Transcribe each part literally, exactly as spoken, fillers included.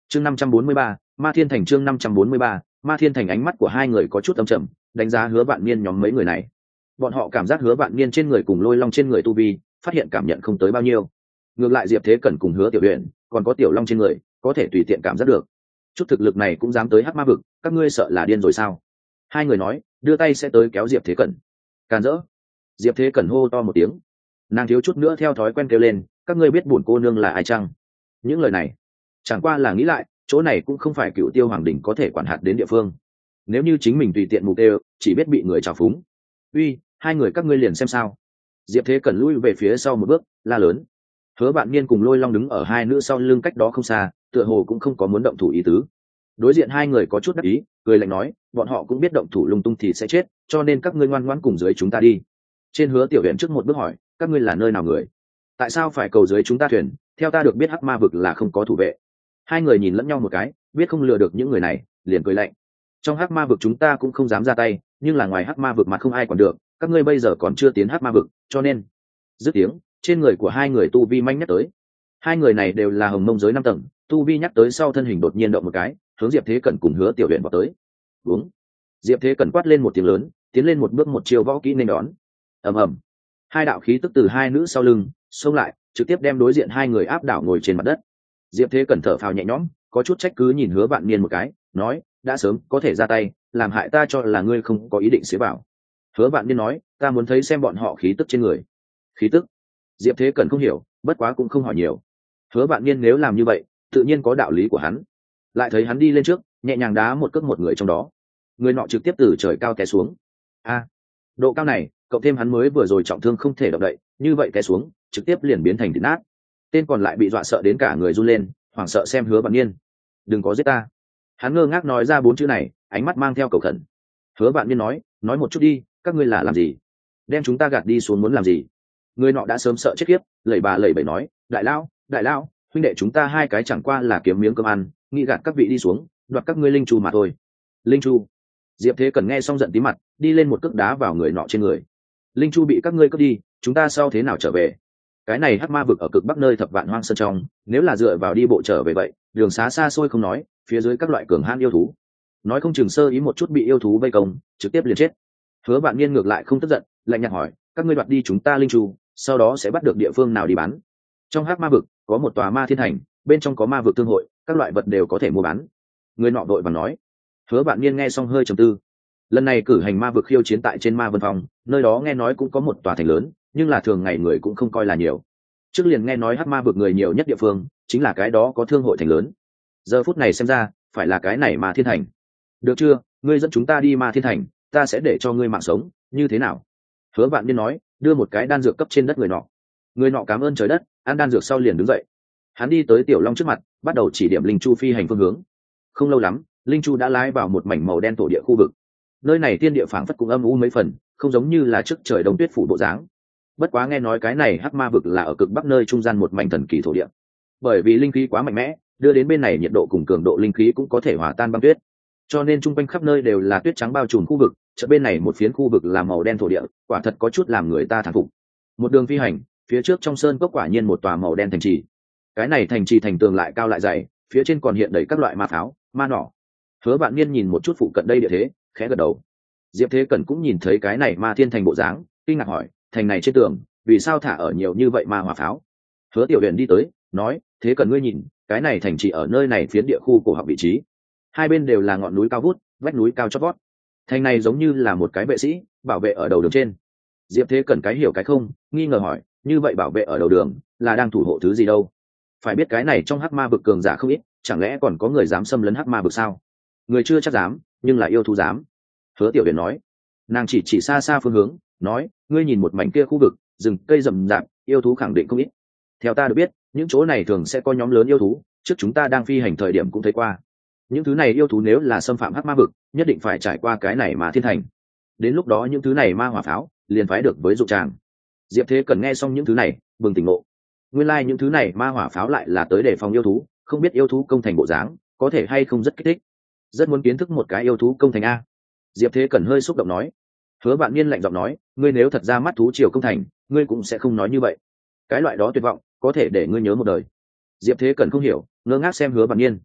chương năm trăm bốn mươi ba, Ma Thiên Thành. Chương năm trăm bốn mươi ba, Ma Thiên Thành. Ánh mắt của hai người có chút âm trầm, đánh giá Hứa Vạn Niên nhóm mấy người này. Bọn họ cảm giác Hứa Vạn Niên trên người cùng Lôi Long trên người tu vi, phát hiện cảm nhận không tới bao nhiêu. Ngược lại Diệp Thế Cẩn cùng Hứa Tiểu Uyển, còn có Tiểu Long trên người, có thể tùy tiện cảm giác được. Chút thực lực này cũng dám tới Hắc Ma vực, các ngươi sợ là điên rồi sao? Hai người nói, đưa tay sẽ tới kéo Diệp Thế Cẩn. Càn rỡ! Diệp Thế Cẩn hô to một tiếng. Nàng thiếu chút nữa theo thói quen kêu lên, các ngươi biết bổn cô nương là ai chăng? Những lời này, chẳng qua là nghĩ lại, chỗ này cũng không phải Cựu Tiêu Hoàng đỉnh có thể quản hạt đến địa phương. Nếu như chính mình tùy tiện mục tiêu, chỉ biết bị người trào phúng. Uy, hai người các ngươi liền xem sao? Diệp Thế Cẩn lui về phía sau một bước, la lớn. Hứa Vạn Niên cùng Lôi Long đứng ở hai nữ sau lưng cách đó không xa, tựa hồ cũng không có muốn động thủ ý tứ. Đối diện hai người có chút đắc ý, cười lạnh nói, bọn họ cũng biết động thủ lung tung thì sẽ chết, cho nên các ngươi ngoan ngoãn cùng dưới chúng ta đi. Trên Hứa Tiểu Uyển trước một bước hỏi, các ngươi là nơi nào người? Tại sao phải cầu dưới chúng ta thuyền? Theo ta được biết Hắc Ma vực là không có thủ vệ. Hai người nhìn lẫn nhau một cái, biết không lừa được những người này, liền cười lạnh. Trong Hắc Ma vực chúng ta cũng không dám ra tay, nhưng là ngoài Hắc Ma vực mặt không ai quản được, các ngươi bây giờ còn chưa tiến Hắc Ma vực, cho nên. Dứt tiếng, trên người của hai người tu vi manh nhắc tới. Hai người này đều là hồng mông giới năm tầng, tu vi nhắc tới sau thân hình đột nhiên động một cái, hướng Diệp Thế Cẩn cùng Hứa Tiểu Uyển vào tới. Đúng. Diệp Thế Cẩn quát lên một tiếng lớn, tiến lên một bước một chiều võ kỹ nên đón. Ầm ầm. Hai đạo khí tức từ hai nữ sau lưng xông lại, trực tiếp đem đối diện hai người áp đảo ngồi trên mặt đất. Diệp Thế Cẩn thở phào nhẹ nhõm, có chút trách cứ nhìn Hứa Vạn Niên một cái, nói, đã sớm có thể ra tay, làm hại ta cho là ngươi không có ý định xía vào. Hứa Vạn Niên nói, ta muốn thấy xem bọn họ khí tức trên người. Khí tức? Diệp Thế Cẩn không hiểu, bất quá cũng không hỏi nhiều. Hứa Vạn Niên nếu làm như vậy, tự nhiên có đạo lý của hắn. Lại thấy hắn đi lên trước, nhẹ nhàng đá một cước một người trong đó. Người nọ trực tiếp từ trời cao té xuống. A, độ cao này, cộng thêm hắn mới vừa rồi trọng thương không thể động đậy, như vậy té xuống, trực tiếp liền biến thành thịt nát. Tên còn lại bị dọa sợ đến cả người run lên, hoảng sợ xem Hứa Vạn Niên. Đừng có giết ta. Hắn ngơ ngác nói ra bốn chữ này, ánh mắt mang theo cầu khẩn. Hứa Vạn Niên nói, nói một chút đi, các ngươi là làm gì? Đem chúng ta gạt đi xuống muốn làm gì? Người nọ đã sớm sợ chết khiếp, lẩy bà lẩy bẩy nói, đại lão, đại lão, huynh đệ chúng ta hai cái chẳng qua là kiếm miếng cơm ăn, nghĩ gạt các vị đi xuống, đoạt các ngươi linh chu mà thôi. Linh chu? Diệp Thế Cẩn nghe xong giận tí mặt, đi lên một cước đá vào người nọ trên người. Linh chu bị các ngươi cướp đi, chúng ta sau thế nào trở về? Cái này Hắc Ma vực ở cực bắc nơi thập vạn hoang sơn trong, nếu là dựa vào đi bộ trở về vậy, đường xá xa xôi không nói, phía dưới các loại cường hãn yêu thú, nói không chừng sơ ý một chút bị yêu thú vây công, trực tiếp liền chết. Hứa Vạn Niên ngược lại không tức giận, lạnh nhạt hỏi, các ngươi đoạt đi chúng ta linh chu, sau đó sẽ bắt được địa phương nào đi bán? Trong Hắc Ma vực có một tòa Ma Thiên Thành, bên trong có ma vực thương hội, các loại vật đều có thể mua bán. Người nọ đội vàng nói. Hứa Vạn Niên nghe xong hơi trầm tư. Lần này cử hành ma vực khiêu chiến tại trên Ma Vân Phong, nơi đó nghe nói cũng có một tòa thành lớn, nhưng là thường ngày người cũng không coi là nhiều. Trước liền nghe nói Hắc Ma vực người nhiều nhất địa phương chính là cái đó có thương hội thành lớn. Giờ phút này xem ra, phải là cái này Ma Thiên Thành. Được chưa, ngươi dẫn chúng ta đi Ma Thiên Thành, ta sẽ để cho ngươi mạng sống, như thế nào? Hứa Vạn Niên nói, đưa một cái đan dược cấp trên đất người nọ. Người nọ cảm ơn trời đất, ăn đan dược sau liền đứng dậy. Hắn đi tới Tiểu Long trước mặt, bắt đầu chỉ điểm linh chu phi hành phương hướng. Không lâu lắm, linh chu đã lái vào một mảnh màu đen thổ địa khu vực. Nơi này tiên địa phảng phất cũng âm u mấy phần, không giống như là trước trời đông tuyết phủ bộ dáng. Bất quá nghe nói cái này Hắc Ma vực là ở cực bắc nơi trung gian một mảnh thần kỳ thổ địa. Bởi vì linh khí quá mạnh mẽ, đưa đến bên này nhiệt độ cùng cường độ linh khí cũng có thể hòa tan băng tuyết. Cho nên trung quanh khắp nơi đều là tuyết trắng bao trùm khu vực, chợ bên này một phiến khu vực là màu đen thổ địa, quả thật có chút làm người ta thán phục. Một đường phi hành, phía trước trong sơn cốc quả nhiên một tòa màu đen thành trì. Cái này thành trì thành tường lại cao lại dày, phía trên còn hiện đầy các loại ma pháo, ma nỏ. Hứa Vạn Niên nhìn một chút phụ cận đây địa thế, khẽ gật đầu. Diệp Thế Cẩn cũng nhìn thấy cái này Ma Thiên Thành bộ dáng, kinh ngạc hỏi, thành này trên tường, vì sao thả ở nhiều như vậy ma hỏa pháo? Hứa Tiểu Huyền đi tới, nói, Thế Cẩn ngươi nhìn, cái này thành trì ở nơi này phiến địa khu cổ học vị trí, hai bên đều là ngọn núi cao vút, vách núi cao chót vót. Thành này giống như là một cái vệ sĩ bảo vệ ở đầu đường trên. Diệp Thế Cẩn cái hiểu cái không, nghi ngờ hỏi, như vậy bảo vệ ở đầu đường là đang thủ hộ thứ gì đâu? Phải biết cái này trong Hắc Ma vực cường giả không ít, chẳng lẽ còn có người dám xâm lấn Hắc Ma vực sao? Người chưa chắc dám, nhưng là yêu thú dám. Hứa Tiểu Huyền nói. Nàng chỉ chỉ xa xa phương hướng, nói, ngươi nhìn một mảnh kia khu vực, rừng cây rậm rạp, yêu thú khẳng định không ít. Theo ta được biết, những chỗ này thường sẽ có nhóm lớn yêu thú, trước chúng ta đang phi hành thời điểm cũng thấy qua. Những thứ này yêu thú nếu là xâm phạm Hắc Ma vực, nhất định phải trải qua cái này mà thiên thành. Đến lúc đó những thứ này ma hỏa pháo liền phái được với dục tràng. Diệp Thế Cần nghe xong những thứ này, bừng tỉnh ngộ. Nguyên lai like những thứ này ma hỏa pháo lại là tới để phòng yêu thú, không biết yêu thú công thành bộ dáng, có thể hay không rất kích thích. Rất muốn kiến thức một cái yêu thú công thành a. Diệp Thế Cần hơi xúc động nói. Hứa Vạn Niên lạnh giọng nói, ngươi nếu thật ra mắt thú triều công thành, ngươi cũng sẽ không nói như vậy. Cái loại đó tuyệt vọng, có thể để ngươi nhớ một đời. Diệp Thế Cần không hiểu, ngơ ngác xem Hứa Vạn Niên.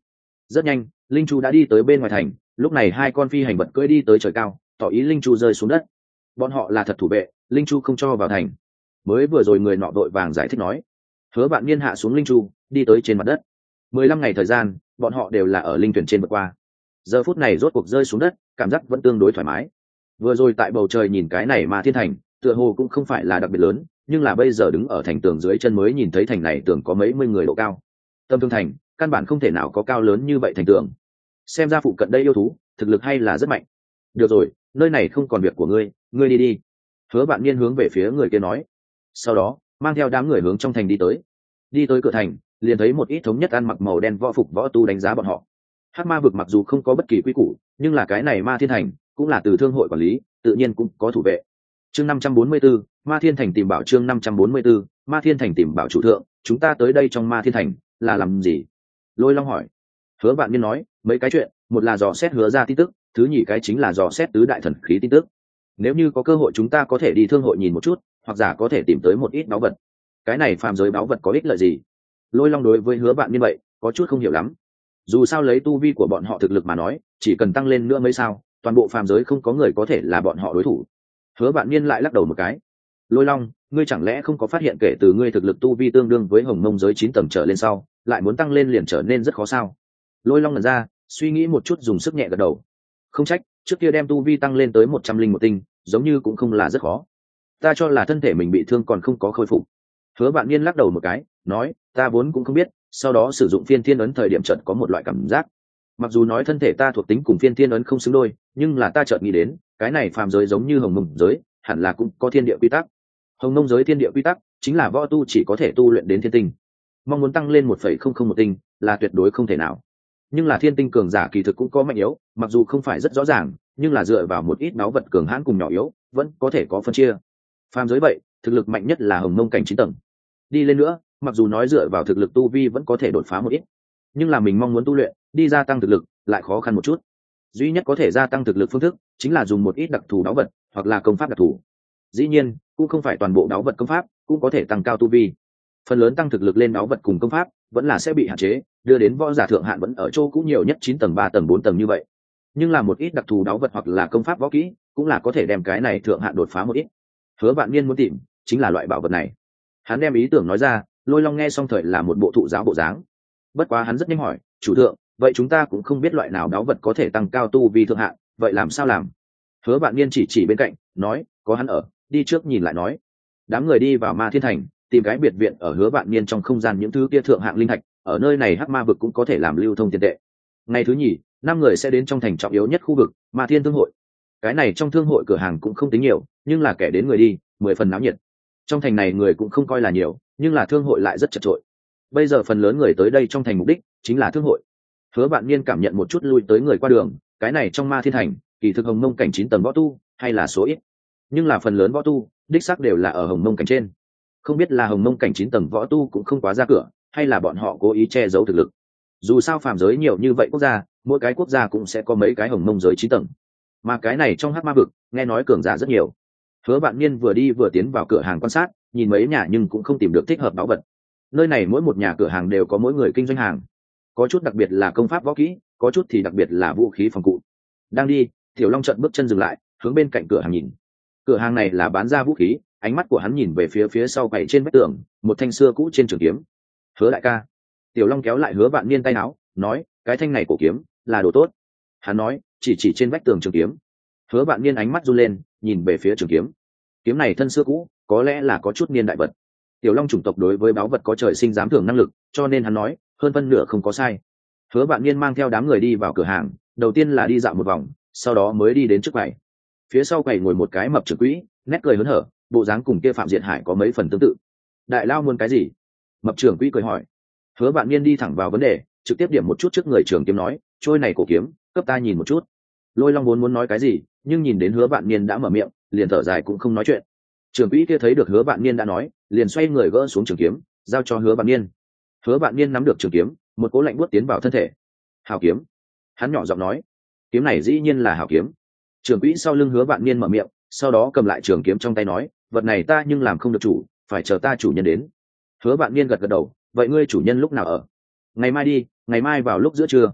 Rất nhanh, linh chu đã đi tới bên ngoài thành, lúc này hai con phi hành vật cưỡi đi tới trời cao, tỏ ý linh chu rơi xuống đất. Bọn họ là thật thủ vệ, linh chu không cho vào thành. Mới vừa rồi người nọ đội vàng giải thích nói. Hứa Vạn Niên hạ xuống linh chu, đi tới trên mặt đất. Mười lăm ngày thời gian, bọn họ đều là ở linh thuyền trên vượt qua. Giờ phút này rốt cuộc rơi xuống đất, cảm giác vẫn tương đối thoải mái. Vừa rồi tại bầu trời nhìn cái này mà thiên thành, tựa hồ cũng không phải là đặc biệt lớn, nhưng là bây giờ đứng ở thành tường dưới chân mới nhìn thấy thành này tường có mấy mươi người độ cao. Tâm thương thành, căn bản không thể nào có cao lớn như vậy thành tường. Xem ra phụ cận đây yêu thú, thực lực hay là rất mạnh. Được rồi, nơi này không còn việc của ngươi, ngươi đi đi. Hứa Vạn Niên hướng về phía người kia nói. Sau đó, mang theo đám người hướng trong thành đi tới. Đi tới cửa thành, liền thấy một ít thống nhất ăn mặc màu đen võ phục võ tu đánh giá bọn họ. Hắc ma vực mặc dù không có bất kỳ quy củ, nhưng là cái này ma thiên thành cũng là từ thương hội quản lý, tự nhiên cũng có thủ vệ. Chương năm trăm bốn mươi 544, ma thiên thành tìm bảo. Chương năm trăm bốn mươi 544, ma thiên thành tìm bảo. Chủ thượng, chúng ta tới đây trong ma thiên thành là làm gì? Lôi Long hỏi. Hứa Vạn Niên nói, mấy cái chuyện, một là dò xét Hứa ra tin tức, thứ nhì cái chính là dò xét tứ đại thần khí tin tức. Nếu như có cơ hội chúng ta có thể đi thương hội nhìn một chút, hoặc giả có thể tìm tới một ít báu vật. Cái này phàm giới báu vật có ích lợi gì? Lôi Long đối với Hứa Vạn Niên vậy có chút không hiểu lắm. Dù sao lấy tu vi của bọn họ thực lực mà nói, chỉ cần tăng lên nữa mấy sao, toàn bộ phàm giới không có người có thể là bọn họ đối thủ. Hứa Vạn Niên lại lắc đầu một cái. Lôi Long, ngươi chẳng lẽ không có phát hiện kể từ ngươi thực lực tu vi tương đương với hồng mông giới chín tầng trở lên sau, lại muốn tăng lên liền trở nên rất khó sao? Lôi Long ngẩn ra, suy nghĩ một chút dùng sức nhẹ gật đầu. Không trách, trước kia đem tu vi tăng lên tới một trăm linh một tinh, giống như cũng không là rất khó. Ta cho là thân thể mình bị thương còn không có khôi phục. Hứa Vạn Niên lắc đầu một cái, nói, ta vốn cũng không biết, sau đó sử dụng phiên thiên ấn thời điểm chợt có một loại cảm giác. Mặc dù nói thân thể ta thuộc tính cùng phiên thiên ấn không xứng đôi, nhưng là ta chợt nghĩ đến, cái này phàm giới giống như hồng mông giới, hẳn là cũng có thiên địa quy tắc. Hồng mông giới thiên địa quy tắc chính là võ tu chỉ có thể tu luyện đến thiên tinh. Mong muốn tăng lên một phẩy không không một tinh là tuyệt đối không thể nào. Nhưng là thiên tinh cường giả kỳ thực cũng có mạnh yếu, mặc dù không phải rất rõ ràng, nhưng là dựa vào một ít báu vật cường hãn cùng nhỏ yếu, vẫn có thể có phân chia. Phàm giới vậy, thực lực mạnh nhất là hồng mông cảnh chín tầng. Đi lên nữa, mặc dù nói dựa vào thực lực tu vi vẫn có thể đột phá một ít, nhưng là mình mong muốn tu luyện, đi gia tăng thực lực lại khó khăn một chút. Duy nhất có thể gia tăng thực lực phương thức chính là dùng một ít đặc thù báu vật hoặc là công pháp đặc thù. Dĩ nhiên, cũng không phải toàn bộ báu vật công pháp cũng có thể tăng cao tu vi. Phần lớn tăng thực lực lên báu vật cùng công pháp vẫn là sẽ bị hạn chế, đưa đến võ giả thượng hạn vẫn ở chỗ cũng nhiều nhất chín tầng, ba tầng, bốn tầng như vậy. Nhưng là một ít đặc thù báu vật hoặc là công pháp võ kỹ cũng là có thể đem cái này thượng hạn đột phá một ít. Hứa Vạn Niên muốn tìm chính là loại bảo vật này. Hắn đem ý tưởng nói ra, Lôi Long nghe xong thời là một bộ thụ giáo bộ dáng. Bất quá hắn rất nhanh hỏi, chủ thượng, vậy chúng ta cũng không biết loại nào báu vật có thể tăng cao tu vi thượng hạn, vậy làm sao làm? Hứa Vạn Niên chỉ chỉ bên cạnh, nói, có hắn ở, đi trước nhìn lại nói. Đám người đi vào ma thiên thành, tìm cái biệt viện ở Hứa Vạn Niên trong không gian những thứ kia thượng hạng linh thạch, ở nơi này hắc ma vực cũng có thể làm lưu thông tiền tệ. Ngày thứ nhì, năm người sẽ đến trong thành trọng yếu nhất khu vực, Ma Thiên Thương hội. Cái này trong thương hội cửa hàng cũng không tính nhiều, nhưng là kẻ đến người đi, mười phần náo nhiệt. Trong thành này người cũng không coi là nhiều, nhưng là thương hội lại rất chật chội. Bây giờ phần lớn người tới đây trong thành mục đích chính là thương hội. Hứa Vạn Niên cảm nhận một chút lui tới người qua đường, cái này trong Ma Thiên thành, kỳ thực hồng mông cảnh chín tầng võ tu, hay là số ít. Nhưng là phần lớn võ tu, đích xác đều là ở hồng mông cảnh trên. Không biết là hồng mông cảnh chín tầng võ tu cũng không quá ra cửa, hay là bọn họ cố ý che giấu thực lực. Dù sao phàm giới nhiều như vậy quốc gia, mỗi cái quốc gia cũng sẽ có mấy cái hồng mông giới chín tầng. Mà cái này trong hắc ma vực, nghe nói cường giả rất nhiều. Hứa Vạn Niên vừa đi vừa tiến vào cửa hàng quan sát, nhìn mấy nhà nhưng cũng không tìm được thích hợp báu vật. Nơi này mỗi một nhà cửa hàng đều có mỗi người kinh doanh hàng. Có chút đặc biệt là công pháp võ kỹ, có chút thì đặc biệt là vũ khí phòng cụ. Đang đi, Tiểu Long chợt bước chân dừng lại, hướng bên cạnh cửa hàng nhìn. Cửa hàng này là bán ra vũ khí, ánh mắt của hắn nhìn về phía phía sau quầy trên vách tường, một thanh xưa cũ trên trường kiếm. Hứa đại ca. Tiểu Long kéo lại Hứa Vạn Niên tay áo, nói, cái thanh này cổ kiếm là đồ tốt. Hắn nói, chỉ chỉ trên vách tường trường kiếm. Hứa Vạn Niên ánh mắt run lên, nhìn về phía trường kiếm. Kiếm này thân xưa cũ, có lẽ là có chút niên đại vật. Tiểu Long chủng tộc đối với báu vật có trời sinh dám thưởng năng lực, cho nên hắn nói, hơn phân nửa không có sai. Hứa Vạn Niên mang theo đám người đi vào cửa hàng, đầu tiên là đi dạo một vòng, sau đó mới đi đến trước quầy. Phía sau quầy ngồi một cái mập trưởng quỹ, nét cười hớn hở, bộ dáng cùng kia Phạm Diệt Hải có mấy phần tương tự. Đại lao muốn cái gì? Mập trưởng quỹ cười hỏi. Hứa Vạn Niên đi thẳng vào vấn đề, trực tiếp điểm một chút trước người trường kiếm nói, trôi này cổ kiếm, cấp ta nhìn một chút. Lôi Long muốn muốn nói cái gì, nhưng nhìn đến Hứa Vạn Niên đã mở miệng, liền thở dài cũng không nói chuyện. Trưởng quỹ kia thấy được Hứa Vạn Niên đã nói, liền xoay người gỡ xuống trường kiếm, giao cho Hứa Vạn Niên. Hứa Vạn Niên nắm được trường kiếm, một cỗ lạnh buốt tiến vào thân thể. Hảo kiếm. Hắn nhỏ giọng nói, kiếm này dĩ nhiên là hảo kiếm. Trưởng quỹ sau lưng Hứa Vạn Niên mở miệng, sau đó cầm lại trường kiếm trong tay nói, vật này ta nhưng làm không được chủ, phải chờ ta chủ nhân đến. Hứa Vạn Niên gật gật đầu, vậy ngươi chủ nhân lúc nào ở? Ngày mai đi, ngày mai vào lúc giữa trưa.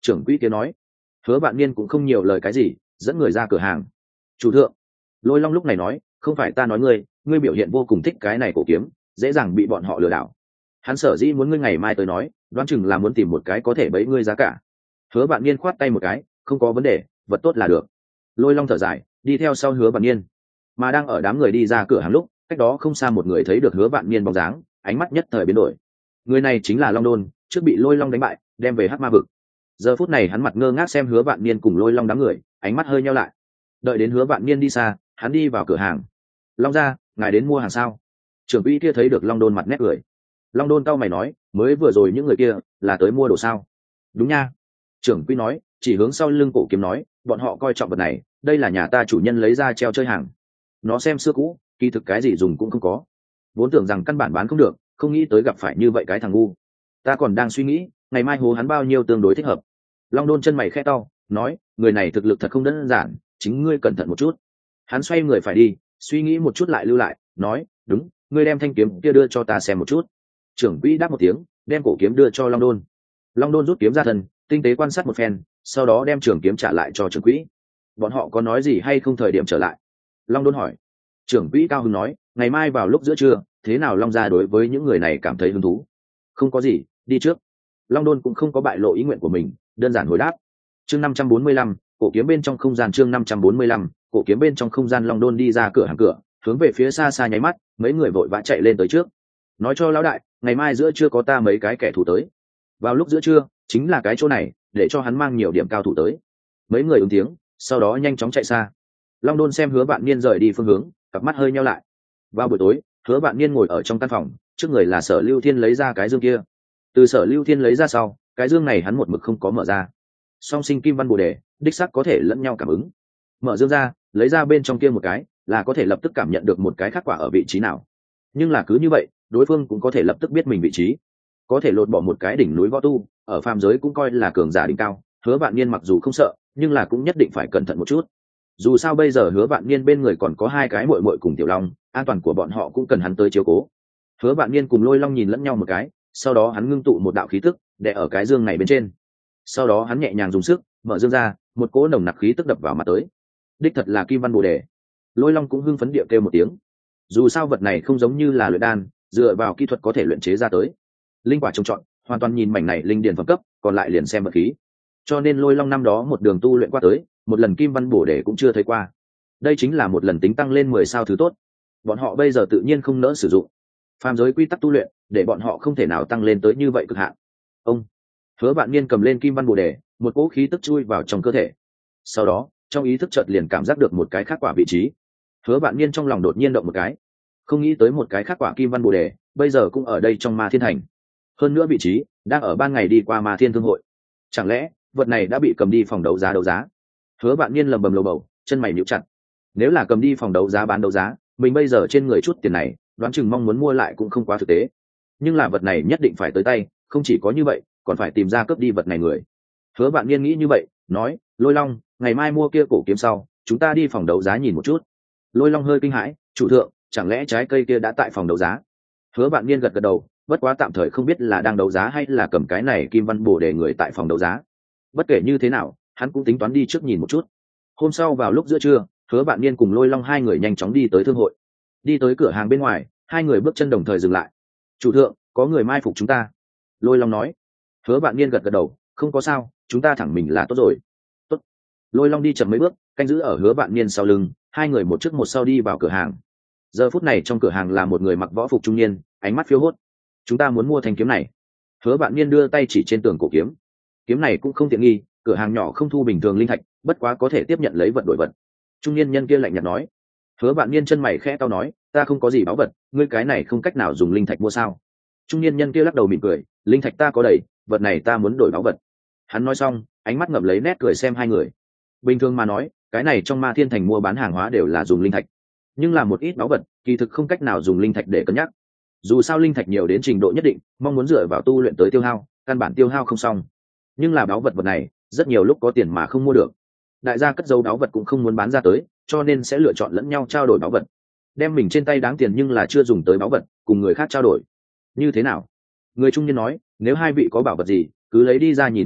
Trưởng quỹ kia nói. Hứa Vạn Niên cũng không nhiều lời cái gì, dẫn người ra cửa hàng. Chủ thượng, Lôi Long lúc này nói, không phải ta nói ngươi, ngươi biểu hiện vô cùng thích cái này cổ kiếm, dễ dàng bị bọn họ lừa đảo. Hắn sở dĩ muốn ngươi ngày mai tới nói, đoán chừng là muốn tìm một cái có thể bẫy ngươi giá cả. Hứa Vạn Niên khoát tay một cái, không có vấn đề, vật tốt là được. Lôi Long thở dài, đi theo sau Hứa Vạn Niên. Mà đang ở đám người đi ra cửa hàng lúc, cách đó không xa một người thấy được Hứa Vạn Niên bóng dáng, ánh mắt nhất thời biến đổi. Người này chính là Long Đôn, trước bị Lôi Long đánh bại, đem về Hắc Ma vực. Giờ phút này hắn mặt ngơ ngác xem Hứa Vạn Niên cùng Lôi Long đám người, ánh mắt hơi nheo lại. Đợi đến Hứa Vạn Niên đi xa, hắn đi vào cửa hàng. Long gia, ngài đến mua hàng sao? Trưởng quỹ kia thấy được Long Đôn mặt nét cười. Long Đôn cau mày nói, mới vừa rồi những người kia là tới mua đồ sao? Đúng nha. Trưởng quỹ nói, chỉ hướng sau lưng cổ kiếm nói, bọn họ coi trọng vật này, đây là nhà ta chủ nhân lấy ra treo chơi hàng. Nó xem xưa cũ, kỳ thực cái gì dùng cũng không có. Vốn tưởng rằng căn bản bán không được, không nghĩ tới gặp phải như vậy cái thằng ngu. Ta còn đang suy nghĩ, ngày mai hố hắn bao nhiêu tương đối thích hợp. Long Đôn chân mày khẽ cau, nói, người này thực lực thật không đơn giản, chính ngươi cẩn thận một chút. Hắn xoay người phải đi, suy nghĩ một chút lại lưu lại, nói, đúng, ngươi đem thanh kiếm kia đưa cho ta xem một chút. Trưởng quỹ đáp một tiếng, đem cổ kiếm đưa cho Long Đôn. Long Đôn rút kiếm ra thân, tinh tế quan sát một phen, sau đó đem trường kiếm trả lại cho trưởng quỹ. Bọn họ có nói gì hay không thời điểm trở lại? Long Đôn hỏi. Trưởng quỹ cao hứng nói, ngày mai vào lúc giữa trưa, thế nào Long gia đối với những người này cảm thấy hứng thú? Không có gì, đi trước. Long Đôn cũng không có bại lộ ý nguyện của mình, đơn giản hồi đáp. Chương năm trăm bốn mươi lăm, cổ kiếm bên trong không gian. Chương năm trăm bốn mươi lăm, cổ kiếm bên trong không gian. Long Đôn đi ra cửa hàng cửa, hướng về phía xa xa nháy mắt, mấy người vội vã chạy lên tới trước. Nói cho lão đại, ngày mai giữa trưa có ta mấy cái kẻ thù tới. Vào lúc giữa trưa, chính là cái chỗ này, để cho hắn mang nhiều điểm cao thủ tới. Mấy người ứng tiếng, sau đó nhanh chóng chạy xa. Long Đôn xem Hứa Vạn Niên rời đi phương hướng, cặp mắt hơi nheo lại. Vào buổi tối, Hứa Vạn Niên ngồi ở trong căn phòng, trước người là Sở Lưu Thiên lấy ra cái dương kia. Từ Sở Lưu Thiên lấy ra sau, cái dương này hắn một mực không có mở ra. Song sinh kim văn bồ đề, đích xác có thể lẫn nhau cảm ứng. Mở dương ra, lấy ra bên trong kia một cái, là có thể lập tức cảm nhận được một cái khác quả ở vị trí nào. Nhưng là cứ như vậy, đối phương cũng có thể lập tức biết mình vị trí. Có thể lột bỏ một cái đỉnh núi võ tu, ở phàm giới cũng coi là cường giả đỉnh cao. Hứa Vạn Niên mặc dù không sợ, nhưng là cũng nhất định phải cẩn thận một chút. Dù sao bây giờ Hứa Vạn Niên bên người còn có hai cái muội muội cùng Tiểu Long, an toàn của bọn họ cũng cần hắn tới chiếu cố. Hứa Vạn Niên cùng Lôi Long nhìn lẫn nhau một cái, sau đó hắn ngưng tụ một đạo khí tức, đè ở cái dương này bên trên. Sau đó hắn nhẹ nhàng dùng sức, mở dương ra, một cỗ nồng nặc khí tức đập vào mặt tới. Đích thật là kim văn bồ đề. Lôi Long cũng hưng phấn điệu kêu một tiếng. Dù sao vật này không giống như là luyện đan, dựa vào kỹ thuật có thể luyện chế ra tới. Linh quả trồng trọt, hoàn toàn nhìn mảnh này linh điền phẩm cấp, còn lại liền xem vật khí. Cho nên Lôi Long năm đó một đường tu luyện qua tới, một lần kim văn bổ đề cũng chưa thấy qua. Đây chính là một lần tính tăng lên mười sao thứ tốt. Bọn họ bây giờ tự nhiên không nỡ sử dụng. Phàm giới quy tắc tu luyện, để bọn họ không thể nào tăng lên tới như vậy cực hạn. Ông Hứa Vạn Niên cầm lên kim văn bồ đề, một cỗ khí tức chui vào trong cơ thể. Sau đó, trong ý thức chợt liền cảm giác được một cái khác quả vị trí. Hứa Vạn Niên trong lòng đột nhiên động một cái, không nghĩ tới một cái khác quả kim văn bồ đề, bây giờ cũng ở đây trong Ma Thiên Thành. Hơn nữa vị trí đang ở ban ngày đi qua Ma Thiên Thương hội. Chẳng lẽ vật này đã bị cầm đi phòng đấu giá đấu giá? Hứa Vạn Niên lầm bầm lầu bầu, chân mày nhíu chặt. Nếu là cầm đi phòng đấu giá bán đấu giá, mình bây giờ trên người chút tiền này, đoán chừng mong muốn mua lại cũng không quá thực tế. Nhưng là vật này nhất định phải tới tay, không chỉ có như vậy, còn phải tìm ra cướp đi vật này người. Hứa Vạn Niên nghĩ như vậy, nói, Lôi Long, ngày mai mua kia cổ kiếm sau, chúng ta đi phòng đấu giá nhìn một chút. Lôi Long hơi kinh hãi, chủ thượng, chẳng lẽ trái cây kia đã tại phòng đấu giá? Hứa Vạn Niên gật gật đầu, bất quá tạm thời không biết là đang đấu giá hay là cầm cái này kim văn bổ để người tại phòng đấu giá. Bất kể như thế nào, hắn cũng tính toán đi trước nhìn một chút. Hôm sau vào lúc giữa trưa, Hứa Vạn Niên cùng Lôi Long hai người nhanh chóng đi tới thương hội. Đi tới cửa hàng bên ngoài, hai người bước chân đồng thời dừng lại. Chủ thượng, có người mai phục chúng ta. Lôi Long nói. Hứa Vạn Niên gật gật đầu, không có sao, chúng ta thẳng mình là tốt rồi. Tốt. Lôi Long đi chậm mấy bước, canh giữ ở Hứa Vạn Niên sau lưng, hai người một trước một sau đi vào cửa hàng. Giờ phút này trong cửa hàng là một người mặc võ phục trung niên, ánh mắt phiêu hốt. Chúng ta muốn mua thanh kiếm này. Hứa Vạn Niên đưa tay chỉ trên tường cổ kiếm. Kiếm này cũng không tiện nghi, cửa hàng nhỏ không thu bình thường linh thạch, bất quá có thể tiếp nhận lấy vật đổi vật. Trung niên nhân kia lạnh nhạt nói. Hứa Vạn Niên chân mày khẽ cau nói, ta không có gì báu vật, ngươi cái này không cách nào dùng linh thạch mua sao? Trung niên nhân kia lắc đầu mỉm cười, linh thạch ta có đầy, vật này ta muốn đổi báu vật. Hắn nói xong, ánh mắt ngậm lấy nét cười xem hai người. Bình thường mà nói, cái này trong Ma Thiên Thành mua bán hàng hóa đều là dùng linh thạch, nhưng là một ít báu vật, kỳ thực không cách nào dùng linh thạch để cân nhắc. Dù sao linh thạch nhiều đến trình độ nhất định, mong muốn dựa vào tu luyện tới tiêu hao, căn bản tiêu hao không xong. Nhưng là báu vật vật này, rất nhiều lúc có tiền mà không mua được. Đại gia cất giấu báu vật cũng không muốn bán ra tới, cho nên sẽ lựa chọn lẫn nhau trao đổi báu vật. Đem mình trên tay đáng tiền nhưng là chưa dùng tới báu vật, cùng người khác trao đổi. Như thế nào? Người trung niên nói, nếu hai vị có bảo vật gì, cứ lấy đi ra nhìn một chút,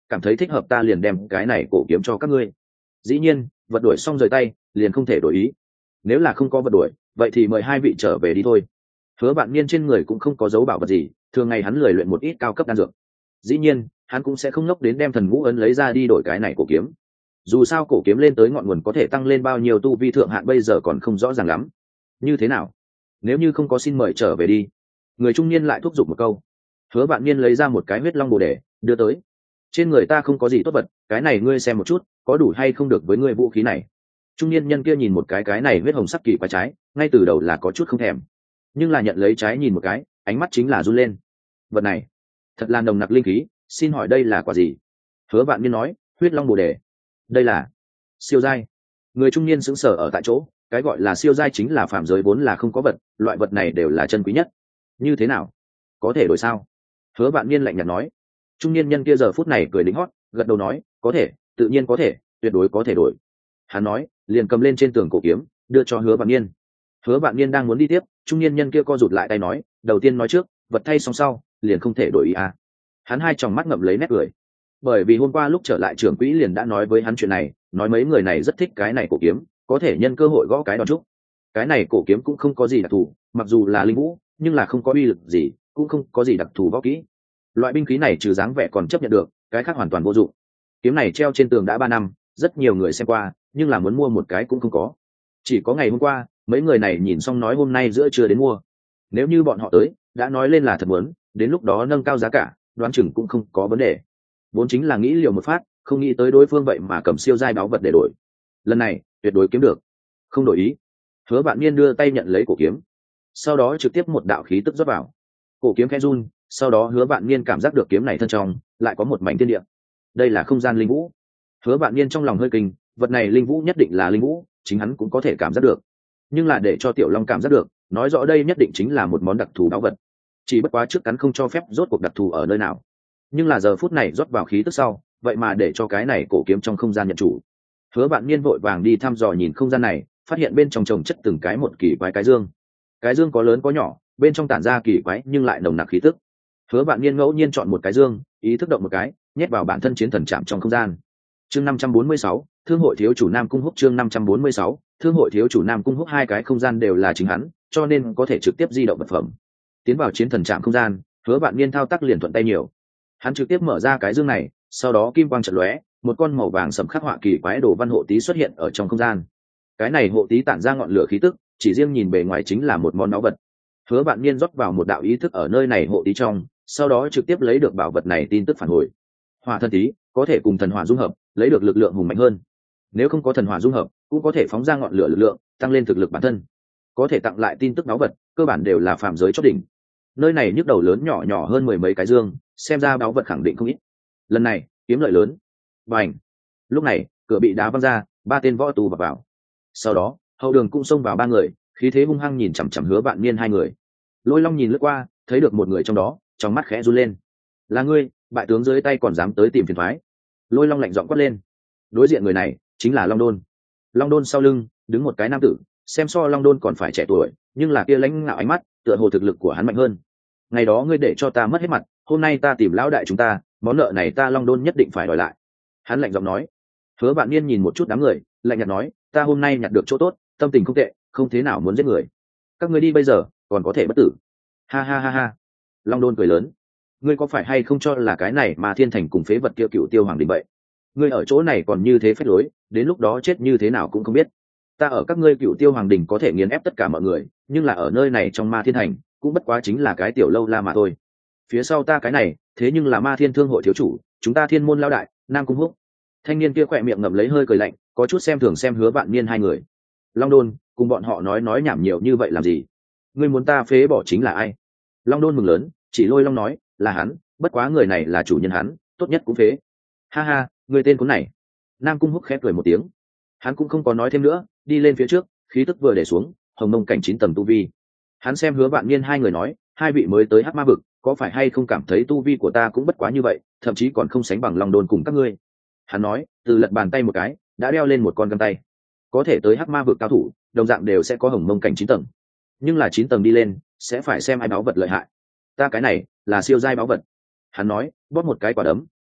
cảm thấy thích hợp ta liền đem cái này cổ kiếm cho các ngươi. Dĩ nhiên vật đuổi xong rời tay liền không thể đổi ý, nếu là không có vật đuổi vậy thì mời hai vị trở về đi thôi. Hứa Vạn Niên trên người cũng không có dấu bảo vật gì, thường ngày hắn lười luyện một ít cao cấp đan dược. Dĩ nhiên hắn cũng sẽ không ngốc đến đem thần ngũ ấn lấy ra đi đổi cái này cổ kiếm, dù sao cổ kiếm lên tới ngọn nguồn có thể tăng lên bao nhiêu tu vi thượng hạn bây giờ còn không rõ ràng lắm. Như thế nào, nếu như không có xin mời trở về đi. Người trung niên lại thúc giục một câu. Hứa Vạn Niên lấy ra một cái huyết long bồ đề đưa tới. Trên người ta không có gì tốt vật, cái này ngươi xem một chút có đủ hay không được với ngươi vũ khí này. Trung niên nhân kia nhìn một cái cái này huyết hồng sắc kỳ quái trái, ngay từ đầu là có chút không thèm, nhưng là nhận lấy trái nhìn một cái, ánh mắt chính là run lên. Vật này thật là nồng nặc linh khí, xin hỏi đây là quả gì? Hứa Vạn Niên nói, huyết long bồ đề. Đây là siêu giai. Người trung niên sững sờ ở tại chỗ, cái gọi là siêu giai chính là phàm giới vốn là không có vật, loại vật này đều là chân quý nhất. Như thế nào, có thể đổi sao? Hứa Vạn Niên lạnh nhạt nói. Trung niên nhân kia giờ phút này cười đính hót, gật đầu nói, có thể, tự nhiên có thể, tuyệt đối có thể đổi. Hắn nói, liền cầm lên trên tường cổ kiếm đưa cho Hứa Vạn Niên. Hứa Vạn Niên đang muốn đi tiếp, trung niên nhân kia co rụt lại tay nói, đầu tiên nói trước, vật thay xong sau liền không thể đổi ý à. Hắn hai tròng mắt ngậm lấy nét cười, bởi vì hôm qua lúc trở lại trưởng quỹ liền đã nói với hắn chuyện này, nói mấy người này rất thích cái này cổ kiếm, có thể nhân cơ hội gõ cái đòn trúc. Cái này cổ kiếm cũng không có gì đặc thù, mặc dù là linh vũ nhưng là không có uy lực gì, cũng không có gì đặc thù võ kỹ. Loại binh khí này trừ dáng vẻ còn chấp nhận được, cái khác hoàn toàn vô dụng. Kiếm này treo trên tường đã ba năm, rất nhiều người xem qua, nhưng là muốn mua một cái cũng không có. Chỉ có ngày hôm qua mấy người này nhìn xong nói hôm nay giữa trưa đến mua. Nếu như bọn họ tới đã nói lên là thật muốn, đến lúc đó nâng cao giá cả đoán chừng cũng không có vấn đề. Vốn chính là nghĩ liều một phát, không nghĩ tới đối phương vậy mà cầm siêu giai báu vật để đổi. Lần này tuyệt đối kiếm được, không đổi ý. Hứa Vạn Niên đưa tay nhận lấy cổ kiếm, sau đó trực tiếp một đạo khí tức rót vào. Cổ kiếm khẽ run, sau đó Hứa Vạn Niên cảm giác được kiếm này thân trong lại có một mảnh thiên địa. Đây là không gian linh vũ. Hứa Vạn Niên trong lòng hơi kinh, vật này linh vũ nhất định là linh vũ, chính hắn cũng có thể cảm giác được. Nhưng là để cho Tiểu Long cảm giác được, nói rõ đây nhất định chính là một món đặc thù báu vật. Chỉ bất quá trước cắn không cho phép rốt cuộc đặc thù ở nơi nào. Nhưng là giờ phút này rót vào khí tức sau, vậy mà để cho cái này cổ kiếm trong không gian nhận chủ. Hứa Vạn Niên vội vàng đi thăm dò nhìn không gian này, phát hiện bên trong chồng chất từng cái một kỳ quái cái dương. Cái dương có lớn có nhỏ, bên trong tản ra kỳ quái nhưng lại nồng nặc khí tức. Hứa Vạn Niên ngẫu nhiên chọn một cái dương, ý thức động một cái, nhét vào bản thân chiến thần trạm trong không gian. Chương năm trăm bốn mươi sáu, Thương hội thiếu chủ Nam Cung Húc. Chương năm trăm bốn mươi sáu, Thương hội thiếu chủ Nam Cung Húc. Hai cái không gian đều là chính hắn, cho nên có thể trực tiếp di động vật phẩm. Tiến vào chiến thần trạm không gian, Hứa Vạn Niên thao tác liền thuận tay nhiều. Hắn trực tiếp mở ra cái dương này, sau đó kim quang chợt lóe, một con màu vàng sẫm khắc họa kỳ quái đồ văn hộ tí xuất hiện ở trong không gian. Cái này hộ tí tản ra ngọn lửa khí tức, chỉ riêng nhìn bề ngoài chính là một món báu vật. Hứa Vạn Niên rót vào một đạo ý thức ở nơi này hộ tí trong, sau đó trực tiếp lấy được bảo vật này tin tức phản hồi. Hỏa thần tí có thể cùng thần hỏa dung hợp, lấy được lực lượng hùng mạnh hơn. Nếu không có thần hỏa dung hợp, cũng có thể phóng ra ngọn lửa lực lượng, tăng lên thực lực bản thân. Có thể tặng lại tin tức báu vật, cơ bản đều là phàm giới chót đỉnh. Nơi này nhức đầu lớn nhỏ nhỏ hơn mười mấy cái dương, xem ra báu vật khẳng định không ít. Lần này kiếm lợi lớn. Bành! Lúc này cửa bị đá văng ra, ba tên võ tù vào vào. Sau đó hậu đường cũng xông vào ba người, khí thế hung hăng nhìn chằm chằm Hứa Vạn Niên hai người. Lôi Long nhìn lướt qua, thấy được một người trong đó, trong mắt khẽ run lên. Là ngươi, bại tướng dưới tay còn dám tới tìm phiền toái. Lôi Long lạnh giọng quát lên. Đối diện người này chính là Long Đôn. Long Đôn sau lưng đứng một cái nam tử, xem so Long Đôn còn phải trẻ tuổi, nhưng là kia lãnh ngạo ánh mắt, tựa hồ thực lực của hắn mạnh hơn. Ngày đó ngươi để cho ta mất hết mặt, hôm nay ta tìm lão đại chúng ta, món nợ này ta Long Đôn nhất định phải đòi lại. Hắn lạnh giọng nói. Hứa Vạn Niên nhìn một chút đám người, lạnh nhạt nói, ta hôm nay nhặt được chỗ tốt, tâm tình không tệ, không thế nào muốn giết người. Các ngươi đi bây giờ còn có thể bất tử. Ha ha ha ha. Long Đôn cười lớn. Ngươi có phải hay không cho là cái này mà thiên thành cùng phế vật kia Cựu Tiêu Hoàng Đình vậy? Ngươi ở chỗ này còn như thế phép lối, đến lúc đó chết như thế nào cũng không biết. Ta ở các ngươi Cựu Tiêu Hoàng Đình có thể nghiền ép tất cả mọi người, nhưng là ở nơi này trong Ma Thiên Thành cũng bất quá chính là cái tiểu lâu la mà thôi. Phía sau ta cái này thế nhưng là Ma Thiên Thương hội thiếu chủ, chúng ta Thiên môn lão đại Nam Cung Húc. Thanh niên kia khỏe miệng ngậm lấy hơi cười lạnh, có chút xem thường xem Hứa Vạn Niên hai người. Long Đôn, cùng bọn họ nói nói nhảm nhiều như vậy làm gì? Ngươi muốn ta phế bỏ chính là ai? Long Đôn mừng lớn, chỉ Lôi Long nói, là hắn, bất quá người này là chủ nhân hắn, tốt nhất cũng phế. Ha ha, người tên cuốn này. Nam Cung Húc khép cười một tiếng. Hắn cũng không có nói thêm nữa, đi lên phía trước, khí tức vừa để xuống, hồng mông cảnh chín tầng tu vi. Hắn xem Hứa Vạn Niên hai người nói, hai vị mới tới Hắc Ma vực, có phải hay không cảm thấy tu vi của ta cũng bất quá như vậy, thậm chí còn không sánh bằng Long Đôn cùng các ngươi. Hắn nói, từ lật bàn tay một cái, đã đeo lên một con găng tay. Có thể tới Hắc Ma vực cao thủ, đồng dạng đều sẽ có hồng mông cảnh chín tầng, nhưng là chín tầng đi lên, sẽ phải xem ai báu vật lợi hại. Ta cái này là siêu giai báu vật. Hắn nói, bóp một cái quả đấm,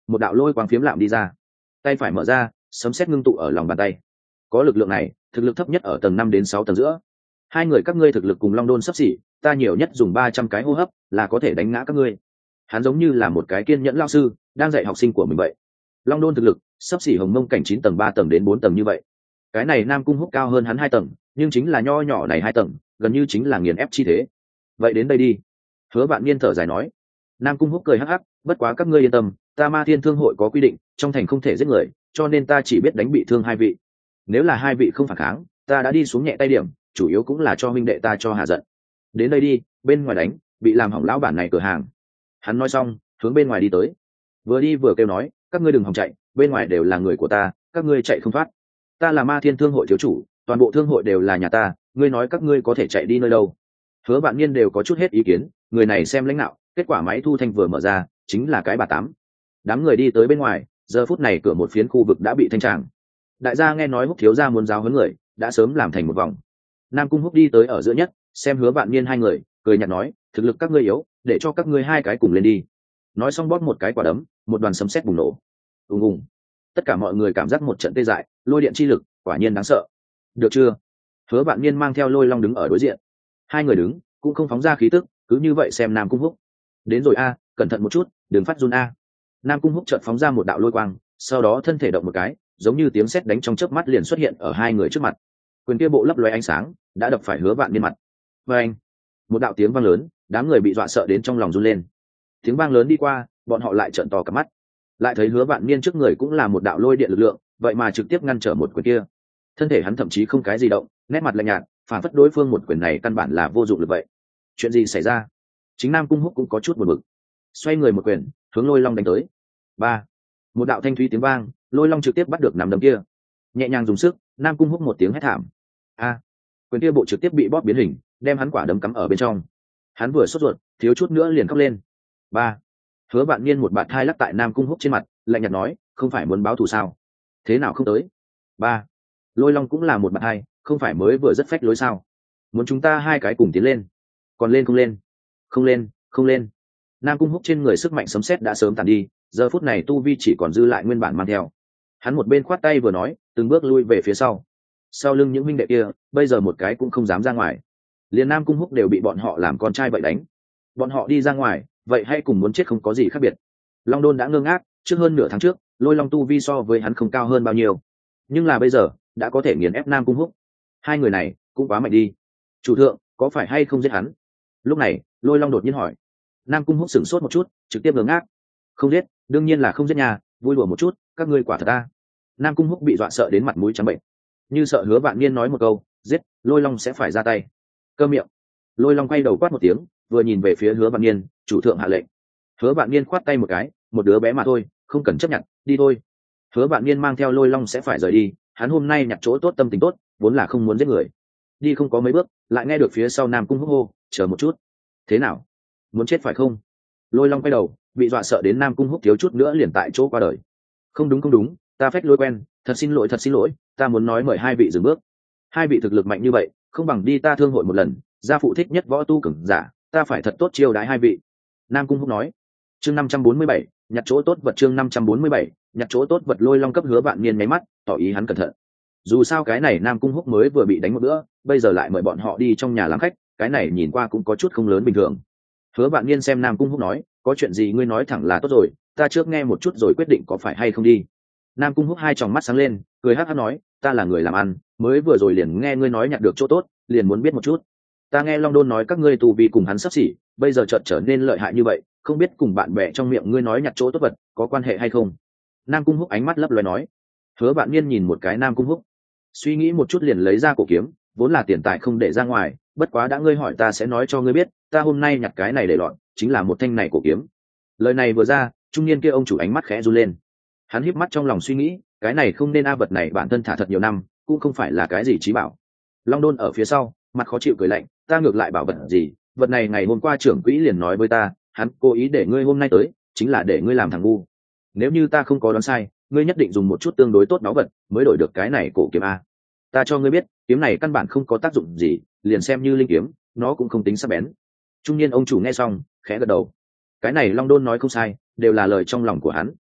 một đạo lôi quang phiếm lạm đi ra, tay phải mở ra, sấm sét ngưng tụ ở lòng bàn tay. Có lực lượng này, thực lực thấp nhất ở tầng năm đến sáu tầng giữa. Hai người các ngươi thực lực cùng Long Đôn sắp xỉ, ta nhiều nhất dùng ba trăm cái hô hấp là có thể đánh ngã các ngươi. Hắn giống như là một cái kiên nhẫn lao sư đang dạy học sinh của mình vậy. Long Đôn thực lực sắp xỉ Hồng Mông cảnh chín tầng ba tầng đến bốn tầng như vậy. Cái này Nam Cung Húc cao hơn hắn hai tầng, nhưng chính là nho nhỏ này hai tầng, gần như chính là nghiền ép chi thế. Vậy đến đây đi. Hứa Vạn Niên thở dài nói. Nam Cung Húc cười hắc hắc, bất quá các ngươi yên tâm, ta Ma Thiên Thương hội có quy định, trong thành không thể giết người, cho nên ta chỉ biết đánh bị thương hai vị. Nếu là hai vị không phản kháng, ta đã đi xuống nhẹ tay điểm, chủ yếu cũng là cho huynh đệ ta cho hạ giận. Đến đây đi, bên ngoài đánh, bị làm hỏng lão bản này cửa hàng. Hắn nói xong, hướng bên ngoài đi tới. Vừa đi vừa kêu nói, các ngươi đừng hòng chạy, bên ngoài đều là người của ta, các ngươi chạy không thoát. Ta là Ma Thiên Thương hội thiếu chủ, toàn bộ thương hội đều là nhà ta, ngươi nói các ngươi có thể chạy đi nơi đâu? Hứa Vạn Niên đều có chút hết ý kiến, người này xem lãnh đạo, kết quả máy thu thanh vừa mở ra, chính là cái bà tám. Đám người đi tới bên ngoài, giờ phút này cửa một phiến khu vực đã bị thanh tràng. Đại gia nghe nói Húc thiếu gia muốn giáo huấn người, đã sớm làm thành một vòng. Nam Cung Húc đi tới ở giữa nhất, xem Hứa Vạn Niên hai người, cười nhạt nói, thực lực các ngươi yếu, để cho các ngươi hai cái cùng lên đi. Nói xong bóp một cái quả đấm, một đoàn sấm sét bùng nổ. Ùng ùng. Tất cả mọi người cảm giác một trận tê dại, lôi điện chi lực, quả nhiên đáng sợ. Được chưa? Hứa Vạn Niên mang theo Lôi Long đứng ở đối diện. Hai người đứng, cũng không phóng ra khí tức, cứ như vậy xem Nam Cung Húc. Đến rồi a, cẩn thận một chút, đừng phát run a. Nam Cung Húc chợt phóng ra một đạo lôi quang, sau đó thân thể động một cái, giống như tiếng sét đánh trong chớp mắt liền xuất hiện ở hai người trước mặt. Quyền kia bộ lấp lóe ánh sáng, đã đập phải Hứa Vạn Niên mặt. Oeng! Một đạo tiếng vang lớn, đám người bị dọa sợ đến trong lòng run lên. Tiếng vang lớn đi qua, bọn họ lại trợn to cả mắt. Lại thấy Hứa Vạn Niên trước người cũng là một đạo lôi điện lực lượng, vậy mà trực tiếp ngăn trở một quyền kia. Thân thể hắn thậm chí không cái gì động, nét mặt lạnh nhạt, phản phất đối phương một quyền này căn bản là vô dụng lực vậy. Chuyện gì xảy ra? Chính Nam Cung Húc cũng có chút buồn bực. Xoay người một quyền, hướng Lôi Long đánh tới. Ba! Một đạo thanh thúy tiếng vang, Lôi Long trực tiếp bắt được nắm đấm kia. Nhẹ nhàng dùng sức, Nam Cung Húc một tiếng hét thảm. A! Quyền kia bộ trực tiếp bị bóp biến hình, đem hắn quả đấm cắm ở bên trong. Hắn vừa sốt ruột, thiếu chút nữa liền khóc lên. Ba! Hứa Vạn Niên một bạt hai lắc tại Nam Cung Húc trên mặt, lạnh nhạt nói, không phải muốn báo thù sao? Thế nào không tới? Ba! Lôi Long cũng là một bạt hai, không phải mới vừa rất phách lối sao? Muốn chúng ta hai cái cùng tiến lên? Còn lên không lên? Không lên, không lên. Nam Cung Húc trên người sức mạnh sấm sét đã sớm tàn đi, giờ phút này tu vi chỉ còn dư lại nguyên bản mang theo. Hắn một bên khoát tay vừa nói, từng bước lui về phía sau. Sau lưng những huynh đệ kia, bây giờ một cái cũng không dám ra ngoài. Liên Nam Cung Húc đều bị bọn họ làm con trai vậy đánh. Bọn họ đi ra ngoài, vậy hay cùng muốn chết không có gì khác biệt. Long Đôn đã ngơ ngác, trước hơn nửa tháng trước, Lôi Long tu vi so với hắn không cao hơn bao nhiêu, nhưng là bây giờ đã có thể nghiền ép Nam Cung Húc. Hai người này cũng quá mạnh đi. Chủ thượng, có phải hay không giết hắn? Lúc này, Lôi Long đột nhiên hỏi. Nam Cung Húc sửng sốt một chút, trực tiếp ngơ ngác. Không giết, đương nhiên là không giết nhà, vui đùa một chút, các ngươi quả thật ta. Nam Cung Húc bị dọa sợ đến mặt mũi trắng bệnh, như sợ Hứa Vạn Niên nói một câu, giết, Lôi Long sẽ phải ra tay. Câm miệng. Lôi Long quay đầu quát một tiếng, vừa nhìn về phía Hứa Vạn Niên, chủ thượng hạ lệnh. Hứa Vạn Niên khoát tay một cái, một đứa bé mà thôi, không cần chấp nhận, đi thôi. Hứa Vạn Niên mang theo Lôi Long sẽ phải rời đi, hắn hôm nay nhặt chỗ tốt tâm tình tốt, vốn là không muốn giết người. Đi không có mấy bước, lại nghe được phía sau Nam Cung Húc hô, chờ một chút. Thế nào? Muốn chết phải không? Lôi Long quay đầu, bị dọa sợ đến Nam Cung Húc thiếu chút nữa liền tại chỗ qua đời. Không đúng không đúng, ta phách lôi quen, thật xin lỗi thật xin lỗi, ta muốn nói mời hai vị dừng bước. Hai vị thực lực mạnh như vậy, không bằng đi ta thương hội một lần, gia phụ thích nhất võ tu cường giả, ta phải thật tốt chiêu đãi hai vị. Nam Cung Húc nói. Chương năm trăm bốn mươi bảy, nhặt chỗ tốt vật chương năm trăm bốn mươi bảy, nhặt chỗ tốt vật. Lôi Long cấp Hứa Vạn Niên nháy mắt, tỏ ý hắn cẩn thận. Dù sao cái này Nam Cung Húc mới vừa bị đánh một bữa, bây giờ lại mời bọn họ đi trong nhà làm khách, cái này nhìn qua cũng có chút không lớn bình thường. Hứa Vạn Niên xem Nam Cung Húc nói, có chuyện gì ngươi nói thẳng là tốt rồi, ta trước nghe một chút rồi quyết định có phải hay không đi. Nam Cung Húc hai tròng mắt sáng lên, cười hắc hắc nói, ta là người làm ăn, mới vừa rồi liền nghe ngươi nói nhặt được chỗ tốt, liền muốn biết một chút. Ta nghe Long Đôn nói các ngươi tù vì cùng hắn sắp xỉ, bây giờ chợt trở nên lợi hại như vậy, không biết cùng bạn bè trong miệng ngươi nói nhặt chỗ tốt vật có quan hệ hay không? Nam Cung Húc ánh mắt lấp loé nói. Hứa Vạn Niên nhìn một cái Nam Cung Húc, suy nghĩ một chút liền lấy ra cổ kiếm, vốn là tiền tài không để ra ngoài, bất quá đã ngươi hỏi ta sẽ nói cho ngươi biết, ta hôm nay nhặt cái này để lọt, chính là một thanh này cổ kiếm. Lời này vừa ra, trung niên kia ông chủ ánh mắt khẽ run lên. Hắn híp mắt trong lòng suy nghĩ, cái này không nên a, vật này bản thân thả thật nhiều năm, cũng không phải là cái gì trí bảo. Long Đôn ở phía sau, mặt khó chịu cười lạnh, ta ngược lại bảo vật gì, vật này ngày hôm qua trưởng quỹ liền nói với ta, hắn cố ý để ngươi hôm nay tới, chính là để ngươi làm thằng ngu. Nếu như ta không có đoán sai, ngươi nhất định dùng một chút tương đối tốt báu vật mới đổi được cái này cổ kiếm a. Ta cho ngươi biết, kiếm này căn bản không có tác dụng gì, liền xem như linh kiếm, nó cũng không tính sắc bén. Trung niên ông chủ nghe xong, khẽ gật đầu. Cái này Long Đôn nói không sai, đều là lời trong lòng của hắn.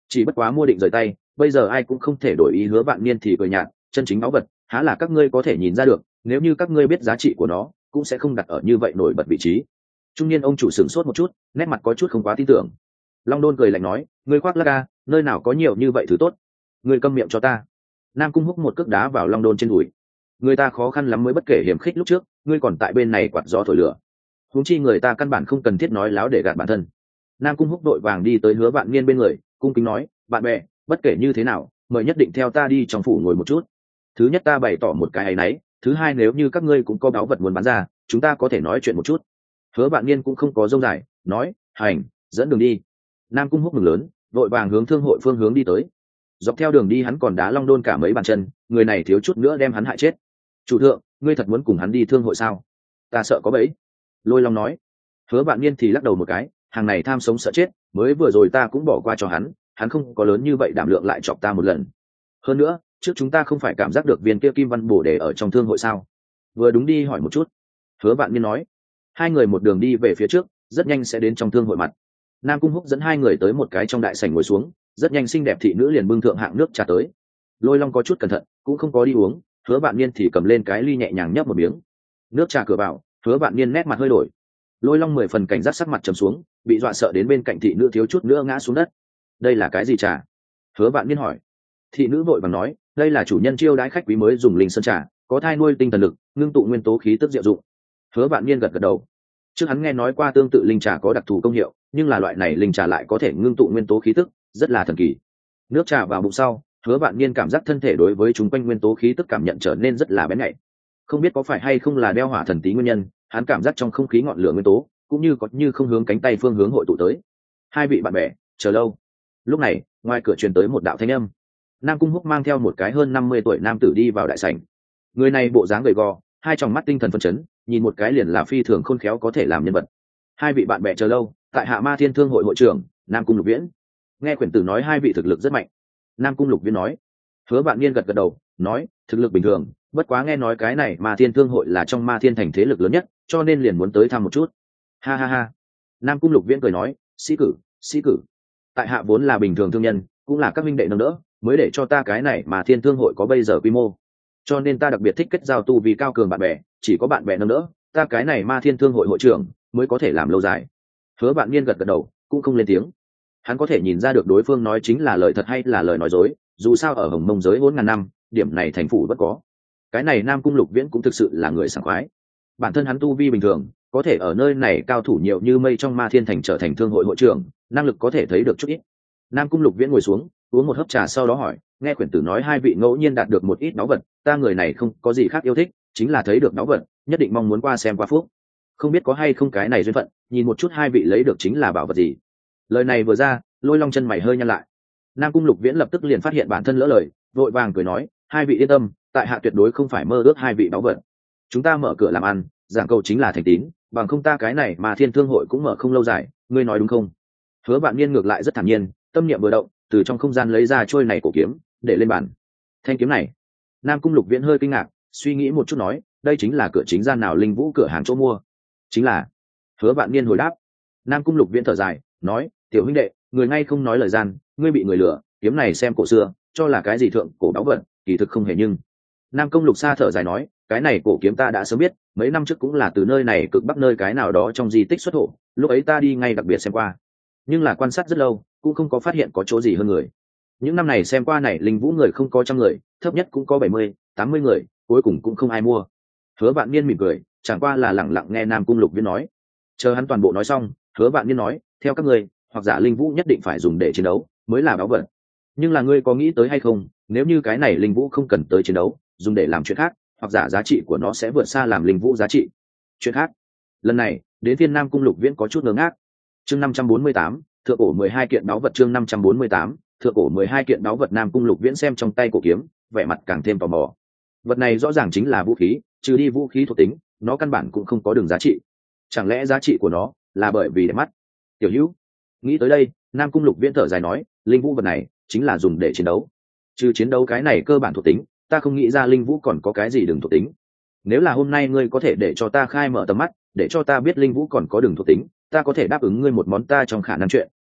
chỉ bất quá mua định rời tay, bây giờ ai cũng không thể đổi ý. Hứa Vạn Niên thì cười nhạt, chân chính báu vật há là các ngươi có thể nhìn ra được, nếu như các ngươi biết giá trị của nó cũng sẽ không đặt ở như vậy nổi bật vị trí. Trung niên ông chủ sửng sốt một chút, nét mặt có chút không quá tin tưởng. Long Đôn cười lạnh nói, ngươi khoác lác ca, nơi nào có nhiều như vậy thứ tốt, ngươi câm miệng cho ta. Nam Cung Húc một cước đá vào Long Đôn trên đùi. Người ta khó khăn lắm mới bất kể hiểm khích lúc trước, ngươi còn tại bên này quạt gió thổi lửa. Huống chi người ta căn bản không cần thiết nói láo để gạt bản thân. Nam Cung Húc đội vàng đi tới Hứa Vạn Niên bên người, cung kính nói, bạn bè, bất kể như thế nào, mời nhất định theo ta đi trong phủ ngồi một chút. Thứ nhất ta bày tỏ một cái áy náy, thứ hai nếu như các ngươi cũng có báu vật muốn bán ra, chúng ta có thể nói chuyện một chút. Hứa Vạn Niên cũng không có dông dài, nói, hành, dẫn đường đi. Nam Cung Húc mừng lớn, vội vàng hướng thương hội phương hướng đi tới. Dọc theo đường đi hắn còn đá Long Đôn cả mấy bàn chân, người này thiếu chút nữa đem hắn hại chết. Chủ thượng, ngươi thật muốn cùng hắn đi thương hội sao? Ta sợ có bẫy. Lôi Long nói. Hứa Vạn Niên thì lắc đầu một cái, hàng này tham sống sợ chết, mới vừa rồi ta cũng bỏ qua cho hắn, hắn không có lớn như vậy đảm lượng lại chọc ta một lần. Hơn nữa, trước chúng ta không phải cảm giác được viên kia kim văn bổ đề ở trong thương hội sao? Vừa đúng đi hỏi một chút. Hứa Vạn Niên nói. Hai người một đường đi về phía trước, rất nhanh sẽ đến trong thương hội mặt. Nam Cung Húc dẫn hai người tới một cái trong đại sảnh ngồi xuống, rất nhanh xinh đẹp thị nữ liền bưng thượng hạng nước trà tới. Lôi Long có chút cẩn thận, cũng không có đi uống, Hứa Vạn Niên thì cầm lên cái ly nhẹ nhàng nhấp một miếng. Nước trà cửa vào, Hứa Vạn Niên nét mặt hơi đổi. Lôi Long mười phần cảnh giác, sắc mặt trầm xuống, bị dọa sợ đến bên cạnh thị nữ thiếu chút nữa ngã xuống đất. Đây là cái gì trà? Hứa Vạn Niên hỏi. Thị nữ vội vàng nói, đây là chủ nhân chiêu đãi khách quý mới dùng linh sơn trà, có thai nuôi tinh thần lực, ngưng tụ nguyên tố khí tức diệu dụng. Hứa Vạn Niên gật gật đầu. Trước hắn nghe nói qua tương tự linh trà có đặc thù công hiệu, nhưng là loại này linh trà lại có thể ngưng tụ nguyên tố khí tức, rất là thần kỳ. Nước trà vào bụng sau, Hứa Vạn Niên cảm giác thân thể đối với chúng quanh nguyên tố khí tức cảm nhận trở nên rất là bén nhạy. Không biết có phải hay không là đeo hỏa thần tí nguyên nhân, hắn cảm giác trong không khí ngọn lửa nguyên tố cũng như có như không hướng cánh tay phương hướng hội tụ tới. Hai vị bạn bè, chờ lâu. Lúc này, ngoài cửa truyền tới một đạo thanh âm. Nam Cung Húc mang theo một cái hơn năm mươi tuổi nam tử đi vào đại sảnh. Người này bộ dáng gầy gò, hai tròng mắt tinh thần phấn chấn, nhìn một cái liền là phi thường khôn khéo có thể làm nhân vật. Hai vị bạn bè chờ lâu, tại Hạ Ma Thiên Thương hội hội trưởng, Nam Cung Lục Viễn. Nghe quyển tử nói hai vị thực lực rất mạnh. Nam Cung Lục Viễn nói. Hứa Vạn Niên gật gật đầu, nói, thực lực bình thường, bất quá nghe nói cái này Ma Thiên Thương hội là trong Ma Thiên thành thế lực lớn nhất, cho nên liền muốn tới thăm một chút. Ha ha ha. Nam Cung Lục Viễn cười nói, sĩ cử, sĩ cử. Tại Hạ vốn là bình thường thương nhân, cũng là các minh đệ nâng đỡ, mới để cho ta cái này Ma Thiên Thương hội có bây giờ quy mô. Cho nên ta đặc biệt thích kết giao tu vì cao cường bạn bè, chỉ có bạn bè nâng đỡ, ta cái này Ma Thiên Thương hội hội trưởng mới có thể làm lâu dài. Hứa Vạn Niên gật gật đầu, cũng không lên tiếng. Hắn có thể nhìn ra được đối phương nói chính là lời thật hay là lời nói dối, dù sao ở Hồng Mông giới bốn ngàn năm, điểm này thành phủ bất có. Cái này Nam Cung Lục Viễn cũng thực sự là người sảng khoái. Bản thân hắn tu vi bình thường, có thể ở nơi này cao thủ nhiều như mây trong Ma Thiên thành trở thành thương hội hội trưởng, năng lực có thể thấy được chút ít. Nam Cung Lục Viễn ngồi xuống, uống một hớp trà sau đó hỏi, nghe quyển tử nói hai vị ngẫu nhiên đạt được một ít báu vật, ta người này không có gì khác yêu thích, chính là thấy được báu vật, nhất định mong muốn qua xem qua phúc. Không biết có hay không cái này duyên phận, nhìn một chút hai vị lấy được chính là bảo vật gì. Lời này vừa ra, Lôi Long chân mày hơi nhăn lại. Nam Cung Lục Viễn lập tức liền phát hiện bản thân lỡ lời, vội vàng cười nói, hai vị yên tâm, tại hạ tuyệt đối không phải mơ ước hai vị báu vật. Chúng ta mở cửa làm ăn, giảng cầu chính là thành tín, bằng không ta cái này mà Thiên Thương hội cũng mở không lâu dài, ngươi nói đúng không? Hứa Vạn Niên ngược lại rất thản nhiên, tâm niệm vừa động, từ trong không gian lấy ra trôi này cổ kiếm, để lên bàn. Thanh kiếm này. Nam Cung Lục Viễn hơi kinh ngạc, suy nghĩ một chút nói, đây chính là cửa chính gian nào Linh Vũ cửa hàng chỗ mua? Chính là. Hứa Vạn Niên hồi đáp. Nam Cung Lục Viễn thở dài, nói, tiểu huynh đệ, người ngay không nói lời gian, ngươi bị người lừa, kiếm này xem cổ xưa, cho là cái gì thượng cổ báu vật, kỳ thực không hề. Nhưng Nam Công Lục Sa thở dài nói, cái này cổ kiếm ta đã sớm biết, mấy năm trước cũng là từ nơi này cực bắc nơi cái nào đó trong di tích xuất thổ, lúc ấy ta đi ngay đặc biệt xem qua, nhưng là quan sát rất lâu, cũng không có phát hiện có chỗ gì hơn người. Những năm này xem qua này Linh Vũ người không có trăm người, thấp nhất cũng có bảy mươi, tám mươi người, cuối cùng cũng không ai mua. Hứa Vạn Niên mỉm cười, chẳng qua là lẳng lặng nghe Nam Cung Lục Viễn nói. Chờ hắn toàn bộ nói xong, Hứa Vạn Niên nói, theo các ngươi, hoặc giả Linh Vũ nhất định phải dùng để chiến đấu, mới là báu vật. Nhưng là ngươi có nghĩ tới hay không, nếu như cái này Linh Vũ không cần tới chiến đấu, dùng để làm chuyện khác, hoặc giả giá trị của nó sẽ vượt xa làm Linh Vũ giá trị. Chuyện khác. Lần này, đến phiên Nam Cung Lục Viễn có chút ngớ ngác. Chương năm trăm bốn mươi tám, thượng cổ mười hai kiện báu vật. Chương năm trăm bốn mươi tám, thượng cổ mười hai kiện báu vật. Nam Cung Lục Viễn xem trong tay cổ kiếm, vẻ mặt càng thêm tò mò. Vật này rõ ràng chính là vũ khí, trừ đi vũ khí thuộc tính, nó căn bản cũng không có đường giá trị. Chẳng lẽ giá trị của nó là bởi vì đẹp mắt? Tiểu Hữu, nghĩ tới đây, Nam Cung Lục Viễn thở dài nói, linh vũ vật này chính là dùng để chiến đấu. Trừ chiến đấu cái này cơ bản thuộc tính, ta không nghĩ ra linh vũ còn có cái gì đường thuộc tính. Nếu là hôm nay ngươi có thể để cho ta khai mở tầm mắt, để cho ta biết linh vũ còn có đường thuộc tính, ta có thể đáp ứng ngươi một món ta trong khả năng chuyện,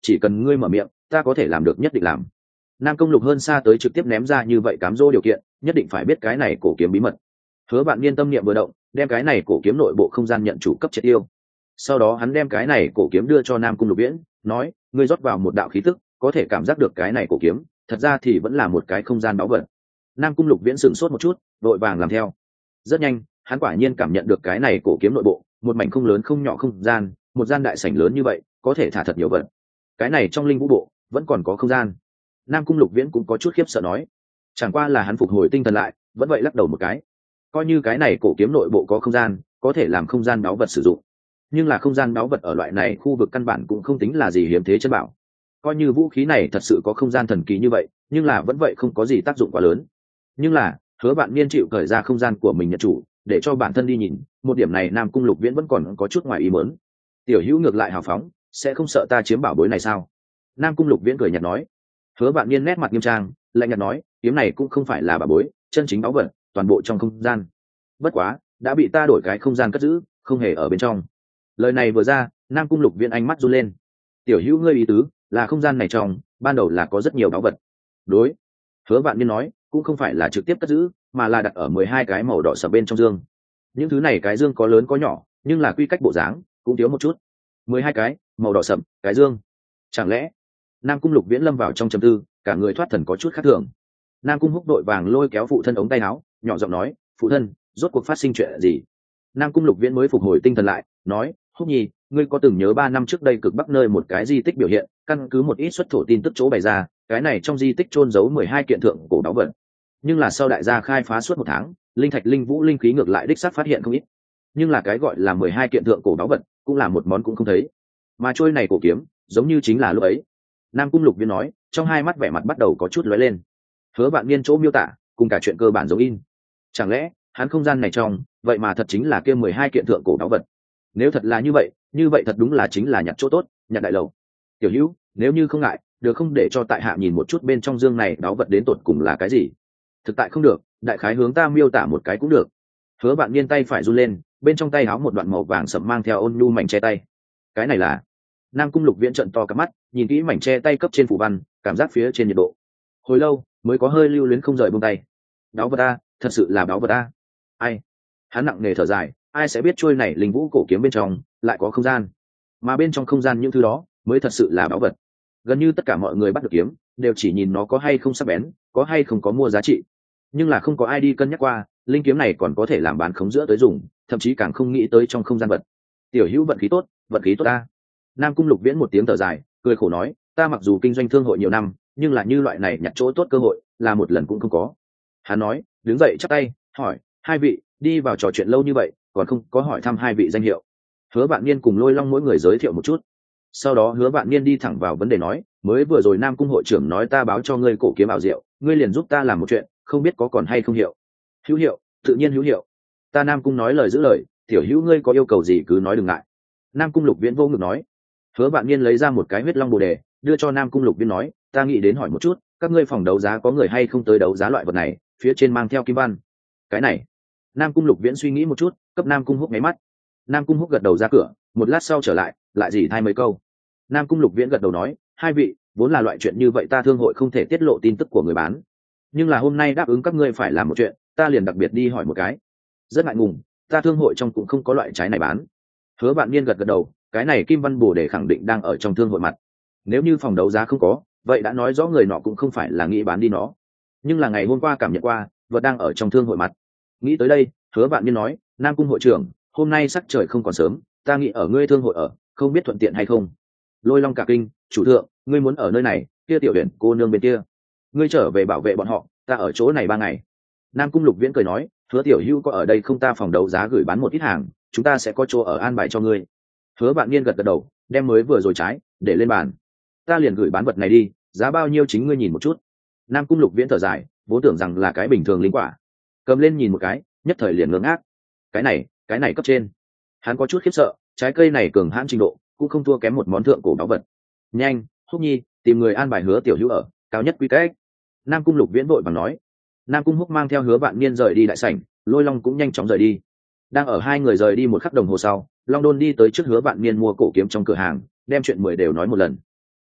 chỉ cần ngươi mở miệng ta có thể làm được, nhất định làm. Nam Công Lục hơn xa tới trực tiếp ném ra như vậy cám dỗ điều kiện, nhất định phải biết cái này cổ kiếm bí mật. Hứa Vạn Niên tâm niệm vừa động, đem cái này cổ kiếm nội bộ không gian nhận chủ cấp triệt tiêu. Sau đó hắn đem cái này cổ kiếm đưa cho Nam Cung Lục Viễn, nói: ngươi rót vào một đạo khí tức, có thể cảm giác được cái này cổ kiếm thật ra thì vẫn là một cái không gian báu vật. Nam Cung Lục Viễn sửng sốt một chút, vội vàng làm theo. Rất nhanh hắn quả nhiên cảm nhận được cái này cổ kiếm nội bộ một mảnh không lớn không nhỏ không gian, một gian đại sảnh lớn như vậy có thể thả thật nhiều vật. Cái này trong linh vũ bộ vẫn còn có không gian. Nam Cung Lục Viễn cũng có chút khiếp sợ nói, chẳng qua là hắn phục hồi tinh thần lại, vẫn vậy lắc đầu một cái. Coi như cái này cổ kiếm nội bộ có không gian, có thể làm không gian báu vật sử dụng, nhưng là không gian báu vật ở loại này khu vực căn bản cũng không tính là gì hiếm thế chân bảo. Coi như vũ khí này thật sự có không gian thần kỳ như vậy, nhưng là vẫn vậy không có gì tác dụng quá lớn. Nhưng là Hứa Vạn Niên chịu cởi ra không gian của mình nhận chủ, để cho bản thân đi nhìn, một điểm này Nam Cung Lục Viễn vẫn còn có chút ngoài ý muốn. Tiểu Hữu ngược lại hào phóng, sẽ không sợ ta chiếm bảo bối này sao? Nam Cung Lục Viễn cười nhạt nói. Hứa Vạn Niên nét mặt nghiêm trang, lạnh nhạt nói, kiếm này cũng không phải là bảo bối, chân chính báu vật, toàn bộ trong không gian. Bất quá, đã bị ta đổi cái không gian cất giữ, không hề ở bên trong. Lời này vừa ra, Nam Cung Lục Viễn ánh mắt run lên. Tiểu Hữu ngươi ý tứ là không gian này trong ban đầu là có rất nhiều báu vật? Đối. Hứa Vạn Niên nói, cũng không phải là trực tiếp cất giữ, mà là đặt ở mười hai cái màu đỏ sẫm bên trong dương. Những thứ này cái dương có lớn có nhỏ, nhưng là quy cách bộ dáng cũng thiếu một chút. mười hai cái màu đỏ sẫm cái dương, chẳng lẽ? Nam Cung Lục Viễn lâm vào trong trầm tư, cả người thoát thần có chút khác thường. Nam Cung Húc đội vàng lôi kéo phụ thân ống tay áo, nhỏ giọng nói, phụ thân, rốt cuộc phát sinh chuyện gì? Nam Cung Lục Viễn mới phục hồi tinh thần lại, nói, Húc nhi, ngươi có từng nhớ ba năm trước đây cực bắc nơi một cái di tích biểu hiện, căn cứ một ít xuất thổ tin tức chỗ bày ra, cái này trong di tích chôn giấu mười hai kiện thượng cổ báu vật. Nhưng là sau đại gia khai phá suốt một tháng, linh thạch linh vũ linh khí ngược lại đích xác phát hiện không ít. Nhưng là cái gọi là mười hai kiện thượng cổ báu vật, cũng là một món cũng không thấy. Mà trôi này cổ kiếm, giống như chính là lúc ấy. Nam Cung Lục Viễn nói, trong hai mắt vẻ mặt bắt đầu có chút lóe lên. Hứa Vạn Niên chỗ miêu tả, cùng cả chuyện cơ bản giống in. Chẳng lẽ hắn không gian này trong, vậy mà thật chính là kia mười hai kiện thượng cổ báu vật? Nếu thật là như vậy, như vậy thật đúng là chính là nhặt chỗ tốt, nhặt đại lầu. Tiểu Hữu, nếu như không ngại, được không để cho tại hạ nhìn một chút bên trong dương này báu vật đến tột cùng là cái gì? Thực tại không được, đại khái hướng ta miêu tả một cái cũng được. Hứa Vạn Niên tay phải run lên, bên trong tay áo một đoạn màu vàng sẫm mang theo ôn nhu mảnh che tay. Cái này là? Nam Cung Lục Viễn trợn to cả mắt, nhìn kỹ mảnh che tay cấp trên phù văn, cảm giác phía trên nhiệt độ. Hồi lâu mới có hơi lưu luyến không rời buông tay. Báu vật a, thật sự là báu vật a. Ai? Hắn nặng nề thở dài, ai sẽ biết trôi này linh vũ cổ kiếm bên trong lại có không gian, mà bên trong không gian những thứ đó mới thật sự là báu vật. Gần như tất cả mọi người bắt được kiếm đều chỉ nhìn nó có hay không sắc bén, có hay không có mua giá trị, nhưng là không có ai đi cân nhắc qua linh kiếm này còn có thể làm bán khống giữa tới dùng, thậm chí càng không nghĩ tới trong không gian vật. Tiểu Hữu vận khí tốt, vận khí tốt ta. Nam Cung Lục Viễn một tiếng thở dài, cười khổ nói, ta mặc dù kinh doanh thương hội nhiều năm, nhưng là như loại này nhặt chỗ tốt cơ hội là một lần cũng không có. Hắn nói, đứng dậy chắp tay, hỏi, hai vị đi vào trò chuyện lâu như vậy, còn không có hỏi thăm hai vị danh hiệu. Hứa Vạn Niên cùng Lôi Long mỗi người giới thiệu một chút. Sau đó Hứa Vạn Niên đi thẳng vào vấn đề nói, mới vừa rồi Nam Cung hội trưởng nói ta báo cho ngươi cổ kiếm ảo diệu, ngươi liền giúp ta làm một chuyện, không biết có còn hay không hiệu? Hữu hiệu, tự nhiên hữu hiệu. Ta Nam Cung nói lời giữ lời, Tiểu Hữu ngươi có yêu cầu gì cứ nói đừng ngại. Nam Cung Lục Viễn vô ngực nói. Hứa Vạn Niên lấy ra một cái huyết long bồ đề, đưa cho Nam Cung Lục Viễn nói, ta nghĩ đến hỏi một chút, các ngươi phòng đấu giá có người hay không tới đấu giá loại vật này, phía trên mang theo kim văn. Cái này. Nam Cung Lục Viễn suy nghĩ một chút, cấp Nam Cung Húc nháy mắt. Nam Cung Húc gật đầu ra cửa, một lát sau trở lại, lại dì thay mấy câu. Nam Cung Lục Viễn gật đầu nói, hai vị, vốn là loại chuyện như vậy ta thương hội không thể tiết lộ tin tức của người bán, nhưng là hôm nay đáp ứng các ngươi phải làm một chuyện, ta liền đặc biệt đi hỏi một cái. Rất ngại ngùng, ta thương hội trong cũng không có loại trái này bán. Hứa Vạn Niên gật gật đầu, cái này kim văn bồ đề khẳng định đang ở trong thương hội mặt. Nếu như phòng đấu giá không có, vậy đã nói rõ người nọ cũng không phải là nghĩ bán đi nó. Nhưng là ngày hôm qua cảm nhận qua, vật đang ở trong thương hội mặt. Nghĩ tới đây, Hứa Vạn Niên nói, Nam Cung hội trưởng, hôm nay sắc trời không còn sớm, ta nghĩ ở ngươi thương hội ở, không biết thuận tiện hay không? Lôi Long cả kinh, chủ thượng, ngươi muốn ở nơi này, kia tiểu huyền cô nương bên kia, ngươi trở về bảo vệ bọn họ, ta ở chỗ này ba ngày. Nam Cung Lục Viễn cười nói, Hứa tiểu hữu có ở đây không, ta phòng đấu giá gửi bán một ít hàng, chúng ta sẽ có chỗ ở an bài cho ngươi. Hứa Vạn Niên gật gật đầu, đem mới vừa rồi trái để lên bàn. Ta liền gửi bán vật này đi, giá bao nhiêu chính ngươi nhìn một chút. Nam Cung Lục Viễn thở dài, vốn tưởng rằng là cái bình thường linh quả, cầm lên nhìn một cái, nhất thời liền ngớ ngác. Cái này, cái này cấp trên. Hắn có chút khiếp sợ, trái cây này cường hãn trình độ, cũng không thua kém một món thượng cổ báu vật. Nhanh, Húc nhi, tìm người an bài Hứa tiểu hữu ở, cao nhất quy cách. Nam Cung Lục Viễn vội vàng nói. Nam Cung Húc mang theo Hứa Vạn Niên rời đi đại sảnh, Lôi Long cũng nhanh chóng rời đi. Đang ở hai người rời đi một khắc đồng hồ sau, Long Đôn đi tới trước Hứa Vạn Niên mua cổ kiếm trong cửa hàng, đem chuyện mười đều nói một lần.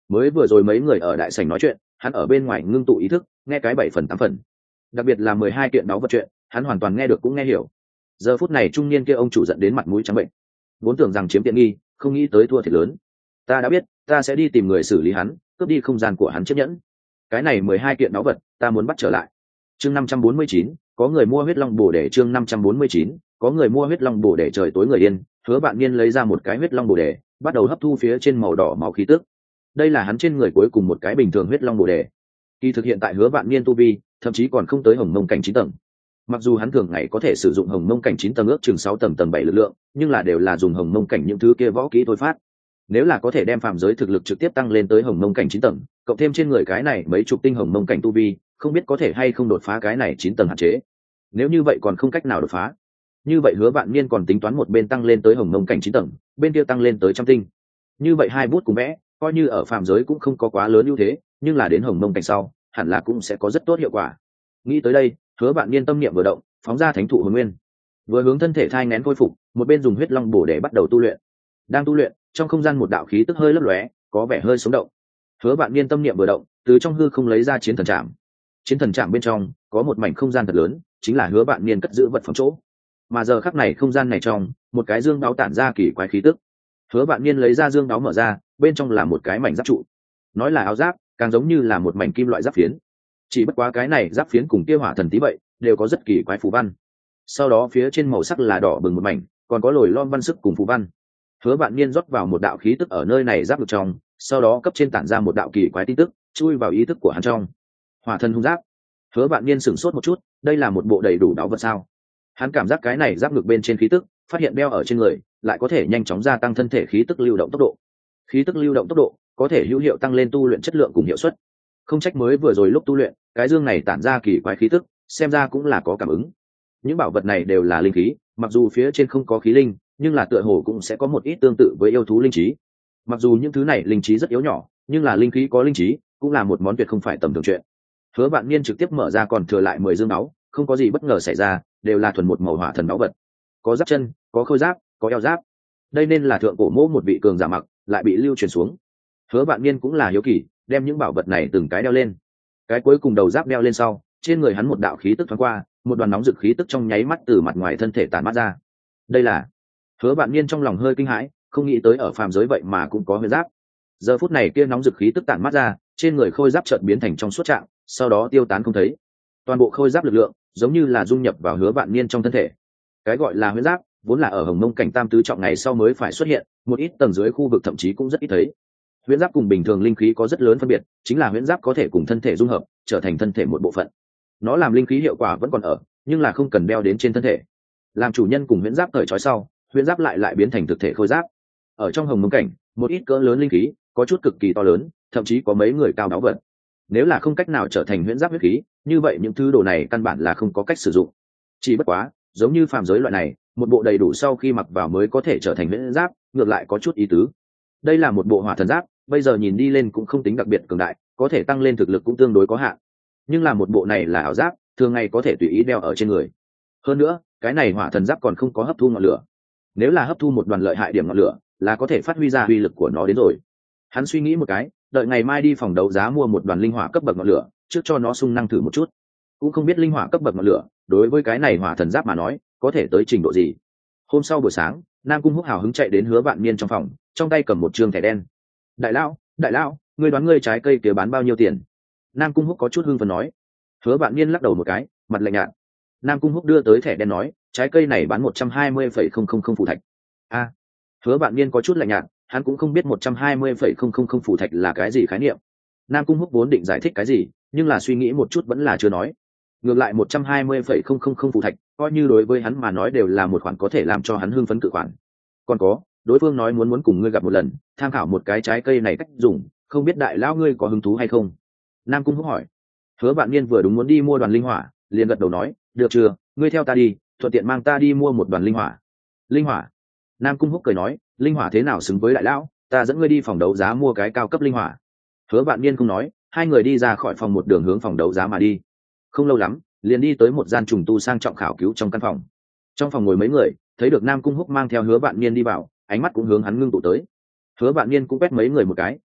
mới vừa rồi mấy người ở đại sảnh nói chuyện, hắn ở bên ngoài ngưng tụ ý thức, nghe cái bảy phần tám phần. Đặc biệt là mười hai kiện đáo vật chuyện, hắn hoàn toàn nghe được cũng nghe hiểu. Giờ phút này trung niên kia ông chủ giận đến mặt mũi trắng bệnh, vốn tưởng rằng chiếm tiện nghi, không nghĩ tới thua thiệt lớn. Ta đã biết, ta sẽ đi tìm người xử lý hắn, cướp đi không gian của hắn chiếc nhẫn. Cái này mười hai kiện đáo vật, ta muốn bắt trở lại. Chương năm trăm bốn mươi chín, có người mua huyết long bổ để chương năm trăm bốn mươi chín, có người mua huyết long bổ để trời tối người điên, Hứa Vạn Niên lấy ra một cái huyết long bổ để, bắt đầu hấp thu phía trên màu đỏ máu khí tức. Đây là hắn trên người cuối cùng một cái bình thường huyết long bổ đề. Kỳ thực hiện tại Hứa Vạn Niên tu vi, thậm chí còn không tới hồng mông cảnh chín tầng. Mặc dù hắn thường ngày có thể sử dụng hồng mông cảnh chín tầng ước chừng sáu tầng tầng bảy lực lượng, nhưng là đều là dùng hồng mông cảnh những thứ kia võ kỹ thôi phát. Nếu là có thể đem phàm giới thực lực trực tiếp tăng lên tới hồng mông cảnh chín tầng, cộng thêm trên người cái này mấy chục tinh hồng mông cảnh tu vi, không biết có thể hay không đột phá cái này chín tầng hạn chế. Nếu như vậy còn không cách nào đột phá, như vậy Hứa Vạn Niên còn tính toán một bên tăng lên tới hồng mông cảnh chín tầng, bên kia tăng lên tới trăm tinh. Như vậy hai bút cùng vẽ, coi như ở phàm giới cũng không có quá lớn ưu thế, nhưng là đến hồng mông cảnh sau, hẳn là cũng sẽ có rất tốt hiệu quả. Nghĩ tới đây, Hứa Vạn Niên tâm niệm vừa động, phóng ra thánh thụ hồn nguyên, vừa hướng thân thể thai nghén khôi phục, một bên dùng huyết long bổ để bắt đầu tu luyện. Đang tu luyện, trong không gian một đạo khí tức hơi lấp lóe, có vẻ hơi sống động. Hứa Vạn Niên tâm niệm vừa động, từ trong hư không lấy ra chiến thần trảm. Chiến thần trảm bên trong có một mảnh không gian thật lớn, chính là Hứa Vạn Niên cất giữ vật phẩm chỗ. Mà giờ khắc này không gian này trong, một cái dương đáo tản ra kỳ quái khí tức. Hứa Vạn Niên lấy ra dương đáo mở ra, bên trong là một cái mảnh giáp trụ. Nói là áo giáp, càng giống như là một mảnh kim loại giáp phiến. Chỉ bất quá cái này giáp phiến cùng kia hỏa thần tí vậy, đều có rất kỳ quái phù văn. Sau đó phía trên màu sắc là đỏ bừng một mảnh, còn có lồi lom văn sức cùng phù văn. Hứa Vạn Niên rót vào một đạo khí tức ở nơi này giáp được trong, sau đó cấp trên tản ra một đạo kỳ quái tin tức, chui vào ý thức của hắn trong. Hỏa thần hung giáp. Hứa Vạn Niên sửng sốt một chút, đây là một bộ đầy đủ đáo vật sao? Hắn cảm giác cái này giáp ngực bên trên khí tức, phát hiện đeo ở trên người, lại có thể nhanh chóng gia tăng thân thể khí tức lưu động tốc độ. Khí tức lưu động tốc độ có thể hữu hiệu tăng lên tu luyện chất lượng cùng hiệu suất. Không trách mới vừa rồi lúc tu luyện, cái dương này tản ra kỳ quái khí tức, xem ra cũng là có cảm ứng. Những bảo vật này đều là linh khí, mặc dù phía trên không có khí linh, nhưng là tựa hồ cũng sẽ có một ít tương tự với yêu thú linh trí. Mặc dù những thứ này linh trí rất yếu nhỏ, nhưng là linh khí có linh trí, cũng là một món tuyệt không phải tầm thường chuyện. Hứa Vạn Niên trực tiếp mở ra còn thừa lại mười dương báu, không có gì bất ngờ xảy ra, đều là thuần một màu hỏa thần báu vật. Có giáp chân, có khôi giáp, có eo giáp. Đây nên là thượng cổ mỗ một vị cường giả mặc, lại bị lưu truyền xuống. Hứa Vạn Niên cũng là hiếu kỳ, đem những bảo vật này từng cái đeo lên. Cái cuối cùng đầu giáp đeo lên sau, trên người hắn một đạo khí tức thoáng qua, một đoàn nóng rực khí tức trong nháy mắt từ mặt ngoài thân thể tản mát ra. Đây là Hứa Vạn Niên trong lòng hơi kinh hãi, không nghĩ tới ở phàm giới vậy mà cũng có huyền giáp. Giờ phút này kia nóng rực khí tức tản mát ra, trên người khôi giáp chợt biến thành trong suốt trạng, sau đó tiêu tán không thấy. Toàn bộ khôi giáp lực lượng giống như là dung nhập vào Hứa Vạn Niên trong thân thể. Cái gọi là huyền giáp vốn là ở hồng mông cảnh tam tứ trọng ngày sau mới phải xuất hiện, một ít tầng dưới khu vực thậm chí cũng rất ít thấy. Huyền giáp cùng bình thường linh khí có rất lớn phân biệt, chính là huyền giáp có thể cùng thân thể dung hợp, trở thành thân thể một bộ phận. Nó làm linh khí hiệu quả vẫn còn ở, nhưng là không cần đeo đến trên thân thể. Làm chủ nhân cùng huyền giáp cởi trói sau, huyền giáp lại lại biến thành thực thể khôi giáp. Ở trong hồng mông cảnh, một ít cỡ lớn linh khí, có chút cực kỳ to lớn, thậm chí có mấy người cao đáo vật. Nếu là không cách nào trở thành huyền giáp huyết khí, như vậy những thứ đồ này căn bản là không có cách sử dụng. Chỉ bất quá, giống như phàm giới loại này, một bộ đầy đủ sau khi mặc vào mới có thể trở thành huyền giáp, ngược lại có chút ý tứ. Đây là một bộ hỏa thần giáp, bây giờ nhìn đi lên cũng không tính đặc biệt cường đại, có thể tăng lên thực lực cũng tương đối có hạn. Nhưng là một bộ này là áo giáp, thường ngày có thể tùy ý đeo ở trên người. Hơn nữa, cái này hỏa thần giáp còn không có hấp thu ngọn lửa. Nếu là hấp thu một đoàn lợi hại điểm ngọn lửa, là có thể phát huy ra uy lực của nó đến rồi. Hắn suy nghĩ một cái, đợi ngày mai đi phòng đấu giá mua một đoàn linh hỏa cấp bậc ngọn lửa, trước cho nó sung năng thử một chút. Cũng không biết linh hỏa cấp bậc ngọn lửa, đối với cái này hỏa thần giáp mà nói, có thể tới trình độ gì. Hôm sau buổi sáng, Nam Cung Húc hào hứng chạy đến Hứa Vạn Niên trong phòng, trong tay cầm một trương thẻ đen. Đại lão, đại lão, ngươi đoán ngươi trái cây kia bán bao nhiêu tiền? Nam Cung Húc có chút hưng phấn nói. Hứa Vạn Niên lắc đầu một cái, mặt lạnh nhạt. Nam Cung Húc đưa tới thẻ đen nói, trái cây này bán một trăm hai mươi phẩy không không không phù thạch. A. Hứa Vạn Niên có chút lạnh nhạt, hắn cũng không biết một trăm hai mươi phẩy không không không phù thạch là cái gì khái niệm. Nam Cung Húc vốn định giải thích cái gì, nhưng là suy nghĩ một chút vẫn là chưa nói. Ngược lại một trăm hai mươi phẩy không không không phù thạch, coi như đối với hắn mà nói đều là một khoản có thể làm cho hắn hưng phấn cự khoản. Còn có, đối phương nói muốn muốn cùng ngươi gặp một lần, tham khảo một cái trái cây này cách dùng, không biết đại lão ngươi có hứng thú hay không? Nam Cung Húc hỏi. Hứa Vạn Niên vừa đúng muốn đi mua đoàn linh hỏa, liền gật đầu nói, được chưa, ngươi theo ta đi, thuận tiện mang ta đi mua một đoàn linh hỏa. Linh hỏa? Nam Cung Húc cười nói, linh hỏa thế nào xứng với đại lão, ta dẫn ngươi đi phòng đấu giá mua cái cao cấp linh hỏa. Hứa Vạn Niên không nói, hai người đi ra khỏi phòng một đường hướng phòng đấu giá mà đi. Không lâu lắm, liền đi tới một gian trùng tu sang trọng khảo cứu trong căn phòng. Trong phòng ngồi mấy người, thấy được Nam Cung Húc mang theo Hứa Vạn Niên đi vào, ánh mắt cũng hướng hắn ngưng tụ tới. Hứa Vạn Niên cũng quét mấy người một cái,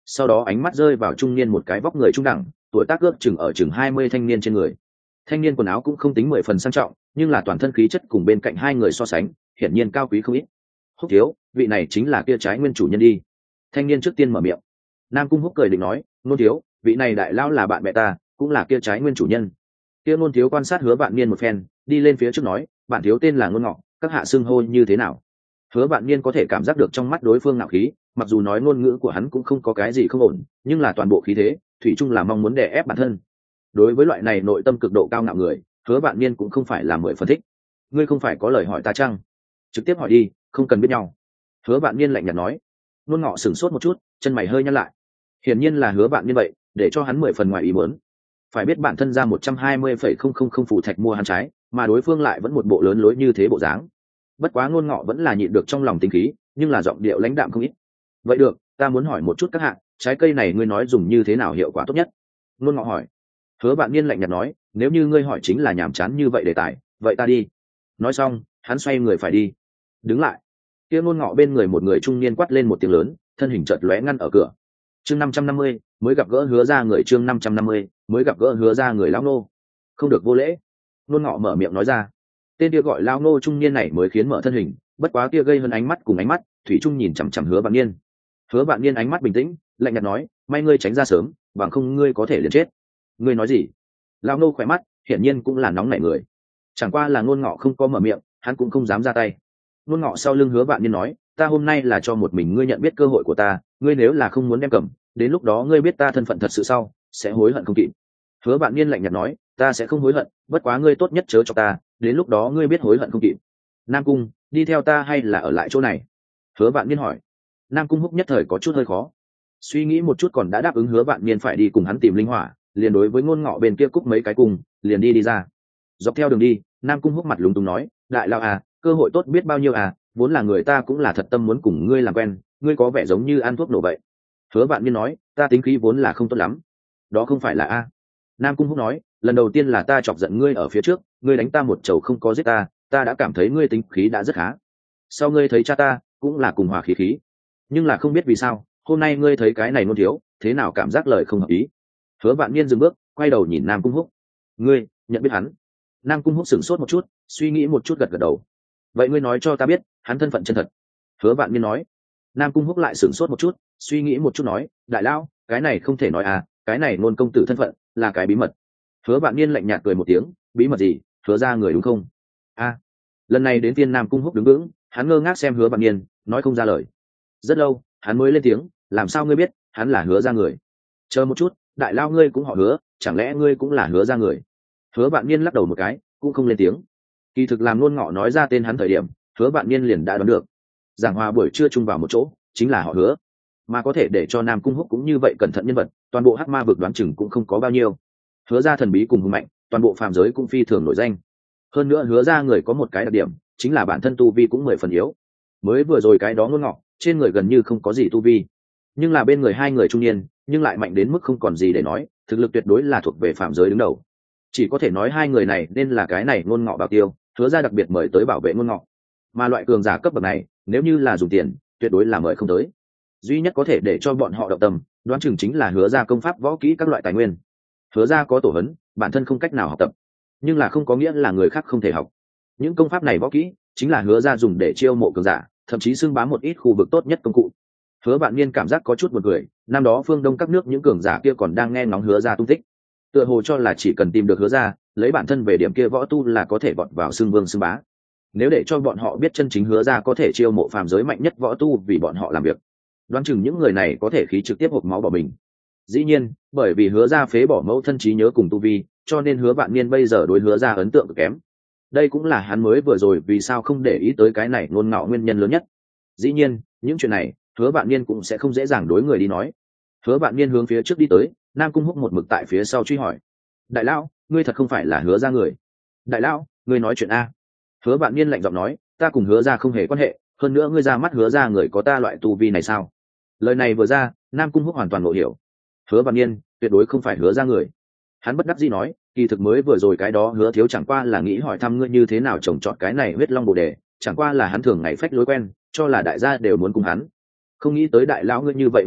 sau đó ánh mắt rơi vào trung niên một cái vóc người trung đẳng, tuổi tác ước chừng ở chừng hai mươi thanh niên trên người. Thanh niên quần áo cũng không tính mười phần sang trọng, nhưng là toàn thân khí chất cùng bên cạnh hai người so sánh hiển nhiên cao quý không ít. Húc thiếu, vị này chính là kia trái nguyên chủ nhân đi. Thanh niên trước tiên mở miệng. Nam Cung Húc cười định nói, nôn thiếu, vị này đại lão là bạn bè ta, cũng là kia trái nguyên chủ nhân. Kia nôn thiếu quan sát Hứa Vạn Niên một phen, đi lên phía trước nói, bạn thiếu tên là Nôn Ngọ, các hạ xưng hô như thế nào? Hứa Vạn Niên có thể cảm giác được trong mắt đối phương ngạo khí, mặc dù nói ngôn ngữ của hắn cũng không có cái gì không ổn, nhưng là toàn bộ khí thế thủy chung là mong muốn đè ép bản thân. Đối với loại này nội tâm cực độ cao ngạo người, Hứa Vạn Niên cũng không phải là mười phân thích. Ngươi không phải có lời hỏi ta chăng? Trực tiếp hỏi đi, không cần biết nhau. Hứa Vạn Niên lạnh nhạt nói. Nôn Ngọ sửng sốt một chút, chân mày hơi nhăn lại. Hiển nhiên là Hứa Vạn Niên vậy, để cho hắn mười phần ngoài ý muốn. Phải biết bản thân ra một trăm hai mươi phẩy không không không phù thạch mua hắn trái, mà đối phương lại vẫn một bộ lớn lối như thế bộ dáng. Bất quá Nôn Ngọ vẫn là nhịn được trong lòng tính khí, nhưng là giọng điệu lãnh đạm không ít. Vậy được, ta muốn hỏi một chút các hạ, trái cây này ngươi nói dùng như thế nào hiệu quả tốt nhất? Nôn Ngọ hỏi. Hứa Vạn Niên lạnh nhạt nói, nếu như ngươi hỏi chính là nhàm chán như vậy đề tài, vậy ta đi. Nói xong, hắn xoay người phải đi. Đứng lại. Kia Nôn Ngọ bên người một người trung niên quát lên một tiếng lớn, thân hình chợt lóe ngăn ở cửa. Chương năm trăm năm mươi, mới gặp gỡ Hứa ra người chương năm trăm năm mươi, mới gặp gỡ Hứa ra người lão nô. Không được vô lễ. Nôn Ngọ mở miệng nói ra. Tên kia gọi lão nô trung niên này mới khiến mở thân hình, bất quá kia gây hơn ánh mắt cùng ánh mắt, thủy trung nhìn chằm chằm Hứa Vạn Niên. Hứa Vạn Niên ánh mắt bình tĩnh, lạnh nhạt nói, may ngươi tránh ra sớm, bằng không ngươi có thể liền chết. Ngươi nói gì? Lão nô khỏe mắt, hiển nhiên cũng là nóng nảy người. Chẳng qua là Nôn Ngọ không có mở miệng, hắn cũng không dám ra tay. Nôn Ngọ sau lưng Hứa Vạn Niên nói, ta hôm nay là cho một mình ngươi nhận biết cơ hội của ta, ngươi nếu là không muốn đem cầm, đến lúc đó ngươi biết ta thân phận thật sự sau, sẽ hối hận không kịp. Hứa Vạn Niên lạnh nhạt nói, ta sẽ không hối hận, bất quá ngươi tốt nhất chớ cho ta, đến lúc đó ngươi biết hối hận không kịp. Nam Cung, đi theo ta hay là ở lại chỗ này? Hứa Vạn Niên hỏi. Nam Cung Húc nhất thời có chút hơi khó, suy nghĩ một chút còn đã đáp ứng Hứa Vạn Niên phải đi cùng hắn tìm linh hỏa, liền đối với Ngôn Ngọ bên kia cúc mấy cái cùng, liền đi đi ra. Dọc theo đường đi, Nam Cung Húc mặt lúng túng nói, đại lão à, cơ hội tốt biết bao nhiêu à, vốn là người ta cũng là thật tâm muốn cùng ngươi làm quen, ngươi có vẻ giống như ăn thuốc nổ vậy. Hứa Vạn Niên nói, ta tính khí vốn là không tốt lắm. Đó không phải là a. Nam Cung Húc nói, lần đầu tiên là ta chọc giận ngươi ở phía trước, ngươi đánh ta một chầu không có giết ta, ta đã cảm thấy ngươi tính khí đã rất khá. Sau ngươi thấy cha ta, cũng là cùng hòa khí khí. Nhưng là không biết vì sao, hôm nay ngươi thấy cái này Nôn thiếu, thế nào cảm giác lời không hợp ý. Hứa Vạn Niên dừng bước, quay đầu nhìn Nam Cung Húc. Ngươi nhận biết hắn? Nam Cung Húc sửng sốt một chút, suy nghĩ một chút gật gật đầu. Vậy ngươi nói cho ta biết, hắn thân phận chân thật. Hứa Vạn Niên nói. Nam Cung Húc lại sửng sốt một chút, suy nghĩ một chút nói, đại lão, cái này không thể nói à, cái này Nôn công tử thân phận là cái bí mật. Hứa Vạn Niên lạnh nhạt cười một tiếng, bí mật gì? Hứa ra người đúng không? A. Lần này đến tiên Nam Cung Húc đứng vững, hắn ngơ ngác xem Hứa Vạn Niên, nói không ra lời. Rất lâu, hắn mới lên tiếng, làm sao ngươi biết hắn là Hứa ra người? Chờ một chút, đại lao ngươi cũng họ Hứa, chẳng lẽ ngươi cũng là Hứa ra người? Hứa Vạn Niên lắc đầu một cái, cũng không lên tiếng. Kỳ thực làm Nôn Ngọ nói ra tên hắn thời điểm, Hứa Vạn Niên liền đã đoán được. Giảng hòa buổi trưa chung vào một chỗ, chính là họ Hứa. Mà có thể để cho Nam Cung Húc cũng như vậy cẩn thận nhân vật, toàn bộ hắc ma vực đoán chừng cũng không có bao nhiêu. Hứa ra thần bí cùng hùng mạnh, toàn bộ phàm giới cũng phi thường nổi danh. Hơn nữa Hứa ra người có một cái đặc điểm, chính là bản thân tu vi cũng mười phần yếu. Mới vừa rồi cái đó Nôn Ngọ, trên người gần như không có gì tu vi, nhưng là bên người hai người trung niên, nhưng lại mạnh đến mức không còn gì để nói, thực lực tuyệt đối là thuộc về phàm giới đứng đầu. Chỉ có thể nói hai người này nên là cái này Nôn Ngọ bảo tiêu, Hứa ra đặc biệt mời tới bảo vệ Nôn Ngọ. Mà loại cường giả cấp bậc này, nếu như là dùng tiền, tuyệt đối là mời không tới. Duy nhất có thể để cho bọn họ động tâm, đoán chừng chính là Hứa ra công pháp võ kỹ các loại tài nguyên. Hứa ra có tổ hấn, bản thân không cách nào học tập, nhưng là không có nghĩa là người khác không thể học. Những công pháp này võ kỹ chính là Hứa ra dùng để chiêu mộ cường giả, thậm chí xưng bám một ít khu vực tốt nhất công cụ. Hứa Vạn Niên cảm giác có chút buồn cười, năm đó phương Đông các nước những cường giả kia còn đang nghe ngóng Hứa ra tung tích, tựa hồ cho là chỉ cần tìm được Hứa ra, lấy bản thân về điểm kia võ tu là có thể vọt vào xưng vương xưng bá. Nếu để cho bọn họ biết chân chính Hứa ra có thể chiêu mộ phàm giới mạnh nhất võ tu vì bọn họ làm việc, đoán chừng những người này có thể khí trực tiếp hộc máu bỏ mình. Dĩ nhiên, bởi vì Hứa ra phế bỏ mẫu thân trí nhớ cùng tu vi, cho nên Hứa Vạn Niên bây giờ đối Hứa ra ấn tượng cực kém. Đây cũng là hắn mới vừa rồi vì sao không để ý tới cái này Nôn Ngọ nguyên nhân lớn nhất. Dĩ nhiên, những chuyện này, Hứa Vạn Niên cũng sẽ không dễ dàng đối người đi nói. Hứa Vạn Niên hướng phía trước đi tới, Nam Cung Húc một mực tại phía sau truy hỏi. Đại lão, ngươi thật không phải là Hứa ra người? Đại lão, ngươi nói chuyện a? Hứa Vạn Niên lạnh giọng nói, ta cùng Hứa ra không hề quan hệ, hơn nữa ngươi ra mắt Hứa ra người có ta loại tu vi này sao? Lời này vừa ra, Nam Cung Húc hoàn toàn ngộ hiểu. Hứa Vạn Niên tuyệt đối không phải Hứa ra người. Hắn bất đắc dĩ nói, kỳ thực mới vừa rồi cái đó Hứa thiếu chẳng qua là nghĩ hỏi thăm ngươi như thế nào trồng trọt cái này huyết long bồ đề, chẳng qua là hắn thường ngày phách lối quen, cho là đại gia đều muốn cùng hắn. Không nghĩ tới đại lão ngươi như vậy hung ác,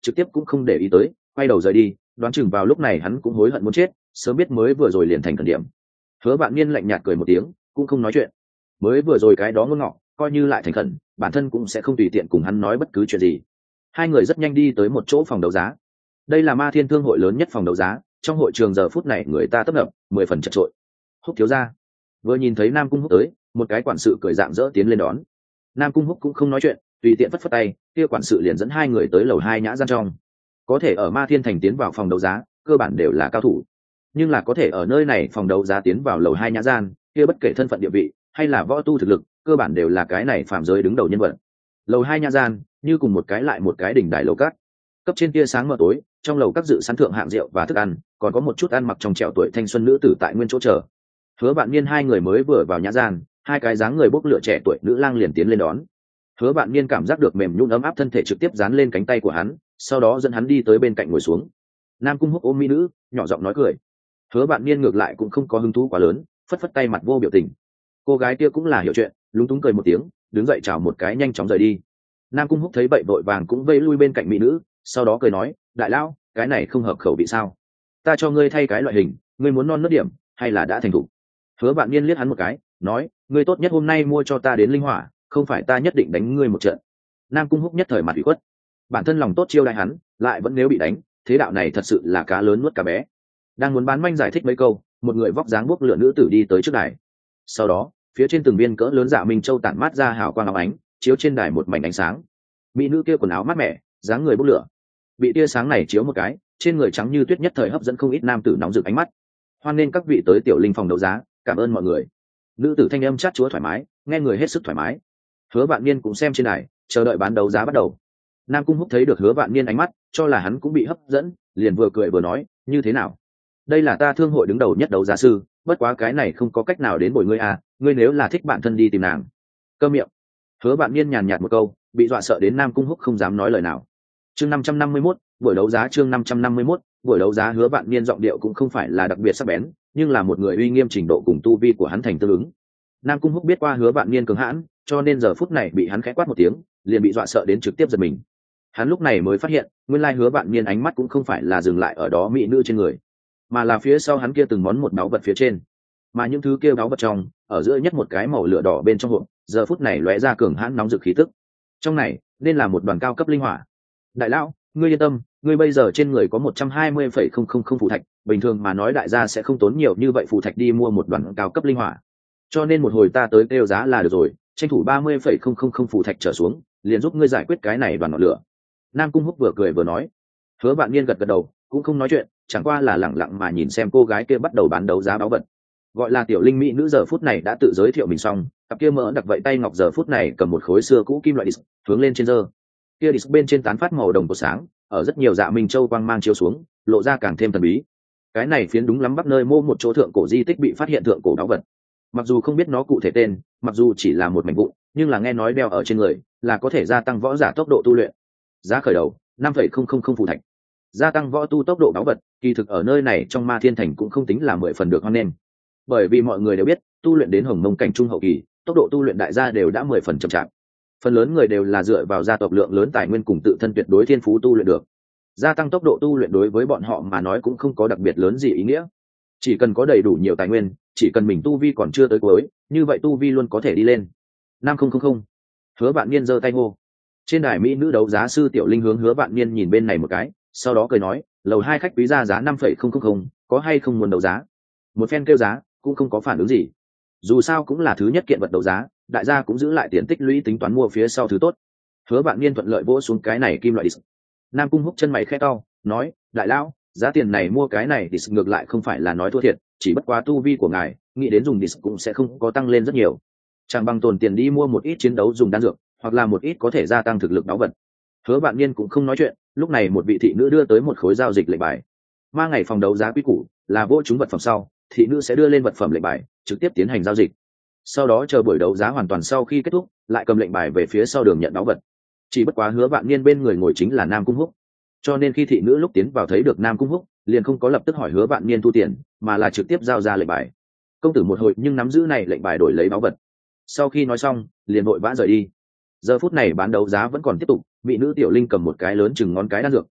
trực tiếp cũng không để ý tới, quay đầu rời đi. Đoán chừng vào lúc này hắn cũng hối hận muốn chết, sớm biết mới vừa rồi liền thành cần điểm. Hứa Vạn Niên lạnh nhạt cười một tiếng, cũng không nói chuyện. Mới vừa rồi cái đó ngôn ngọ, coi như lại thành khẩn, bản thân cũng sẽ không tùy tiện cùng hắn nói bất cứ chuyện gì. Hai người rất nhanh đi tới một chỗ phòng đấu giá. Đây là Ma Thiên thương hội lớn nhất phòng đấu giá, trong hội trường giờ phút này người ta tấp nập, mười phần chật trội. Húc thiếu gia vừa nhìn thấy Nam Cung Húc tới, một cái quản sự cười rạng rỡ tiến lên đón. Nam Cung Húc cũng không nói chuyện, tùy tiện phất phất tay, kia quản sự liền dẫn hai người tới lầu hai nhã gian trong. Có thể ở Ma Thiên thành tiến vào phòng đấu giá, cơ bản đều là cao thủ, nhưng là có thể ở nơi này phòng đấu giá tiến vào lầu hai nhã gian, kia bất kể thân phận địa vị hay là võ tu thực lực, cơ bản đều là cái này phàm giới đứng đầu nhân vật. Lầu hai nhã gian như cùng một cái lại một cái đỉnh đài lầu cát, cấp trên tia sáng mờ tối, trong lầu các dự sẵn thượng hạng rượu và thức ăn, còn có một chút ăn mặc trong trẻo tuổi thanh xuân nữ tử tại nguyên chỗ chờ. Hứa Vạn Niên hai người mới vừa vào nhã gian, hai cái dáng người bốc lửa trẻ tuổi nữ lang liền tiến lên đón. Hứa Vạn Niên cảm giác được mềm nhũn ấm áp thân thể trực tiếp dán lên cánh tay của hắn, sau đó dẫn hắn đi tới bên cạnh ngồi xuống. Nam Cung Húc ôm mỹ nữ, nhỏ giọng nói cười. Hứa Vạn Niên ngược lại cũng không có hứng thú quá lớn, phất phất tay mặt vô biểu tình. Cô gái kia cũng là hiểu chuyện, lúng túng cười một tiếng, đứng dậy chào một cái nhanh chóng rời đi. Nam Cung Húc thấy vậy vội vàng cũng vây lui bên cạnh mỹ nữ, sau đó cười nói, đại lão, cái này không hợp khẩu vị sao? Ta cho ngươi thay cái loại hình, ngươi muốn non nớt điểm hay là đã thành thục? Hứa Vạn Niên liếc hắn một cái, nói, ngươi tốt nhất hôm nay mua cho ta đến linh hỏa, không phải ta nhất định đánh ngươi một trận. Nam Cung Húc nhất thời mặt ủy khuất, bản thân lòng tốt chiêu đãi hắn, lại vẫn nếu bị đánh, thế đạo này thật sự là cá lớn nuốt cá bé. Đang muốn bán manh giải thích mấy câu, một người vóc dáng bốc lửa nữ tử đi tới trước đài. Sau đó, phía trên từng viên cỡ lớn dạ minh châu tản mát ra hào quang óng ánh, chiếu trên đài một mảnh ánh sáng. Mỹ nữ kia quần áo mát mẻ, dáng người bốc lửa, bị tia sáng này chiếu một cái, trên người trắng như tuyết nhất thời hấp dẫn không ít nam tử nóng rực ánh mắt. Hoan nên các vị tới tiểu linh phòng đấu giá, cảm ơn mọi người. Nữ tử thanh âm chát chúa thoải mái, nghe người hết sức thoải mái. Hứa Vạn Niên cũng xem trên đài, chờ đợi bán đấu giá bắt đầu. Nam Cung Húc thấy được Hứa Vạn Niên ánh mắt, cho là hắn cũng bị hấp dẫn, liền vừa cười vừa nói, như thế nào? Đây là ta thương hội đứng đầu nhất đấu giá sư, bất quá cái này không có cách nào đến bồi ngươi à, ngươi nếu là thích bạn thân đi tìm nàng. Câm miệng. Hứa Vạn Niên nhàn nhạt một câu, bị dọa sợ đến Nam Cung Húc không dám nói lời nào. Chương năm trăm năm mươi mốt, buổi đấu giá chương năm trăm năm mươi mốt, buổi đấu giá. Hứa Vạn Niên giọng điệu cũng không phải là đặc biệt sắc bén, nhưng là một người uy nghiêm trình độ cùng tu vi của hắn thành tương ứng. Nam Cung Húc biết qua Hứa Vạn Niên cường hãn, cho nên giờ phút này bị hắn khẽ quát một tiếng, liền bị dọa sợ đến trực tiếp giật mình. Hắn lúc này mới phát hiện, nguyên lai Hứa Vạn Niên ánh mắt cũng không phải là dừng lại ở đó mỹ nữ trên người, mà là phía sau hắn kia từng món một báu vật phía trên. Mà những thứ kia báu vật trong, ở giữa nhất một cái màu lửa đỏ bên trong hộp, giờ phút này lóe ra cường hãn nóng rực khí tức. Trong này, nên là một đoàn cao cấp linh hỏa. Đại lão, ngươi yên tâm, ngươi bây giờ trên người có một trăm hai mươi phẩy không không không phù thạch, bình thường mà nói đại gia sẽ không tốn nhiều như vậy phù thạch đi mua một đoàn cao cấp linh hỏa. Cho nên một hồi ta tới kêu giá là được rồi, tranh thủ ba mươi phẩy không không không phù thạch trở xuống, liền giúp ngươi giải quyết cái này đoàn ngọn lửa. Nam Cung Húc vừa cười vừa nói. Hứa Vạn Niên gật gật đầu, cũng không nói chuyện, chẳng qua là lẳng lặng mà nhìn xem cô gái kia bắt đầu bán đấu giá báu vật. Gọi là tiểu linh mỹ nữ giờ phút này đã tự giới thiệu mình xong, cặp kia mỡ đặc vậy tay ngọc giờ phút này cầm một khối xưa cũ kim loại disc, hướng lên trên giơ. Kia disc bên trên tán phát màu đồng của sáng, ở rất nhiều dạ minh châu quang mang chiếu xuống, lộ ra càng thêm thần bí. Cái này phiến đúng lắm bắp nơi mô một chỗ thượng cổ di tích bị phát hiện thượng cổ báu vật. Mặc dù không biết nó cụ thể tên, mặc dù chỉ là một mảnh vụn, nhưng là nghe nói đeo ở trên người là có thể gia tăng võ giả tốc độ tu luyện. Giá khởi đầu năm phẩy không không không phù thạch. Gia tăng võ tu tốc độ báu vật, kỳ thực ở nơi này trong Ma Thiên thành cũng không tính là mười phần được hoan nghênh. Bởi vì mọi người đều biết, tu luyện đến hồng mông cảnh trung hậu kỳ, tốc độ tu luyện đại gia đều đã mười phần chậm chạp. Phần lớn người đều là dựa vào gia tộc lượng lớn tài nguyên cùng tự thân tuyệt đối thiên phú tu luyện được. Gia tăng tốc độ tu luyện đối với bọn họ mà nói cũng không có đặc biệt lớn gì ý nghĩa. Chỉ cần có đầy đủ nhiều tài nguyên, chỉ cần mình tu vi còn chưa tới cuối, như vậy tu vi luôn có thể đi lên. năm không không không. Hứa Vạn Niên giơ tay hô. Trên đài mỹ nữ đấu giá sư Tiểu Linh hướng Hứa Vạn Niên nhìn bên này một cái, sau đó cười nói, lầu hai khách quý ra giá năm phẩy không không không, có hay không muốn đấu giá? Một phen kêu giá, cũng không có phản ứng gì. Dù sao cũng là thứ nhất kiện vật đấu giá, đại gia cũng giữ lại tiền tích lũy tính toán mua phía sau thứ tốt. Hứa Vạn Niên thuận lợi vỗ xuống cái này kim loại disc. Nam Cung Húc chân mày khẽ cau, nói, đại lão, giá tiền này mua cái này disc ngược lại không phải là nói thua thiệt, chỉ bất quá tu vi của ngài, nghĩ đến dùng disc cũng sẽ không có tăng lên rất nhiều. Chẳng bằng tồn tiền đi mua một ít chiến đấu dùng đan dược, hoặc là một ít có thể gia tăng thực lực báu vật. Hứa Vạn Niên cũng không nói chuyện, lúc này một vị thị nữ đưa tới một khối giao dịch lệnh bài. Ma ngày phòng đấu giá quý củ là vô chúng vật phẩm sau, thị nữ sẽ đưa lên vật phẩm lệnh bài, trực tiếp tiến hành giao dịch. Sau đó chờ buổi đấu giá hoàn toàn sau khi kết thúc, lại cầm lệnh bài về phía sau đường nhận báu vật. Chỉ bất quá Hứa Vạn Niên bên người ngồi chính là Nam Cung Húc, cho nên khi thị nữ lúc tiến vào thấy được Nam Cung Húc, liền không có lập tức hỏi Hứa Vạn Niên thu tiền, mà là trực tiếp giao ra lệnh bài. Công tử một hồi nhưng nắm giữ này lệnh bài đổi lấy báu vật. Sau khi nói xong, liền vội vã rời đi. Giờ phút này bán đấu giá vẫn còn tiếp tục, vị nữ Tiểu Linh cầm một cái lớn chừng ngón cái đan dược,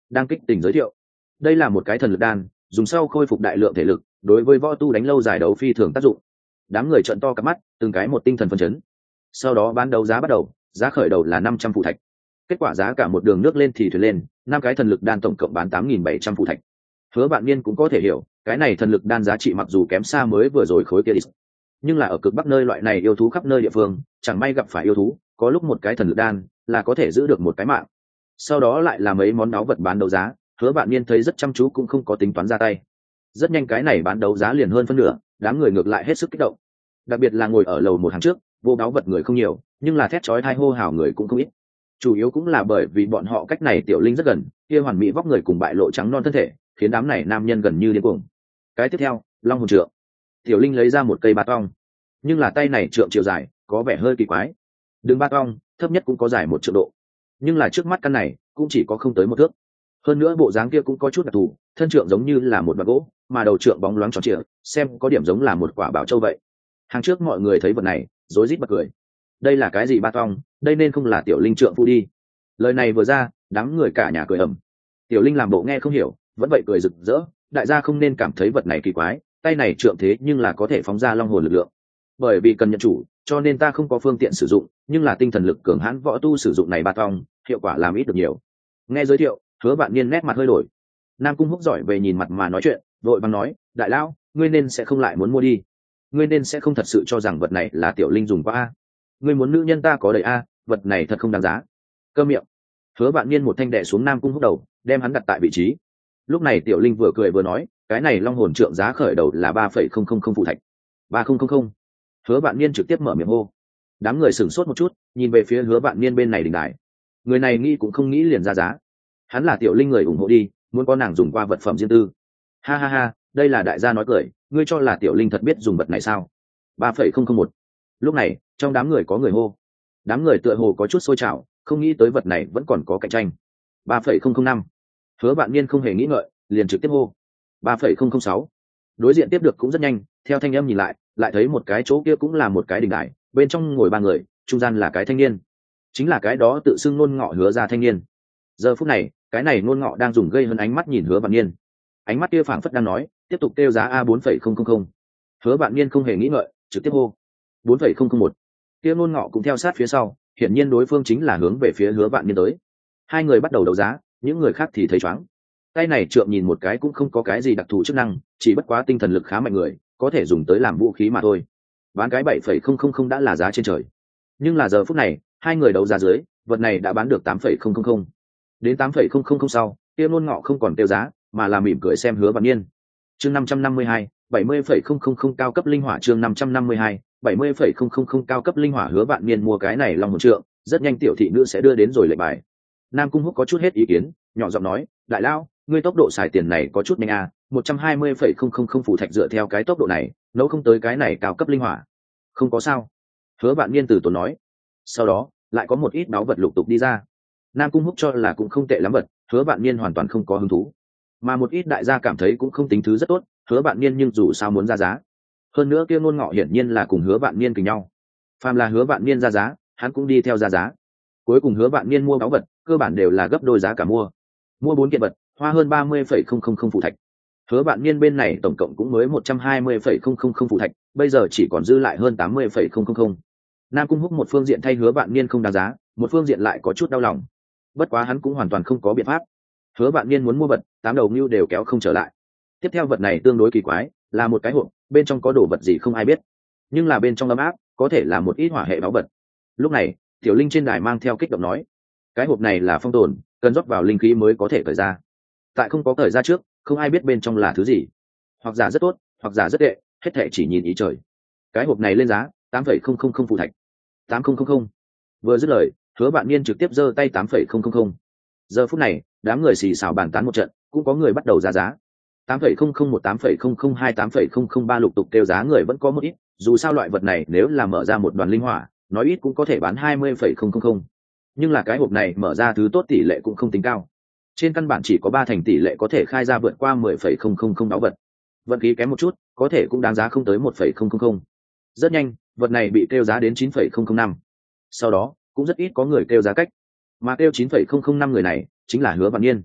đang kích tình giới thiệu. Đây là một cái thần lực đan, dùng sau khôi phục đại lượng thể lực, đối với võ tu đánh lâu giải đấu phi thường tác dụng. Đám người trợn to cả mắt, từng cái một tinh thần phấn chấn. Sau đó bán đấu giá bắt đầu, giá khởi đầu là năm trăm phù thạch. Kết quả giá cả một đường nước lên thì thuyền lên, năm cái thần lực đan tổng cộng bán tám nghìn bảy trăm phù thạch. Hứa Vạn Niên cũng có thể hiểu, cái này thần lực đan giá trị mặc dù kém xa mới vừa rồi khối kia đi, nhưng là ở cực bắc nơi loại này yêu thú khắp nơi địa phương, chẳng may gặp phải yêu thú, có lúc một cái thần lực đan là có thể giữ được một cái mạng. Sau đó lại là mấy món đáo vật bán đấu giá, Hứa Vạn Niên thấy rất chăm chú cũng không có tính toán ra tay. Rất nhanh cái này bán đấu giá liền hơn phân nửa, đám người ngược lại hết sức kích động. Đặc biệt là ngồi ở lầu một hàng trước, vô đáo vật người không nhiều, nhưng là thét chói tai hô hào người cũng không ít. Chủ yếu cũng là bởi vì bọn họ cách này tiểu linh rất gần, kia hoàn mỹ vóc người cùng bại lộ trắng non thân thể, khiến đám này nam nhân gần như điên cuồng. Cái tiếp theo, long hồn trượng. Tiểu linh lấy ra một cây ba tong, nhưng là tay này trượng chiều dài có vẻ hơi kỳ quái. Đường ba tong thấp nhất cũng có dài một trượng độ, nhưng là trước mắt căn này cũng chỉ có không tới một thước. Hơn nữa bộ dáng kia cũng có chút đặc thù, thân trượng giống như là một bạc gỗ, mà đầu trượng bóng loáng tròn trịa, xem có điểm giống là một quả bảo châu vậy. Hàng trước mọi người thấy vật này rối rít bật cười. Đây là cái gì ba tong, đây nên không là tiểu linh trượng phu đi. Lời này vừa ra, đám người cả nhà cười ầm. Tiểu linh làm bộ nghe không hiểu, vẫn vậy cười rực rỡ. Đại gia không nên cảm thấy vật này kỳ quái, tay này trượng thế nhưng là có thể phóng ra long hồn lực lượng. Bởi vì cần nhận chủ, cho nên ta không có phương tiện sử dụng, nhưng là tinh thần lực cường hãn võ tu sử dụng này ba tong, hiệu quả làm ít được nhiều. Nghe giới thiệu, Hứa Vạn Niên nét mặt hơi đổi. Nam Cung Húc giỏi về nhìn mặt mà nói chuyện, vội vàng nói, đại lão, ngươi nên sẽ không lại muốn mua đi, ngươi nên sẽ không thật sự cho rằng vật này là tiểu linh dùng qua a. Ngươi muốn nữ nhân ta có đầy a, vật này thật không đáng giá. Cơ miệng. Hứa Vạn Niên một thanh đè xuống Nam Cung Húc đầu, đem hắn đặt tại vị trí. Lúc này tiểu linh vừa cười vừa nói, cái này long hồn trượng giá khởi đầu là ba phẩy không không không phù thạch. ba không không không. Hứa Vạn Niên trực tiếp mở miệng hô. Đám người sửng sốt một chút, nhìn về phía Hứa Vạn Niên bên này đỉnh đài. Người này nghĩ cũng không nghĩ liền ra giá. Hắn là tiểu linh người ủng hộ đi, muốn có nàng dùng qua vật phẩm riêng tư. Ha ha ha, đây là đại gia nói cười, ngươi cho là tiểu linh thật biết dùng vật này sao? ba phẩy không không một. Lúc này, trong đám người có người hô. Đám người tựa hồ có chút sôi trào, không nghĩ tới vật này vẫn còn có cạnh tranh. ba phẩy không không năm. Hứa Vạn Niên không hề nghĩ ngợi, liền trực tiếp hô. ba phẩy không không sáu. Đối diện tiếp được cũng rất nhanh, theo thanh âm nhìn lại, lại thấy một cái chỗ kia cũng là một cái đỉnh đài, bên trong ngồi ba người, trung gian là cái thanh niên. Chính là cái đó tự xưng Nôn Ngọ Hứa ra thanh niên. Giờ phút này, cái này Nôn Ngọ đang dùng gây hơn ánh mắt nhìn Hứa Vạn Niên. Ánh mắt kia phảng phất đang nói, tiếp tục kêu giá a bốn phẩy không không không. Hứa Vạn Niên không hề nghĩ ngợi, trực tiếp hô. bốn phẩy không không một. Kia Nôn Ngọ cũng theo sát phía sau, hiển nhiên đối phương chính là hướng về phía Hứa Vạn Niên tới. Hai người bắt đầu đấu giá, những người khác thì thấy choáng. Tay này trượng nhìn một cái cũng không có cái gì đặc thù chức năng, chỉ bất quá tinh thần lực khá mạnh người, có thể dùng tới làm vũ khí mà thôi. Bán cái bảy phẩy không không không đã là giá trên trời. Nhưng là giờ phút này, hai người đấu giá dưới, vật này đã bán được tám phẩy không không không. Đến tám phẩy không không không sau, Tiêu Nôn Ngọ không còn tiêu giá, mà là mỉm cười xem Hứa Vạn Niên. Chương năm trăm năm mươi hai, bảy mươi phẩy không không không cao cấp linh hỏa chương năm trăm năm mươi hai, bảy mươi phẩy không không không cao cấp linh hỏa. Hứa Vạn Niên mua cái này long hồn trượng, rất nhanh tiểu thị nữ sẽ đưa đến rồi lệnh bài. Nam Cung Húc có chút hết ý kiến, nhỏ giọng nói, đại lão, ngươi tốc độ xài tiền này có chút nhanh à, một trăm hai mươi phẩy không không không phù thạch dựa theo cái tốc độ này, nấu không tới cái này cao cấp linh hỏa. Không có sao. Hứa Vạn Niên từ tốn nói. Sau đó, lại có một ít báu vật lục tục đi ra. Nam Cung Húc cho là cũng không tệ lắm vật, Hứa Vạn Niên hoàn toàn không có hứng thú. Mà một ít đại gia cảm thấy cũng không tính thứ rất tốt, Hứa Vạn Niên nhưng dù sao muốn ra giá. Hơn nữa kia Nôn Ngọ hiển nhiên là cùng Hứa Vạn Niên cùng nhau. Phàm là Hứa Vạn Niên ra giá, hắn cũng đi theo ra giá. Cuối cùng Hứa Vạn Niên mua báu vật, cơ bản đều là gấp đôi giá cả mua. Mua bốn kiện vật, hoa hơn ba mươi phẩy không không không phù thạch. Hứa Vạn Niên bên này tổng cộng cũng mới một trăm hai mươi phẩy không không không phù thạch, bây giờ chỉ còn dư lại hơn tám mươi phẩy không không không. Nam Cung Húc một phương diện thay Hứa Vạn Niên không đáng giá, một phương diện lại có chút đau lòng. Bất quá hắn cũng hoàn toàn không có biện pháp. Hứa Vạn Niên muốn mua vật, tám đầu nưu đều kéo không trở lại. Tiếp theo vật này tương đối kỳ quái, là một cái hộp, bên trong có đồ vật gì không ai biết, nhưng là bên trong ấm áp, có thể là một ít hỏa hệ báu vật. Lúc này, Tiểu Linh trên đài mang theo kích động nói, cái hộp này là phong tồn, cần rót vào linh khí mới có thể cởi ra. Tại không có cởi ra trước, không ai biết bên trong là thứ gì, hoặc giả rất tốt, hoặc giả rất tệ, hết thảy chỉ nhìn ý trời. Cái hộp này lên giá tám phẩy không không không phù thạch. tám không không không. Vừa dứt lời, Hứa Vạn Niên trực tiếp giơ tay tám phẩy không không không. Giờ phút này, đám người xì xào bàn tán một trận, cũng có người bắt đầu ra giá. tám phẩy không không một, tám phẩy không không hai, tám phẩy không không ba lục tục kêu giá người vẫn có một ít, dù sao loại vật này nếu là mở ra một đoàn linh hỏa, nói ít cũng có thể bán hai mươi phẩy không không không. Nhưng là cái hộp này mở ra thứ tốt tỷ lệ cũng không tính cao. Trên căn bản chỉ có ba thành tỷ lệ có thể khai ra vượt qua mười phẩy không không không báu vật. Vận khí kém một chút, có thể cũng đáng giá không tới một phẩy không không không. Rất nhanh, vật này bị kêu giá đến chín phẩy không không năm. Sau đó, cũng rất ít có người kêu giá cách. Mà kêu chín phẩy không không năm người này, chính là Hứa Vạn Niên.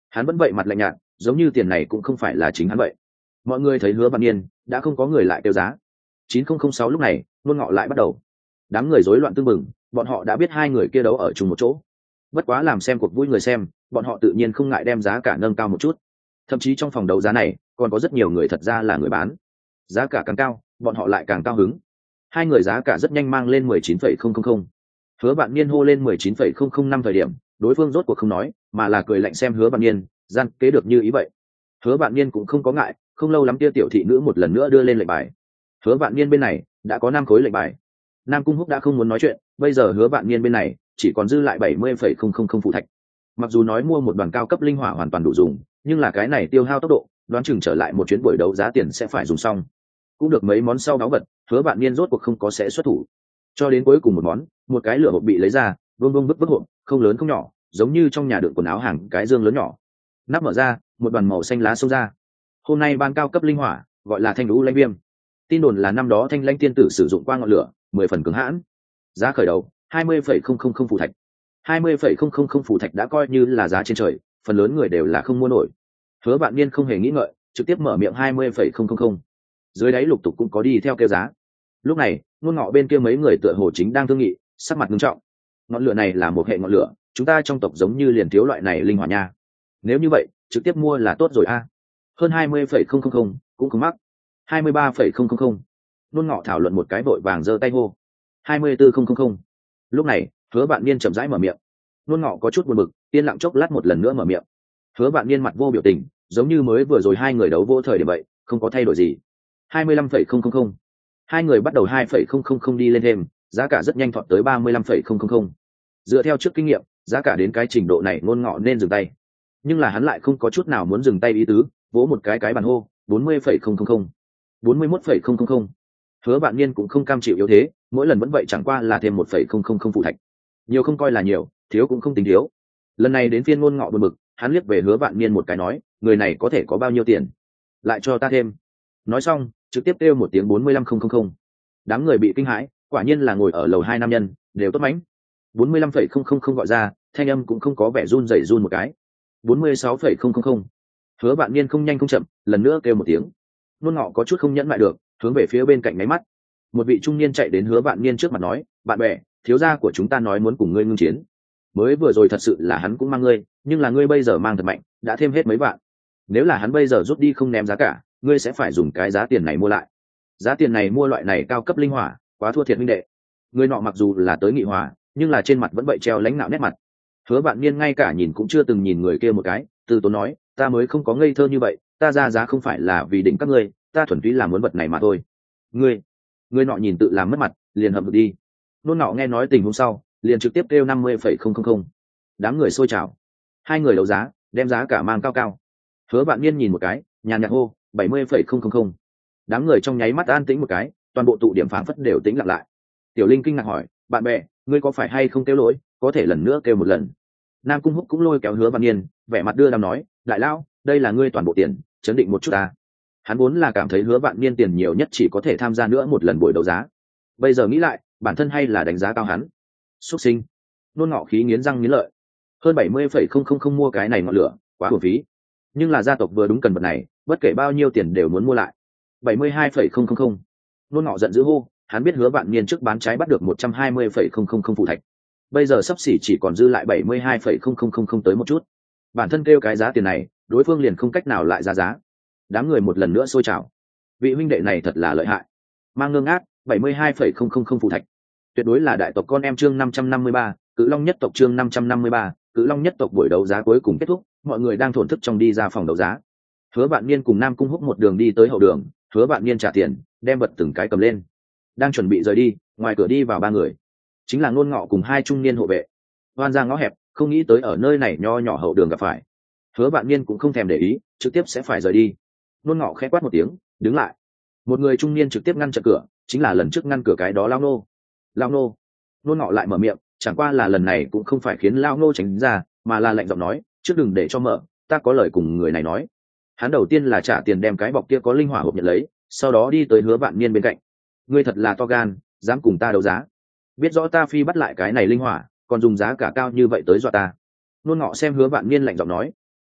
Hắn vẫn vậy mặt lạnh nhạt, giống như tiền này cũng không phải là chính hắn vậy. Mọi người thấy Hứa Vạn Niên, đã không có người lại kêu giá. chín không sáu lúc này, Nôn Ngọ lại bắt đầu. Đám người rối loạn tương mừng, bọn họ đã biết hai người kia đấu ở chung một chỗ. Bất quá làm xem cuộc vui người xem, bọn họ tự nhiên không ngại đem giá cả nâng cao một chút. Thậm chí trong phòng đấu giá này, còn có rất nhiều người thật ra là người bán. Giá cả càng cao, bọn họ lại càng cao hứng. Hai người giá cả rất nhanh mang lên mười chín phẩy không không không. Hứa Vạn Niên hô lên mười chín phẩy không không năm thời điểm, đối phương rốt cuộc không nói, mà là cười lạnh xem Hứa Vạn Niên, gian kế được như ý vậy. Hứa Vạn Niên cũng không có ngại, không lâu lắm kia tiểu thị nữ một lần nữa đưa lên lệnh bài. Hứa Vạn Niên bên này đã có năm khối lệnh bài. Nam Cung Húc đã không muốn nói chuyện, bây giờ Hứa Vạn Niên bên này chỉ còn dư lại bảy mươi phẩy không không không phụ thạch. Mặc dù nói mua một đoàn cao cấp linh hỏa hoàn toàn đủ dùng, nhưng là cái này tiêu hao tốc độ, đoán chừng trở lại một chuyến buổi đấu giá tiền sẽ phải dùng xong. Cũng được mấy món sau báu vật, Hứa Vạn Niên rốt cuộc không có sẽ xuất thủ. Cho đến cuối cùng một món, một cái lửa hộp bị lấy ra, vương vương bức bức hộp, không lớn không nhỏ, giống như trong nhà đựng quần áo hàng cái dương lớn nhỏ. Nắp mở ra, một đoàn màu xanh lá xông ra. Hôm nay ban cao cấp linh hỏa, gọi là Thanh Lũ Lãnh Viêm. Tin đồn là năm đó Thanh Lãnh tiên tử sử dụng qua ngọn lửa, mười phần cứng hãn. Giá khởi đầu hai mươi phẩy không không không phù thạch. hai mươi phẩy không không không phù thạch đã coi như là giá trên trời, phần lớn người đều là không mua nổi. Hứa Vạn Niên không hề nghĩ ngợi, trực tiếp mở miệng hai mươi phẩy không không không. Dưới đáy lục tục cũng có đi theo kêu giá. Lúc này, Nôn Ngọ bên kia mấy người tựa hồ chính đang thương nghị, sắc mặt nghiêm trọng. Ngọn lửa này là một hệ ngọn lửa, chúng ta trong tộc giống như liền thiếu loại này linh hỏa nha. Nếu như vậy, trực tiếp mua là tốt rồi a. Hơn hai mươi phẩy không không không cũng không mắc. hai mươi ba phẩy không không không. Nôn Ngọ thảo luận một cái vội vàng giơ tay hô. hai mươi tư không không không. Lúc này, Hứa Vạn Niên chậm rãi mở miệng. Nôn Ngọ có chút buồn bực, yên lặng chốc lát một lần nữa mở miệng. Hứa Vạn Niên mặt vô biểu tình, giống như mới vừa rồi hai người đấu vô thời điểm vậy, không có thay đổi gì. hai mươi lăm phẩy không không không. Hai người bắt đầu hai phẩy không không không đi lên thêm, giá cả rất nhanh thọt tới ba mươi lăm phẩy không không không. Dựa theo trước kinh nghiệm, giá cả đến cái trình độ này Nôn Ngọ nên dừng tay. Nhưng là hắn lại không có chút nào muốn dừng tay ý tứ, vỗ một cái cái bàn hô, bốn mươi phẩy không không không. bốn mươi mốt phẩy không không không. Hứa Vạn Niên cũng không cam chịu yếu thế, mỗi lần vẫn vậy chẳng qua là thêm một phẩy không không không phụ thạch. Nhiều không coi là nhiều, thiếu cũng không tính thiếu. Lần này đến phiên Nôn Ngọ buồn bực, hắn liếc về Hứa Vạn Niên một cái nói, người này có thể có bao nhiêu tiền? Lại cho ta thêm. Nói xong, trực tiếp kêu một tiếng bốn mươi lăm không không không. Đám người bị kinh hãi, quả nhiên là ngồi ở lầu hai nam nhân, đều tốt mánh. bốn mươi lăm phẩy không không không gọi ra, thanh âm cũng không có vẻ run rẩy run một cái. bốn mươi sáu phẩy không không không. Hứa Vạn Niên không nhanh không chậm, lần nữa kêu một tiếng. Nôn Ngọ có chút không nhẫn lại được, hướng về phía bên cạnh máy mắt. Một vị trung niên chạy đến Hứa Vạn Niên trước mặt nói, bạn bè, thiếu gia của chúng ta nói muốn cùng ngươi ngưng chiến. Mới vừa rồi thật sự là hắn cũng mang ngươi, nhưng là ngươi bây giờ mang thật mạnh, đã thêm hết mấy vạn. Nếu là hắn bây giờ rút đi không ném giá cả, ngươi sẽ phải dùng cái giá tiền này mua lại. Giá tiền này mua loại này cao cấp linh hỏa, quá thua thiệt huynh đệ. Người nọ mặc dù là tới nghị hòa, nhưng là trên mặt vẫn vậy treo lãnh nạo nét mặt. Hứa Vạn Niên ngay cả nhìn cũng chưa từng nhìn người kia một cái, từ tốn nói, ta mới không có ngây thơ như vậy, ta ra giá không phải là vì định các ngươi, ta thuần túy là muốn vật này mà thôi. Ngươi, ngươi nọ nhìn tự làm mất mặt, liền hậm đi. Nôn Ngọ nghe nói tình hôm sau, liền trực tiếp kêu năm mươi phẩy không không không. Đám người xôi trào. Hai người đấu giá, đem giá cả mang cao cao. Hứa Vạn Niên nhìn một cái, nhàn nhạt hô, bảy mươi phẩy không không không. Đám người trong nháy mắt an tĩnh một cái, toàn bộ tụ điểm phảng phất đều tĩnh lặng lại. Tiểu Linh kinh ngạc hỏi, bạn bè, ngươi có phải hay không kêu lỗi, có thể lần nữa kêu một lần. Nam Cung Húc cũng lôi kéo Hứa Vạn Niên, vẻ mặt đưa đàm nói, đại lão, đây là ngươi toàn bộ tiền, chấn định một chút ta. Hắn vốn là cảm thấy Hứa Vạn Niên tiền nhiều nhất chỉ có thể tham gia nữa một lần buổi đấu giá, bây giờ nghĩ lại, bản thân hay là đánh giá cao hắn. Xuất sinh. Nôn Ngọ khí nghiến răng nghiến lợi. Hơn bảy mươi phẩy không không không mua cái này ngọn lửa, quá uổng phí. Nhưng là gia tộc vừa đúng cần vật này, bất kể bao nhiêu tiền đều muốn mua lại. bảy mươi hai phẩy không không không. Nôn Ngọ giận dữ hô, hắn biết Hứa Vạn Niên trước bán trái bắt được một trăm hai mươi phẩy không không không phụ thạch. Bây giờ sắp xỉ chỉ còn dư lại bảy mươi hai phẩy không không không tới một chút. Bản thân kêu cái giá tiền này, đối phương liền không cách nào lại ra giá. Đám người một lần nữa sôi trào. Vị huynh đệ này thật là lợi hại. Mang ngơ ngác, bảy mươi hai phẩy không không không phụ thạch. Tuyệt đối là đại tộc con em chương năm trăm năm mươi ba, Cự Long nhất tộc chương năm trăm năm mươi ba, Cự Long nhất tộc buổi đấu giá cuối cùng kết thúc, mọi người đang thổn thức trong đi ra phòng đấu giá. Hứa Vạn Niên cùng Nam Cung Húc một đường đi tới hậu đường, Hứa Vạn Niên trả tiền, đem vật từng cái cầm lên. Đang chuẩn bị rời đi, ngoài cửa đi vào ba người, chính là Nôn Ngọ cùng hai trung niên hộ vệ. Hoan ra ngõ hẹp, không nghĩ tới ở nơi này nho nhỏ hậu đường gặp phải. Hứa Vạn Niên cũng không thèm để ý, trực tiếp sẽ phải rời đi. Nôn Ngọ khẽ quát một tiếng, đứng lại. Một người trung niên trực tiếp ngăn chặn cửa, chính là lần trước ngăn cửa cái đó Lao Nô. Lao Nô. Nôn Ngọ lại mở miệng, chẳng qua là lần này cũng không phải khiến Lao Nô tránh ra, mà là lạnh giọng nói, trước đừng để cho mở, ta có lời cùng người này nói. Hắn đầu tiên là trả tiền đem cái bọc kia có linh hỏa hộp nhận lấy, sau đó đi tới Hứa Vạn Niên bên cạnh. Ngươi thật là to gan, dám cùng ta đấu giá. Biết rõ ta phi bắt lại cái này linh hỏa, còn dùng giá cả cao như vậy tới dọa ta. Nôn Ngọ xem Hứa Vạn Niên lạnh giọng nói,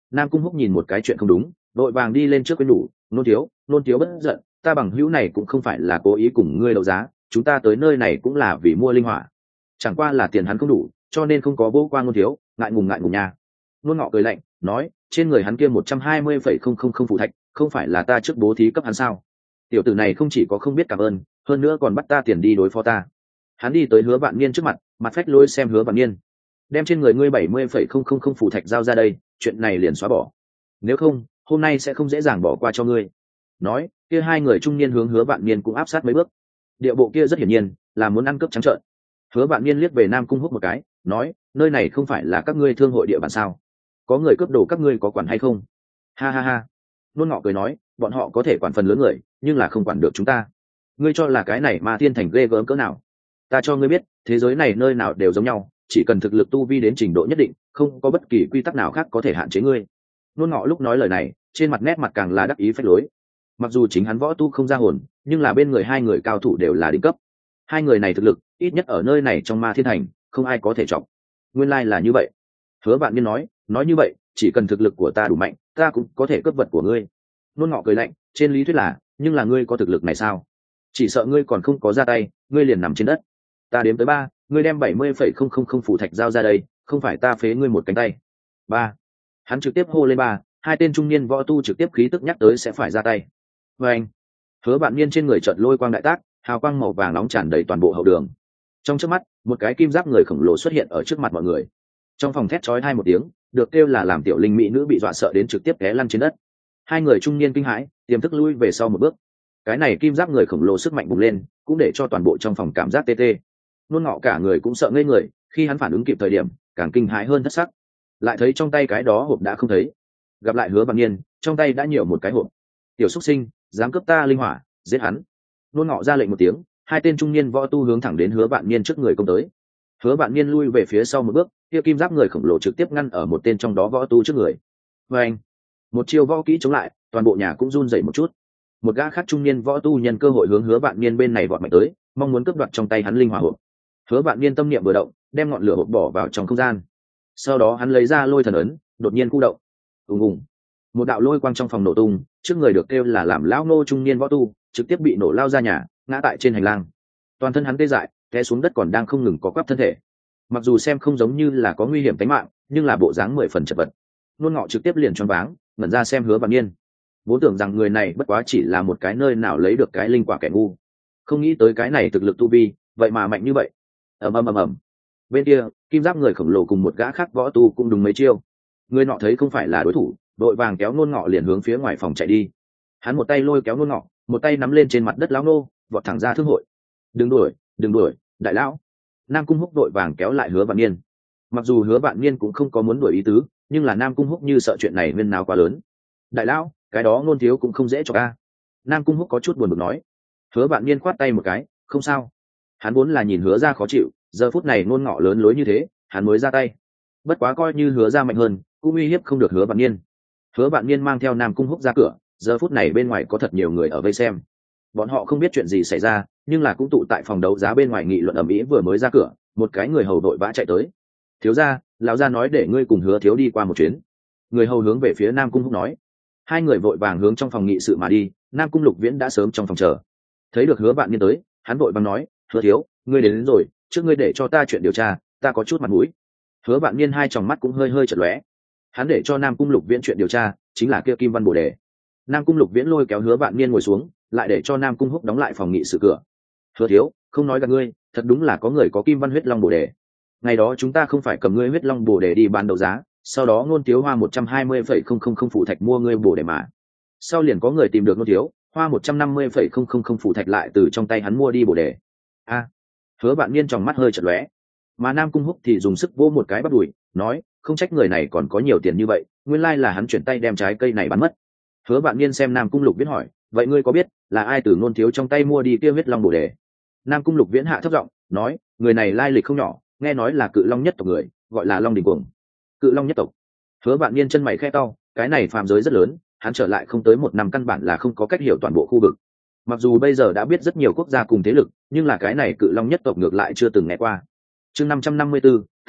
Nam Cung Húc nhìn một cái chuyện không đúng, đội vàng đi lên trước với đủ, nôn thiếu, nôn thiếu bất giận, ta bằng hữu này cũng không phải là cố ý cùng ngươi đấu giá, chúng ta tới nơi này cũng là vì mua linh hỏa, chẳng qua là tiền hắn không đủ, cho nên không có vô qua nôn thiếu, ngại ngùng ngại ngùng nha. Nôn Ngọ cười lạnh, nói, trên người hắn kia một trăm hai mươi phẩy không không không phù thạch, không phải là ta trước bố thí cấp hắn sao? Tiểu tử này không chỉ có không biết cảm ơn, hơn nữa còn bắt ta tiền đi đối phó ta. Hắn đi tới Hứa Vạn Niên trước mặt, mặt phách lối xem Hứa Vạn Niên, đem trên người ngươi bảy mươi phẩy không không không phù thạch giao ra đây, chuyện này liền xóa bỏ, nếu không hôm nay sẽ không dễ dàng bỏ qua cho ngươi. Nói, kia hai người trung niên hướng Hứa Vạn Niên cũng áp sát mấy bước, điệu bộ kia rất hiển nhiên là muốn ăn cướp trắng trợn. Hứa Vạn Niên liếc về Nam Cung Húc một cái, nói, nơi này không phải là các ngươi thương hội địa bàn sao, có người cướp đồ các ngươi có quản hay không? Ha ha ha. Nôn Ngọ cười nói, bọn họ có thể quản phần lớn người, nhưng là không quản được chúng ta. Ngươi cho là cái này Ma Thiên Thành ghê gớm cỡ nào? Ta cho ngươi biết, thế giới này nơi nào đều giống nhau, chỉ cần thực lực tu vi đến trình độ nhất định, không có bất kỳ quy tắc nào khác có thể hạn chế ngươi. Nôn Ngọ lúc nói lời này, trên mặt nét mặt càng là đắc ý phách lối. Mặc dù chính hắn võ tu không ra hồn, nhưng là bên người hai người cao thủ đều là đỉnh cấp. Hai người này thực lực, ít nhất ở nơi này trong Ma Thiên Thành, không ai có thể chọc. Nguyên lai là như vậy. Hứa Vạn Niên nói, nói như vậy, chỉ cần thực lực của ta đủ mạnh, ta cũng có thể cướp vật của ngươi. Nôn Ngọ cười lạnh, trên lý thuyết là, nhưng là ngươi có thực lực này sao? Chỉ sợ ngươi còn không có ra tay, ngươi liền nằm trên đất. Ta đếm tới ba, ngươi đem bảy mươi phẩy không không không phù thạch giao ra đây, không phải ta phế ngươi một cánh tay. Ba. Hắn trực tiếp hô lên ba, hai tên trung niên võ tu trực tiếp khí tức nhắc tới sẽ phải ra tay. Và anh. Hứa Vạn Niên trên người chợt lôi quang đại tác, hào quang màu vàng nóng tràn đầy toàn bộ hậu đường. Trong chớp mắt, một cái kim giáp người khổng lồ xuất hiện ở trước mặt mọi người. Trong phòng thét chói hai một tiếng, được kêu là làm tiểu linh mỹ nữ bị dọa sợ đến trực tiếp té lăn trên đất. Hai người trung niên kinh hãi, tiềm thức lui về sau một bước. Cái này kim giáp người khổng lồ sức mạnh bùng lên, cũng để cho toàn bộ trong phòng cảm giác tê tê. Nôn Ngọ cả người cũng sợ ngây người, khi hắn phản ứng kịp thời điểm, càng kinh hãi hơn thất sắc. Lại thấy trong tay cái đó hộp đã không thấy. Gặp lại Hứa Vạn Niên, trong tay đã nhiều một cái hộp. Tiểu xuất sinh, dám cướp ta linh hỏa, giết hắn. Nôn Ngọ ra lệnh một tiếng, hai tên trung niên võ tu hướng thẳng đến Hứa Vạn Niên trước người công tới. Hứa Vạn Niên lui về phía sau một bước, kia kim giáp người khổng lồ trực tiếp ngăn ở một tên trong đó võ tu trước người. Và anh, một chiêu võ kỹ chống lại, toàn bộ nhà cũng run rẩy một chút. Một gã khác trung niên võ tu nhân cơ hội hướng Hứa Vạn Niên bên này vọt mạnh tới, mong muốn cướp đoạt trong tay hắn linh hỏa hộp. Hứa Vạn Niên tâm niệm vừa động, đem ngọn lửa hộp bỏ vào trong không gian. Sau đó hắn lấy ra lôi thần ấn, đột nhiên khu động. Ùng ùng, một đạo lôi quang trong phòng nổ tung, trước người được kêu là làm lão nô trung niên võ tu, trực tiếp bị nổ lao ra nhà, ngã tại trên hành lang. Toàn thân hắn tê dại, té xuống đất còn đang không ngừng có quắp thân thể. Mặc dù xem không giống như là có nguy hiểm tính mạng, nhưng là bộ dáng mười phần chật vật. Nôn Ngọ trực tiếp liền choáng váng, ngẩn ra xem Hứa Vạn Niên. Vốn tưởng rằng người này bất quá chỉ là một cái nơi nào lấy được cái linh quả kẻ ngu, không nghĩ tới cái này thực lực tu vi, vậy mà mạnh như vậy. Ầm ầm ầm ầm. Bên kia, kim giáp người khổng lồ cùng một gã khác võ tu cũng đúng mấy chiêu. Người nọ thấy không phải là đối thủ, đội vàng kéo Nôn Ngọ liền hướng phía ngoài phòng chạy đi. Hắn một tay lôi kéo Nôn Ngọ, một tay nắm lên trên mặt đất lão nô, vọt thẳng ra thương hội. Đừng đuổi, đừng đuổi, đại lão. Nam Cung Húc đội vàng kéo lại Hứa Vạn Niên. Mặc dù Hứa Vạn Niên cũng không có muốn đuổi ý tứ, nhưng là Nam Cung Húc như sợ chuyện này nguyên nào quá lớn. Đại lão, cái đó Nôn thiếu cũng không dễ cho ca. Nam Cung Húc có chút buồn bực nói. Hứa Vạn Niên khoát tay một cái, không sao. Hắn vốn là nhìn Hứa ra khó chịu, giờ phút này Nôn Ngọ lớn lối như thế, hắn mới ra tay. Bất quá coi như Hứa ra mạnh hơn, cũng uy hiếp không được Hứa Vạn Niên. Hứa Vạn Niên mang theo Nam Cung Húc ra cửa, giờ phút này bên ngoài có thật nhiều người ở vây xem. Bọn họ không biết chuyện gì xảy ra, nhưng là cũng tụ tại phòng đấu giá bên ngoài nghị luận ầm ĩ. Vừa mới ra cửa, một cái người hầu đội vã chạy tới. Thiếu gia, lão gia nói để ngươi cùng Hứa thiếu đi qua một chuyến. Người hầu hướng về phía Nam Cung Húc nói. Hai người vội vàng hướng trong phòng nghị sự mà đi. Nam Cung Lục Viễn đã sớm trong phòng chờ. Thấy được Hứa Vạn Niên tới, hắn vội vàng nói, Hứa thiếu, ngươi đến, đến rồi, trước ngươi để cho ta chuyện điều tra, ta có chút mặt mũi. Hứa Vạn Niên hai tròng mắt cũng hơi hơi chợt lóe. Hắn để cho Nam Cung Lục Viễn chuyện điều tra, chính là kia Kim Văn Bồ Đề. Nam Cung Lục Viễn lôi kéo Hứa Vạn Niên ngồi xuống, lại để cho Nam Cung Húc đóng lại phòng nghị sự cửa. Hứa thiếu, không nói gạt ngươi, thật đúng là có người có Kim Văn huyết long bồ đề. Ngày đó chúng ta không phải cầm ngươi huyết long bồ đề đi bán đấu giá, sau đó Nôn thiếu hoa một trăm hai mươi phẩy không không không phù thạch mua ngươi bồ đề mà. Sau liền có người tìm được Nôn thiếu, hoa một trăm năm mươi phẩy không không không phù thạch lại từ trong tay hắn mua đi bồ đề. A. Hứa Vạn Niên tròng mắt hơi chợt lóe. Mà Nam Cung Húc thì dùng sức vỗ một cái bắp đùi, nói, không trách người này còn có nhiều tiền như vậy, nguyên lai là hắn chuyển tay đem trái cây này bán mất. Hứa Vạn Niên xem Nam Cung Lục Viễn hỏi, vậy ngươi có biết là ai từ Nôn thiếu trong tay mua đi kia huyết long bồ đề? Nam Cung Lục Viễn hạ thấp giọng nói, người này lai lịch không nhỏ, nghe nói là Cự Long nhất tộc người, gọi là Long Đình Cuồng. Cự Long nhất tộc. Hứa Vạn Niên chân mày khẽ cau, cái này phàm giới rất lớn, hắn trở lại không tới một năm căn bản là không có cách hiểu toàn bộ khu vực. Mặc dù bây giờ đã biết rất nhiều quốc gia cùng thế lực, nhưng là cái này Cự Long nhất tộc ngược lại chưa từng nghe qua. Chương năm trăm năm mươi 554,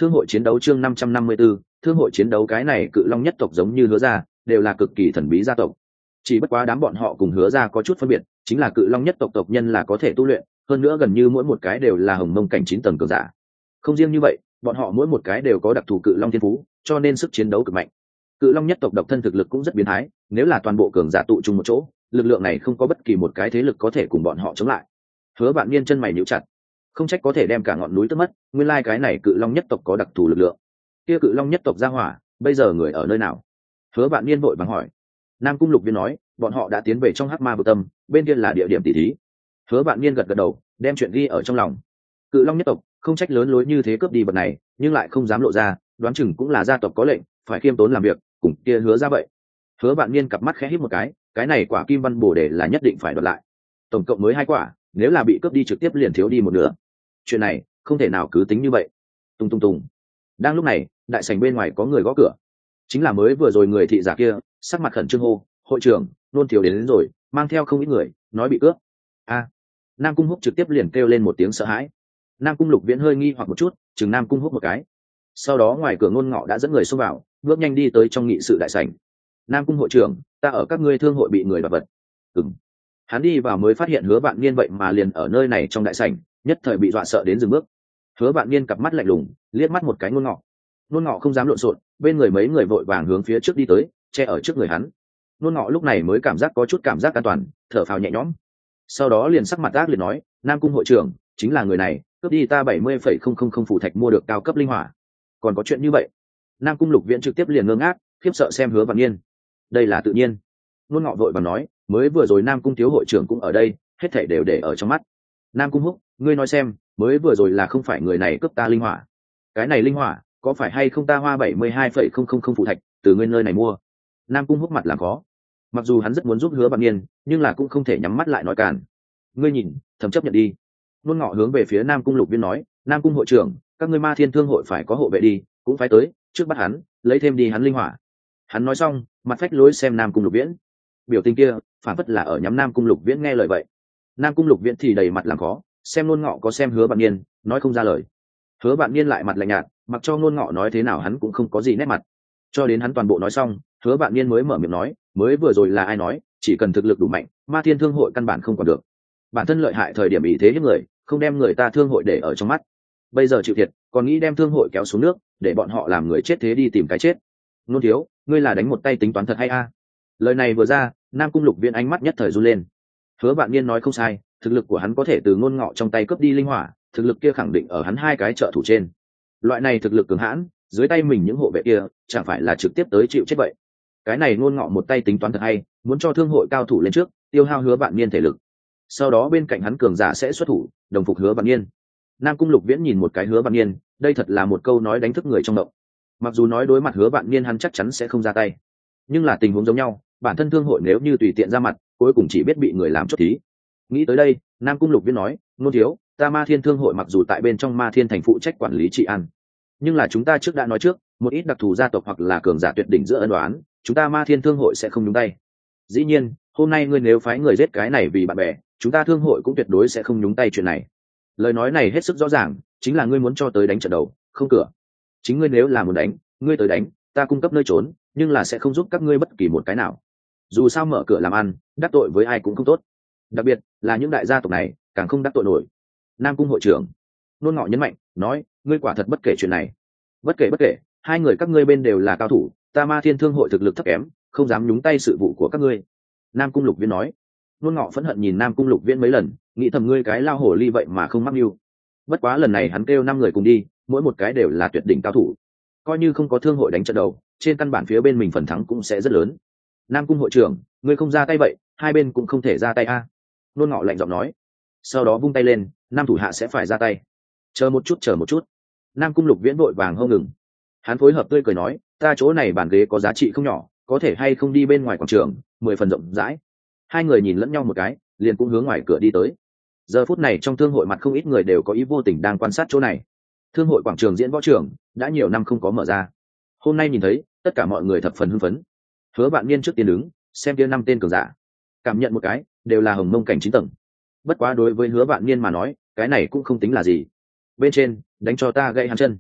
Thương hội chiến đấu chương năm trăm năm mươi 554, thương hội chiến đấu cái này Cự Long nhất tộc giống như Hứa gia, đều là cực kỳ thần bí gia tộc. Chỉ bất quá đám bọn họ cùng Hứa gia có chút phân biệt, chính là Cự Long nhất tộc tộc nhân là có thể tu luyện, hơn nữa gần như mỗi một cái đều là hồng mông cảnh chín tầng cường giả. Không riêng như vậy, bọn họ mỗi một cái đều có đặc thù Cự Long thiên phú, cho nên sức chiến đấu cực mạnh. Cự Long nhất tộc độc thân thực lực cũng rất biến thái, nếu là toàn bộ cường giả tụ chung một chỗ, lực lượng này không có bất kỳ một cái thế lực có thể cùng bọn họ chống lại. Hứa Vạn Niên chân mày nhíu chặt, không trách có thể đem cả ngọn núi tước mất, nguyên lai cái này Cự Long nhất tộc có đặc thù lực lượng. Kia Cự Long nhất tộc ra hỏa, bây giờ người ở nơi nào? Hứa Vạn Niên vội vàng hỏi. Nam Cung Lục Viên nói, bọn họ đã tiến về trong Hắc Ma vực tâm, bên kia là địa điểm tỷ thí. Hứa Vạn Niên gật gật đầu, đem chuyện ghi ở trong lòng. Cự Long nhất tộc không trách lớn lối như thế cướp đi vật này, nhưng lại không dám lộ ra, đoán chừng cũng là gia tộc có lệnh, phải khiêm tốn làm việc, cùng kia Hứa ra vậy. Hứa Vạn Niên cặp mắt khẽ híp một cái, cái này quả kim văn bổ đề là nhất định phải đoạt lại. Tổng cộng mới hai quả, nếu là bị cướp đi trực tiếp liền thiếu đi một nửa. Chuyện này không thể nào cứ tính như vậy. Tung tung tung. Đang lúc này, đại sảnh bên ngoài có người gõ cửa. Chính là mới vừa rồi người thị giả kia, sắc mặt khẩn trương hô, hội trưởng, nôn thiếu đến, đến rồi, mang theo không ít người, nói bị cướp. A. Nam Cung Húc trực tiếp liền kêu lên một tiếng sợ hãi. Nam Cung Lục Viễn hơi nghi hoặc một chút, chừng Nam Cung Húc một cái. Sau đó ngoài cửa Ngôn Ngọ đã dẫn người xông vào, bước nhanh đi tới trong nghị sự đại sảnh. Nam Cung hội trưởng, ta ở các ngươi thương hội bị người đoạt vật. Ừm. Hắn đi vào mới phát hiện Hứa Vạn Niên vậy mà liền ở nơi này trong đại sảnh, nhất thời bị dọa sợ đến dừng bước. Hứa Vạn Niên cặp mắt lạnh lùng, liếc mắt một cái Ngôn Ngọ. Ngôn Ngọ không dám lộn xộn, bên người mấy người vội vàng hướng phía trước đi tới, che ở trước người hắn. Ngôn Ngọ lúc này mới cảm giác có chút cảm giác an toàn, thở phào nhẹ nhõm. Sau đó liền sắc mặt ác liệt nói, Nam Cung hội trưởng, chính là người này, cướp đi ta bảy mươi phẩy không không không phù thạch mua được cao cấp linh hỏa. Còn có chuyện như vậy? Nam Cung Lục Viễn trực tiếp liền ngơ ngác, khiếp sợ xem Hứa Vạn Niên. Đây là tự nhiên. Ngôn Ngọ vội vàng nói, mới vừa rồi Nam Cung thiếu hội trưởng cũng ở đây, hết thảy đều để ở trong mắt. Nam Cung Húc, ngươi nói xem, mới vừa rồi là không phải người này cướp ta linh hỏa? Cái này linh hỏa, có phải hay không ta hoa bảy mươi hai phẩy không không không phù thạch từ ngươi nơi này mua? Nam Cung Húc mặt làm khó. Mặc dù hắn rất muốn giúp Hứa Vạn Niên, nhưng là cũng không thể nhắm mắt lại nói cản. Ngươi nhìn, thầm chấp nhận đi. Ngôn Ngọ hướng về phía Nam Cung Lục Viên nói, Nam Cung hội trưởng, các ngươi Ma Thiên thương hội phải có hộ vệ đi, cũng phải tới, trước bắt hắn, lấy thêm đi hắn linh hỏa. Hắn nói xong, mặt phách lối xem Nam Cung Lục Viễn. Biểu tình kia, phản phất là ở nhắm Nam Cung Lục Viễn nghe lời vậy. Nam Cung Lục Viễn thì đầy mặt làm khó, xem Ngôn Ngọ có xem Hứa Vạn Niên, nói không ra lời. Hứa Vạn Niên lại mặt lạnh nhạt, mặc cho Ngôn Ngọ nói thế nào hắn cũng không có gì nét mặt. Cho đến hắn toàn bộ nói xong, Hứa Vạn Niên mới mở miệng nói, mới vừa rồi là ai nói, chỉ cần thực lực đủ mạnh, Ma Thiên thương hội căn bản không còn được. Bản thân lợi hại thời điểm ý thế hiếp người, không đem người ta thương hội để ở trong mắt. Bây giờ chịu thiệt, còn nghĩ đem thương hội kéo xuống nước, để bọn họ làm người chết thế đi tìm cái chết. Nôn thiếu, ngươi là đánh một tay tính toán thật hay a? Lời này vừa ra, Nam Cung Lục Viễn ánh mắt nhất thời run lên. Hứa Vạn Niên nói không sai, thực lực của hắn có thể từ Ngôn Ngọ trong tay cướp đi linh hỏa, thực lực kia khẳng định ở hắn hai cái trợ thủ trên. Loại này thực lực cường hãn, dưới tay mình những hộ vệ kia, chẳng phải là trực tiếp tới chịu chết vậy. Cái này Ngôn Ngọ một tay tính toán thật hay, muốn cho thương hội cao thủ lên trước, tiêu hao Hứa Vạn Niên thể lực. Sau đó bên cạnh hắn cường giả sẽ xuất thủ, đồng phục Hứa Vạn Niên. Nam Cung Lục Viễn nhìn một cái Hứa Vạn Niên, đây thật là một câu nói đánh thức người trong động. Mặc dù nói đối mặt Hứa Vạn Niên hắn chắc chắn sẽ không ra tay, nhưng là tình huống giống nhau, bản thân thương hội nếu như tùy tiện ra mặt, cuối cùng chỉ biết bị người làm chốt thí. Nghĩ tới đây, Nam Cung Lục Viễn nói, Nôn thiếu, ta Ma Thiên thương hội mặc dù tại bên trong Ma Thiên thành phụ trách quản lý trị an, nhưng là chúng ta trước đã nói trước, một ít đặc thù gia tộc hoặc là cường giả tuyệt đỉnh giữa ân oán, chúng ta Ma Thiên thương hội sẽ không nhúng tay. Dĩ nhiên, hôm nay ngươi nếu phái người giết cái này vì bạn bè, chúng ta thương hội cũng tuyệt đối sẽ không nhúng tay chuyện này. Lời nói này hết sức rõ ràng, chính là ngươi muốn cho tới đánh trận đầu, không cửa. Chính ngươi nếu là muốn đánh, ngươi tới đánh, ta cung cấp nơi trốn, nhưng là sẽ không giúp các ngươi bất kỳ một cái nào. Dù sao mở cửa làm ăn, đắc tội với ai cũng không tốt. Đặc biệt là những đại gia tộc này, càng không đắc tội nổi. Nam Cung hội trưởng, Nôn Ngọ nhấn mạnh, nói, ngươi quả thật bất kể chuyện này. Bất kể bất kể, hai người các ngươi bên đều là cao thủ, ta Ma Thiên thương hội thực lực thấp kém, không dám nhúng tay sự vụ của các ngươi. Nam Cung Lục Viễn nói. Nôn Ngọ phẫn hận nhìn Nam Cung Lục Viễn mấy lần, nghĩ thầm ngươi cái lao hổ ly vậy mà không mắc mưu. Bất quá lần này hắn kêu năm người cùng đi, mỗi một cái đều là tuyệt đỉnh cao thủ. Coi như không có thương hội đánh trận đầu, trên căn bản phía bên mình phần thắng cũng sẽ rất lớn. Nam Cung hội trưởng, ngươi không ra tay vậy, hai bên cũng không thể ra tay a. Nôn Ngọ lạnh giọng nói. Sau đó vung tay lên, nam thủ hạ sẽ phải ra tay. Chờ một chút, chờ một chút. Nam Cung Lục Viễn vội vàng hô ngừng. Hắn phối hợp tươi cười nói, ta chỗ này bàn ghế có giá trị không nhỏ, có thể hay không đi bên ngoài quảng trường, mười phần rộng rãi. Hai người nhìn lẫn nhau một cái, liền cũng hướng ngoài cửa đi tới. Giờ phút này trong thương hội mặt không ít người đều có ý vô tình đang quan sát chỗ này. Thương hội quảng trường diễn võ trường đã nhiều năm không có mở ra, hôm nay nhìn thấy, tất cả mọi người thập phần hưng phấn. Hứa Vạn Niên trước tiên đứng, xem kia năm tên cường giả, cảm nhận một cái, đều là hồng mông cảnh chín tầng. Bất quá đối với Hứa Vạn Niên mà nói, cái này cũng không tính là gì. Bên trên, đánh cho ta gãy hắn chân.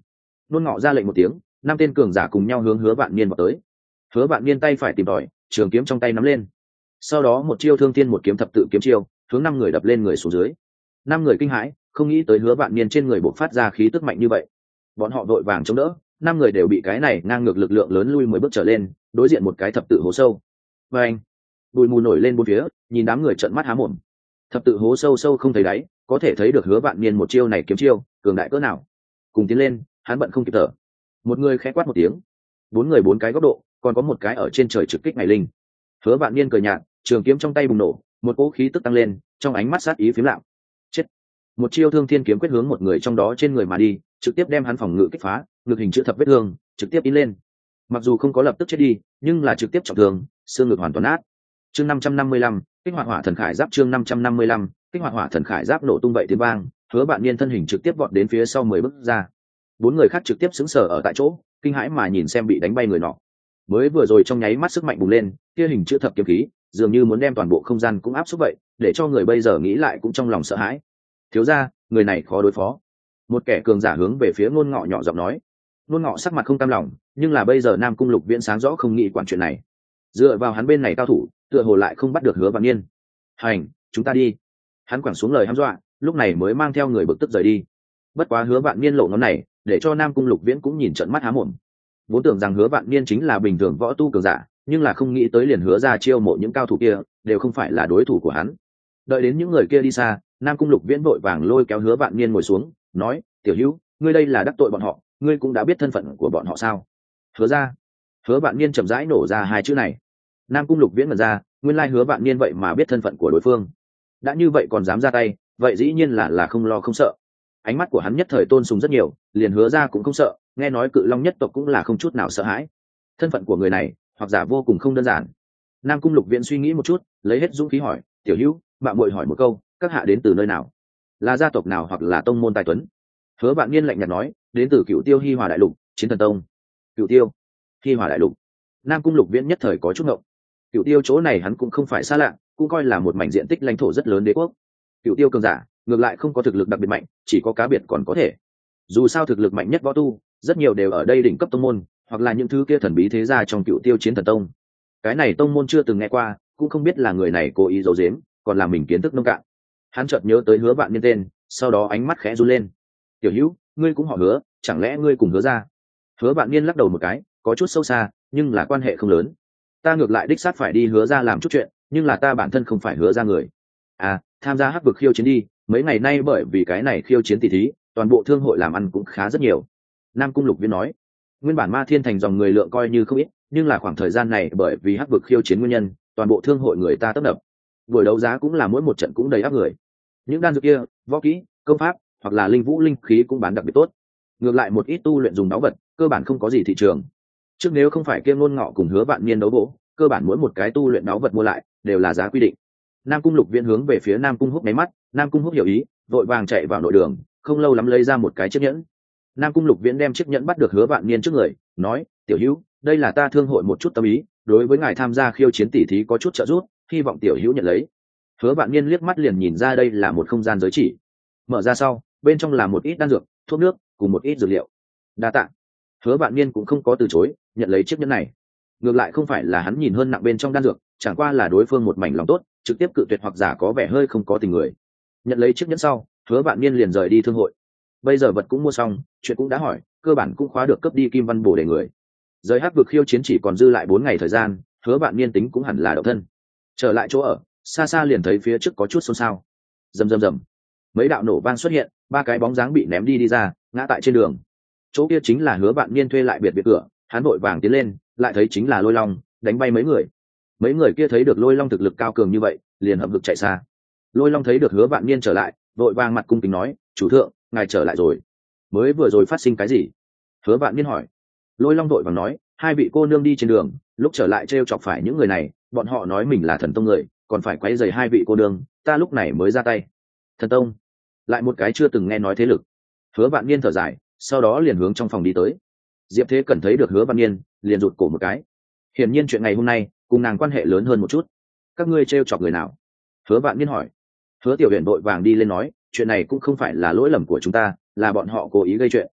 Nôn Ngọ ra lệnh một tiếng, năm tên cường giả cùng nhau hướng Hứa Vạn Niên vào tới. Hứa Vạn Niên tay phải tìm tòi, trường kiếm trong tay nắm lên, sau đó một chiêu thương thiên một kiếm thập tự kiếm chiêu hướng năm người đập lên người xuống dưới. Năm người kinh hãi, không nghĩ tới Hứa Vạn Niên trên người bộc phát ra khí tức mạnh như vậy. Bọn họ vội vàng chống đỡ, năm người đều bị cái này ngang ngược lực lượng lớn lui mười bước trở lên, đối diện một cái thập tự hố sâu. Và anh, bụi mù nổi lên bốn phía, nhìn đám người trợn mắt há mồm. Thập tự hố sâu sâu không thấy đáy, có thể thấy được Hứa Vạn Niên một chiêu này kiếm chiêu cường đại cỡ nào. Cùng tiến lên, hắn bận không kịp thở. Một người khẽ quát một tiếng, bốn người bốn cái góc độ, còn có một cái ở trên trời trực kích ngày linh. Hứa Vạn Niên cười nhạt, trường kiếm trong tay bùng nổ, một cỗ khí tức tăng lên, trong ánh mắt sát ý phiếm lặng. Chết! Một chiêu thương thiên kiếm quyết hướng một người trong đó trên người mà đi, trực tiếp đem hắn phòng ngự kích phá, ngực hình chữ thập vết thương trực tiếp in lên. Mặc dù không có lập tức chết đi, nhưng là trực tiếp trọng thương, xương ngực hoàn toàn nát. Chương năm trăm năm mươi lăm, kích hoạt hỏa thần khải giáp. Chương năm trăm năm mươi lăm, kích hoạt hỏa thần khải giáp. Nổ tung vậy tiếng vang, Hứa Vạn Niên thân hình trực tiếp vọt đến phía sau mười bước ra. Bốn người khác trực tiếp sững sờ ở tại chỗ, kinh hãi mà nhìn xem bị đánh bay người nọ. Mới vừa rồi trong nháy mắt sức mạnh bùng lên, kia hình chữ thập kiếm khí dường như muốn đem toàn bộ không gian cũng áp xúc vậy, để cho người bây giờ nghĩ lại cũng trong lòng sợ hãi. Thiếu gia, người này khó đối phó. Một kẻ cường giả hướng về phía Nôn Ngọ nhỏ giọng nói. Nôn Ngọ sắc mặt không cam lòng, nhưng là bây giờ Nam Cung Lục Viễn sáng rõ không nghĩ quản chuyện này. Dựa vào hắn bên này cao thủ, tựa hồ lại không bắt được Hứa Vạn Niên. Hành, chúng ta đi. Hắn quẳng xuống lời hăm dọa, lúc này mới mang theo người bực tức rời đi. Bất quá Hứa Vạn Niên lộ ngón này, để cho Nam Cung Lục Viễn cũng nhìn trợn mắt há mồm. Vốn tưởng rằng Hứa Vạn Niên chính là bình thường võ tu cường giả, nhưng là không nghĩ tới liền Hứa ra chiêu mộ những cao thủ kia, đều không phải là đối thủ của hắn. Đợi đến những người kia đi xa, Nam Cung Lục Viễn vội vàng lôi kéo Hứa Vạn Niên ngồi xuống, nói: "Tiểu Hữu, ngươi đây là đắc tội bọn họ, ngươi cũng đã biết thân phận của bọn họ sao?" Hứa ra. Hứa Vạn Niên chậm rãi nổ ra hai chữ này. Nam Cung Lục Viễn mở ra, nguyên lai Hứa Vạn Niên vậy mà biết thân phận của đối phương. Đã như vậy còn dám ra tay, vậy dĩ nhiên là là không lo không sợ. Ánh mắt của hắn nhất thời tôn sùng rất nhiều, liền Hứa ra cũng không sợ, nghe nói Cự Long nhất tộc cũng là không chút nào sợ hãi. Thân phận của người này, hoặc giả vô cùng không đơn giản. Nam Cung Lục Viễn suy nghĩ một chút, lấy hết dũng khí hỏi: "Tiểu Hữu, bạn muội hỏi một câu, các hạ đến từ nơi nào? Là gia tộc nào hoặc là tông môn tài tuấn?" Hứa Vạn Niên lạnh nhạt nói: "Đến từ Cửu Tiêu Hi Hòa Đại Lục, Chiến Thần Tông." Cửu Tiêu, Hi Hòa Đại Lục. Nam Cung Lục Viễn nhất thời có chút ngộng. Cửu Tiêu chỗ này hắn cũng không phải xa lạ, cũng coi là một mảnh diện tích lãnh thổ rất lớn đế quốc. Cửu Tiêu cường giả, ngược lại không có thực lực đặc biệt mạnh, chỉ có cá biệt còn có thể. Dù sao thực lực mạnh nhất võ tu, rất nhiều đều ở đây đỉnh cấp tông môn, hoặc là những thứ kia thần bí thế gia trong Cửu Tiêu Chiến Thần Tông. Cái này tông môn chưa từng nghe qua, cũng không biết là người này cố ý giấu giếm, còn là mình kiến thức nông cạn. Hắn chợt nhớ tới Hứa Vạn Niên tên, sau đó ánh mắt khẽ run lên. "Tiểu Hữu, ngươi cũng họ Hứa, chẳng lẽ ngươi cùng Hứa ra?" Hứa Vạn Niên lắc đầu một cái, có chút sâu xa, nhưng là quan hệ không lớn. "Ta ngược lại đích xác phải đi Hứa ra làm chút chuyện, nhưng là ta bản thân không phải Hứa ra người." "À, tham gia Hắc vực khiêu chiến đi, mấy ngày nay bởi vì cái này khiêu chiến tỷ thí, toàn bộ thương hội làm ăn cũng khá rất nhiều." Nam Cung Lục Viễn nói. Nguyên bản Ma Thiên Thành dòng người lượng coi như không ít, nhưng là khoảng thời gian này bởi vì Hắc vực khiêu chiến nguyên nhân, toàn bộ thương hội người ta tấp nập. Buổi đấu giá cũng là mỗi một trận cũng đầy áp người. Những đan dược kia, võ kỹ, công pháp, hoặc là linh vũ linh khí cũng bán đặc biệt tốt. Ngược lại một ít tu luyện dùng báu vật, cơ bản không có gì thị trường. Trước nếu không phải Kiêm Nôn Ngọ cùng Hứa Vạn Niên đấu vỗ, cơ bản mỗi một cái tu luyện báu vật mua lại đều là giá quy định. Nam Cung Lục Viễn hướng về phía Nam Cung Húc nháy mắt, Nam Cung Húc hiểu ý, vội vàng chạy vào nội đường, không lâu lắm lấy ra một cái chiếc nhẫn. Nam Cung Lục Viễn đem chiếc nhẫn bắt được Hứa Vạn Niên trước người, nói: "Tiểu Hữu, đây là ta thương hội một chút tâm ý, đối với ngài tham gia khiêu chiến tỷ thí có chút trợ giúp, hy vọng Tiểu Hữu nhận lấy." Hứa Vạn Niên liếc mắt liền nhìn ra đây là một không gian giới chỉ. Mở ra sau, bên trong là một ít đan dược, thuốc nước, cùng một ít dược liệu. Đa tạ. Hứa Vạn Niên cũng không có từ chối, nhận lấy chiếc nhẫn này. Ngược lại không phải là hắn nhìn hơn nặng bên trong đan dược, chẳng qua là đối phương một mảnh lòng tốt, trực tiếp cự tuyệt hoặc giả có vẻ hơi không có tình người. Nhận lấy chiếc nhẫn sau, Hứa Vạn Niên liền rời đi thương hội. Bây giờ vật cũng mua xong, chuyện cũng đã hỏi, cơ bản cũng khóa được cấp đi Kim Văn Bổ để người. Giới Hắc vực khiêu chiến chỉ còn dư lại bốn ngày thời gian, Hứa Vạn Niên tính cũng hẳn là độc thân. Trở lại chỗ ở, xa xa liền thấy phía trước có chút xôn xao. Rầm rầm rầm. Mấy đạo nổ vang xuất hiện, ba cái bóng dáng bị ném đi đi ra, ngã tại trên đường. Chỗ kia chính là Hứa Vạn Niên thuê lại biệt biệt cửa, hắn vội vàng tiến lên, lại thấy chính là Lôi Long, đánh bay mấy người. Mấy người kia thấy được Lôi Long thực lực cao cường như vậy, liền hợp lực chạy xa. Lôi Long thấy được Hứa Vạn Niên trở lại, vội vàng mặt cung kính nói: "Chủ thượng, ngài trở lại rồi." "Mới vừa rồi phát sinh cái gì?" Hứa Vạn Niên hỏi. Lôi Long vội vàng nói: "Hai vị cô nương đi trên đường, lúc trở lại trêu chọc phải những người này, bọn họ nói mình là thần tông người, còn phải quấy rầy hai vị cô nương, ta lúc này mới ra tay." "Thần tông?" Lại một cái chưa từng nghe nói thế lực. Hứa Vạn Niên thở dài, sau đó liền hướng trong phòng đi tới. Diệp Thế Cẩn thấy được Hứa Vạn Niên, liền rụt cổ một cái. Hiển nhiên chuyện ngày hôm nay cùng nàng quan hệ lớn hơn một chút. "Các ngươi trêu chọc người nào?" Hứa Vạn Niên hỏi. Hứa Tiểu Huyền vội vàng đi lên nói: "Chuyện này cũng không phải là lỗi lầm của chúng ta, là bọn họ cố ý gây chuyện."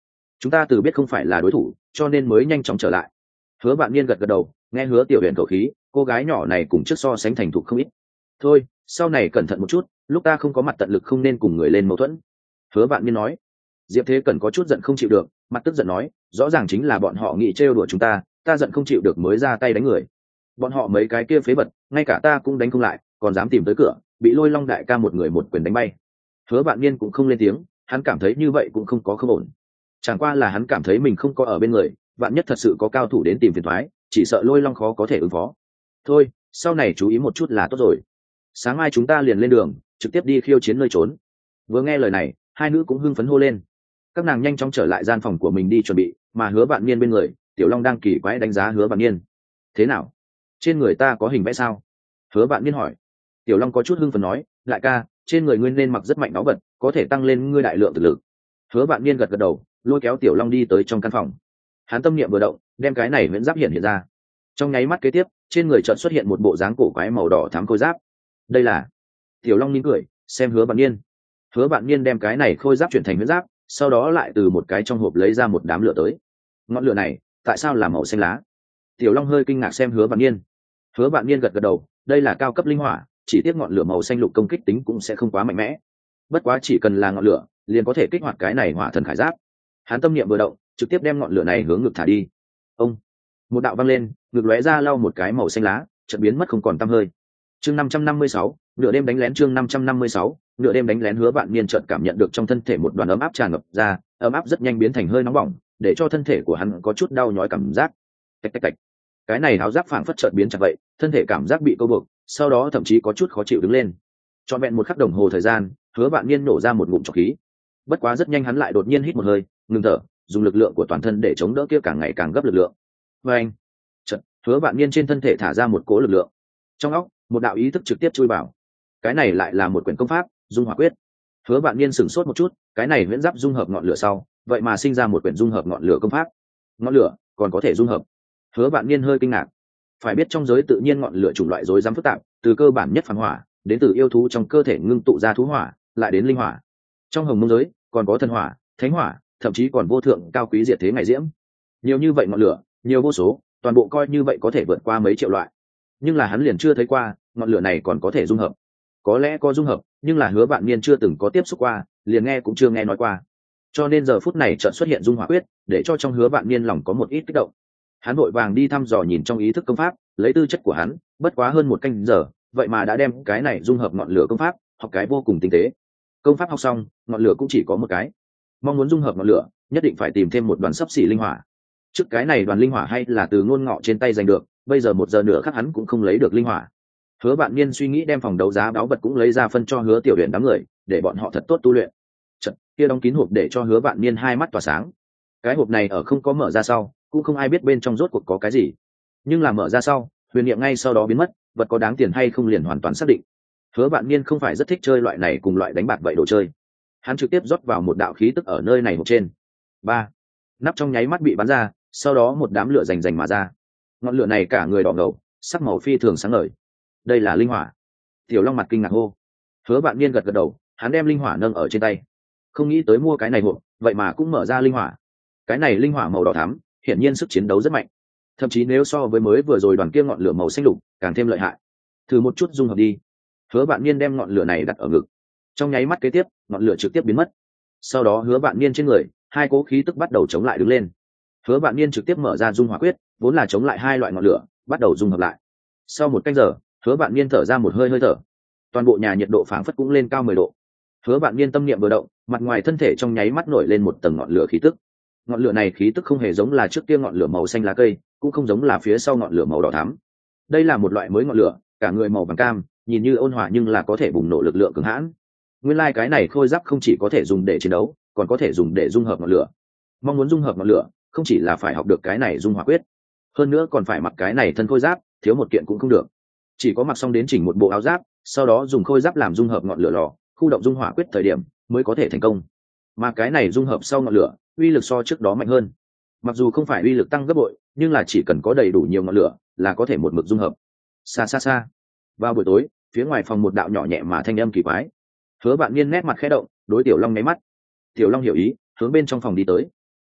chúng ta từ biết không phải là đối thủ cho nên mới nhanh chóng trở lại. Hứa Vạn Niên gật gật đầu, nghe Hứa Tiểu Huyền khẩu khí, cô gái nhỏ này cùng trước so sánh thành thục không ít. Thôi, sau này cẩn thận một chút, lúc ta không có mặt tận lực không nên cùng người lên mâu thuẫn. Hứa Vạn Niên nói. Diệp Thế Cẩn có chút giận không chịu được, mặt tức giận nói, rõ ràng chính là bọn họ nghĩ trêu đùa chúng ta, ta giận không chịu được mới ra tay đánh người. Bọn họ mấy cái kia phế vật, ngay cả ta cũng đánh không lại, còn dám tìm tới cửa, bị Lôi Long đại ca một người một quyền đánh bay. Hứa Vạn Niên cũng không lên tiếng, hắn cảm thấy như vậy cũng không có không ổn. Chẳng qua là hắn cảm thấy mình không có ở bên người, vạn nhất thật sự có cao thủ đến tìm phiền toái, chỉ sợ Lôi Long khó có thể ứng phó. Thôi, sau này chú ý một chút là tốt rồi. Sáng mai chúng ta liền lên đường, trực tiếp đi khiêu chiến nơi trốn. Vừa nghe lời này, hai nữ cũng hưng phấn hô lên. Các nàng nhanh chóng trở lại gian phòng của mình đi chuẩn bị, mà Hứa Vạn Niên bên người, Tiểu Long đang kỳ quái đánh giá Hứa Vạn Niên. Thế nào? Trên người ta có hình vẽ sao? Hứa Vạn Niên hỏi. Tiểu Long có chút hưng phấn nói, lại ca, trên người ngươi nên mặc rất mạnh báu vật, có thể tăng lên ngươi đại lượng thực lực. Hứa Vạn Niên gật gật đầu, lôi kéo Tiểu Long đi tới trong căn phòng. Hắn tâm niệm vừa động, đem cái này huyễn giáp hiện hiện ra. Trong nháy mắt kế tiếp, trên người chợt xuất hiện một bộ dáng cổ quái màu đỏ thắm khôi giáp. Đây là... Tiểu Long mỉm cười, xem Hứa Vạn Niên. Hứa Vạn Niên đem cái này khôi giáp chuyển thành huyễn giáp, sau đó lại từ một cái trong hộp lấy ra một đám lửa tới. Ngọn lửa này, tại sao là màu xanh lá? Tiểu Long hơi kinh ngạc xem Hứa Vạn Niên. Hứa Vạn Niên gật gật đầu, đây là cao cấp linh hỏa, chỉ tiếc ngọn lửa màu xanh lục công kích tính cũng sẽ không quá mạnh mẽ. Bất quá chỉ cần là ngọn lửa, liền có thể kích hoạt cái này hỏa thần khải giáp. Hắn tâm niệm vừa động, trực tiếp đem ngọn lửa này hướng ngực thả đi. Ông, một đạo vang lên, ngực lóe ra lau một cái màu xanh lá, chợt biến mất không còn tăm hơi. Chương năm trăm năm mươi sáu, nửa đêm đánh lén chương năm trăm năm mươi sáu, nửa đêm đánh lén. Hứa Vạn Niên chợt cảm nhận được trong thân thể một đoàn ấm áp tràn ngập ra, ấm áp rất nhanh biến thành hơi nóng bỏng, để cho thân thể của hắn có chút đau nhói cảm giác. Tạch tạch tạch. Cái này áo giáp phảng phất chợt biến chặt vậy, thân thể cảm giác bị câu buộc, sau đó thậm chí có chút khó chịu đứng lên. Trọn vẹn một khắc đồng hồ thời gian, Hứa Vạn Niên nổ ra một ngụm trọc khí. Bất quá rất nhanh hắn lại đột nhiên hít một hơi, ngừng thở, dùng lực lượng của toàn thân để chống đỡ kia càng ngày càng gấp lực lượng. Và anh, chợt, Hứa Vạn Niên trên thân thể thả ra một cỗ lực lượng. Trong óc, một đạo ý thức trực tiếp chui vào. Cái này lại là một quyển công pháp, Dung Hỏa Quyết. Hứa Vạn Niên sửng sốt một chút, cái này huyễn giáp dung hợp ngọn lửa sau, vậy mà sinh ra một quyển dung hợp ngọn lửa công pháp. Ngọn lửa còn có thể dung hợp. Hứa Vạn Niên hơi kinh ngạc. Phải biết trong giới tự nhiên ngọn lửa chủng loại rối rắm phức tạp, từ cơ bản nhất phàm hỏa, đến từ yêu thú trong cơ thể ngưng tụ ra thú hỏa, lại đến linh hỏa. Trong hồng mông giới, còn có thần hỏa, thánh hỏa, thậm chí còn vô thượng cao quý diệt thế ngày diễm. Nhiều như vậy ngọn lửa, nhiều vô số, toàn bộ coi như vậy có thể vượt qua mấy triệu loại. Nhưng là hắn liền chưa thấy qua, ngọn lửa này còn có thể dung hợp. Có lẽ có dung hợp, nhưng là Hứa Vạn Niên chưa từng có tiếp xúc qua, liền nghe cũng chưa nghe nói qua. Cho nên giờ phút này chợt xuất hiện Dung Hỏa Quyết, để cho trong Hứa Vạn Niên lòng có một ít kích động. Hắn vội vàng đi thăm dò nhìn trong ý thức công pháp, lấy tư chất của hắn, bất quá hơn một canh giờ, vậy mà đã đem cái này dung hợp ngọn lửa công pháp, học cái vô cùng tinh tế. Công pháp học xong, ngọn lửa cũng chỉ có một cái. Mong muốn dung hợp ngọn lửa, nhất định phải tìm thêm một đoàn sấp xỉ linh hỏa. Trước cái này đoàn linh hỏa hay là từ Ngôn Ngọ trên tay giành được, bây giờ một giờ nữa khác hắn cũng không lấy được linh hỏa. Hứa Vạn Niên suy nghĩ đem phòng đấu giá báu vật cũng lấy ra phân cho Hứa Tiểu Huyền đám người, để bọn họ thật tốt tu luyện. Chợt, kia đóng kín hộp để cho Hứa Vạn Niên hai mắt tỏa sáng. Cái hộp này ở không có mở ra sau, cũng không ai biết bên trong rốt cuộc có cái gì. Nhưng là mở ra sau, huyền niệm ngay sau đó biến mất, vật có đáng tiền hay không liền hoàn toàn xác định. Hứa Vạn Niên không phải rất thích chơi loại này cùng loại đánh bạc vậy đồ chơi. Hắn trực tiếp rót vào một đạo khí tức ở nơi này hộp trên. Ba, nắp trong nháy mắt bị bắn ra, sau đó một đám lửa rành rành mà ra. Ngọn lửa này cả người đỏ ngầu, sắc màu phi thường sáng ngời. Đây là linh hỏa. Tiểu Long mặt kinh ngạc hô. Hứa Vạn Niên gật gật đầu, hắn đem linh hỏa nâng ở trên tay. Không nghĩ tới mua cái này hộp, vậy mà cũng mở ra linh hỏa. Cái này linh hỏa màu đỏ thắm, hiển nhiên sức chiến đấu rất mạnh. Thậm chí nếu so với mới vừa rồi đoàn kia ngọn lửa màu xanh lục, càng thêm lợi hại. Thử một chút dung hợp đi. Hứa Vạn Niên đem ngọn lửa này đặt ở ngực. Trong nháy mắt kế tiếp, ngọn lửa trực tiếp biến mất. Sau đó Hứa Vạn Niên trên người, hai cố khí tức bắt đầu chống lại đứng lên. Hứa Vạn Niên trực tiếp mở ra Dung Hỏa Quyết, vốn là chống lại hai loại ngọn lửa, bắt đầu dung hợp lại. Sau một canh giờ, Hứa Vạn Niên thở ra một hơi hơi thở. Toàn bộ nhà nhiệt độ phảng phất cũng lên cao mười độ. Hứa Vạn Niên tâm niệm vừa động, mặt ngoài thân thể trong nháy mắt nổi lên một tầng ngọn lửa khí tức. Ngọn lửa này khí tức không hề giống là trước kia ngọn lửa màu xanh lá cây, cũng không giống là phía sau ngọn lửa màu đỏ thắm. Đây là một loại mới ngọn lửa, cả người màu vàng cam, nhìn như ôn hòa nhưng là có thể bùng nổ lực lượng cường hãn. Nguyên lai like cái này khôi giáp không chỉ có thể dùng để chiến đấu, còn có thể dùng để dung hợp ngọn lửa. Mong muốn dung hợp ngọn lửa, không chỉ là phải học được cái này Dung Hỏa Quyết, hơn nữa còn phải mặc cái này thân khôi giáp, thiếu một kiện cũng không được. Chỉ có mặc xong đến chỉnh một bộ áo giáp, sau đó dùng khôi giáp làm dung hợp ngọn lửa lò, khu động Dung Hỏa Quyết thời điểm mới có thể thành công. Mà cái này dung hợp sau ngọn lửa, uy lực so trước đó mạnh hơn. Mặc dù không phải uy lực tăng gấp bội, nhưng là chỉ cần có đầy đủ nhiều ngọn lửa là có thể một mực dung hợp. Xa xa xa, vào buổi tối, phía ngoài phòng một đạo nhỏ nhẹ mà thanh âm kỳ quái. Hứa Vạn Niên nét mặt khẽ động, đối Tiểu Long nháy mắt. Tiểu Long hiểu ý, hướng bên trong phòng đi tới.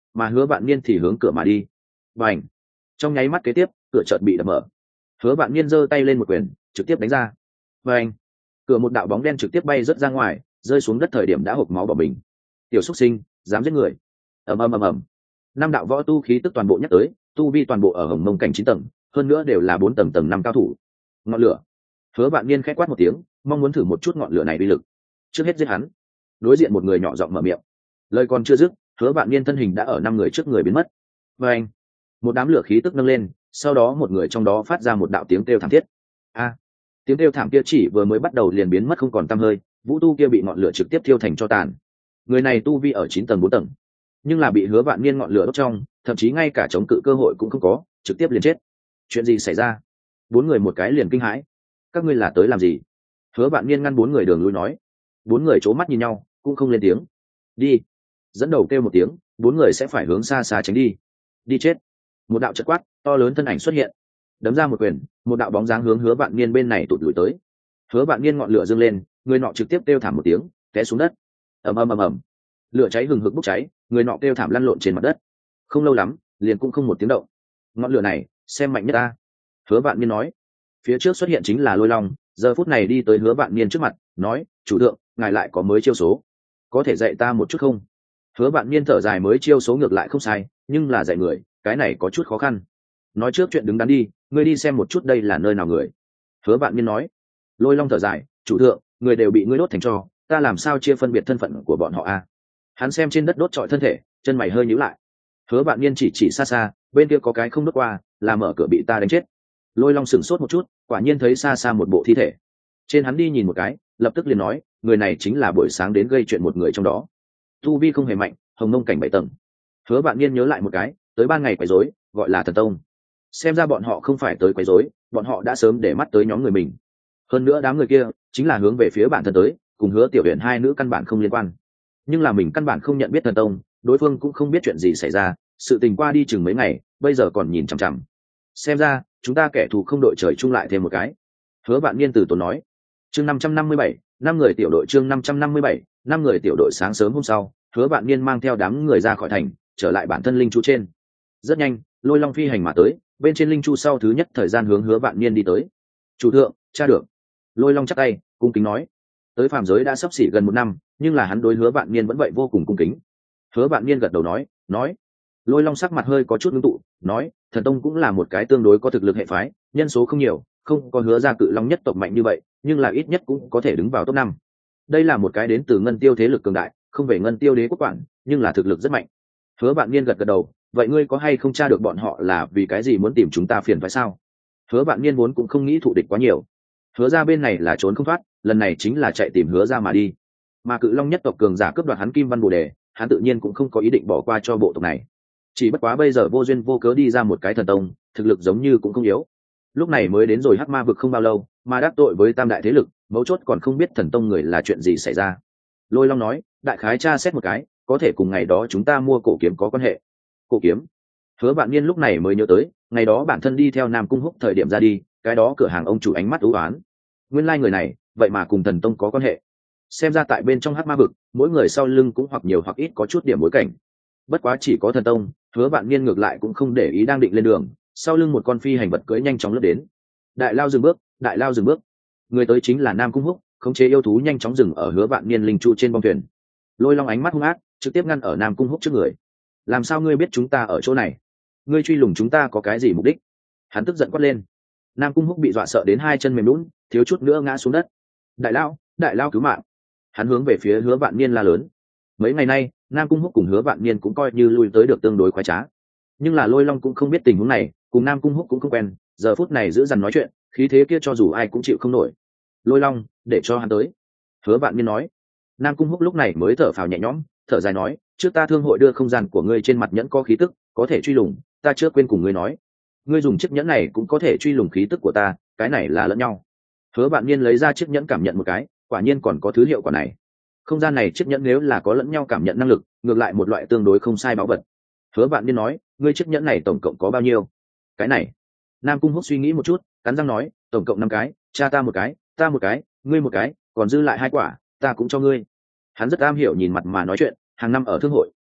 mà Hứa Vạn Niên thì hướng cửa mà đi. Bành! Trong nháy mắt kế tiếp, cửa chợt bị đập mở. Hứa Vạn Niên giơ tay lên một quyền, trực tiếp đánh ra. Bành! Cửa một đạo bóng đen trực tiếp bay rớt ra ngoài, rơi xuống đất thời điểm đã hộc máu bỏ mình. Tiểu xuất sinh, dám giết người! Ầm ầm ầm ầm. Năm đạo võ tu khí tức toàn bộ nhắc tới, tu vi toàn bộ ở Hồng Mông cảnh chín tầng, hơn nữa đều là bốn tầng tầng năm cao thủ. Ngọn lửa! Hứa Vạn Niên khẽ quát một tiếng, mong muốn thử một chút ngọn lửa này uy lực. Trước hết giết hắn. Đối diện một người nhỏ giọng mở miệng. Lời còn chưa dứt, Hứa Vạn Niên thân hình đã ở năm người trước người biến mất. Và anh, một đám lửa khí tức nâng lên, sau đó một người trong đó phát ra một đạo tiếng kêu thảm thiết. A! Tiếng kêu thảm kia chỉ vừa mới bắt đầu liền biến mất không còn tăm hơi, vũ tu kia bị ngọn lửa trực tiếp thiêu thành cho tàn. Người này tu vi ở chín tầng bốn tầng, nhưng là bị Hứa Vạn Niên ngọn lửa đốt trong, thậm chí ngay cả chống cự cơ hội cũng không có, trực tiếp liền chết. Chuyện gì xảy ra? Bốn người một cái liền kinh hãi. Các ngươi là tới làm gì? Hứa Vạn Niên ngăn bốn người đường lui nói. Bốn người c mắt nhìn nhau, cũng không lên tiếng. Đi! Dẫn đầu kêu một tiếng, bốn người sẽ phải hướng xa xa tránh đi. Đi chết! Một đạo chợt quát to lớn thân ảnh xuất hiện, đấm ra một quyền, một đạo bóng dáng hướng Hứa Vạn Niên bên này tụt lùi tới. Hứa Vạn Niên ngọn lửa dâng lên, người nọ trực tiếp kêu thảm một tiếng, té xuống đất. Ầm ầm ầm ầm, lửa cháy hừng hực bốc cháy, người nọ kêu thảm lăn lộn trên mặt đất. Không lâu lắm, liền cũng không một tiếng động. Ngọn lửa này, xem mạnh nhất ta. Hứa Vạn Niên nói. Phía trước xuất hiện chính là Lôi Long, giờ phút này đi tới Hứa Vạn Niên trước mặt, nói: chủ thượng, ngài lại có mới chiêu số, có thể dạy ta một chút không? Hứa Vạn Niên thở dài, mới chiêu số ngược lại không sai, nhưng là dạy người, cái này có chút khó khăn. Nói trước chuyện đứng đắn đi, ngươi đi xem một chút đây là nơi nào người. Hứa Vạn Niên nói. Lôi Long thở dài, chủ thượng, người đều bị ngươi đốt thành tro, ta làm sao chia phân biệt thân phận của bọn họ a? Hắn xem trên đất đốt trọi thân thể, chân mày hơi nhíu lại. Hứa Vạn Niên chỉ chỉ xa xa, bên kia có cái không đốt qua, là mở cửa bị ta đánh chết. Lôi Long sửng sốt một chút, quả nhiên thấy xa xa một bộ thi thể. Trên hắn đi nhìn một cái, lập tức liền nói, người này chính là buổi sáng đến gây chuyện một người trong đó. Tu vi không hề mạnh, Hồng Mông cảnh bảy tầng. Hứa Vạn Niên nhớ lại một cái, tới ban ngày quấy rối, gọi là Thần Tông. Xem ra bọn họ không phải tới quấy rối, bọn họ đã sớm để mắt tới nhóm người mình. Hơn nữa đám người kia chính là hướng về phía bản thân tới, cùng Hứa Tiểu Huyền hai nữ căn bản không liên quan. Nhưng là mình căn bản không nhận biết Thần Tông, đối phương cũng không biết chuyện gì xảy ra, sự tình qua đi chừng mấy ngày, bây giờ còn nhìn chằm chằm. Xem ra chúng ta kẻ thù không đội trời chung lại thêm một cái. Hứa Vạn Niên từ tốn nói. Chương năm trăm năm mươi bảy, năm người tiểu đội. Chương năm trăm năm mươi bảy, năm người tiểu đội. Sáng sớm hôm sau, Hứa Vạn Niên mang theo đám người ra khỏi thành, trở lại bản thân linh chu trên. Rất nhanh, Lôi Long phi hành mà tới, bên trên linh chu sau thứ nhất thời gian hướng Hứa Vạn Niên đi tới. Chủ thượng, tra được. Lôi Long chắp tay, cung kính nói. Tới phàm giới đã sắp xỉ gần một năm, nhưng là hắn đối Hứa Vạn Niên vẫn vậy vô cùng cung kính. Hứa Vạn Niên gật đầu nói, nói. Lôi Long sắc mặt hơi có chút ngưng tụ, nói, Thần Tông cũng là một cái tương đối có thực lực hệ phái, nhân số không nhiều, không có Hứa gia Cự Long nhất tộc mạnh như vậy, nhưng là ít nhất cũng có thể đứng vào top năm. Đây là một cái đến từ Ngân Tiêu thế lực cường đại, không về Ngân Tiêu đế quốc quản, nhưng là thực lực rất mạnh. Hứa Vạn Niên gật gật đầu, vậy ngươi có hay không tra được bọn họ là vì cái gì muốn tìm chúng ta phiền phải sao? Hứa Vạn Niên vốn cũng không nghĩ thụ địch quá nhiều. Hứa gia bên này là trốn không thoát, lần này chính là chạy tìm Hứa gia mà đi. Mà Cự Long nhất tộc cường giả cướp đoạt hắn Kim Văn Bồ Đề, hắn tự nhiên cũng không có ý định bỏ qua cho bộ tộc này. Chỉ bất quá bây giờ vô duyên vô cớ đi ra một cái thần tông, thực lực giống như cũng không yếu. Lúc này mới đến rồi Hắc Ma vực không bao lâu, mà đắc tội với tam đại thế lực, mấu chốt còn không biết thần tông người là chuyện gì xảy ra. Lôi Long nói, đại khái tra xét một cái, có thể cùng ngày đó chúng ta mua cổ kiếm có quan hệ. Cổ kiếm? Hứa Vạn Niên lúc này mới nhớ tới, ngày đó bản thân đi theo Nam Cung Húc thời điểm ra đi, cái đó cửa hàng ông chủ ánh mắt u ám. Nguyên lai like người này, vậy mà cùng thần tông có quan hệ. Xem ra tại bên trong Hắc Ma vực, mỗi người sau lưng cũng hoặc nhiều hoặc ít có chút điểm bối cảnh. Bất quá chỉ có thần tông, Hứa Vạn Niên ngược lại cũng không để ý, đang định lên đường, sau lưng một con phi hành vật cưỡi nhanh chóng lướt đến. Đại lao dừng bước, đại lao dừng bước. Người tới chính là Nam Cung Húc, khống chế yêu thú nhanh chóng dừng ở Hứa Vạn Niên linh trụ trên bong thuyền. Lôi Long ánh mắt hung ác, trực tiếp ngăn ở Nam Cung Húc trước người. Làm sao ngươi biết chúng ta ở chỗ này? Ngươi truy lùng chúng ta có cái gì mục đích? Hắn tức giận quát lên. Nam Cung Húc bị dọa sợ đến hai chân mềm nhũn, thiếu chút nữa ngã xuống đất. Đại lao, đại lao cứu mạng! Hắn hướng về phía Hứa Vạn Niên la lớn. Mấy ngày nay, Nam Cung Húc cùng Hứa Vạn Niên cũng coi như lui tới được tương đối khoái trá. Nhưng là Lôi Long cũng không biết tình huống này, cùng Nam Cung Húc cũng không quen, giờ phút này giữ dằn nói chuyện, khí thế kia cho dù ai cũng chịu không nổi. Lôi Long, để cho hắn tới. Hứa Vạn Niên nói. Nam Cung Húc lúc này mới thở phào nhẹ nhõm, thở dài nói, trước ta thương hội đưa không gian của ngươi trên mặt nhẫn có khí tức, có thể truy lùng, ta chưa quên cùng ngươi nói, ngươi dùng chiếc nhẫn này cũng có thể truy lùng khí tức của ta, cái này là lẫn nhau. Hứa Vạn Niên lấy ra chiếc nhẫn cảm nhận một cái, quả nhiên còn có thứ hiệu quả này. Không gian này chiếc nhẫn nếu là có lẫn nhau cảm nhận năng lực, ngược lại một loại tương đối không sai báu vật. Hứa Vạn Niên nói, ngươi chiếc nhẫn này tổng cộng có bao nhiêu? Cái này. Nam Cung Húc suy nghĩ một chút, cắn răng nói, tổng cộng năm cái, cha ta một cái, ta một cái, ngươi một cái, còn dư lại hai quả, ta cũng cho ngươi. Hắn rất am hiểu nhìn mặt mà nói chuyện, hàng năm ở thương hội,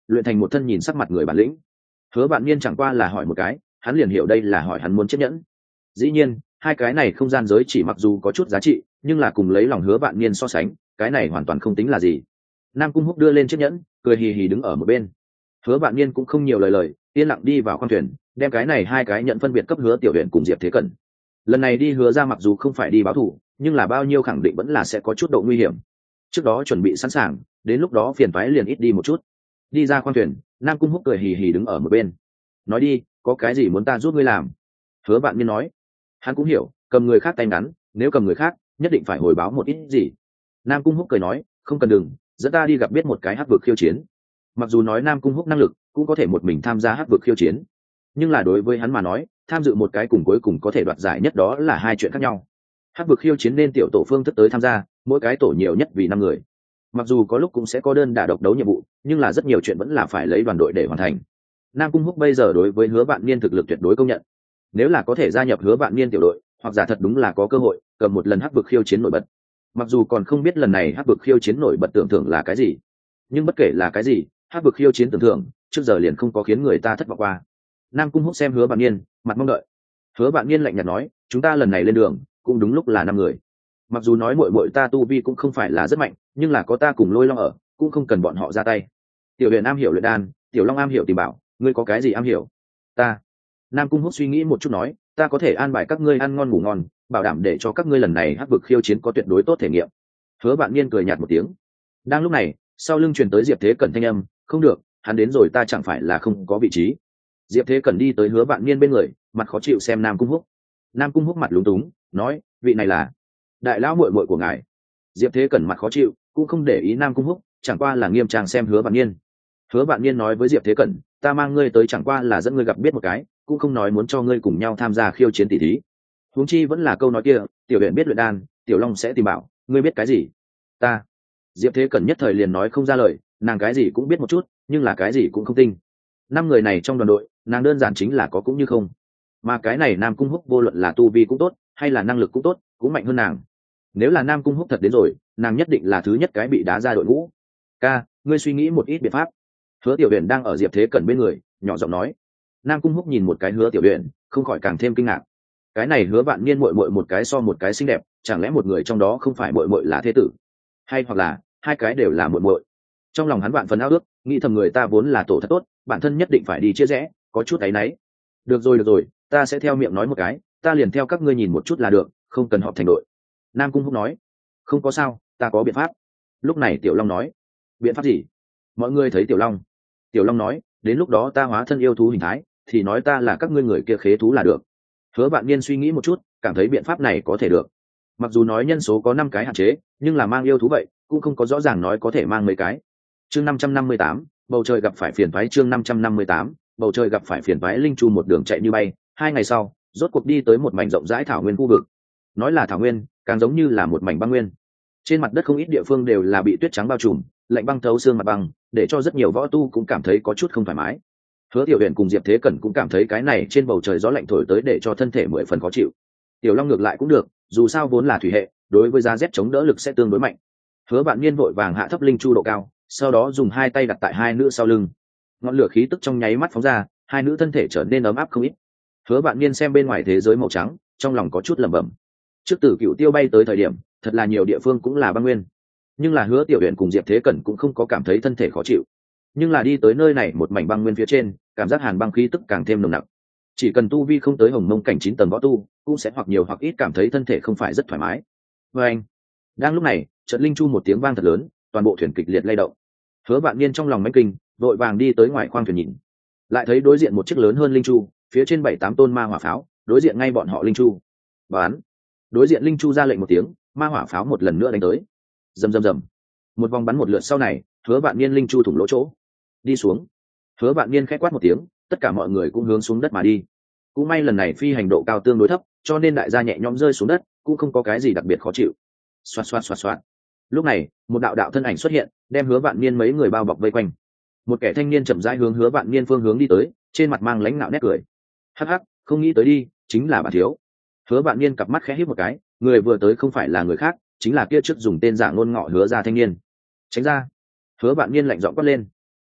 luyện thành một thân nhìn sắc mặt người bản lĩnh. Hứa Vạn Niên chẳng qua là hỏi một cái, hắn liền hiểu đây là hỏi hắn muốn chiếc nhẫn. Dĩ nhiên hai cái này không gian giới chỉ mặc dù có chút giá trị, nhưng là cùng lấy lòng Hứa Vạn Niên so sánh, cái này hoàn toàn không tính là gì. Nam Cung Húc đưa lên chiếc nhẫn, cười hì hì đứng ở một bên. Hứa Vạn Niên cũng không nhiều lời lời, yên lặng đi vào khoang thuyền, đem cái này hai cái nhận phân biệt cấp Hứa Tiểu Uyển cùng Diệp Thế Cẩn. Lần này đi Hứa ra mặc dù không phải đi báo thù, nhưng là bao nhiêu khẳng định vẫn là sẽ có chút độ nguy hiểm. Trước đó chuẩn bị sẵn sàng, đến lúc đó phiền toái liền ít đi một chút. Đi ra khoang thuyền, Nam Cung Húc cười hì hì đứng ở một bên. Nói đi, có cái gì muốn ta giúp ngươi làm? Hứa Vạn Niên nói. Hắn cũng hiểu, cầm người khác tay ngắn, nếu cầm người khác, nhất định phải hồi báo một ít gì. Nam Cung Húc cười nói, không cần đừng, dẫn ta đi gặp biết một cái hắc vực khiêu chiến. Mặc dù nói Nam Cung Húc năng lực cũng có thể một mình tham gia hắc vực khiêu chiến, nhưng là đối với hắn mà nói, tham dự một cái cùng cuối cùng có thể đoạt giải nhất đó là hai chuyện khác nhau. Hắc vực khiêu chiến nên tiểu tổ phương thức tới tham gia, mỗi cái tổ nhiều nhất vì năm người. Mặc dù có lúc cũng sẽ có đơn đả độc đấu nhiệm vụ, nhưng là rất nhiều chuyện vẫn là phải lấy đoàn đội để hoàn thành. Nam Cung Húc bây giờ đối với Hứa Vạn Niên thực lực tuyệt đối công nhận. Nếu là có thể gia nhập Hứa Vạn Niên tiểu đội, hoặc giả thật đúng là có cơ hội cầm một lần hắc vực khiêu chiến nổi bật. Mặc dù còn không biết lần này hắc vực khiêu chiến nổi bật tưởng thưởng là cái gì, nhưng bất kể là cái gì, hắc vực khiêu chiến tưởng thưởng trước giờ liền không có khiến người ta thất vọng qua. Nam Cung Húc xem Hứa Vạn Niên, mặt mong đợi. Hứa Vạn Niên lạnh nhạt nói, chúng ta lần này lên đường cũng đúng lúc là năm người. Mặc dù nói muội muội ta tu vi cũng không phải là rất mạnh, nhưng là có ta cùng Lôi Long ở, cũng không cần bọn họ ra tay. Tiểu Huyền am hiểu luyện đan, Tiểu Long am hiểu tìm bảo, ngươi có cái gì am hiểu? Ta. Nam Cung Húc suy nghĩ một chút nói, ta có thể an bài các ngươi ăn ngon ngủ ngon, bảo đảm để cho các ngươi lần này hắc vực khiêu chiến có tuyệt đối tốt thể nghiệm. Hứa Vạn Niên cười nhạt một tiếng. Đang lúc này, sau lưng truyền tới Diệp Thế Cẩn thanh âm, không được, hắn đến rồi ta chẳng phải là không có vị trí. Diệp Thế Cẩn đi tới Hứa Vạn Niên bên người, mặt khó chịu xem Nam Cung Húc. Nam Cung Húc mặt lúng túng, nói, vị này là đại lão muội muội của ngài. Diệp Thế Cẩn mặt khó chịu, cũng không để ý Nam Cung Húc, chẳng qua là nghiêm trang xem Hứa Vạn Niên. Hứa Vạn Niên nói với Diệp Thế Cẩn, ta mang ngươi tới chẳng qua là dẫn ngươi gặp biết một cái, cũng không nói muốn cho ngươi cùng nhau tham gia khiêu chiến tỷ thí. Huống chi vẫn là câu nói kia, Tiểu Huyền biết luyện đan, Tiểu Long sẽ tìm bảo, ngươi biết cái gì? Ta. Diệp Thế Cẩn nhất thời liền nói không ra lời, nàng cái gì cũng biết một chút, nhưng là cái gì cũng không tinh. Năm người này trong đoàn đội, nàng đơn giản chính là có cũng như không. Mà cái này Nam Cung Húc vô luận là tu vi cũng tốt, hay là năng lực cũng tốt, cũng mạnh hơn nàng. Nếu là Nam Cung Húc thật đến rồi, nàng nhất định là thứ nhất cái bị đá ra đội ngũ. Ca, ngươi suy nghĩ một ít biện pháp. Hứa Tiểu Huyền đang ở Diệp Thế Cẩn bên người, nhỏ giọng nói. Nam Cung Húc nhìn một cái Hứa Tiểu Huyền, không khỏi càng thêm kinh ngạc. Cái này Hứa Vạn Niên muội muội một cái so một cái xinh đẹp, chẳng lẽ một người trong đó không phải muội muội là thế tử, hay hoặc là hai cái đều là muội muội? Trong lòng hắn vạn phần ao ước, nghĩ thầm người ta vốn là tổ thật tốt, bản thân nhất định phải đi chia rẽ, có chút áy náy. Được rồi được rồi, ta sẽ theo miệng nói một cái, ta liền theo các ngươi nhìn một chút là được, không cần họp thành đội. Nam Cung Húc nói. Không có sao, ta có biện pháp. Lúc này Tiểu Long nói. Biện pháp gì? Mọi người thấy Tiểu Long. Tiểu Long nói, đến lúc đó ta hóa thân yêu thú hình thái, thì nói ta là các ngươi người kia khế thú là được. Hứa Vạn Niên suy nghĩ một chút, cảm thấy biện pháp này có thể được. Mặc dù nói nhân số có năm cái hạn chế, nhưng là mang yêu thú vậy, cũng không có rõ ràng nói có thể mang mấy cái. Chương năm trăm năm mươi tám, bầu trời gặp phải phiền toái. Chương năm trăm năm mươi tám, bầu trời gặp phải phiền toái. Linh Chu một đường chạy như bay, hai ngày sau, rốt cuộc đi tới một mảnh rộng rãi thảo nguyên khu vực. Nói là thảo nguyên, càng giống như là một mảnh băng nguyên. Trên mặt đất không ít địa phương đều là bị tuyết trắng bao trùm, lạnh băng thấu xương mặt băng, để cho rất nhiều võ tu cũng cảm thấy có chút không thoải mái. Hứa Tiểu Huyền cùng Diệp Thế Cẩn cũng cảm thấy cái này trên bầu trời gió lạnh thổi tới để cho thân thể mười phần khó chịu. Tiểu Long ngược lại cũng được, dù sao vốn là thủy hệ, đối với giá rét chống đỡ lực sẽ tương đối mạnh. Hứa Vạn Niên vội vàng hạ thấp linh chu độ cao, sau đó dùng hai tay đặt tại hai nữ sau lưng. Ngọn lửa khí tức trong nháy mắt phóng ra, hai nữ thân thể trở nên ấm áp không ít. Hứa Vạn Niên xem bên ngoài thế giới màu trắng, trong lòng có chút lẩm bẩm. Trước Tử Cựu Tiêu bay tới thời điểm, thật là nhiều địa phương cũng là băng nguyên, nhưng là Hứa Tiểu Huyền cùng Diệp Thế Cẩn cũng không có cảm thấy thân thể khó chịu. Nhưng là đi tới nơi này một mảnh băng nguyên phía trên, cảm giác hàn băng khí tức càng thêm nồng nặc. Chỉ cần tu vi không tới hồng mông cảnh chín tầng võ tu, cũng sẽ hoặc nhiều hoặc ít cảm thấy thân thể không phải rất thoải mái. Và anh, đang lúc này, chợt linh chu một tiếng vang thật lớn, toàn bộ thuyền kịch liệt lay động. Hứa Vạn Niên trong lòng mãnh kinh, vội vàng đi tới ngoài khoang thuyền nhìn, lại thấy đối diện một chiếc lớn hơn linh chu, phía trên bảy tám tôn ma hỏa pháo, đối diện ngay bọn họ linh chu. Bán. Đối diện linh chu ra lệnh một tiếng, ma hỏa pháo một lần nữa đánh tới. Rầm rầm rầm. Một vòng bắn một lượt sau này, Hứa Vạn Niên linh chu thủng lỗ chỗ, đi xuống. Hứa Vạn Niên khẽ quát một tiếng, tất cả mọi người cũng hướng xuống đất mà đi. Cũng may lần này phi hành độ cao tương đối thấp, cho nên đại gia nhẹ nhõm rơi xuống đất, cũng không có cái gì đặc biệt khó chịu. Xoạt xoạt xoạt xoạt. Lúc này, một đạo đạo thân ảnh xuất hiện, đem Hứa Vạn Niên mấy người bao bọc vây quanh. Một kẻ thanh niên chậm rãi hướng Hứa Vạn Niên phương hướng đi tới, trên mặt mang lãnh nạo nét cười. Hắc hắc, không nghĩ tới đi, chính là bà thiếu. Hứa Vạn Niên cặp mắt khẽ híp một cái, người vừa tới không phải là người khác, chính là kia trước dùng tên giả ngôn ngọ Hứa gia thanh niên. Tránh ra. Hứa Vạn Niên lạnh giọng quát lên.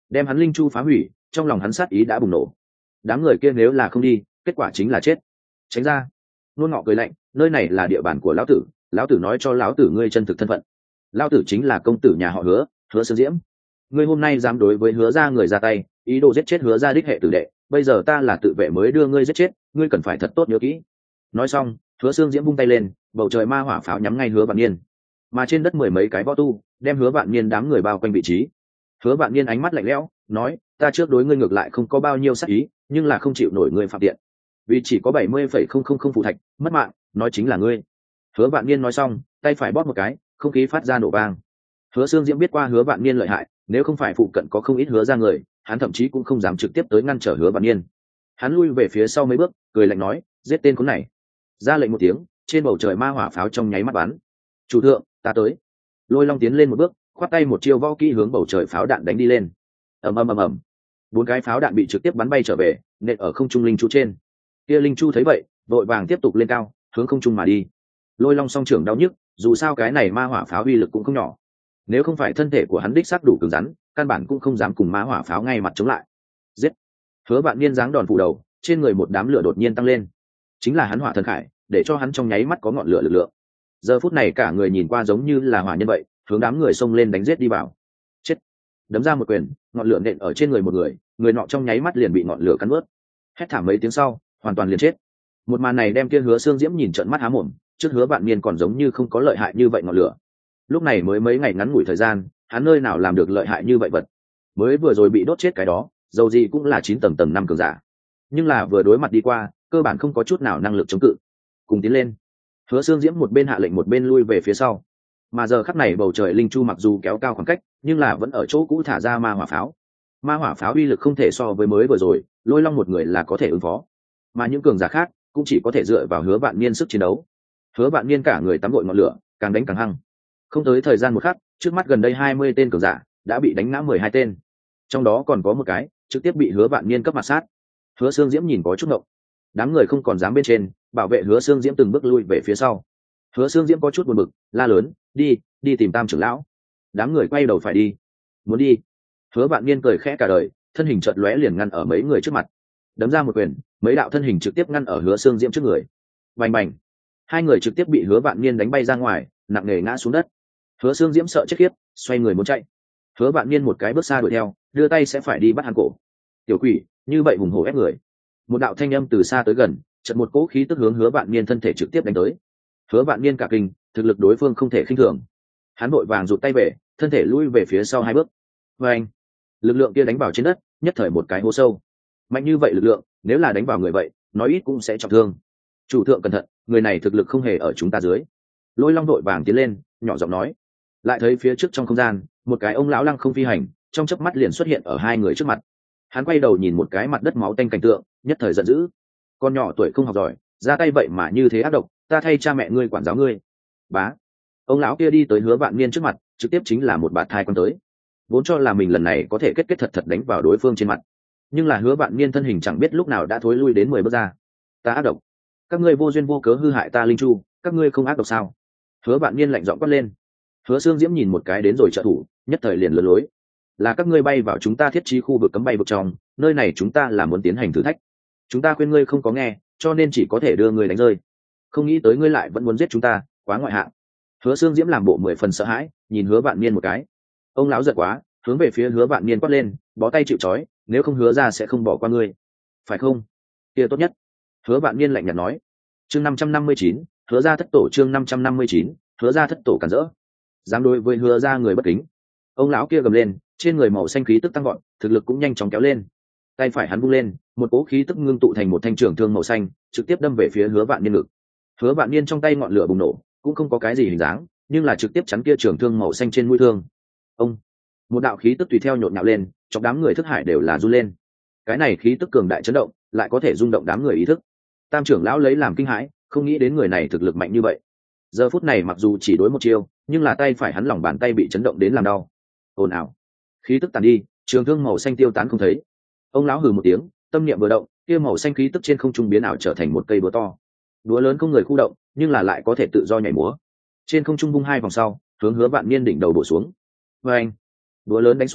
đem hắn linh chu phá hủy, trong lòng hắn sát ý đã bùng nổ. Đám người kia nếu là không đi, kết quả chính là chết. Tránh ra. Nôn Ngọ cười lạnh, nơi này là địa bàn của lão tử, lão tử nói cho lão tử ngươi chân thực thân phận. Lão tử chính là công tử nhà họ Hứa, Hứa Sương Diễm. Ngươi hôm nay dám đối với Hứa gia người ra tay, ý đồ giết chết Hứa gia đích hệ tử đệ, bây giờ ta là tự vệ mới đưa ngươi giết chết, ngươi cần phải thật tốt nhớ kỹ. Nói xong, Hứa Sương Diễm vung tay lên, bầu trời ma hỏa pháo nhắm ngay Hứa Vạn Niên. Mà trên đất mười mấy cái võ tu, đem Hứa Vạn Niên đám người bao quanh vị trí. Hứa Vạn Niên ánh mắt lạnh lẽo, nói, ta trước đối ngươi ngược lại không có bao nhiêu sát ý, nhưng là không chịu nổi ngươi phạm tiện. Vì chỉ có bảy mươi phẩy không không không phù thạch, mất mạng, nói chính là ngươi. Hứa Vạn Niên nói xong, tay phải bóp một cái, không khí phát ra nổ vang. Hứa Sương Diễm biết qua Hứa Vạn Niên lợi hại, nếu không phải phụ cận có không ít Hứa ra người, hắn thậm chí cũng không dám trực tiếp tới ngăn trở Hứa Vạn Niên. Hắn lui về phía sau mấy bước, cười lạnh nói, giết tên khốn này. Ra lệnh một tiếng, trên bầu trời ma hỏa pháo trong nháy mắt bắn. Chủ thượng, ta tới. Lôi Long tiến lên một bước, khoát tay một chiêu võ kỹ hướng bầu trời pháo đạn đánh đi lên. Ầm ầm ầm ầm. Bốn cái pháo đạn bị trực tiếp bắn bay trở về, nện ở không trung linh chu trên. Kia linh chu thấy vậy, vội vàng tiếp tục lên cao, hướng không trung mà đi. Lôi Long song trưởng đau nhức, dù sao cái này ma hỏa pháo uy lực cũng không nhỏ. Nếu không phải thân thể của hắn đích xác đủ cứng rắn, căn bản cũng không dám cùng ma hỏa pháo ngay mặt chống lại. Giết! Hứa Vạn Niên giáng đòn phủ đầu, trên người một đám lửa đột nhiên tăng lên. Chính là hắn hỏa thần khải, để cho hắn trong nháy mắt có ngọn lửa lực lượng. Giờ phút này cả người nhìn qua giống như là hỏa nhân vậy, hướng đám người xông lên đánh giết đi vào. Chết! Đấm ra một quyền, ngọn lửa nện ở trên người một người, người nọ trong nháy mắt liền bị ngọn lửa cắn nuốt. Hét thảm mấy tiếng sau, hoàn toàn liền chết. Một màn này đem kia Hứa Sương Diễm nhìn trợn mắt há mồm, trước Hứa Vạn Niên còn giống như không có lợi hại như vậy ngọn lửa. Lúc này mới mấy ngày ngắn ngủi thời gian, hắn nơi nào làm được lợi hại như vậy vật. Mới vừa rồi bị đốt chết cái đó, dầu gì cũng là chín tầng tầng năm cường giả. Nhưng là vừa đối mặt đi qua, cơ bản không có chút nào năng lực chống cự. Cùng tiến lên. Hứa Sương Diễm một bên hạ lệnh một bên lui về phía sau. Mà giờ khắc này bầu trời linh chu mặc dù kéo cao khoảng cách, nhưng là vẫn ở chỗ cũ thả ra ma hỏa pháo. Ma hỏa pháo uy lực không thể so với mới vừa rồi, Lôi Long một người là có thể ứng phó. Mà những cường giả khác cũng chỉ có thể dựa vào Hứa Vạn Niên sức chiến đấu. Hứa Vạn Niên cả người tắm gội ngọn lửa, càng đánh càng hăng. Không tới thời gian một khắc, trước mắt gần đây hai mươi tên cường giả đã bị đánh ngã mười hai tên. Trong đó còn có một cái trực tiếp bị Hứa Vạn Niên cấp mặt sát. Hứa Sương Diễm nhìn có chút ngộng. Đám người không còn dám bên trên, bảo vệ Hứa Sương Diễm từng bước lui về phía sau. Hứa Sương Diễm có chút buồn bực, la lớn, "Đi, đi tìm Tam trưởng lão." Đám người quay đầu phải đi. Muốn đi. Hứa Vạn Niên cười khẽ cả đời, thân hình chợt lóe liền ngăn ở mấy người trước mặt. Đấm ra một quyền, mấy đạo thân hình trực tiếp ngăn ở Hứa Sương Diễm trước người. Bành bành. Hai người trực tiếp bị Hứa Vạn Niên đánh bay ra ngoài, nặng nề ngã xuống đất. Hứa Sương Diễm sợ chết khiếp, xoay người muốn chạy. Hứa Vạn Niên một cái bước xa đuổi theo, đưa tay sẽ phải đi bắt hắn cổ. Tiểu quỷ, như vậy hùng hổ ép người. Một đạo thanh âm từ xa tới gần, chợt một cỗ khí tức hướng Hứa Vạn Niên thân thể trực tiếp đánh tới. Hứa Vạn Niên cả kinh, thực lực đối phương không thể khinh thường. Hắn vội vàng rụt tay về, thân thể lui về phía sau hai bước. Và anh, lực lượng kia đánh vào trên đất, nhất thời một cái hố sâu. Mạnh như vậy lực lượng, nếu là đánh vào người vậy, nói ít cũng sẽ trọng thương. Chủ thượng cẩn thận, người này thực lực không hề ở chúng ta dưới. Lôi Long đội vàng tiến lên, nhỏ giọng nói. Lại thấy phía trước trong không gian, một cái ông lão lăng không phi hành, trong chớp mắt liền xuất hiện ở hai người trước mặt. Hắn quay đầu nhìn một cái mặt đất máu tanh cảnh tượng, nhất thời giận dữ. Con nhỏ tuổi không học giỏi, ra tay vậy mà như thế ác độc, ta thay cha mẹ ngươi quản giáo ngươi. Bá. Ông lão kia đi tới Hứa Vạn Niên trước mặt, trực tiếp chính là một bạt thai quan tới. Vốn cho là mình lần này có thể kết kết thật thật đánh vào đối phương trên mặt, nhưng là Hứa Vạn Niên thân hình chẳng biết lúc nào đã thối lui đến mười bước ra. Ta ác độc, các ngươi vô duyên vô cớ hư hại ta linh chu, các ngươi không ác độc sao? Hứa Vạn Niên lạnh giọng quát lên. Hứa Sương Diễm nhìn một cái đến rồi trợ thủ, nhất thời liền lừa lối. Là các ngươi bay vào chúng ta thiết trí khu vực cấm bay vực trong, nơi này chúng ta là muốn tiến hành thử thách. Chúng ta khuyên ngươi không có nghe, cho nên chỉ có thể đưa ngươi đánh rơi. Không nghĩ tới ngươi lại vẫn muốn giết chúng ta, quá ngoại hạng. Hứa Sương Diễm làm bộ mười phần sợ hãi, nhìn Hứa Vạn Niên một cái. Ông lão giận quá, hướng về phía Hứa Vạn Niên quát lên, bó tay chịu trói, nếu không hứa ra sẽ không bỏ qua ngươi. Phải không? Kia tốt nhất. Hứa Vạn Niên lạnh nhạt nói. Chương năm trăm năm mươi chín, Hứa ra thất tổ chương năm trăm năm mươi chín, Hứa ra thất tổ cản rỡ. Dám đối với Hứa ra người bất kính. Ông lão kia gầm lên, trên người màu xanh khí tức tăng vọt, thực lực cũng nhanh chóng kéo lên. Tay phải hắn vung lên, một cỗ khí tức ngưng tụ thành một thanh trường thương màu xanh, trực tiếp đâm về phía Hứa Vạn Niên ngực. Hứa Vạn Niên trong tay ngọn lửa bùng nổ, cũng không có cái gì hình dáng, nhưng là trực tiếp chắn kia trường thương màu xanh trên mũi thương. Ông, một đạo khí tức tùy theo nhộn nhạo lên, trong đám người thức hải đều là run lên. Cái này khí tức cường đại chấn động, lại có thể rung động đám người ý thức. Tam trưởng lão lấy làm kinh hãi, không nghĩ đến người này thực lực mạnh như vậy. Giờ phút này mặc dù chỉ đối một chiêu, nhưng là tay phải hắn lòng bàn tay bị chấn động đến làm đau. Ồn ào, khí tức tàn đi, trường thương màu xanh tiêu tán không thấy. Ông lão hừ một tiếng, tâm niệm vừa động, kia màu xanh khí tức trên không trung biến ảo trở thành một cây búa to. Búa lớn không người khu động, nhưng là lại có thể tự do nhảy múa. Trên không trung vung hai vòng sau, hướng Hứa Vạn Niên đỉnh đầu bổ xuống. Và anh, búa lớn đánh xuống,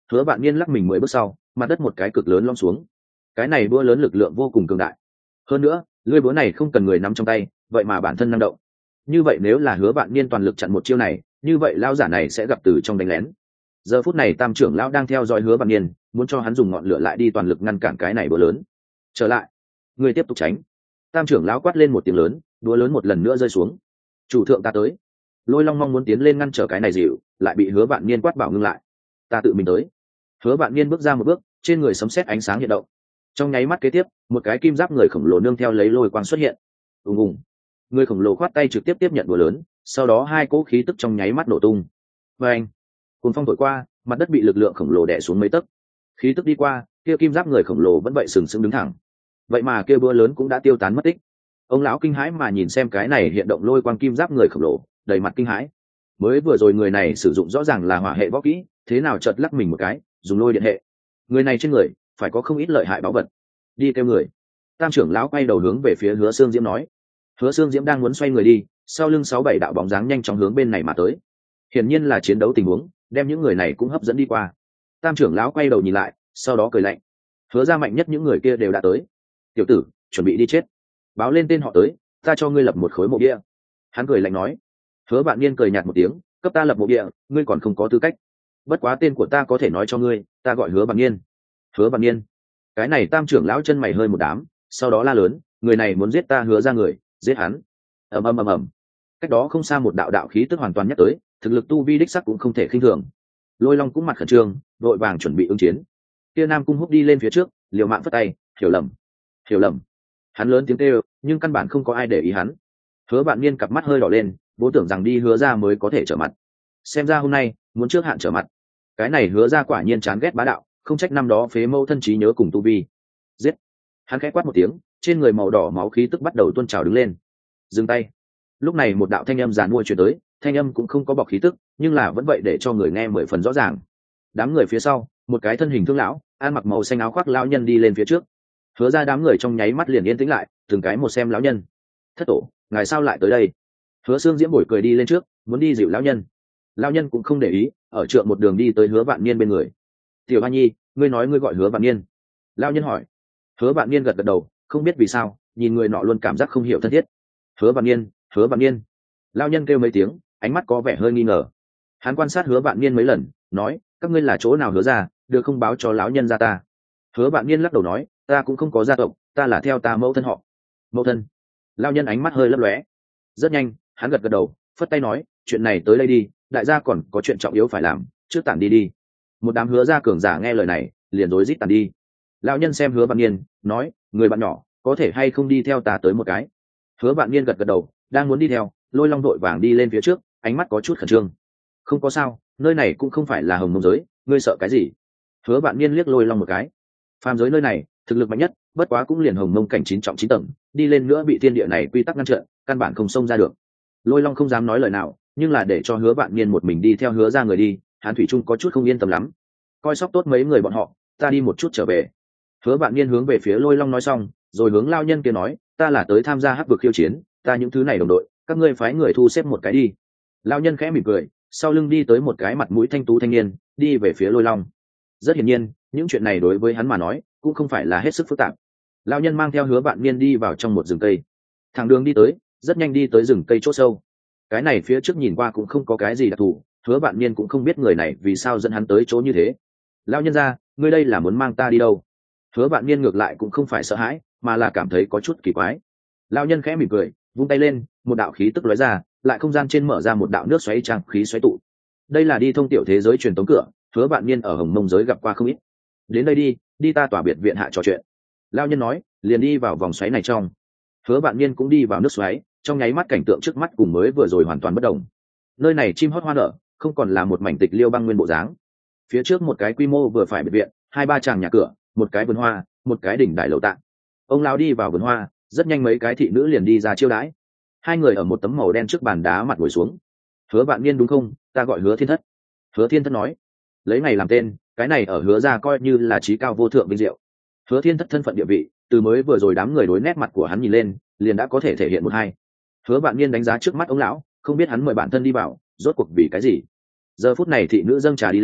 Hứa Vạn Niên lắc mình mười bước sau, mặt đất một cái cực lớn lom xuống. Cái này búa lớn lực lượng vô cùng cường đại. Hơn nữa, lưỡi búa này không cần người nắm trong tay, vậy mà bản thân năng động. Như vậy nếu là Hứa Vạn Niên toàn lực chặn một chiêu này, như vậy lão giả này sẽ gặp từ trong đánh lén. Giờ phút này Tam trưởng lão đang theo dõi Hứa Vạn Niên, muốn cho hắn dùng ngọn lửa lại đi toàn lực ngăn cản cái này búa lớn. Trở lại, người tiếp tục tránh. Tam trưởng lão quát lên một tiếng lớn, búa lớn một lần nữa rơi xuống. Chủ thượng ta tới. Lôi Long mong muốn tiến lên ngăn trở cái này dịu, lại bị Hứa Vạn Niên quát bảo ngưng lại. Ta tự mình tới. Hứa Vạn Niên bước ra một bước, trên người sấm sét ánh sáng hiện động. Trong nháy mắt kế tiếp, một cái kim giáp người khổng lồ nương theo lấy lôi quang xuất hiện. Ùng ùng. Người khổng lồ khoát tay trực tiếp tiếp nhận búa lớn, sau đó hai cỗ khí tức trong nháy mắt nổ tung. Và anh, cuồng phong thổi qua, mặt đất bị lực lượng khổng lồ đè xuống mấy tấc. Khí tức đi qua, kia kim giáp người khổng lồ vẫn vậy sừng sững đứng thẳng. Vậy mà kia búa lớn cũng đã tiêu tán mất tích. Ông lão kinh hãi mà nhìn xem cái này hiện động lôi quang kim giáp người khổng lồ, đầy mặt kinh hãi. Mới vừa rồi người này sử dụng rõ ràng là hỏa hệ võ kỹ, thế nào chợt lắc mình một cái, dùng lôi điện hệ. Người này trên người phải có không ít lợi hại báu vật. Đi kêu người. Tam trưởng lão quay đầu hướng về phía Hứa Xương Diễm nói. Hứa Xương Diễm đang muốn xoay người đi, sau lưng sáu bảy đạo bóng dáng nhanh chóng hướng bên này mà tới. Hiển nhiên là chiến đấu tình huống, đem những người này cũng hấp dẫn đi qua. Tam trưởng lão quay đầu nhìn lại, sau đó cười lạnh. Hứa ra mạnh nhất những người kia đều đã tới. Tiểu tử, chuẩn bị đi chết. Báo lên tên họ tới, ta cho ngươi lập một khối mộ bia. Hắn cười lạnh nói. Hứa Vạn Niên cười nhạt một tiếng, cấp ta lập mộ bia, ngươi còn không có tư cách. Bất quá tên của ta có thể nói cho ngươi, ta gọi Hứa Vạn Niên. Hứa Vạn Niên. Cái này Tam trưởng lão chân mày hơi một đám, sau đó la lớn, người này muốn giết ta Hứa ra người, giết hắn. Ầm ầm ầm ầm. Cách đó không xa một đạo đạo khí tức hoàn toàn nhắc tới, thực lực tu vi đích sắc cũng không thể khinh thường. Lôi Long cũng mặt khẩn trương, vội vàng chuẩn bị ứng chiến. Kia Nam Cung Húc đi lên phía trước, liều mạng phất tay, hiểu lầm, hiểu lầm. Hắn lớn tiếng kêu, nhưng căn bản không có ai để ý hắn. Hứa Vạn Niên cặp mắt hơi đỏ lên, vốn tưởng rằng đi Hứa ra mới có thể trở mặt. Xem ra hôm nay muốn trước hạn trở mặt. Cái này Hứa ra quả nhiên chán ghét bá đạo, không trách năm đó phế mâu thân trí nhớ cùng tu vi. Giết. Hắn khẽ quát một tiếng, trên người màu đỏ máu khí tức bắt đầu tuôn trào đứng lên. Dừng tay. Lúc này một đạo thanh âm giàn mua truyền tới, thanh âm cũng không có bọc khí tức, nhưng là vẫn vậy để cho người nghe mười phần rõ ràng. Đám người phía sau, một cái thân hình thương lão, ăn mặc màu xanh áo khoác lão nhân đi lên phía trước. Hứa ra đám người trong nháy mắt liền yên tĩnh lại, từng cái một xem lão nhân. Thất tổ, ngài sao lại tới đây? Hứa Xương Diễm bồi cười đi lên trước, muốn đi dịu lão nhân. Lão nhân cũng không để ý, ở trượng một đường đi tới Hứa Vạn Niên bên người. Tiểu Hoa Nhi, ngươi nói ngươi gọi Hứa Vạn Niên? Lão nhân hỏi. Hứa Vạn Niên gật gật đầu, không biết vì sao, nhìn người nọ luôn cảm giác không hiểu thân thiết. Hứa Vạn Niên, Hứa Vạn Niên. Lão nhân kêu mấy tiếng, ánh mắt có vẻ hơi nghi ngờ. Hắn quan sát Hứa Vạn Niên mấy lần, nói, các ngươi là chỗ nào Hứa ra, được không báo cho lão nhân ra ta. Hứa Vạn Niên lắc đầu nói, ta cũng không có gia tộc, ta là theo ta mẫu thân họ. Mẫu thân. Lão nhân ánh mắt hơi lấp lóe. Rất nhanh, hắn gật gật đầu, phất tay nói, chuyện này tới đây đi, đại gia còn có chuyện trọng yếu phải làm, trước tản đi đi. Một đám Hứa gia cường giả nghe lời này, liền rối rít tản đi. Lão nhân xem Hứa Vạn Niên, nói, người bạn nhỏ, có thể hay không đi theo ta tới một cái. Hứa Vạn Niên gật gật đầu, đang muốn đi theo, Lôi Long đội vàng đi lên phía trước, ánh mắt có chút khẩn trương. Không có sao, nơi này cũng không phải là Hồng Mông giới, ngươi sợ cái gì? Hứa Vạn Niên liếc Lôi Long một cái. Phàm giới nơi này, thực lực mạnh nhất, bất quá cũng liền Hồng Mông cảnh chín trọng chín tầng, đi lên nữa bị thiên địa này quy tắc ngăn trở, căn bản không xông ra được. Lôi Long không dám nói lời nào, nhưng là để cho Hứa Vạn Niên một mình đi theo Hứa ra người đi, hắn thủy chung có chút không yên tâm lắm. Coi sóc tốt mấy người bọn họ, ta đi một chút trở về. Hứa Vạn Niên hướng về phía Lôi Long nói xong, rồi hướng lao nhân kia nói, ta là tới tham gia hắc vực khiêu chiến, ta những thứ này đồng đội, các ngươi phái người thu xếp một cái đi. Lao nhân khẽ mỉm cười, sau lưng đi tới một cái mặt mũi thanh tú thanh niên, đi về phía Lôi Long. Rất hiển nhiên, những chuyện này đối với hắn mà nói, cũng không phải là hết sức phức tạp. Lao nhân mang theo Hứa Vạn Niên đi vào trong một rừng cây. Thẳng đường đi tới, rất nhanh đi tới rừng cây chỗ sâu. Cái này phía trước nhìn qua cũng không có cái gì đặc thù, Hứa Vạn Niên cũng không biết người này vì sao dẫn hắn tới chỗ như thế. Lao nhân ra, ngươi đây là muốn mang ta đi đâu? Hứa Vạn Niên ngược lại cũng không phải sợ hãi, mà là cảm thấy có chút kỳ quái. Lao nhân khẽ mỉm cười, vung tay lên, một đạo khí tức lóe ra, lại không gian trên mở ra một đạo nước xoáy trang khí xoáy tụ. Đây là đi thông tiểu thế giới truyền tống cửa, Hứa Vạn Niên ở Hồng Mông giới gặp qua không ít. Đến đây đi, đi ta tòa biệt viện hạ trò chuyện. Lao nhân nói, liền đi vào vòng xoáy này trong. Hứa Vạn Niên cũng đi vào nước xoáy, trong nháy mắt cảnh tượng trước mắt cùng mới vừa rồi hoàn toàn bất đồng. Nơi này chim hót hoa nở, không còn là một mảnh tịch liêu băng nguyên bộ dáng. Phía trước một cái quy mô vừa phải biệt viện, hai ba tràng nhà cửa, một cái vườn hoa, một cái đỉnh đại lầu tạng. Ông lão đi vào vườn hoa, rất nhanh mấy cái thị nữ liền đi ra chiêu đãi. Hai người ở một tấm màu đen trước bàn đá mặt ngồi xuống. Hứa Vạn Niên đúng không? Ta gọi Hứa Thiên Thất. Hứa Thiên Thất nói, lấy ngày làm tên, cái này ở Hứa gia coi như là trí cao vô thượng vinh diệu. Hứa Thiên Thất thân phận địa vị, từ mới vừa rồi đám người đối nét mặt của hắn nhìn lên, liền đã có thể thể hiện một hai. Hứa Vạn Niên đánh giá trước mắt ông lão, không biết hắn mời bản thân đi vào, rốt cuộc vì cái gì. Giờ phút này thị nữ dâng trà đi lên,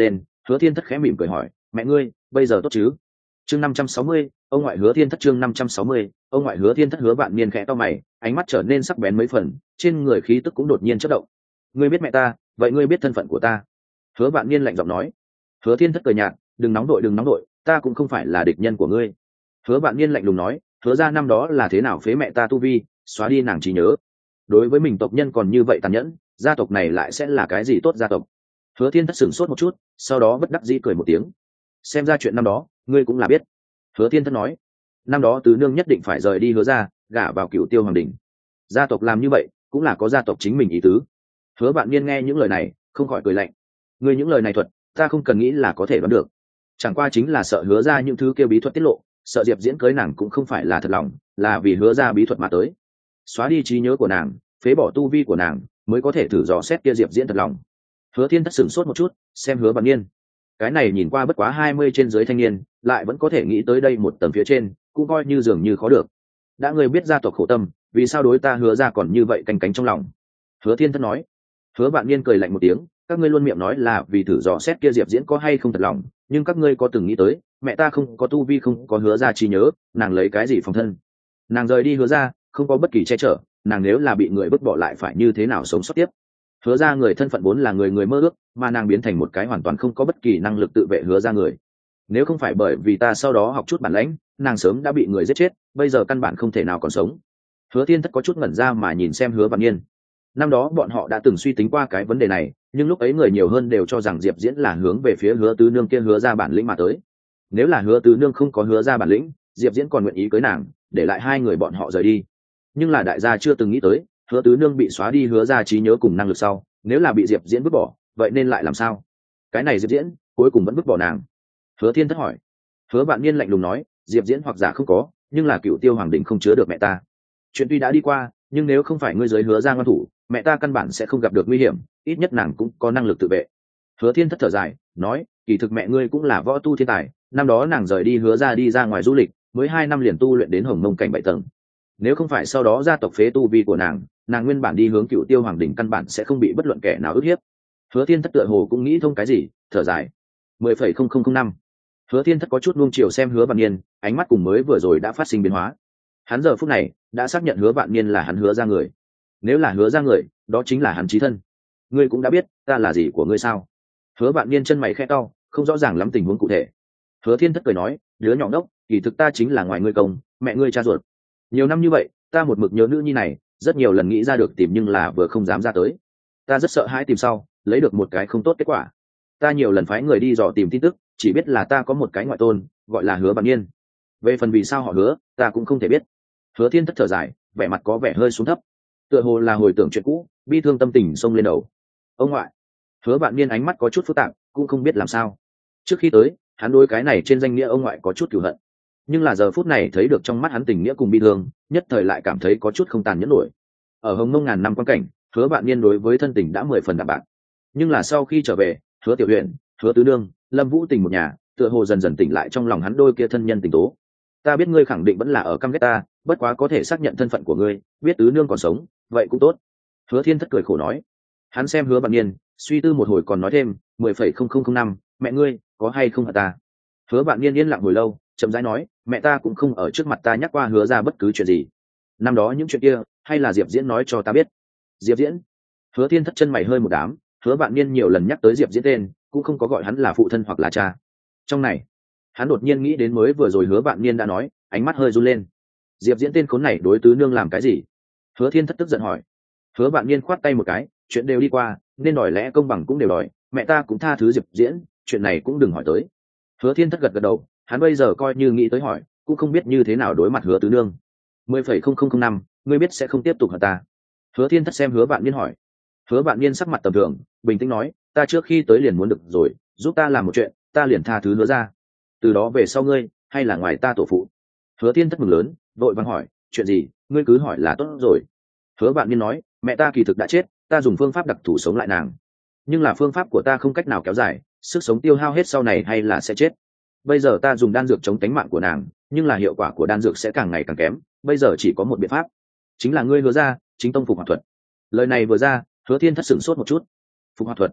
Hứa Thiên Thất khẽ mỉm cười hỏi, mẹ ngươi bây giờ tốt chứ? Chương năm trăm sáu mươi, ông ngoại Hứa Thiên Thất. Chương năm trăm sáu mươi, ông ngoại Hứa Thiên Thất. Hứa Vạn Niên khẽ to mày, ánh mắt trở nên sắc bén mấy phần, trên người khí tức cũng đột nhiên chớp động. Ngươi biết mẹ ta, vậy ngươi biết thân phận của ta? Hứa Vạn Niên lạnh giọng nói. Hứa Thiên Thất cười nhạt, đừng nóng đội đừng nóng đội, ta cũng không phải là địch nhân của ngươi. Hứa Vạn Niên lạnh lùng nói, hứa ra năm đó là thế nào phế mẹ ta tu vi, xóa đi nàng trí nhớ. Đối với mình tộc nhân còn như vậy tàn nhẫn, gia tộc này lại sẽ là cái gì tốt gia tộc? Hứa Thiên Thất sửng sốt một chút, sau đó bất đắc dĩ cười một tiếng. Xem ra chuyện năm đó, ngươi cũng là biết. Hứa Thiên Thất nói, năm đó tứ nương nhất định phải rời đi hứa ra, gả vào Cửu Tiêu Hoàng Đình. Gia tộc làm như vậy, cũng là có gia tộc chính mình ý tứ. Hứa Vạn Niên nghe những lời này, không khỏi cười lạnh. Ngươi những lời này thuật, ta không cần nghĩ là có thể đoán được. Chẳng qua chính là sợ hứa ra những thứ kêu bí thuật tiết lộ, sợ Diệp Diễn cưới nàng cũng không phải là thật lòng, là vì hứa ra bí thuật mà tới. Xóa đi trí nhớ của nàng, phế bỏ tu vi của nàng, mới có thể thử dò xét kia Diệp Diễn thật lòng. Hứa Thiên Thất sửng sốt một chút, xem Hứa Vạn Niên. Cái này nhìn qua bất quá hai mươi trên dưới thanh niên, lại vẫn có thể nghĩ tới đây một tầng phía trên, cũng coi như dường như khó được. Đã ngươi biết gia tộc khổ tâm, vì sao đối ta hứa ra còn như vậy canh cánh trong lòng? Hứa Thiên Thất nói. Hứa Vạn Niên cười lạnh một tiếng, các ngươi luôn miệng nói là vì thử dò xét kia Diệp Diễn có hay không thật lòng, nhưng các ngươi có từng nghĩ tới, mẹ ta không có tu vi không có hứa ra trí nhớ, nàng lấy cái gì phòng thân? Nàng rời đi hứa ra, không có bất kỳ che chở, nàng nếu là bị người vứt bỏ lại phải như thế nào sống sót tiếp? Hứa ra người thân phận vốn là người người mơ ước, mà nàng biến thành một cái hoàn toàn không có bất kỳ năng lực tự vệ hứa ra người. Nếu không phải bởi vì ta sau đó học chút bản lãnh, nàng sớm đã bị người giết chết, bây giờ căn bản không thể nào còn sống. Hứa Thiên Thất có chút ngẩn ra mà nhìn xem Hứa Vạn Niên. Năm đó bọn họ đã từng suy tính qua cái vấn đề này, nhưng lúc ấy người nhiều hơn đều cho rằng Diệp Diễn là hướng về phía Hứa Tứ Nương kia hứa ra bản lĩnh mà tới. Nếu là Hứa Tứ Nương không có hứa ra bản lĩnh, Diệp Diễn còn nguyện ý cưới nàng, để lại hai người bọn họ rời đi. Nhưng là đại gia chưa từng nghĩ tới, Hứa Tứ Nương bị xóa đi hứa ra trí nhớ cùng năng lực sau, nếu là bị Diệp Diễn vứt bỏ, vậy nên lại làm sao? Cái này Diệp Diễn cuối cùng vẫn vứt bỏ nàng. Hứa Thiên Thất hỏi. Hứa Vạn Niên lạnh lùng nói, Diệp Diễn hoặc giả không có, nhưng là Cửu Tiêu Hoàng Đình không chứa được mẹ ta. Chuyện tuy đã đi qua, nhưng nếu không phải ngươi dưới hứa ra ngoan thủ, mẹ ta căn bản sẽ không gặp được nguy hiểm, ít nhất nàng cũng có năng lực tự vệ. Hứa Thiên Thất thở dài nói, kỳ thực mẹ ngươi cũng là võ tu thiên tài, năm đó nàng rời đi hứa ra đi ra ngoài du lịch, mới hai năm liền tu luyện đến Hồng Mông cảnh bảy tầng. Nếu không phải sau đó gia tộc phế tu vi của nàng, nàng nguyên bản đi hướng Cửu Tiêu Hoàng Đình căn bản sẽ không bị bất luận kẻ nào ức hiếp. Hứa Thiên Thất tựa hồ cũng nghĩ thông cái gì, thở dài. mười phẩy không không không năm. Hứa Thiên Thất có chút nuông chiều xem Hứa Vạn Niên, ánh mắt cùng mới vừa rồi đã phát sinh biến hóa. Hắn giờ phút này đã xác nhận Hứa Vạn Niên là hắn hứa ra người. Nếu là hứa ra người, đó chính là hắn chí thân. Ngươi cũng đã biết ta là gì của ngươi sao? Hứa Vạn Niên chân mày khẽ cau, không rõ ràng lắm tình huống cụ thể. Hứa Thiên Thất cười nói, đứa nhỏ ngốc, kỳ thực ta chính là ngoài ngươi công, mẹ ngươi cha ruột. Nhiều năm như vậy, ta một mực nhớ nữ nhi này, rất nhiều lần nghĩ ra được tìm nhưng là vừa không dám ra tới. Ta rất sợ hãi tìm sau, lấy được một cái không tốt kết quả. Ta nhiều lần phái người đi dò tìm tin tức, chỉ biết là ta có một cái ngoại tôn, gọi là Hứa Vạn Niên. Về phần vì sao họ Hứa, ta cũng không thể biết. Hứa Thiên Thất thở dài, vẻ mặt có vẻ hơi xuống thấp, tựa hồ là hồi tưởng chuyện cũ, bi thương tâm tình xông lên đầu. Ông ngoại. Hứa Vạn Niên ánh mắt có chút phức tạp, cũng không biết làm sao. Trước khi tới, hắn đối cái này trên danh nghĩa ông ngoại có chút cừu hận, nhưng là giờ phút này thấy được trong mắt hắn tình nghĩa cùng bi thương, nhất thời lại cảm thấy có chút không tàn nhẫn nổi. Ở Hồng Mông ngàn năm quan cảnh, Hứa Vạn Niên đối với thân tình đã mười phần đạm bạc, nhưng là sau khi trở về, Hứa Tiểu Huyền, Hứa Tứ Nương, Lâm Vũ Tình một nhà, tựa hồ dần dần tỉnh lại trong lòng hắn đôi kia thân nhân tình tố. Ta biết ngươi khẳng định vẫn là ở căm ghét ta, bất quá có thể xác nhận thân phận của ngươi, biết Tứ Nương còn sống, vậy cũng tốt. Hứa Thiên Thất cười khổ nói. Hắn xem Hứa Vạn Niên, suy tư một hồi còn nói thêm, mười phẩy không không không năm, mẹ ngươi có hay không hả ta? Hứa Vạn Niên yên lặng hồi lâu, chậm rãi nói, mẹ ta cũng không ở trước mặt ta nhắc qua hứa ra bất cứ chuyện gì. Năm đó những chuyện kia, hay là Diệp Diễn nói cho ta biết. Diệp Diễn? Hứa Thiên Thất chân mày hơi một đám, Hứa Vạn Niên nhiều lần nhắc tới Diệp Diễn tên, cũng không có gọi hắn là phụ thân hoặc là cha. Trong này, hắn đột nhiên nghĩ đến mới vừa rồi Hứa Vạn Niên đã nói, ánh mắt hơi run lên. Diệp Diễn tên khốn này đối Tứ Nương làm cái gì? Hứa Thiên Thất tức giận hỏi. Hứa Vạn Niên khoát tay một cái, chuyện đều đi qua, nên đòi lẽ công bằng cũng đều đòi, mẹ ta cũng tha thứ Diệp Diễn, chuyện này cũng đừng hỏi tới. Hứa Thiên Thất gật gật đầu, hắn bây giờ coi như nghĩ tới hỏi, cũng không biết như thế nào đối mặt Hứa Tứ Nương. mười phẩy không không không năm, ngươi biết sẽ không tiếp tục hả ta? Hứa Thiên Thất xem Hứa Vạn Niên hỏi. Hứa Vạn Niên sắc mặt tầm thường, bình tĩnh nói, ta trước khi tới liền muốn được rồi, giúp ta làm một chuyện, ta liền tha thứ Hứa ra. Từ đó về sau ngươi, hay là ngoài ta tổ phụ? Hứa Thiên Thất mừng lớn, vội vàng hỏi, chuyện gì, ngươi cứ hỏi là tốt rồi. Hứa Vạn Niên nói, mẹ ta kỳ thực đã chết, ta dùng phương pháp đặc thù sống lại nàng, nhưng là phương pháp của ta không cách nào kéo dài, sức sống tiêu hao hết sau này hay là sẽ chết. Bây giờ ta dùng đan dược chống tánh mạng của nàng, nhưng là hiệu quả của đan dược sẽ càng ngày càng kém, bây giờ chỉ có một biện pháp, chính là ngươi Hứa ra chính tông phục hoạt thuật. Lời này vừa ra, Hứa Thiên Thất sửng sốt một chút. Phục hoạt thuật?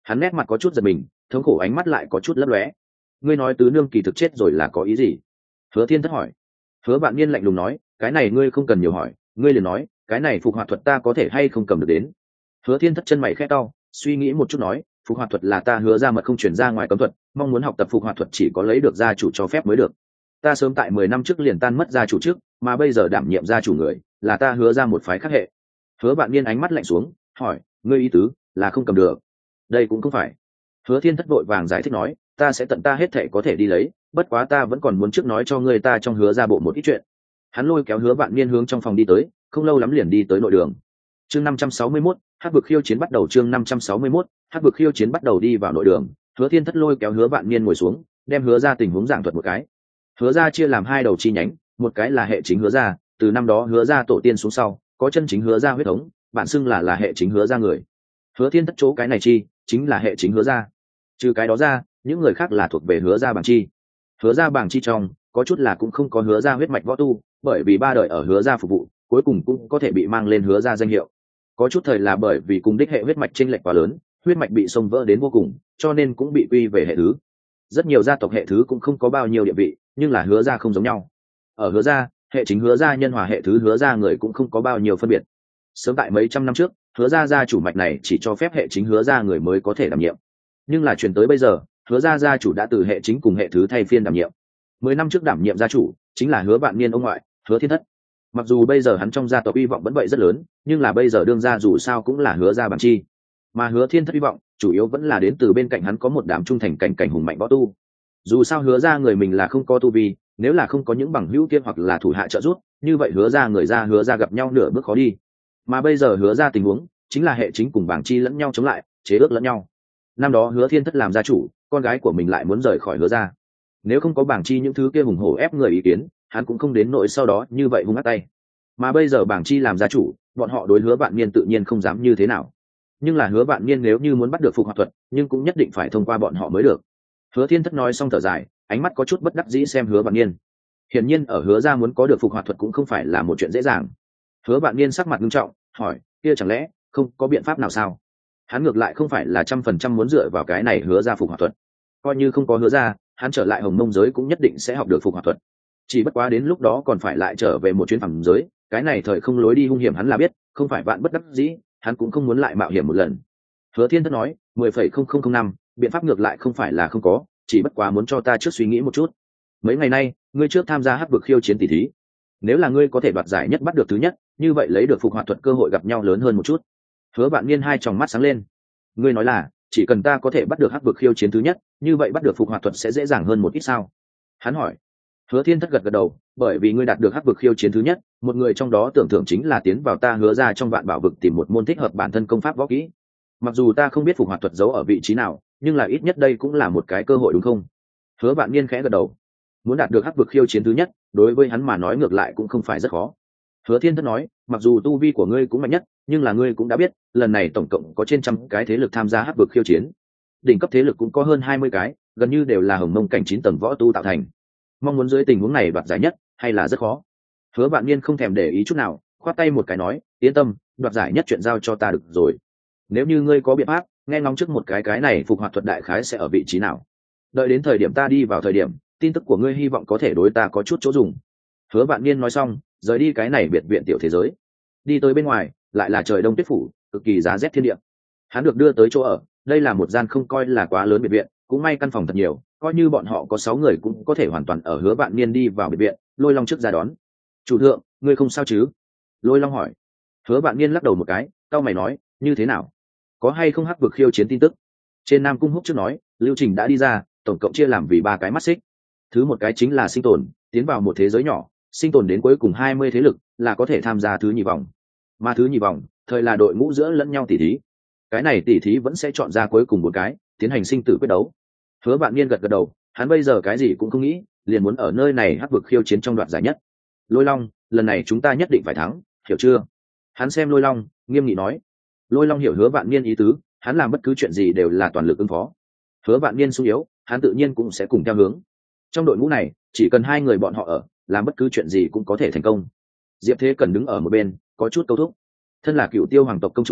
Hắn nét mặt có chút giật mình, thống khổ ánh mắt lại có chút lấp lóe. Ngươi nói tứ nương kỳ thực chết rồi là có ý gì? Hứa Thiên Thất hỏi. Hứa Vạn Niên lạnh lùng nói, cái này ngươi không cần nhiều hỏi, ngươi liền nói, cái này phục hoạt thuật ta có thể hay không cầm được đến. Hứa Thiên Thất chân mày khẽ cau, suy nghĩ một chút nói, phục hoạt thuật là ta hứa ra mật không chuyển ra ngoài cấm thuật, mong muốn học tập phục hoạt thuật chỉ có lấy được gia chủ cho phép mới được. Ta sớm tại mười năm trước liền tan mất gia chủ trước, mà bây giờ đảm nhiệm gia chủ người là ta hứa ra một phái khác hệ. Hứa Vạn Niên ánh mắt lạnh xuống, hỏi, ngươi ý tứ là không cầm được? Đây cũng không phải. Hứa Thiên Thất vội vàng giải thích nói, ta sẽ tận ta hết thể có thể đi lấy, bất quá ta vẫn còn muốn trước nói cho ngươi ta trong hứa ra bộ một ít chuyện. Hắn lôi kéo Hứa Vạn Niên hướng trong phòng đi tới, không lâu lắm liền đi tới nội đường. Chương năm trăm sáu mươi mốt, Hắc vực khiêu chiến bắt đầu. Chương năm trăm sáu mươi mốt, Hắc vực khiêu chiến bắt đầu. Đi vào nội đường, Hứa Thiên Thất lôi kéo Hứa Vạn Niên ngồi xuống, đem hứa ra tình huống giảng thuật một cái. Hứa ra chia làm hai đầu chi nhánh, một cái là hệ chính hứa ra, từ năm đó hứa ra tổ tiên xuống sau, có chân chính hứa ra huyết thống, bản xưng là là hệ chính hứa ra người. Hứa Thiên Thất chỗ cái này chi, chính là hệ chính hứa ra. Trừ cái đó ra, những người khác là thuộc về hứa ra bảng chi. Hứa ra bảng chi trong, có chút là cũng không có hứa ra huyết mạch võ tu, bởi vì ba đời ở hứa ra phục vụ, cuối cùng cũng có thể bị mang lên hứa ra danh hiệu. Có chút thời là bởi vì cùng đích hệ huyết mạch chênh lệch quá lớn, huyết mạch bị xông vỡ đến vô cùng, cho nên cũng bị quy về hệ thứ. Rất nhiều gia tộc hệ thứ cũng không có bao nhiêu địa vị, nhưng là hứa ra không giống nhau. Ở hứa ra, hệ chính hứa ra nhân hòa hệ thứ hứa ra người cũng không có bao nhiêu phân biệt. Sớm tại mấy trăm năm trước, hứa ra gia chủ mạch này chỉ cho phép hệ chính hứa ra người mới có thể đảm nhiệm, nhưng là chuyển tới bây giờ, hứa ra gia chủ đã từ hệ chính cùng hệ thứ thay phiên đảm nhiệm. Mười năm trước đảm nhiệm gia chủ chính là Hứa Vạn Niên ông ngoại Hứa Thiên Thất. Mặc dù bây giờ hắn trong gia tộc hy vọng vẫn vậy rất lớn, nhưng là bây giờ đương gia dù sao cũng là hứa ra bản chi, mà Hứa Thiên Thất hy vọng chủ yếu vẫn là đến từ bên cạnh hắn có một đám trung thành cảnh cảnh hùng mạnh võ tu. Dù sao hứa ra người mình là không có tu vi, nếu là không có những bằng hữu kia hoặc là thủ hạ trợ giúp, như vậy hứa ra người ra hứa ra gặp nhau nửa bước khó đi. Mà bây giờ hứa ra tình huống chính là hệ chính cùng bảng chi lẫn nhau chống lại, chế ước lẫn nhau. Năm đó Hứa Thiên Thất làm gia chủ, con gái của mình lại muốn rời khỏi hứa ra, nếu không có bảng chi những thứ kia hùng hổ ép người ý kiến, hắn cũng không đến nỗi sau đó như vậy hung ác tay. Mà bây giờ bảng chi làm gia chủ, bọn họ đối Hứa Vạn Niên tự nhiên không dám như thế nào. Nhưng là Hứa Vạn Niên nếu như muốn bắt được phục hoạt thuật, nhưng cũng nhất định phải thông qua bọn họ mới được. Hứa Thiên Thất nói xong thở dài, ánh mắt có chút bất đắc dĩ xem Hứa Vạn Niên. Hiển nhiên ở hứa ra muốn có được phục hoạt thuật cũng không phải là một chuyện dễ dàng. Hứa Vạn Niên sắc mặt nghiêm trọng, hỏi, kia chẳng lẽ không có biện pháp nào sao? Hắn ngược lại không phải là trăm phần trăm muốn dựa vào cái này hứa ra phục hoạt thuật. Coi như không có hứa ra, hắn trở lại Hồng Mông giới cũng nhất định sẽ học được phục hoạt thuật. Chỉ bất quá đến lúc đó còn phải lại trở về một chuyến phàm giới, cái này thời không lối đi hung hiểm hắn là biết, không phải vạn bất đắc dĩ, hắn cũng không muốn lại mạo hiểm một lần. Hứa Thiên Thất nói, mười phẩy không không không năm, biện pháp ngược lại không phải là không có, chỉ bất quá muốn cho ta trước suy nghĩ một chút. Mấy ngày nay, ngươi trước tham gia hắc vực khiêu chiến tỷ thí. Nếu là ngươi có thể đoạt giải nhất bắt được thứ nhất, như vậy lấy được phục hoạt thuật cơ hội gặp nhau lớn hơn một chút. Hứa Vạn Niên hai tròng mắt sáng lên. Ngươi nói là, chỉ cần ta có thể bắt được hắc vực khiêu chiến thứ nhất, như vậy bắt được phục hoạt thuật sẽ dễ dàng hơn một ít sao? Hắn hỏi. Hứa Thiên Thất gật gật đầu, bởi vì ngươi đạt được hắc vực khiêu chiến thứ nhất, một người trong đó tưởng thưởng chính là tiến vào ta hứa ra trong vạn bảo vực tìm một môn thích hợp bản thân công pháp võ kỹ. Mặc dù ta không biết phục hoạt thuật giấu ở vị trí nào, nhưng là ít nhất đây cũng là một cái cơ hội đúng không? Hứa Vạn Niên khẽ gật đầu. Muốn đạt được hắc vực khiêu chiến thứ nhất, đối với hắn mà nói ngược lại cũng không phải rất khó. Hứa Thiên Thất nói, mặc dù tu vi của ngươi cũng mạnh nhất, nhưng là ngươi cũng đã biết, lần này tổng cộng có trên trăm cái thế lực tham gia hắc vực khiêu chiến. Đỉnh cấp thế lực cũng có hơn hai mươi cái, gần như đều là hồng mông cảnh chín tầng võ tu tạo thành. Mong muốn dưới tình huống này đoạt giải nhất, hay là rất khó. Hứa Vạn Niên không thèm để ý chút nào, khoát tay một cái nói, yên tâm, đoạt giải nhất chuyện giao cho ta được rồi. Nếu như ngươi có biện pháp, nghe ngóng trước một cái cái này phục hoạt thuật đại khái sẽ ở vị trí nào. Đợi đến thời điểm ta đi vào thời điểm, tin tức của ngươi hy vọng có thể đối ta có chút chỗ dùng. Hứa Vạn Niên nói xong, rời đi cái này biệt viện tiểu thế giới. Đi tới bên ngoài, lại là trời đông tuyết phủ, cực kỳ giá rét thiên địa. Hắn được đưa tới chỗ ở, đây là một gian không coi là quá lớn biệt viện, cũng may căn phòng thật nhiều, coi như bọn họ có sáu người cũng có thể hoàn toàn ở. Hứa Vạn Niên đi vào biệt viện, Lôi Long trước ra đón. "Chủ thượng, ngươi không sao chứ?" Lôi Long hỏi. Hứa Vạn Niên lắc đầu một cái, cau mày nói, "Như thế nào? Có hay không hắc vực khiêu chiến tin tức?" Trên Nam Cung Húc trước nói, lưu trình đã đi ra, tổng cộng chia làm vì ba cái mắt xích. Thứ một cái chính là sinh tồn, tiến vào một thế giới nhỏ, sinh tồn đến cuối cùng hai mươi thế lực là có thể tham gia thứ nhì vòng. Mà thứ nhì vòng, thời là đội ngũ giữa lẫn nhau tỉ thí. Cái này tỉ thí vẫn sẽ chọn ra cuối cùng một cái, tiến hành sinh tử quyết đấu. Hứa Vạn Niên gật gật đầu, hắn bây giờ cái gì cũng không nghĩ, liền muốn ở nơi này hắc vực khiêu chiến trong đoạt giải nhất. Lôi Long, lần này chúng ta nhất định phải thắng, hiểu chưa? Hắn xem Lôi Long, nghiêm nghị nói. Lôi Long hiểu Hứa Vạn Niên ý tứ, hắn làm bất cứ chuyện gì đều là toàn lực ứng phó. Hứa Vạn Niên xung yếu, hắn tự nhiên cũng sẽ cùng theo hướng. Trong đội ngũ này, chỉ cần hai người bọn họ ở, làm bất cứ chuyện gì cũng có thể thành công. Diệp Thế Cần đứng ở một bên, có chút câu thúc. Thân là Cựu Tiêu hoàng tộc công chúa,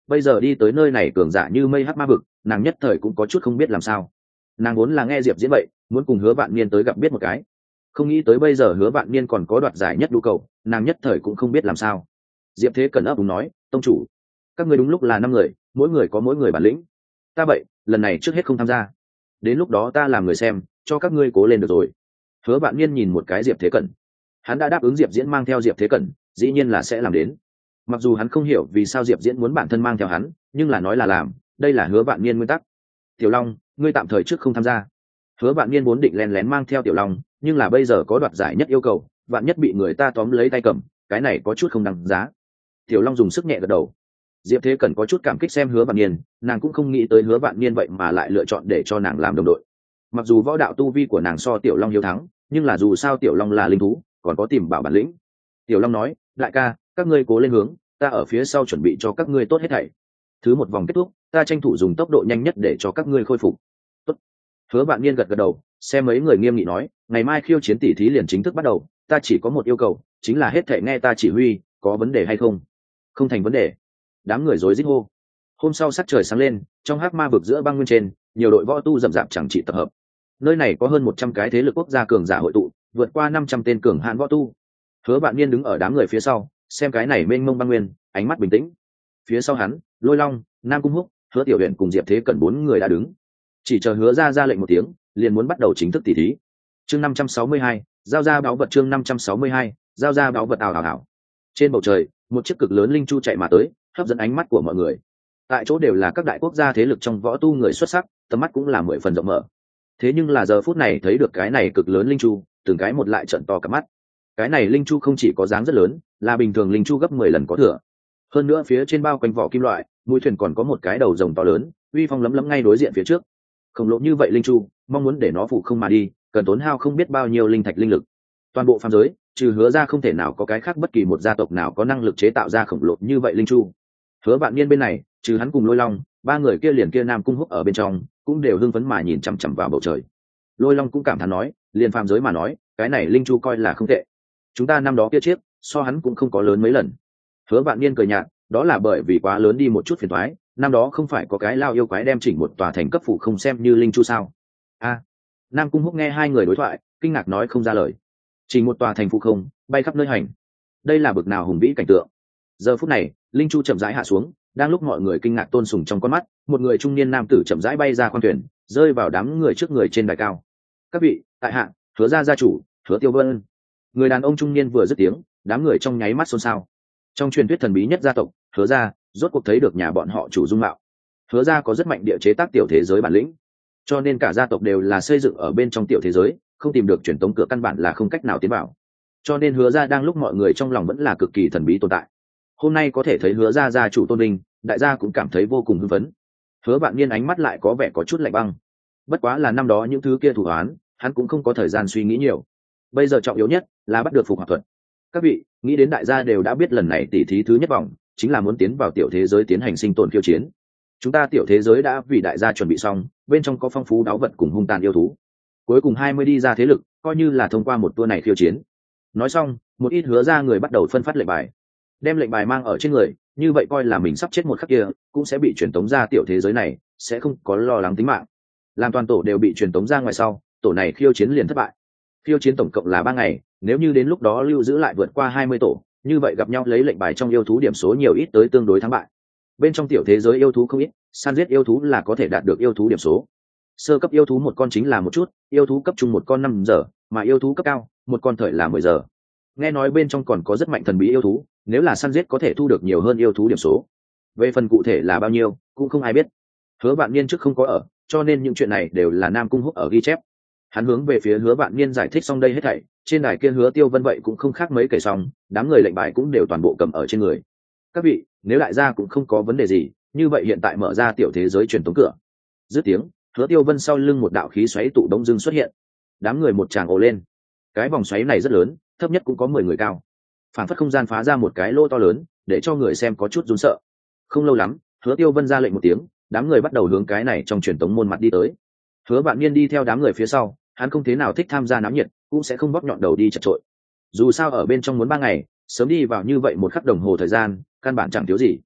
bây giờ đi tới nơi này cường giả như mây hắc ma vực, nàng nhất thời cũng có chút không biết làm sao. Nàng vốn là nghe diệp diễn vậy, muốn cùng Hứa Vạn Niên tới gặp biết một cái, không nghĩ tới bây giờ Hứa Vạn Niên còn có đoạt giải nhất nhu cầu, nàng nhất thời cũng không biết làm sao. Diệp Thế Cẩn ấp úng nói, tông chủ, các ngươi đúng lúc là năm người, mỗi người có mỗi người bản lĩnh, ta vậy lần này trước hết không tham gia, đến lúc đó ta làm người xem cho các ngươi cố lên được rồi. Hứa Vạn Niên nhìn một cái Diệp Thế Cẩn, hắn đã đáp ứng Diệp diễn mang theo Diệp Thế Cẩn, dĩ nhiên là sẽ làm đến. Mặc dù hắn không hiểu vì sao Diệp diễn muốn bản thân mang theo hắn, nhưng là nói là làm, đây là Hứa Vạn Niên nguyên tắc. Tiểu Long, ngươi tạm thời trước không tham gia. Hứa Vạn Niên vốn định lén lén mang theo Tiểu Long, nhưng là bây giờ có đoạt giải nhất yêu cầu, vạn nhất bị người ta tóm lấy tay cầm, cái này có chút không đáng giá. Tiểu Long dùng sức nhẹ gật đầu. Diệp Thế Cẩn có chút cảm kích xem Hứa Vạn Niên, nàng cũng không nghĩ tới Hứa Vạn Niên vậy mà lại lựa chọn để cho nàng làm đồng đội. Mặc dù võ đạo tu vi của nàng so Tiểu Long hiếu thắng, nhưng là dù sao Tiểu Long là linh thú, còn có tìm bảo bản lĩnh. Tiểu Long nói, đại ca, các ngươi cố lên hướng, ta ở phía sau chuẩn bị cho các ngươi tốt hết thảy. Thứ một vòng kết thúc, ta tranh thủ dùng tốc độ nhanh nhất để cho các ngươi khôi phục. Tốt. Hứa Vạn Niên gật gật đầu, xem mấy người nghiêm nghị nói, ngày mai khiêu chiến tỷ thí liền chính thức bắt đầu, ta chỉ có một yêu cầu, chính là hết thảy nghe ta chỉ huy, có vấn đề hay không? Không thành vấn đề. Đám người rối rít hô. Hôm sau sắc trời sáng lên, trong hắc ma vực giữa băng nguyên trên, nhiều đội võ tu rậm rạp chẳng trị tập hợp. Nơi này có hơn một trăm cái thế lực quốc gia cường giả hội tụ, vượt qua năm trăm tên cường hãn võ tu. Hứa Vạn Niên đứng ở đám người phía sau, xem cái này mênh mông băng nguyên, ánh mắt bình tĩnh. Phía sau hắn, Lôi Long, Nam Cung Húc, Hứa Tiểu Huyền cùng Diệp Thế Cẩn bốn người đã đứng, chỉ chờ Hứa ra ra lệnh một tiếng, liền muốn bắt đầu chính thức tỷ thí. Chương năm trăm sáu mươi hai, giao ra báu vật. Chương năm trăm sáu mươi hai, giao ra báu vật. Ảo ảo ảo. Trên bầu trời, một chiếc cực lớn linh chu chạy mà tới, hấp dẫn ánh mắt của mọi người. Tại chỗ đều là các đại quốc gia thế lực trong võ tu người xuất sắc, tầm mắt cũng là mười phần rộng mở. Thế nhưng là giờ phút này thấy được cái này cực lớn linh chu, từng cái một lại trợn to cả mắt. Cái này linh chu không chỉ có dáng rất lớn, là bình thường linh chu gấp mười lần có thừa. Hơn nữa phía trên bao quanh vỏ kim loại, mũi thuyền còn có một cái đầu rồng to lớn, uy phong lấm lấm ngay đối diện phía trước. Khổng lồ như vậy linh chu, mong muốn để nó phụ không mà đi, cần tốn hao không biết bao nhiêu linh thạch linh lực. Toàn bộ phàm giới, trừ Hứa ra không thể nào có cái khác bất kỳ một gia tộc nào có năng lực chế tạo ra khổng lồ như vậy linh chu. Hứa Vạn Niên bên này, trừ hắn cùng Lôi Long, ba người kia liền kia Nam Cung Húc ở bên trong, cũng đều hưng phấn mà nhìn chằm chằm vào bầu trời. Lôi Long cũng cảm thán nói, liền phàm giới mà nói, cái này linh chu coi là không tệ. Chúng ta năm đó kia chiếc, so hắn cũng không có lớn mấy lần. Hứa Vạn Niên cười nhạt, đó là bởi vì quá lớn đi một chút phiền toái, năm đó không phải có cái lao yêu quái đem chỉnh một tòa thành cấp phủ không xem như linh chu sao? A. À, Nam Cung Húc nghe hai người đối thoại, kinh ngạc nói không ra lời. Chỉnh một tòa thành phủ không, bay khắp nơi hành. Đây là bực nào hùng vĩ cảnh tượng. Giờ phút này, linh chu chậm rãi hạ xuống, đang lúc mọi người kinh ngạc tôn sùng trong con mắt, một người trung niên nam tử chậm rãi bay ra khoang thuyền, rơi vào đám người trước người trên đài cao. Các vị, tại hạ, Hứa gia gia chủ, Hứa Tiêu Vân. Người đàn ông trung niên vừa dứt tiếng, đám người trong nháy mắt xôn xao. Trong truyền thuyết thần bí nhất gia tộc, Hứa gia, rốt cuộc thấy được nhà bọn họ chủ dung mạo. Hứa gia có rất mạnh địa chế tác tiểu thế giới bản lĩnh, cho nên cả gia tộc đều là xây dựng ở bên trong tiểu thế giới, không tìm được truyền tống cửa căn bản là không cách nào tiến vào. Cho nên Hứa gia đang lúc mọi người trong lòng vẫn là cực kỳ thần bí tồn tại. Hôm nay có thể thấy Hứa gia gia chủ tôn vinh, đại gia cũng cảm thấy vô cùng hưng phấn. Hứa Vạn Niên ánh mắt lại có vẻ có chút lạnh băng. Bất quá là năm đó những thứ kia thủ án, hắn cũng không có thời gian suy nghĩ nhiều. Bây giờ trọng yếu nhất là bắt được Phục Hỏa thuật. Các vị, nghĩ đến đại gia đều đã biết lần này tỷ thí thứ nhất vòng chính là muốn tiến vào tiểu thế giới tiến hành sinh tồn khiêu chiến. Chúng ta tiểu thế giới đã vì đại gia chuẩn bị xong, bên trong có phong phú đáo vật cùng hung tàn yêu thú. Cuối cùng hai mươi đi ra thế lực, coi như là thông qua một tour này khiêu chiến. Nói xong, một ít Hứa ra người bắt đầu phân phát lệnh bài. Đem lệnh bài mang ở trên người, như vậy coi là mình sắp chết một khắc kia, cũng sẽ bị truyền tống ra tiểu thế giới này, sẽ không có lo lắng tính mạng. Làm toàn tổ đều bị truyền tống ra ngoài sau, tổ này khiêu chiến liền thất bại. Khiêu chiến tổng cộng là ba ngày, nếu như đến lúc đó lưu giữ lại vượt qua hai mươi tổ, như vậy gặp nhau lấy lệnh bài trong yêu thú điểm số nhiều ít tới tương đối thắng bại. Bên trong tiểu thế giới yêu thú không ít, săn giết yêu thú là có thể đạt được yêu thú điểm số. Sơ cấp yêu thú một con chính là một chút, yêu thú cấp trung một con năm giờ, mà yêu thú cấp cao, một con thời là mười giờ. Nghe nói bên trong còn có rất mạnh thần bí yêu thú, nếu là săn giết có thể thu được nhiều hơn yêu thú điểm số. Về phần cụ thể là bao nhiêu, cũng không ai biết. Hứa Vạn Niên trước không có ở, cho nên những chuyện này đều là Nam Cung Húc ở ghi chép. Hắn hướng về phía Hứa Vạn Niên giải thích xong đây hết thảy, trên đài kia Hứa Tiêu Vân vậy cũng không khác mấy kể xong, đám người lệnh bài cũng đều toàn bộ cầm ở trên người. Các vị, nếu đại gia cũng không có vấn đề gì, như vậy hiện tại mở ra tiểu thế giới truyền tống cửa. Dứt tiếng, Hứa Tiêu Vân sau lưng một đạo khí xoáy tụ đông dưng xuất hiện. Đám người một tràng ồ lên. Cái vòng xoáy này rất lớn, thấp nhất cũng có mười người cao. Phản phất không gian phá ra một cái lỗ to lớn, để cho người xem có chút run sợ. Không lâu lắm, Hứa Tiêu Vân ra lệnh một tiếng, đám người bắt đầu hướng cái này trong truyền tống môn mặt đi tới. Hứa Vạn Niên đi theo đám người phía sau, hắn không thế nào thích tham gia náo nhiệt, cũng sẽ không bóp nhọn đầu đi chật chội. Dù sao ở bên trong muốn ba ngày, sớm đi vào như vậy một khắc đồng hồ thời gian, căn bản chẳng thiếu gì.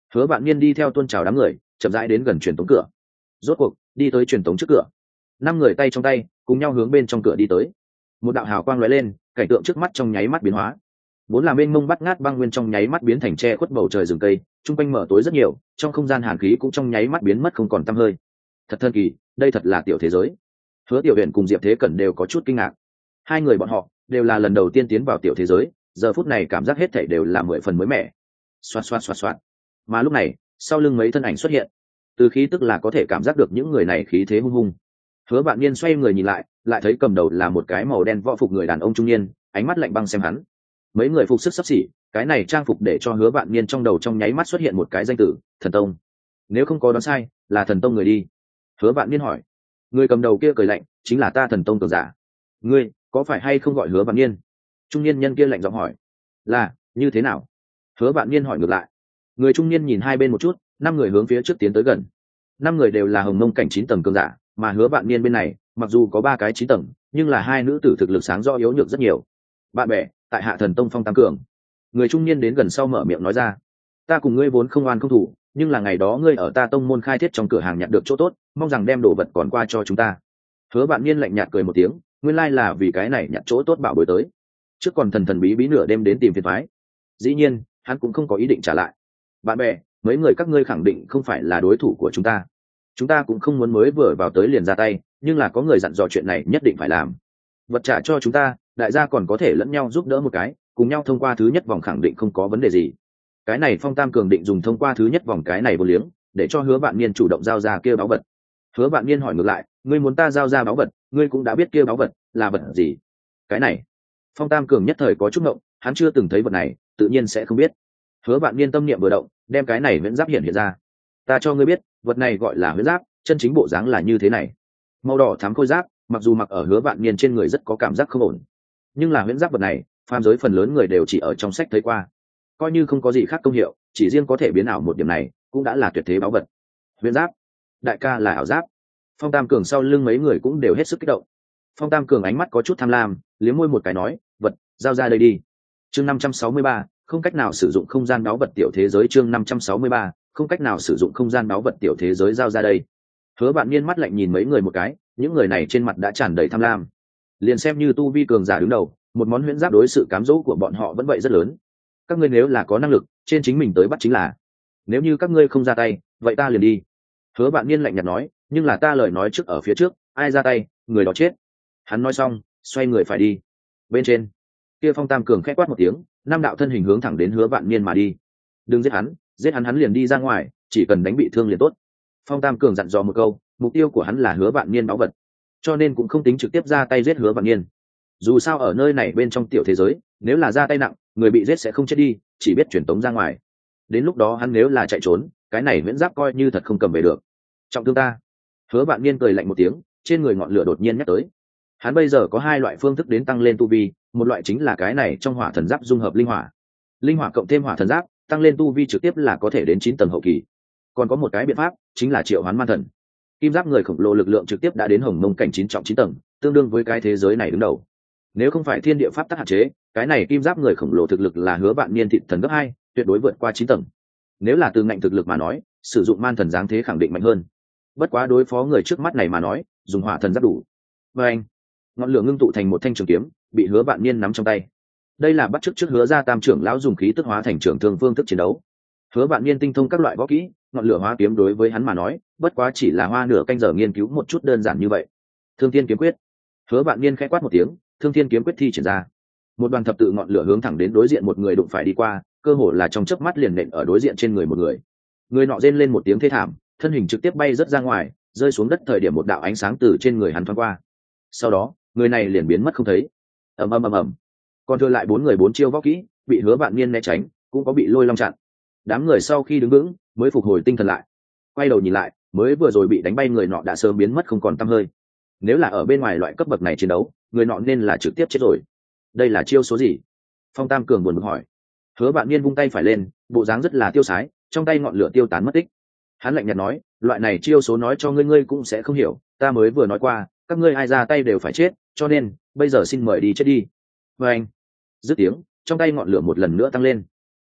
Hứa Vạn Niên đi theo tuôn trào đám người chậm rãi đến gần truyền tống cửa. Rốt cuộc đi tới truyền tống trước cửa, năm người tay trong tay cùng nhau hướng bên trong cửa đi tới. Một đạo hào quang lóe lên, cảnh tượng trước mắt trong nháy mắt biến hóa. Vốn là mênh mông bắt ngát băng nguyên trong nháy mắt biến thành che khuất bầu trời rừng cây, trung quanh mở tối rất nhiều, trong không gian hàn khí cũng trong nháy mắt biến mất không còn tăm hơi. Thật thần kỳ, đây thật là tiểu thế giới. Hứa Tiểu Huyền cùng Diệp Thế Cẩn đều có chút kinh ngạc. Hai người bọn họ đều là lần đầu tiên tiến vào tiểu thế giới, giờ phút này cảm giác hết thảy đều là mười phần mới mẻ. Xoạt xoạt xoạt xoạt. Mà lúc này, sau lưng mấy thân ảnh xuất hiện, từ khí tức là có thể cảm giác được những người này khí thế hung hung. Hứa Vạn Niên xoay người nhìn lại, lại thấy cầm đầu là một cái màu đen võ phục người đàn ông trung niên, ánh mắt lạnh băng xem hắn. Mấy người phục sức sắp xỉ, cái này trang phục để cho Hứa Vạn Niên trong đầu trong nháy mắt xuất hiện một cái danh tử, Thần Tông. Nếu không có đoán sai, là Thần Tông người đi. Hứa Vạn Niên hỏi. Người cầm đầu kia cười lạnh, chính là ta Thần Tông cường giả. Ngươi có phải hay không gọi Hứa Vạn Niên? Trung niên nhân kia lạnh giọng hỏi. Là, như thế nào? Hứa Vạn Niên hỏi ngược lại. Người trung niên nhìn hai bên một chút, năm người hướng phía trước tiến tới gần. Năm người đều là hồng mông cảnh chín tầng cường giả, mà Hứa Vạn Niên bên này mặc dù có ba cái chín tầng, nhưng là hai nữ tử thực lực sáng rõ yếu nhược rất nhiều. Bạn bè tại Hạ Thần Tông phong tăng cường. Người trung niên đến gần sau mở miệng nói ra. Ta cùng ngươi vốn không oan không thủ, nhưng là ngày đó ngươi ở ta tông môn khai thiết trong cửa hàng nhặt được chỗ tốt, mong rằng đem đồ vật còn qua cho chúng ta. Hứa Vạn Niên lạnh nhạt cười một tiếng, nguyên lai là vì cái này nhặt chỗ tốt bảo bối tới. Trước còn thần thần bí bí nửa đêm đến tìm phiền toái. Dĩ nhiên, hắn cũng không có ý định trả lại. Bạn bè, mấy người các ngươi khẳng định không phải là đối thủ của chúng ta. Chúng ta cũng không muốn mới vừa vào tới liền ra tay, nhưng là có người dặn dò chuyện này nhất định phải làm. Vật trả cho chúng ta, đại gia còn có thể lẫn nhau giúp đỡ một cái, cùng nhau thông qua thứ nhất vòng khẳng định không có vấn đề gì. Cái này Phong Tam cường định dùng thông qua thứ nhất vòng cái này vô liếng, để cho Hứa Vạn Niên chủ động giao ra kia báu vật. Hứa Vạn Niên hỏi ngược lại, ngươi muốn ta giao ra báu vật, ngươi cũng đã biết kia báu vật là vật gì? Cái này, Phong Tam cường nhất thời có chút ngộng, hắn chưa từng thấy vật này, tự nhiên sẽ không biết. Hứa Vạn Niên tâm niệm vừa động, đem cái này huyễn giáp hiện hiện ra. Ta cho ngươi biết, vật này gọi là huyễn giáp, chân chính bộ dáng là như thế này. Màu đỏ thắm khôi giáp, mặc dù mặc ở Hứa Vạn Niên trên người rất có cảm giác không ổn, nhưng là huyễn giáp vật này, phàm giới phần lớn người đều chỉ ở trong sách thấy qua, coi như không có gì khác công hiệu, chỉ riêng có thể biến ảo một điểm này, cũng đã là tuyệt thế báu vật. Huyễn giáp, đại ca là ảo giáp. Phong Tam cường sau lưng mấy người cũng đều hết sức kích động. Phong Tam cường ánh mắt có chút tham lam, liếm môi một cái nói, vật, giao ra đây đi. Chương năm trăm sáu mươi ba, không cách nào sử dụng không gian báu vật tiểu thế giới. Chương năm trăm sáu mươi ba, không cách nào sử dụng không gian báu vật tiểu thế giới, giao ra đây. Hứa Vạn Niên mắt lạnh nhìn mấy người một cái, những người này trên mặt đã tràn đầy tham lam. Liền xem như tu vi cường giả đứng đầu, một món huyễn giáp đối sự cám dỗ của bọn họ vẫn vậy rất lớn. Các ngươi nếu là có năng lực, trên chính mình tới bắt chính là. Nếu như các ngươi không ra tay, vậy ta liền đi. Hứa Vạn Niên lạnh nhạt nói, nhưng là ta lời nói trước ở phía trước, ai ra tay, người đó chết. Hắn nói xong, xoay người phải đi. Bên trên, kia Phong Tam cường khẽ quát một tiếng, năm đạo thân hình hướng thẳng đến Hứa Vạn Niên mà đi. Đừng giết hắn, giết hắn hắn liền đi ra ngoài, chỉ cần đánh bị thương liền tốt. Phong Tam cường dặn dò một câu, mục tiêu của hắn là Hứa Vạn Niên báu vật, cho nên cũng không tính trực tiếp ra tay giết Hứa Vạn Niên. Dù sao ở nơi này bên trong tiểu thế giới, nếu là ra tay nặng, người bị giết sẽ không chết đi, chỉ biết chuyển tống ra ngoài. Đến lúc đó hắn nếu là chạy trốn, cái này huyễn giáp coi như thật không cầm về được. Trọng thương ta. Hứa Vạn Niên cười lạnh một tiếng, trên người ngọn lửa đột nhiên nhắc tới. Hắn bây giờ có hai loại phương thức đến tăng lên tu vi, một loại chính là cái này trong hỏa thần giáp dung hợp linh hỏa. Linh hỏa cộng thêm hỏa thần giáp, tăng lên tu vi trực tiếp là có thể đến chín tầng hậu kỳ. Còn có một cái biện pháp, chính là triệu hoán man thần. Kim giáp người khổng lồ lực lượng trực tiếp đã đến hồng mông cảnh chín trọng chín tầng, tương đương với cái thế giới này đứng đầu. Nếu không phải thiên địa pháp tắc hạn chế, cái này kim giáp người khổng lồ thực lực là Hứa Vạn Niên thịt thần gấp hai, tuyệt đối vượt qua chín tầng. Nếu là từ ngạnh thực lực mà nói, sử dụng man thần dáng thế khẳng định mạnh hơn. Bất quá đối phó người trước mắt này mà nói, dùng hỏa thần giáp đủ. Và anh, ngọn lửa ngưng tụ thành một thanh trường kiếm, bị Hứa Vạn Niên nắm trong tay. Đây là bắt chước trước Hứa gia tam trưởng lão dùng khí tức hóa thành trường thương phương thức chiến đấu. Hứa Vạn Niên tinh thông các loại võ kỹ, ngọn lửa hóa kiếm đối với hắn mà nói, bất quá chỉ là hoa nửa canh giờ nghiên cứu một chút đơn giản như vậy. Thương Thiên kiếm quyết. Hứa Vạn Niên khẽ quát một tiếng, Thương Thiên kiếm quyết thi triển ra. Một đoàn thập tự ngọn lửa hướng thẳng đến đối diện một người đụng phải đi qua, cơ hồ là trong chớp mắt liền nện ở đối diện trên người một người. Người nọ rên lên một tiếng thê thảm, thân hình trực tiếp bay rất ra ngoài, rơi xuống đất thời điểm một đạo ánh sáng từ trên người hắn thoáng qua. Sau đó, người này liền biến mất không thấy. Ầm ầm ầm ầm. Còn thừa lại bốn người bốn chiêu võ kỹ, bị Hứa Vạn Niên né tránh, cũng có bị Lôi Long chặn. Đám người sau khi đứng vững, mới phục hồi tinh thần lại. Quay đầu nhìn lại, mới vừa rồi bị đánh bay người nọ đã sớm biến mất không còn tăm hơi. Nếu là ở bên ngoài loại cấp bậc này chiến đấu, người nọ nên là trực tiếp chết rồi. Đây là chiêu số gì? Phong Tam cường buồn bực hỏi. Hứa Vạn Niên vung tay phải lên, bộ dáng rất là tiêu sái, trong tay ngọn lửa tiêu tán mất tích. Hắn lạnh nhạt nói, loại này chiêu số nói cho ngươi ngươi cũng sẽ không hiểu, ta mới vừa nói qua, các ngươi ai ra tay đều phải chết, cho nên bây giờ xin mời đi chết đi. Và anh, dứt tiếng, trong tay ngọn lửa một lần nữa tăng lên.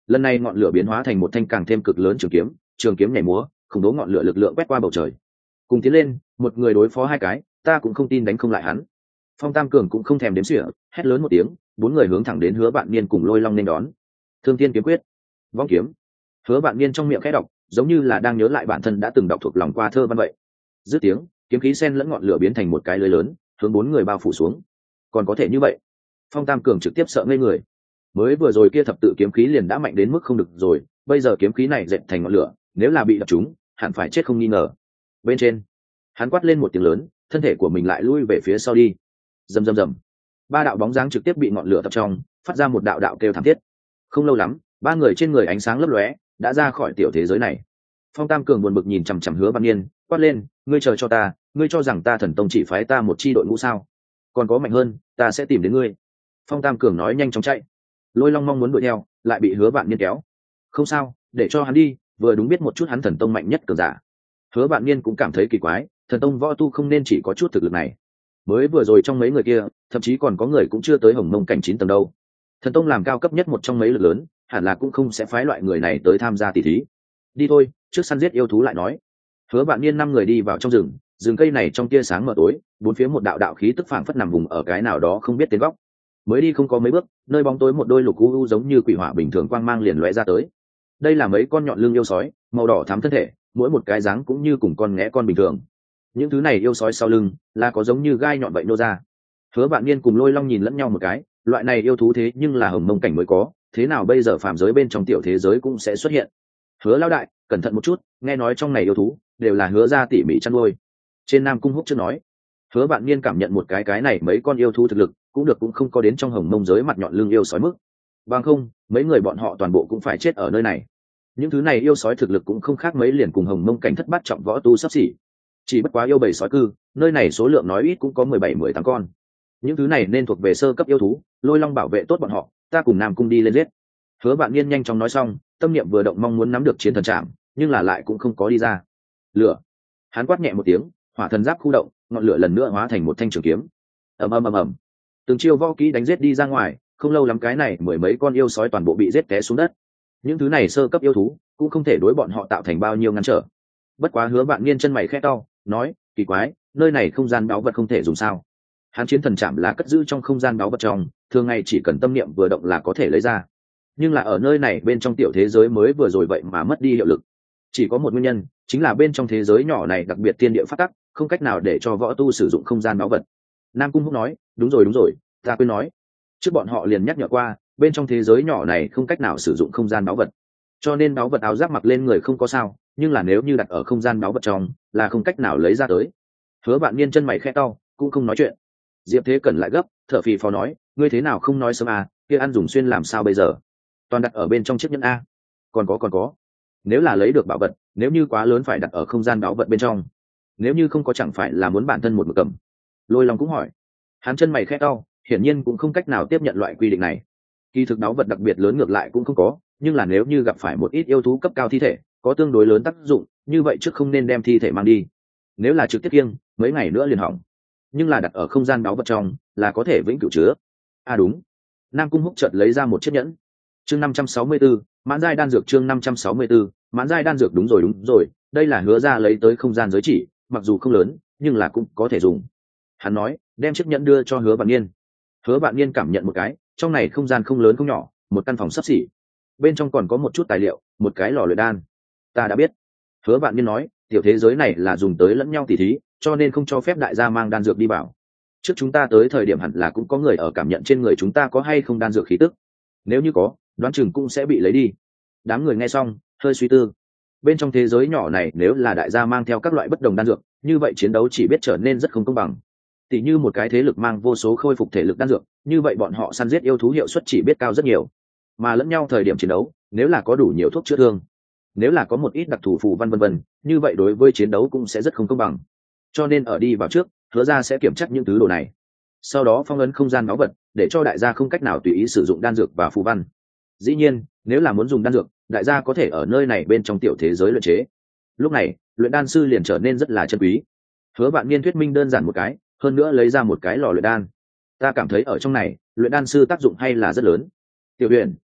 lần này ngọn lửa biến hóa thành một thanh càng thêm cực lớn trường kiếm, trường kiếm nhảy múa, khủng bố ngọn lửa lực lượng quét qua bầu trời. Cùng tiến lên, một người đối phó hai cái, ta cũng không tin đánh không lại hắn. Phong Tam Cường cũng không thèm đếm xỉa, hét lớn một tiếng, bốn người hướng thẳng đến Hứa Vạn Niên cùng Lôi Long nên đón. Thương Thiên kiếm quyết, vong kiếm. Hứa Vạn Niên trong miệng khẽ đọc, giống như là đang nhớ lại bản thân đã từng đọc thuộc lòng qua thơ văn vậy. Dứt tiếng, kiếm khí sen lẫn ngọn lửa biến thành một cái lưới lớn, hướng bốn người bao phủ xuống. Còn có thể như vậy? Phong Tam Cường trực tiếp sợ ngây người. Mới vừa rồi kia thập tự kiếm khí liền đã mạnh đến mức không được rồi, bây giờ kiếm khí này dệt thành ngọn lửa, nếu là bị đập trúng, hẳn phải chết không nghi ngờ. Bên trên, hắn quát lên một tiếng lớn, thân thể của mình lại lui về phía sau đi. Rầm rầm rầm, ba đạo bóng dáng trực tiếp bị ngọn lửa tập trong, phát ra một đạo đạo kêu thảm thiết. Không lâu lắm, ba người trên người ánh sáng lấp lóe, đã ra khỏi tiểu thế giới này. Phong Tam Cường buồn bực nhìn chằm chằm Hứa Vạn Niên, quát lên, ngươi chờ cho ta, ngươi cho rằng ta Thần Tông chỉ phái ta một chi đội ngũ sao? Còn có mạnh hơn, ta sẽ tìm đến ngươi. Phong Tam Cường nói nhanh chóng chạy. Lôi Long mong muốn đuổi theo, lại bị Hứa Vạn Niên kéo. Không sao, để cho hắn đi, vừa đúng biết một chút hắn Thần Tông mạnh nhất cường giả. Hứa Vạn Niên cũng cảm thấy kỳ quái, Thần Tông võ tu không nên chỉ có chút thực lực này. Mới vừa rồi trong mấy người kia, thậm chí còn có người cũng chưa tới Hồng Mông cảnh chín tầng đâu. Thần Tông làm cao cấp nhất một trong mấy lực lớn, hẳn là cũng không sẽ phái loại người này tới tham gia tỷ thí. Đi thôi, trước săn giết yêu thú lại nói. Hứa Vạn Niên năm người đi vào trong rừng, rừng cây này trong tia sáng mờ tối, bốn phía một đạo đạo khí tức phảng phất nằm vùng ở cái nào đó không biết tên góc. Mới đi không có mấy bước, nơi bóng tối một đôi lục u u giống như quỷ hỏa bình thường quang mang liền lóe ra tới. Đây là mấy con nhọn lưng yêu sói, màu đỏ thắm thân thể, mỗi một cái dáng cũng như cùng con nghé con bình thường. Những thứ này yêu sói sau lưng là có giống như gai nhọn vậy nô ra. Hứa Vạn Niên cùng Lôi Long nhìn lẫn nhau một cái, loại này yêu thú thế nhưng là Hồng Mông cảnh mới có, thế nào bây giờ phàm giới bên trong tiểu thế giới cũng sẽ xuất hiện. Hứa lão đại, cẩn thận một chút, nghe nói trong này yêu thú đều là Hứa gia tỉ mỉ chăn nuôi. Trên Nam Cung Húc chưa nói. Hứa Vạn Niên cảm nhận một cái cái này mấy con yêu thú thực lực, cũng được cũng không có đến trong Hồng Mông giới mặt nhọn lưng yêu sói mức. Bằng không, mấy người bọn họ toàn bộ cũng phải chết ở nơi này. Những thứ này yêu sói thực lực cũng không khác mấy liền cùng Hồng Mông cảnh thất bát trọng võ tu sắp xỉ. Chỉ bất quá yêu bầy sói cư, nơi này số lượng nói ít cũng có mười bảy mười tám con. Những thứ này nên thuộc về sơ cấp yêu thú, Lôi Long bảo vệ tốt bọn họ, ta cùng Nam Cung đi lên giết. Hứa Vạn Niên nhanh chóng nói xong, tâm niệm vừa động mong muốn nắm được chiến thần trảm, nhưng là lại cũng không có đi ra. Lửa. Hắn quát nhẹ một tiếng, hỏa thần giáp khu động, ngọn lửa lần nữa hóa thành một thanh trường kiếm. Ầm ầm ầm ầm. Từng chiêu võ kỹ đánh giết đi ra ngoài, không lâu lắm cái này mười mấy con yêu sói toàn bộ bị giết té xuống đất. Những thứ này sơ cấp yêu thú, cũng không thể đối bọn họ tạo thành bao nhiêu ngăn trở. Bất quá Hứa Vạn Niên chân mày khẽ cau, nói, kỳ quái, nơi này không gian báu vật không thể dùng sao? Hắn chiến thần trảm là cất giữ trong không gian báu vật trong, thường ngày chỉ cần tâm niệm vừa động là có thể lấy ra. Nhưng là ở nơi này bên trong tiểu thế giới mới vừa rồi vậy mà mất đi hiệu lực. Chỉ có một nguyên nhân, chính là bên trong thế giới nhỏ này đặc biệt tiên địa phát tắc, không cách nào để cho võ tu sử dụng không gian báu vật. Nam Cung Húc nói, đúng rồi đúng rồi, ta quên nói. Trước bọn họ liền nhắc nhở qua, bên trong thế giới nhỏ này không cách nào sử dụng không gian báu vật. Cho nên báu vật áo giáp mặc lên người không có sao, nhưng là nếu như đặt ở không gian báu vật trong, là không cách nào lấy ra tới. Hứa Vạn Niên chân mày khẽ cau, cũng không nói chuyện. Diệp Thế Cẩn lại gấp, thở phì phò nói, ngươi thế nào không nói sớm à, kia ăn dùng xuyên làm sao bây giờ? Toàn đặt ở bên trong chiếc nhẫn a. Còn có còn có. Nếu là lấy được bảo vật, nếu như quá lớn phải đặt ở không gian bảo vật bên trong. Nếu như không có chẳng phải là muốn bản thân một mực cầm. Lôi Long cũng hỏi. Hắn chân mày khẽ cau, hiển nhiên cũng không cách nào tiếp nhận loại quy định này. Kỳ thực báu vật đặc biệt lớn ngược lại cũng không có, nhưng là nếu như gặp phải một ít yêu thú cấp cao thi thể, có tương đối lớn tác dụng, như vậy trước không nên đem thi thể mang đi. Nếu là trực tiếp kiêng, mấy ngày nữa liền hỏng. Nhưng là đặt ở không gian báu vật trong, là có thể vĩnh cửu chứa. À đúng. Nam Cung Húc chợt lấy ra một chiếc nhẫn. Chương năm trăm sáu mươi tư, mãn giai đan dược chương năm trăm sáu mươi tư, mãn giai đan dược đúng rồi đúng rồi, đây là Hứa ra lấy tới không gian giới chỉ, mặc dù không lớn, nhưng là cũng có thể dùng. Hắn nói, đem chiếc nhẫn đưa cho Hứa Vạn Niên. Hứa Vạn Niên cảm nhận một cái, trong này không gian không lớn không nhỏ, một căn phòng sắp xỉ. Bên trong còn có một chút tài liệu, một cái lò luyện đan. Ta đã biết. Hứa Vạn Niên nói, tiểu thế giới này là dùng tới lẫn nhau tỉ thí, cho nên không cho phép đại gia mang đan dược đi vào. Trước chúng ta tới thời điểm hẳn là cũng có người ở cảm nhận trên người chúng ta có hay không đan dược khí tức. Nếu như có, đoán chừng cũng sẽ bị lấy đi. Đám người nghe xong, hơi suy tư. Bên trong thế giới nhỏ này nếu là đại gia mang theo các loại bất đồng đan dược, như vậy chiến đấu chỉ biết trở nên rất không công bằng. Tỷ như một cái thế lực mang vô số khôi phục thể lực đan dược, như vậy bọn họ săn giết yêu thú hiệu suất chỉ biết cao rất nhiều. Mà lẫn nhau thời điểm chiến đấu, nếu là có đủ nhiều thuốc chữa thương, nếu là có một ít đặc thù phù văn vân vân, như vậy đối với chiến đấu cũng sẽ rất không công bằng. Cho nên ở đi vào trước, Hứa ra sẽ kiểm tra những thứ đồ này. Sau đó phong ấn không gian báu vật, để cho đại gia không cách nào tùy ý sử dụng đan dược và phù văn. Dĩ nhiên, nếu là muốn dùng đan dược, đại gia có thể ở nơi này bên trong tiểu thế giới luyện chế. Lúc này, luyện đan sư liền trở nên rất là chân quý. Hứa Vạn Niên thuyết minh đơn giản một cái, hơn nữa lấy ra một cái lò luyện đan. Ta cảm thấy ở trong này, luyện đan sư tác dụng hay là rất lớn. Tiểu Huyền,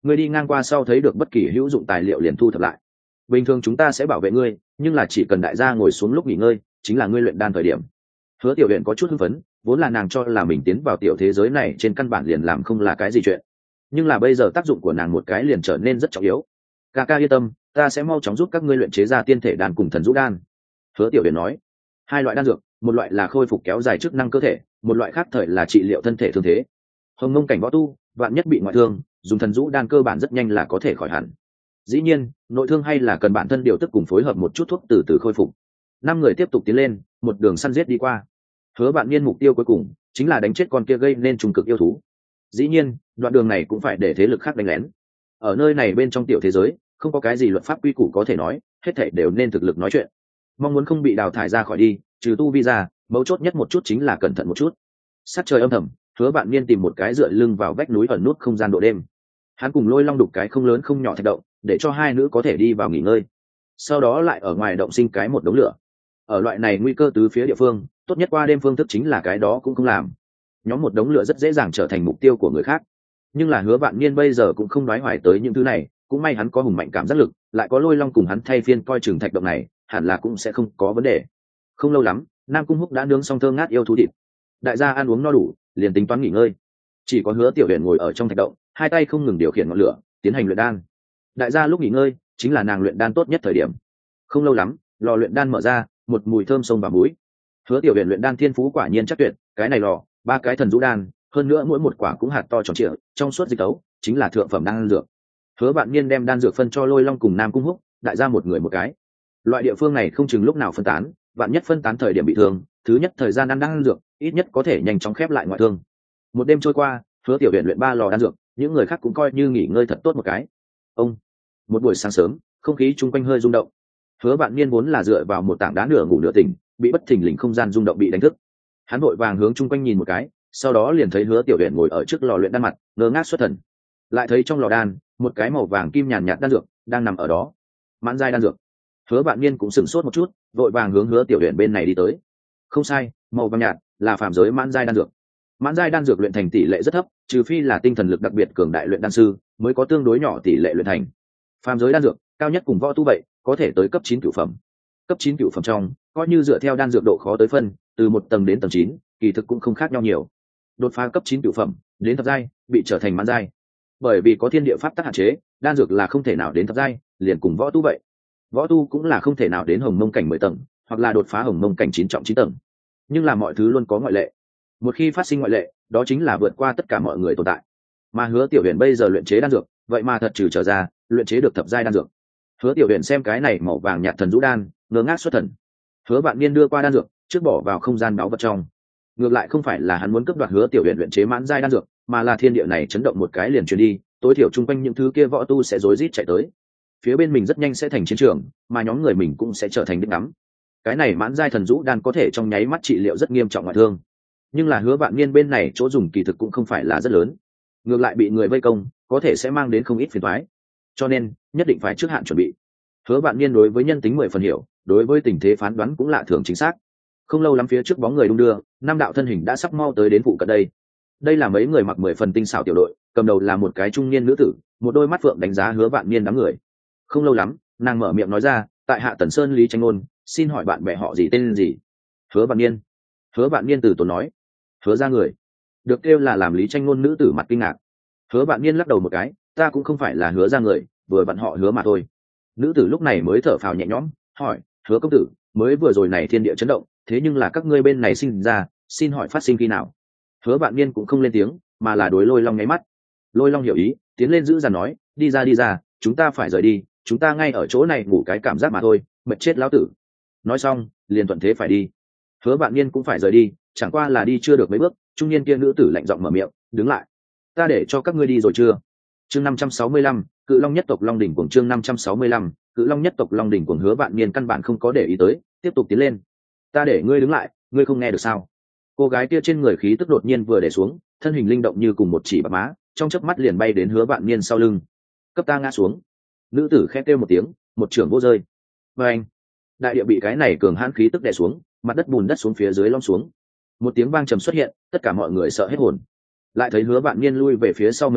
ngươi đi ngang qua sau thấy được bất kỳ hữu dụng tài liệu liền thu thập lại. Bình thường chúng ta sẽ bảo vệ ngươi, nhưng là chỉ cần đại gia ngồi xuống lúc nghỉ ngơi chính là ngươi luyện đan thời điểm. Hứa Tiểu Uyển có chút hưng phấn, vốn là nàng cho là mình tiến vào tiểu thế giới này trên căn bản liền làm không là cái gì chuyện, nhưng là bây giờ tác dụng của nàng một cái liền trở nên rất trọng yếu. Ca ca yên tâm, ta sẽ mau chóng giúp các ngươi luyện chế ra tiên thể đan cùng thần vũ đan. Hứa Tiểu Uyển nói. Hai loại đan dược, một loại là khôi phục kéo dài chức năng cơ thể, một loại khác thời là trị liệu thân thể thương thế. Hồng Mông cảnh võ tu, vạn nhất bị ngoại thương, dùng thần vũ đan cơ bản rất nhanh là có thể khỏi hẳn. Dĩ nhiên, nội thương hay là cần bản thân điều tức cùng phối hợp một chút thuốc từ từ khôi phục. Năm người tiếp tục tiến lên, một đường săn giết đi qua. Hứa Vạn Niên mục tiêu cuối cùng chính là đánh chết con kia gây nên trùng cực yêu thú. Dĩ nhiên, đoạn đường này cũng phải để thế lực khác đánh lén. Ở nơi này bên trong tiểu thế giới, không có cái gì luật pháp quy củ có thể nói, hết thảy đều nên thực lực nói chuyện. Mong muốn không bị đào thải ra khỏi đi, trừ tu vi ra, mấu chốt nhất một chút chính là cẩn thận một chút. Sát trời âm thầm, Hứa Vạn Niên tìm một cái dựa lưng vào vách núi ẩn nút không gian độ đêm. Hắn cùng Lôi Long đục cái không lớn không nhỏ thạch động, để cho hai nữ có thể đi vào nghỉ ngơi. Sau đó lại ở ngoài động sinh cái một đống lửa. Ở loại này nguy cơ tứ phía địa phương, tốt nhất qua đêm phương thức chính là cái đó cũng không làm. Nhóm một đống lửa rất dễ dàng trở thành mục tiêu của người khác. Nhưng là Hứa Vạn Niên bây giờ cũng không đoái hoài tới những thứ này, cũng may hắn có hùng mạnh cảm giác lực, lại có Lôi Long cùng hắn thay phiên coi chừng thạch động này, hẳn là cũng sẽ không có vấn đề. Không lâu lắm, Nam Cung Húc đã nướng xong thơm ngát yêu thú thịt. Đại gia ăn uống no đủ, liền tính toán nghỉ ngơi. Chỉ có Hứa Tiểu Uyển ngồi ở trong thạch động, hai tay không ngừng điều khiển ngọn lửa, tiến hành luyện đan. Đại gia lúc nghỉ ngơi, chính là nàng luyện đan tốt nhất thời điểm. Không lâu lắm, lò luyện đan mở ra, một mùi thơm sông vào mũi. Hứa Tiểu Uyển luyện đan thiên phú quả nhiên chắc tuyệt, cái này lò, ba cái thần vũ đan, hơn nữa mỗi một quả cũng hạt to tròn trịa, trong suốt dịch tấu, chính là thượng phẩm đan dược. Hứa Vạn Niên đem đan dược phân cho Lôi Long cùng Nam Cung Húc, đại gia một người một cái. Loại địa phương này không chừng lúc nào phân tán, vạn nhất phân tán thời điểm bị thương, thứ nhất thời gian ăn đan dược, ít nhất có thể nhanh chóng khép lại ngoại thương. Một đêm trôi qua, Hứa Tiểu Uyển luyện ba lò đan dược, những người khác cũng coi như nghỉ ngơi thật tốt một cái. Ông, một buổi sáng sớm, không khí chung quanh hơi rung động. Hứa Vạn Niên vốn là dựa vào một tảng đá nửa ngủ nửa tỉnh, bị bất thình lình không gian rung động bị đánh thức. Hắn vội vàng hướng chung quanh nhìn một cái, sau đó liền thấy Hứa Tiểu Uyển ngồi ở trước lò luyện đan mặt, ngơ ngác xuất thần. Lại thấy trong lò đan, một cái màu vàng kim nhàn nhạt đan dược đang nằm ở đó. Mãn giai đan dược. Hứa Vạn Niên cũng sửng sốt một chút, vội vàng hướng Hứa Tiểu Uyển bên này đi tới. Không sai, màu vàng nhạt là phàm giới mãn giai đan dược. Mãn giai đan dược luyện thành tỷ lệ rất thấp, trừ phi là tinh thần lực đặc biệt cường đại luyện đan sư mới có tương đối nhỏ tỷ lệ luyện thành. Phàm giới đan dược cao nhất cùng võ tu vậy, có thể tới cấp chín cửu phẩm. Cấp chín cửu phẩm trong, coi như dựa theo đan dược độ khó tới phân, từ một tầng đến tầng chín, kỳ thực cũng không khác nhau nhiều. Đột phá cấp chín cửu phẩm, đến thập giai, bị trở thành mãn giai. Bởi vì có thiên địa pháp tắc hạn chế, đan dược là không thể nào đến thập giai, liền cùng võ tu vậy. Võ tu cũng là không thể nào đến hồng mông cảnh mười tầng, hoặc là đột phá hồng mông cảnh chín trọng chín tầng. Nhưng là mọi thứ luôn có ngoại lệ. Một khi phát sinh ngoại lệ, đó chính là vượt qua tất cả mọi người tồn tại. Mà Hứa Tiểu Uyển bây giờ luyện chế đan dược, vậy mà thật trừ trở ra, luyện chế được thập giai đan dược. Hứa Tiểu Uyển xem cái này màu vàng nhạt thần vũ đan, ngơ ngác xuất thần. Hứa Vạn Niên đưa qua đan dược, trước bỏ vào không gian báu vật trong. Ngược lại không phải là hắn muốn cướp đoạt Hứa Tiểu Uyển luyện chế mãn giai đan dược, mà là thiên địa này chấn động một cái liền truyền đi, tối thiểu chung quanh những thứ kia võ tu sẽ rối rít chạy tới. Phía bên mình rất nhanh sẽ thành chiến trường, mà nhóm người mình cũng sẽ trở thành đích ngắm. Cái này mãn giai thần vũ đan có thể trong nháy mắt trị liệu rất nghiêm trọng ngoại thương. Nhưng là Hứa Vạn Niên bên này chỗ dùng kỳ thực cũng không phải là rất lớn. Ngược lại bị người vây công, có thể sẽ mang đến không ít phiền toái. Cho nên, nhất định phải trước hạn chuẩn bị. Hứa Vạn Niên đối với nhân tính mười phần hiểu, đối với tình thế phán đoán cũng lạ thường chính xác. Không lâu lắm phía trước bóng người đung đưa, năm đạo thân hình đã sắp mau tới đến phụ cận đây. Đây là mấy người mặc mười phần tinh xảo tiểu đội, cầm đầu là một cái trung niên nữ tử, một đôi mắt phượng đánh giá Hứa Vạn Niên đám người. Không lâu lắm, nàng mở miệng nói ra, tại Hạ Tần Sơn Lý Tranh Ngôn, xin hỏi bạn bè họ gì tên gì? Hứa Vạn Niên. Hứa Vạn Niên từ tốn nói, Hứa ra người. Được kêu là làm Lý Tranh Ngôn nữ tử mặt kinh ngạc. Hứa Vạn Niên lắc đầu một cái, ta cũng không phải là Hứa ra người, vừa vặn họ Hứa mà thôi. Nữ tử lúc này mới thở phào nhẹ nhõm, hỏi, Hứa công tử, mới vừa rồi này thiên địa chấn động, thế nhưng là các ngươi bên này sinh ra, xin hỏi phát sinh khi nào? Hứa Vạn Niên cũng không lên tiếng, mà là đối Lôi Long nháy mắt. Lôi Long hiểu ý, tiến lên giữ dằn nói, đi ra đi ra, chúng ta phải rời đi, chúng ta ngay ở chỗ này ngủ cái cảm giác mà thôi, mệt chết lão tử. Nói xong, liền thuận thế phải đi. Hứa Vạn Niên cũng phải rời đi, chẳng qua là đi chưa được mấy bước, trung niên kia nữ tử lạnh giọng mở miệng, đứng lại. Ta để cho các ngươi đi rồi chưa? Chương năm trăm sáu mươi lăm, Cự Long nhất tộc Long đỉnh cuồng chương năm trăm sáu mươi lăm, Cự Long nhất tộc Long đỉnh cuồng. Hứa Vạn Niên căn bản không có để ý tới, tiếp tục tiến lên. Ta để ngươi đứng lại, ngươi không nghe được sao? Cô gái kia trên người khí tức đột nhiên vừa để xuống, thân hình linh động như cùng một chỉ bạc má, trong chớp mắt liền bay đến Hứa Vạn Niên sau lưng. Cấp ta ngã xuống. Nữ tử khẽ kêu một tiếng, một trường vô rơi. Và anh, đại địa bị cái này cường hãn khí tức đè xuống, mặt đất bùn đất xuống phía dưới lom xuống. Một tiếng vang trầm xuất hiện, tất cả mọi người sợ hết hồn. Lại thấy Hứa Vạn Niên lui về phía sau mấy bước,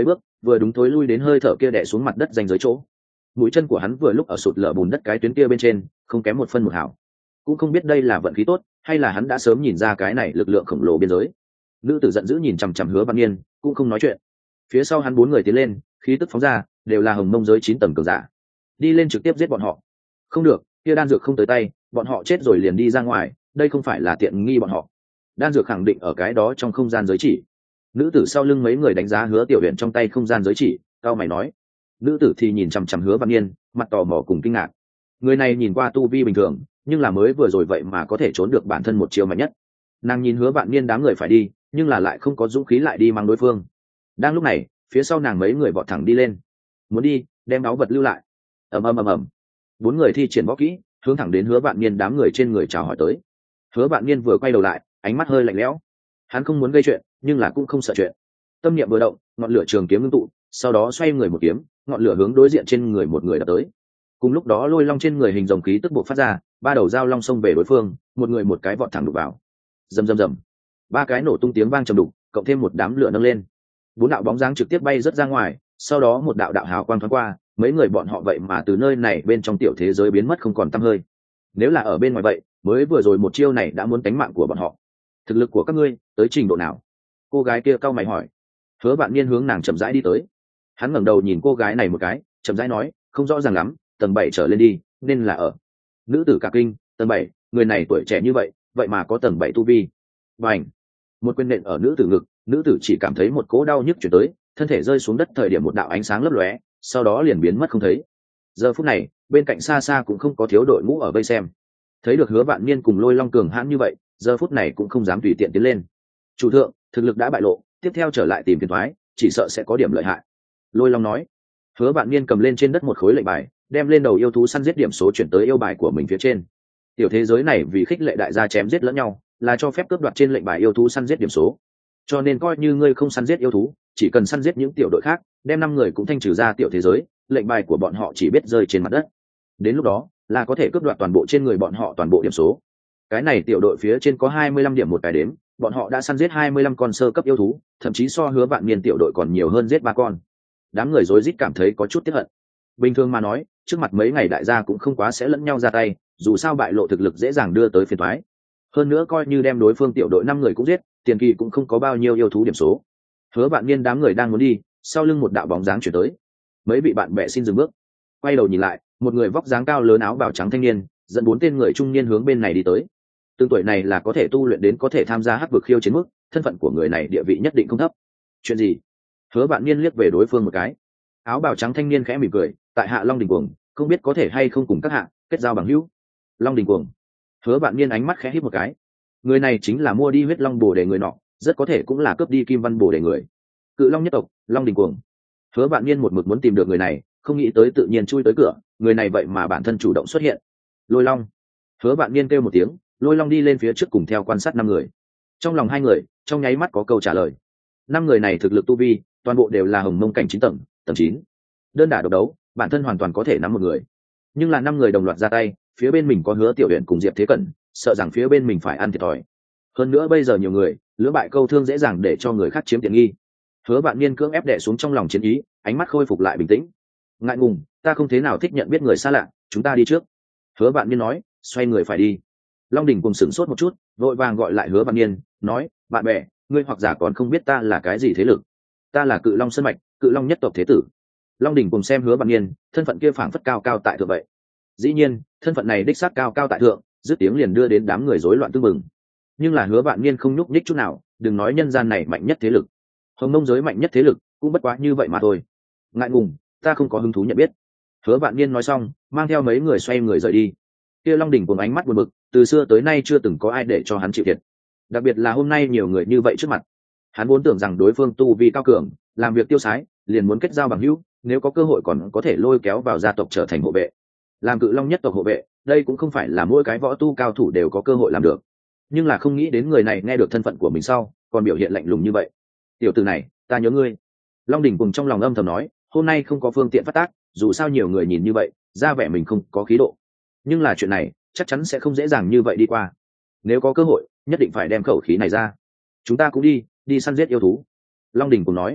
vừa đúng thối lui đến hơi thở kia đè xuống mặt đất danh giới chỗ. Mũi chân của hắn vừa lúc ở sụt lở bùn đất cái tuyến kia bên trên, không kém một phân một hào. Cũng không biết đây là vận khí tốt hay là hắn đã sớm nhìn ra cái này lực lượng khổng lồ biên giới. Nữ tử giận dữ nhìn chằm chằm Hứa Vạn Niên, cũng không nói chuyện. Phía sau hắn bốn người tiến lên, khí tức phóng ra, đều là hồng mông giới chín tầng cường giả. Đi lên trực tiếp giết bọn họ. Không được, kia đan dược không tới tay, bọn họ chết rồi liền đi ra ngoài, đây không phải là tiện nghi bọn họ. Đan dược khẳng định ở cái đó trong không gian giới chỉ. Nữ tử sau lưng mấy người đánh giá Hứa Tiểu Huyền trong tay không gian giới chỉ, cao mày nói. Nữ tử thì nhìn chằm chằm Hứa Vạn Niên, mặt tò mò cùng kinh ngạc. Người này nhìn qua tu vi bình thường, nhưng là mới vừa rồi vậy mà có thể trốn được bản thân một chiêu mạnh nhất. Nàng nhìn Hứa Vạn Niên đám người phải đi, nhưng là lại không có dũng khí lại đi mang đối phương. Đang lúc này, phía sau nàng mấy người vọt thẳng đi lên, muốn đi đem báu vật lưu lại. Ầm ầm ầm ầm, bốn người thi triển võ kỹ, hướng thẳng đến Hứa Vạn Niên đám người trên người chào hỏi tới. Hứa Vạn Niên vừa quay đầu lại, ánh mắt hơi lạnh lẽo. Hắn không muốn gây chuyện, nhưng là cũng không sợ chuyện. Tâm niệm vừa động, ngọn lửa trường kiếm ngưng tụ, sau đó xoay người một kiếm, ngọn lửa hướng đối diện trên người một người đập tới. Cùng lúc đó lôi long trên người hình rồng khí tức bộc phát ra, ba đầu dao long xông về đối phương, một người một cái vọt thẳng đục vào. Rầm rầm rầm, ba cái nổ tung tiếng vang trầm đục, cộng thêm một đám lửa nâng lên, bốn đạo bóng dáng trực tiếp bay rất ra ngoài. Sau đó một đạo đạo hào quang thoáng qua, mấy người bọn họ vậy mà từ nơi này bên trong tiểu thế giới biến mất không còn tăm hơi. Nếu là ở bên ngoài vậy, mới vừa rồi một chiêu này đã muốn tánh mạng của bọn họ. Thực lực của các ngươi tới trình độ nào? Cô gái kia cau mày hỏi. Hứa Vạn Niên hướng nàng chậm rãi đi tới. Hắn ngẩng đầu nhìn cô gái này một cái, chậm rãi nói, không rõ ràng lắm, tầng bảy trở lên đi, nên là ở. Nữ tử cả kinh, tầng bảy, người này tuổi trẻ như vậy, vậy mà có tầng bảy tu vi. Bành! Một quyền nện ở nữ tử ngực, nữ tử chỉ cảm thấy một cỗ đau nhức truyền tới, thân thể rơi xuống đất thời điểm một đạo ánh sáng lấp lóe, sau đó liền biến mất không thấy. Giờ phút này, bên cạnh xa xa cũng không có thiếu đội ngũ ở vây xem. Thấy được Hứa Vạn Niên cùng Lôi Long cường hãn như vậy, giờ phút này cũng không dám tùy tiện tiến lên. Chủ thượng, thực lực đã bại lộ, tiếp theo trở lại tìm phiền toái, chỉ sợ sẽ có điểm lợi hại. Lôi Long nói. Hứa Vạn Niên cầm lên trên đất một khối lệnh bài, đem lên đầu yêu thú săn giết điểm số chuyển tới yêu bài của mình phía trên. Tiểu thế giới này vì khích lệ đại gia chém giết lẫn nhau, là cho phép cướp đoạt trên lệnh bài yêu thú săn giết điểm số. Cho nên coi như ngươi không săn giết yêu thú, chỉ cần săn giết những tiểu đội khác, đem năm người cũng thanh trừ ra tiểu thế giới, lệnh bài của bọn họ chỉ biết rơi trên mặt đất. Đến lúc đó, là có thể cướp đoạt toàn bộ trên người bọn họ toàn bộ điểm số. Cái này tiểu đội phía trên có hai mươi lăm điểm một cái đếm, bọn họ đã săn giết hai mươi lăm con sơ cấp yêu thú, thậm chí so Hứa Vạn Niên tiểu đội còn nhiều hơn giết ba con. Đám người rối rít cảm thấy có chút tiếc hận. Bình thường mà nói, trước mặt mấy ngày đại gia cũng không quá sẽ lẫn nhau ra tay, dù sao bại lộ thực lực dễ dàng đưa tới phiền toái. Hơn nữa coi như đem đối phương tiểu đội năm người cũng giết, tiền kỳ cũng không có bao nhiêu yêu thú điểm số. Hứa Vạn Niên đám người đang muốn đi, sau lưng một đạo bóng dáng chuyển tới. Mấy vị bạn bè xin dừng bước. Quay đầu nhìn lại, một người vóc dáng cao lớn áo bào trắng thanh niên, dẫn bốn tên người trung niên hướng bên này đi tới. Từng tuổi này là có thể tu luyện đến có thể tham gia hắc vực khiêu chiến mức, thân phận của người này địa vị nhất định không thấp. Chuyện gì? Hứa Vạn Niên liếc về đối phương một cái. Áo bào trắng thanh niên khẽ mỉm cười, tại hạ Long Đình Cuồng, không biết có thể hay không cùng các hạ kết giao bằng hữu. Long Đình Cuồng. Hứa Vạn Niên ánh mắt khẽ híp một cái. Người này chính là mua đi huyết long bổ để người nọ, rất có thể cũng là cướp đi kim văn bổ để người. Cự Long nhất tộc, Long Đình Cuồng. Hứa Vạn Niên một mực muốn tìm được người này, không nghĩ tới tự nhiên chui tới cửa, người này vậy mà bản thân chủ động xuất hiện. Lôi Long. Hứa Vạn Niên kêu một tiếng, Lôi Long đi lên phía trước cùng theo quan sát năm người. Trong lòng hai người, trong nháy mắt có câu trả lời. Năm người này thực lực tu vi, toàn bộ đều là hồng mông cảnh chín tầng, tầng chín. Đơn đả độc đấu, bản thân hoàn toàn có thể nắm một người. Nhưng là năm người đồng loạt ra tay, phía bên mình có Hứa Tiểu Uyển cùng Diệp Thế Cẩn, sợ rằng phía bên mình phải ăn thiệt thòi. Hơn nữa bây giờ nhiều người, lưỡng bại câu thương dễ dàng để cho người khác chiếm tiện nghi. Hứa Vạn Niên cưỡng ép đè xuống trong lòng chiến ý, ánh mắt khôi phục lại bình tĩnh. Ngại ngùng, ta không thế nào thích nhận biết người xa lạ, chúng ta đi trước. Hứa Vạn Niên nói, xoay người phải đi. Long Đỉnh cùng sửng sốt một chút, vội vàng gọi lại Hứa Vạn Niên, nói, bạn bè, ngươi hoặc giả còn không biết ta là cái gì thế lực. Ta là Cự Long Sơn Mạch, Cự Long nhất tộc thế tử. Long Đỉnh cùng xem Hứa Vạn Niên, thân phận kia phảng phất cao cao tại thượng vậy. Dĩ nhiên, thân phận này đích xác cao cao tại thượng, dứt tiếng liền đưa đến đám người rối loạn tương mừng. Nhưng là Hứa Vạn Niên không nhúc nhích chút nào, đừng nói nhân gian này mạnh nhất thế lực, hồng mông giới mạnh nhất thế lực cũng bất quá như vậy mà thôi. Ngại ngùng, ta không có hứng thú nhận biết. Hứa Vạn Niên nói xong, mang theo mấy người xoay người rời đi. Kia Long Đỉnh cùng ánh mắt buồn bực, từ xưa tới nay chưa từng có ai để cho hắn chịu thiệt, đặc biệt là hôm nay nhiều người như vậy trước mặt. Hắn vốn tưởng rằng đối phương tu vi cao cường, làm việc tiêu sái, liền muốn kết giao bằng hữu, nếu có cơ hội còn có thể lôi kéo vào gia tộc trở thành hộ vệ. Làm Cự Long nhất tộc hộ vệ, đây cũng không phải là mỗi cái võ tu cao thủ đều có cơ hội làm được. Nhưng là không nghĩ đến người này nghe được thân phận của mình sau, còn biểu hiện lạnh lùng như vậy. Tiểu tử này, ta nhớ ngươi. Long Đỉnh cùng trong lòng âm thầm nói, hôm nay không có phương tiện phát tác, dù sao nhiều người nhìn như vậy, ra vẻ mình không có khí độ. Nhưng là chuyện này, chắc chắn sẽ không dễ dàng như vậy đi qua. Nếu có cơ hội, nhất định phải đem khẩu khí này ra. Chúng ta cũng đi, đi săn giết yêu thú. Long Đỉnh cùng nói.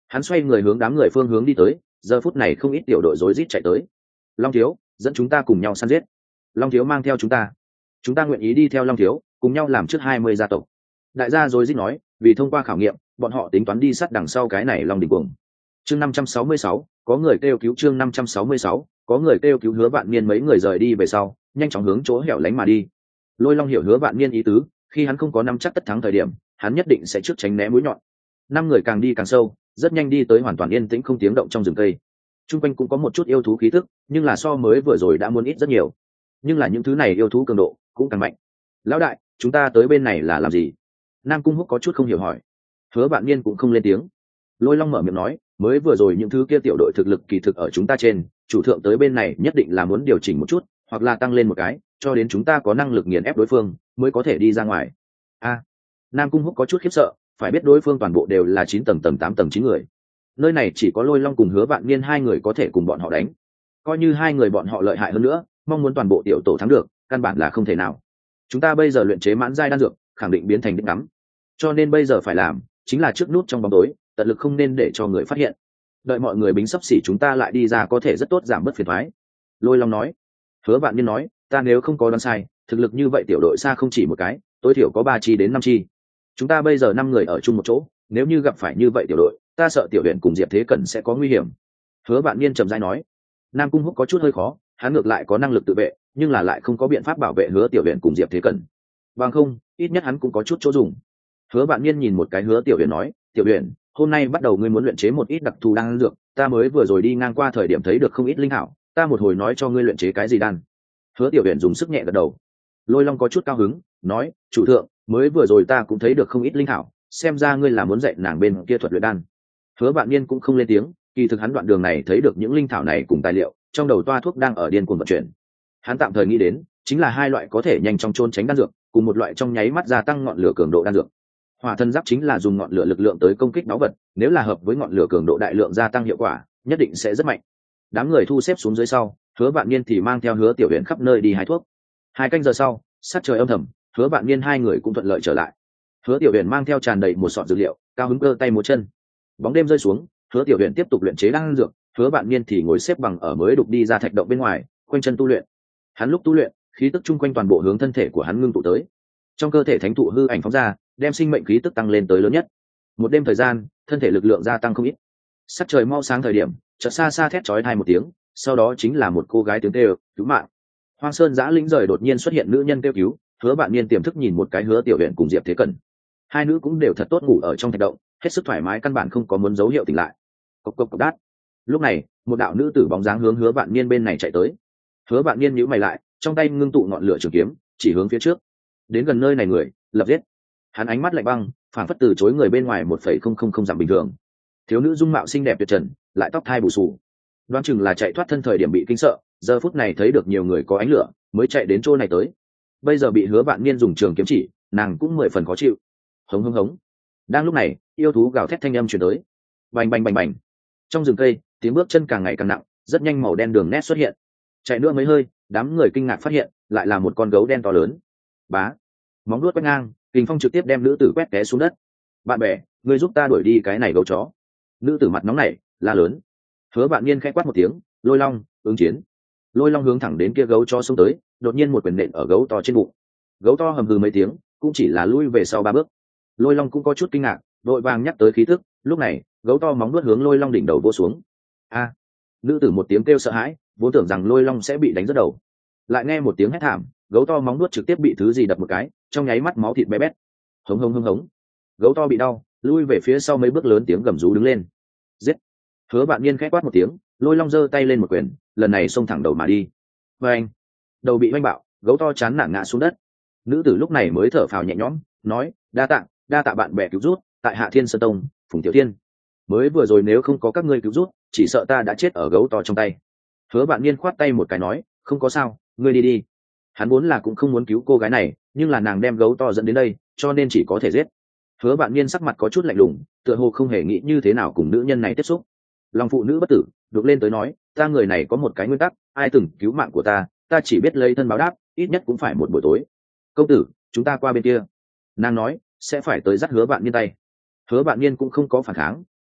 Hắn xoay người hướng đám người phương hướng đi tới, giờ phút này không ít tiểu đội rối rít chạy tới. Long thiếu, dẫn chúng ta cùng nhau săn giết. Long thiếu mang theo chúng ta, chúng ta nguyện ý đi theo Long thiếu, cùng nhau làm trước hai mươi gia tộc. Đại gia rối rít nói, vì thông qua khảo nghiệm, bọn họ tính toán đi sát đằng sau cái này Long đỉnh cuồng. Chương năm trăm sáu mươi sáu, có người kêu cứu. Chương năm trăm sáu mươi sáu, có người kêu cứu. Hứa Vạn Niên mấy người rời đi về sau, nhanh chóng hướng chỗ hẻo lánh mà đi. Lôi Long hiểu Hứa Vạn Niên ý tứ, khi hắn không có nắm chắc tất thắng thời điểm, hắn nhất định sẽ trước tránh né mũi nhọn. Năm người càng đi càng sâu, rất nhanh đi tới hoàn toàn yên tĩnh không tiếng động trong rừng cây. Trung quanh cũng có một chút yêu thú khí tức, nhưng là so mới vừa rồi đã muốn ít rất nhiều. Nhưng là những thứ này yêu thú cường độ cũng càng mạnh. Lão đại, chúng ta tới bên này là làm gì? Nam Cung Húc có chút không hiểu hỏi. Hứa Vạn Niên cũng không lên tiếng. Lôi Long mở miệng nói, mới vừa rồi những thứ kia tiểu đội thực lực kỳ thực ở chúng ta trên, chủ thượng tới bên này nhất định là muốn điều chỉnh một chút, hoặc là tăng lên một cái, cho đến chúng ta có năng lực nghiền ép đối phương, mới có thể đi ra ngoài. A, Nam Cung Húc có chút khiếp sợ, phải biết đối phương toàn bộ đều là chín tầng tầng tám tầng chín người. Nơi này chỉ có Lôi Long cùng Hứa Vạn Niên hai người có thể cùng bọn họ đánh. Coi như hai người bọn họ lợi hại hơn nữa, mong muốn toàn bộ tiểu tổ thắng được, căn bản là không thể nào. Chúng ta bây giờ luyện chế mãn giai đan dược, khẳng định biến thành đích ngắm. Cho nên bây giờ phải làm, chính là trước nút trong bóng tối, tận lực không nên để cho người phát hiện. Đợi mọi người bính sắp xỉ chúng ta lại đi ra có thể rất tốt giảm bớt phiền toái. Lôi Long nói. Hứa Vạn Niên nói, ta nếu không có đoán sai, thực lực như vậy tiểu đội xa không chỉ một cái, tối thiểu có ba chi đến năm chi. Chúng ta bây giờ năm người ở chung một chỗ, nếu như gặp phải như vậy tiểu đội, ta sợ tiểu huyện cùng Diệp Thế Cẩn sẽ có nguy hiểm. Hứa Vạn Niên trầm rãi nói. Nam Cung Húc có chút hơi khó, hắn ngược lại có năng lực tự vệ, nhưng là lại không có biện pháp bảo vệ Hứa Tiểu Huyền cùng Diệp Thế Cẩn. Bằng không, ít nhất hắn cũng có chút chỗ dùng. Hứa Vạn Niên nhìn một cái Hứa Tiểu Huyền nói, Tiểu Huyền, hôm nay bắt đầu ngươi muốn luyện chế một ít đặc thù đan dược, ta mới vừa rồi đi ngang qua thời điểm thấy được không ít linh hảo, ta một hồi nói cho ngươi luyện chế cái gì đan. Hứa Tiểu Huyền dùng sức nhẹ gật đầu. Lôi Long có chút cao hứng, nói, chủ thượng, mới vừa rồi ta cũng thấy được không ít linh hảo, xem ra ngươi là muốn dạy nàng bên kia thuật luyện đan. Hứa Vạn Niên cũng không lên tiếng, kỳ thực hắn đoạn đường này thấy được những linh thảo này cùng tài liệu, trong đầu toa thuốc đang ở điên cuồng vận chuyển. Hắn tạm thời nghĩ đến, chính là hai loại có thể nhanh chóng trôn tránh đan dược, cùng một loại trong nháy mắt gia tăng ngọn lửa cường độ đan dược. Hỏa thân giáp chính là dùng ngọn lửa lực lượng tới công kích báu vật, nếu là hợp với ngọn lửa cường độ đại lượng gia tăng hiệu quả, nhất định sẽ rất mạnh. Đám người thu xếp xuống dưới sau, Hứa Vạn Niên thì mang theo Hứa Tiểu Huyền khắp nơi đi hái thuốc. Hai canh giờ sau, sát trời âm thầm, Hứa Vạn Niên hai người cũng thuận lợi trở lại. Hứa Tiểu Huyền mang theo tràn đầy một sọt dược liệu, cao hứng cơ tay múa chân. Bóng đêm rơi xuống, Hứa Tiểu Huyền tiếp tục luyện chế đan dược, Hứa Vạn Niên thì ngồi xếp bằng ở mới đục đi ra thạch động bên ngoài, quanh chân tu luyện. Hắn lúc tu luyện, khí tức chung quanh toàn bộ hướng thân thể của hắn ngưng tụ tới. Trong cơ thể thánh thụ hư ảnh phóng ra, đem sinh mệnh khí tức tăng lên tới lớn nhất. Một đêm thời gian, thân thể lực lượng gia tăng không ít. Sắc trời mau sáng thời điểm, chợt xa xa thét chói tai một tiếng, sau đó chính là một cô gái tiếng kêu, "Cứu mạng!" Hoang Sơn Giã Lĩnh rời đột nhiên xuất hiện nữ nhân kêu cứu, Hứa Vạn Niên tiềm thức nhìn một cái Hứa Tiểu Huyền cùng Diệp Thế Cẩn. Hai nữ cũng đều thật tốt ngủ ở trong thạch động, hết sức thoải mái, căn bản không có muốn dấu hiệu tỉnh lại. Cộc cộc cộc đát. Lúc này, một đạo nữ tử bóng dáng hướng Hứa Vạn Niên bên này chạy tới. Hứa Vạn Niên nhíu mày lại, trong tay ngưng tụ ngọn lửa trường kiếm, chỉ hướng phía trước. Đến gần nơi này người, lập giết. Hắn ánh mắt lạnh băng, phản phất từ chối người bên ngoài một phẩy không không không dặm bình thường. Thiếu nữ dung mạo xinh đẹp tuyệt trần, lại tóc thai bù xù. Đoán chừng là chạy thoát thân thời điểm bị kinh sợ, giờ phút này thấy được nhiều người có ánh lửa, mới chạy đến chỗ này tới. Bây giờ bị Hứa Vạn Niên dùng trường kiếm chỉ, nàng cũng mười phần khó chịu. Hống hống hống. Đang lúc này, yêu thú gào thét thanh âm truyền tới. Bành bành bành bành. Trong rừng cây, tiếng bước chân càng ngày càng nặng, rất nhanh màu đen đường nét xuất hiện. Chạy nữa mấy hơi, đám người kinh ngạc phát hiện, lại là một con gấu đen to lớn. Bá. Móng vuốt quét ngang, kình phong trực tiếp đem nữ tử quét té xuống đất. Bạn bè, ngươi giúp ta đuổi đi cái này gấu chó. Nữ tử mặt nóng nảy, la lớn. Hứa Vạn Niên khẽ quát một tiếng, Lôi Long, ứng chiến. Lôi Long hướng thẳng đến kia gấu chó xông tới, đột nhiên một quyền nện ở gấu to trên bụng. Gấu to hầm hừ mấy tiếng, cũng chỉ là lui về sau ba bước. Lôi Long cũng có chút kinh ngạc, đội vàng nhắc tới khí tức, lúc này, gấu to móng nuốt hướng Lôi Long đỉnh đầu vỗ xuống. A! Nữ tử một tiếng kêu sợ hãi, vốn tưởng rằng Lôi Long sẽ bị đánh rớt đầu. Lại nghe một tiếng hét thảm, gấu to móng nuốt trực tiếp bị thứ gì đập một cái, trong nháy mắt máu thịt bé bét. Hống hống hống hống. Gấu to bị đau, lui về phía sau mấy bước, lớn tiếng gầm rú đứng lên. Giết! Hứa Vạn Niên khẽ quát một tiếng, Lôi Long giơ tay lên một quyền, lần này xông thẳng đầu mà đi. Và anh, đầu bị oanh bạo, gấu to chán nản ngã xuống đất. Nữ tử lúc này mới thở phào nhẹ nhõm, nói, đa tạ, đa tạ bạn bè cứu rút, tại Hạ Thiên Sơn Tông, Phùng Tiểu Thiên. Mới vừa rồi nếu không có các ngươi cứu rút, chỉ sợ ta đã chết ở gấu to trong tay. Hứa Vạn Niên khoát tay một cái nói, không có sao, ngươi đi đi. Hắn vốn là cũng không muốn cứu cô gái này, nhưng là nàng đem gấu to dẫn đến đây, cho nên chỉ có thể giết. Hứa Vạn Niên sắc mặt có chút lạnh lùng, tựa hồ không hề nghĩ như thế nào cùng nữ nhân này tiếp xúc. Lòng phụ nữ bất tử, đục lên tới nói, ta người này có một cái nguyên tắc, ai từng cứu mạng của ta, ta chỉ biết lấy thân báo đáp, ít nhất cũng phải một buổi tối. Công tử, chúng ta qua bên kia. Nàng nói, sẽ phải tới dắt Hứa Vạn Niên tay. Hứa Vạn Niên cũng không có phản kháng,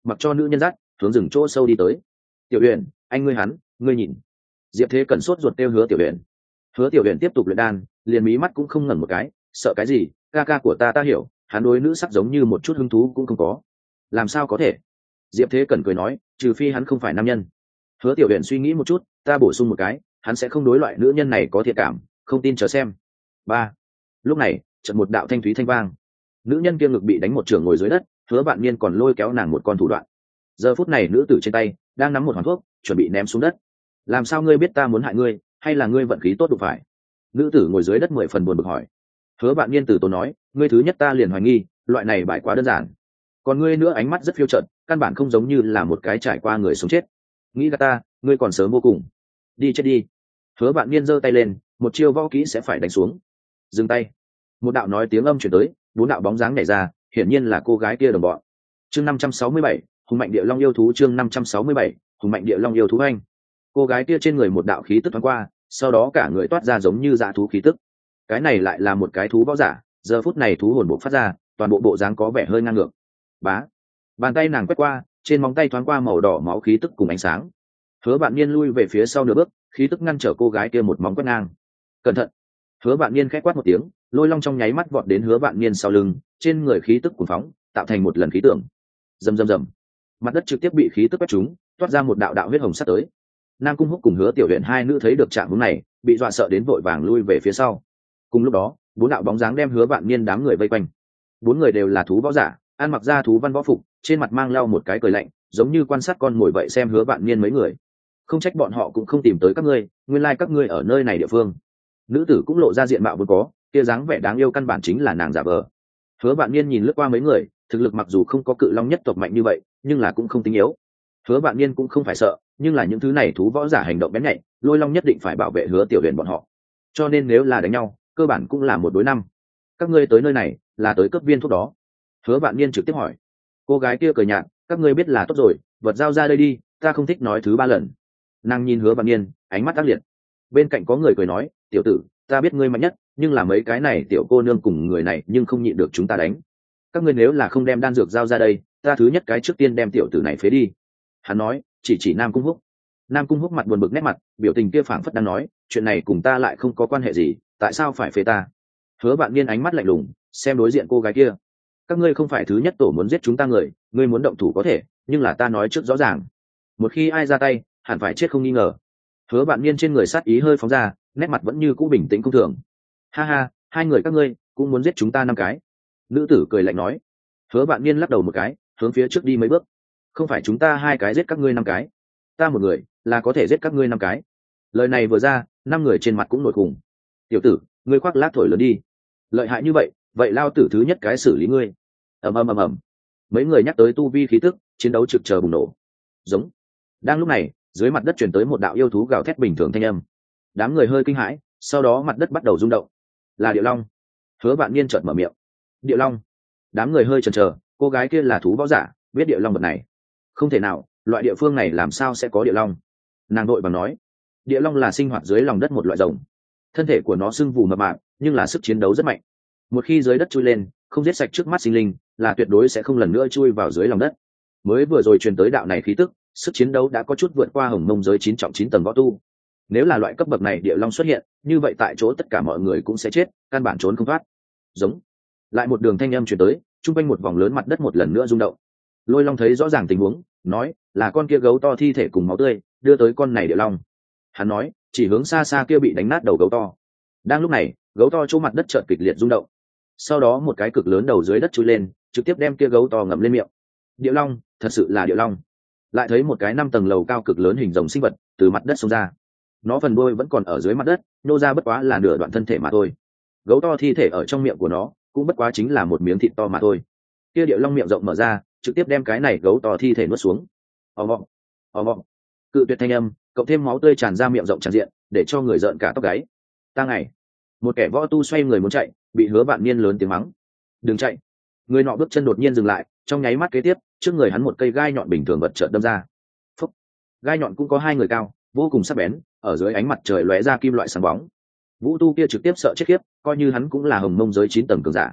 mặc cho nữ nhân dắt hướng rừng chỗ sâu đi tới. Tiểu Huyền, anh ngươi hắn, ngươi nhìn. Diệp Thế Cẩn sốt ruột kêu Hứa Tiểu Huyền. Hứa Tiểu Huyền tiếp tục luyện đan, liền mí mắt cũng không ngẩng một cái, sợ cái gì, ca ca của ta ta hiểu, hắn đối nữ sắc giống như một chút hứng thú cũng không có. Làm sao có thể? Diệp Thế Cẩn cười nói, trừ phi hắn không phải nam nhân. Hứa Tiểu Huyền suy nghĩ một chút, ta bổ sung một cái, hắn sẽ không đối loại nữ nhân này có thiện cảm, không tin chờ xem. Ba. Lúc này, chợt một đạo thanh thúy thanh vang. Nữ nhân kia ngực bị đánh một trường ngồi dưới đất, Hứa Vạn Niên còn lôi kéo nàng một con thủ đoạn. Giờ phút này nữ tử trên tay đang nắm một hoàn thuốc, chuẩn bị ném xuống đất. Làm sao ngươi biết ta muốn hại ngươi, hay là ngươi vận khí tốt đụng phải? Nữ tử ngồi dưới đất mười phần buồn bực hỏi. Hứa Vạn Niên từ tốn nói, ngươi thứ nhất ta liền hoài nghi, loại này bài quá đơn giản. Còn ngươi nữa ánh mắt rất phiêu chợt, căn bản không giống như là một cái trải qua người sống chết. Nghĩ gạt ta, ngươi còn sớm vô cùng. Đi chết đi. Hứa Vạn Niên giơ tay lên, một chiêu võ kỹ sẽ phải đánh xuống. Dừng tay. Một đạo nói tiếng âm truyền tới, bốn đạo bóng dáng nhảy ra, hiển nhiên là cô gái kia đồng bọn. Chương năm trăm sáu mươi bảy, hùng mạnh địa long yêu thú. Chương năm trăm sáu mươi bảy, hùng mạnh địa long yêu thú. Anh. Cô gái kia trên người một đạo khí tức thoáng qua, sau đó cả người toát ra giống như dã thú khí tức. Cái này lại là một cái thú võ giả, giờ phút này thú hồn bộc phát ra, toàn bộ bộ dáng có vẻ hơi ngang ngược. Bá. Bàn tay nàng quét qua, trên móng tay thoáng qua màu đỏ máu khí tức cùng ánh sáng. Hứa Vạn Niên lui về phía sau nửa bước, khí tức ngăn trở cô gái kia một móng quét ngang. Cẩn thận. Hứa Vạn Niên khẽ quát một tiếng, lôi long trong nháy mắt vọt đến Hứa Vạn Niên sau lưng, trên người khí tức cuồng phóng, tạo thành một lần khí tượng. Rầm rầm rầm. Mặt đất trực tiếp bị khí tức quét trúng, toát ra một đạo đạo huyết hồng sắt tới. Nam Cung Húc cùng Hứa Tiểu Huyền hai nữ thấy được trạng huống này, bị dọa sợ đến vội vàng lui về phía sau. Cùng lúc đó, bốn đạo bóng dáng đem Hứa Vạn Niên đám người vây quanh. Bốn người đều là thú võ giả, ăn mặc da thú văn võ phục, trên mặt mang lau một cái cười lạnh, giống như quan sát con mồi vậy xem Hứa Vạn Niên mấy người. Không trách bọn họ cũng không tìm tới các ngươi, nguyên lai các ngươi ở nơi này địa phương. Nữ tử cũng lộ ra diện mạo vốn có, kia dáng vẻ đáng yêu căn bản chính là nàng giả vờ. Hứa Vạn Niên nhìn lướt qua mấy người, thực lực mặc dù không có cự long nhất tộc mạnh như vậy, nhưng là cũng không tính yếu. Hứa Vạn Niên cũng không phải sợ, nhưng là những thứ này thú võ giả hành động bén nhạy, lôi long nhất định phải bảo vệ Hứa Tiểu Huyền bọn họ. Cho nên nếu là đánh nhau, cơ bản cũng là một đối năm. Các ngươi tới nơi này, là tới cấp viên thuốc đó? Hứa Vạn Niên trực tiếp hỏi. Cô gái kia cười nhạt, các ngươi biết là tốt rồi, vật giao ra đây đi, ta không thích nói thứ ba lần. Nàng nhìn Hứa Vạn Niên, ánh mắt ác liệt. Bên cạnh có người cười nói, tiểu tử, ta biết ngươi mạnh nhất, nhưng là mấy cái này tiểu cô nương cùng người này nhưng không nhịn được chúng ta đánh. Các ngươi nếu là không đem đan dược giao ra đây, ta thứ nhất cái trước tiên đem tiểu tử này phế đi. Hắn nói, chỉ chỉ Nam Cung Húc. Nam Cung Húc mặt buồn bực nét mặt, biểu tình kia phảng phất đang nói, chuyện này cùng ta lại không có quan hệ gì, tại sao phải phế ta? Hứa Vạn Niên ánh mắt lạnh lùng, xem đối diện cô gái kia. Các ngươi không phải thứ nhất tổ muốn giết chúng ta người, ngươi muốn động thủ có thể, nhưng là ta nói trước rõ ràng, một khi ai ra tay, hẳn phải chết không nghi ngờ. Hứa Vạn Niên trên người sát ý hơi phóng ra, nét mặt vẫn như cũ bình tĩnh không thường. Ha ha, hai người các ngươi cũng muốn giết chúng ta năm cái? Nữ tử cười lạnh nói. Hứa Vạn Niên lắc đầu một cái, hướng phía trước đi mấy bước. Không phải chúng ta hai cái giết các ngươi năm cái, ta một người là có thể giết các ngươi năm cái. Lời này vừa ra, năm người trên mặt cũng nổi khủng. Tiểu tử, ngươi khoác lác thổi lớn đi, lợi hại như vậy, vậy lao tử thứ nhất cái xử lý ngươi. Ầm ầm ầm ầm. Mấy người nhắc tới tu vi khí tức, chiến đấu trực chờ bùng nổ. Giống. Đang lúc này, dưới mặt đất truyền tới một đạo yêu thú gào thét bình thường thanh âm. Đám người hơi kinh hãi, sau đó mặt đất bắt đầu rung động. Là Điệu Long. Hứa Vạn Niên chợt mở miệng. Điệu Long. Đám người hơi chần chờ, cô gái kia là thú võ giả, biết Điệu Long vật này. Không thể nào, loại địa phương này làm sao sẽ có Điệu Long? Nàng đội bằng nói. Điệu Long là sinh hoạt dưới lòng đất một loại rồng. Thân thể của nó sưng vù mập mạp, nhưng là sức chiến đấu rất mạnh. Một khi dưới đất chui lên, không giết sạch trước mắt sinh linh, là tuyệt đối sẽ không lần nữa chui vào dưới lòng đất. Mới vừa rồi truyền tới đạo này khí tức, sức chiến đấu đã có chút vượt qua hồng mông giới chín trọng chín tầng võ tu. Nếu là loại cấp bậc này Địa Long xuất hiện, như vậy tại chỗ tất cả mọi người cũng sẽ chết, căn bản trốn không thoát. Giống. Lại một đường thanh âm truyền tới, trung quanh một vòng lớn mặt đất một lần nữa rung động. Lôi Long thấy rõ ràng tình huống, nói, là con kia gấu to thi thể cùng máu tươi, đưa tới con này Địa Long. Hắn nói, chỉ hướng xa xa kia bị đánh nát đầu gấu to. Đang lúc này, gấu to chỗ mặt đất chợt kịch liệt rung động. Sau đó một cái cực lớn đầu dưới đất chui lên, trực tiếp đem kia gấu to ngậm lên miệng. Điệu Long, thật sự là Điệu Long. Lại thấy một cái năm tầng lầu cao cực lớn hình rồng sinh vật từ mặt đất xông ra. Nó phần đuôi vẫn còn ở dưới mặt đất, nô ra bất quá là nửa đoạn thân thể mà thôi. Gấu to thi thể ở trong miệng của nó cũng bất quá chính là một miếng thịt to mà thôi. Kia Điệu Long miệng rộng mở ra, trực tiếp đem cái này gấu to thi thể nuốt xuống. Ầm ầm, ầm ầm. Cự tuyệt thanh âm, cộng thêm máu tươi tràn ra miệng rộng tràn diện, để cho người rợn cả tóc gáy. Ta ngày, một kẻ võ tu xoay người muốn chạy, bị Hứa Vạn Niên lớn tiếng mắng. Đừng chạy. Người nọ bước chân đột nhiên dừng lại, trong nháy mắt kế tiếp, trước người hắn một cây gai nhọn bình thường vật chợt đâm ra. Phúc. Gai nhọn cũng có hai người cao, vô cùng sắc bén, ở dưới ánh mặt trời lóe ra kim loại sáng bóng. Vũ tu kia trực tiếp sợ chết khiếp, coi như hắn cũng là hồng mông giới chín tầng cường giả.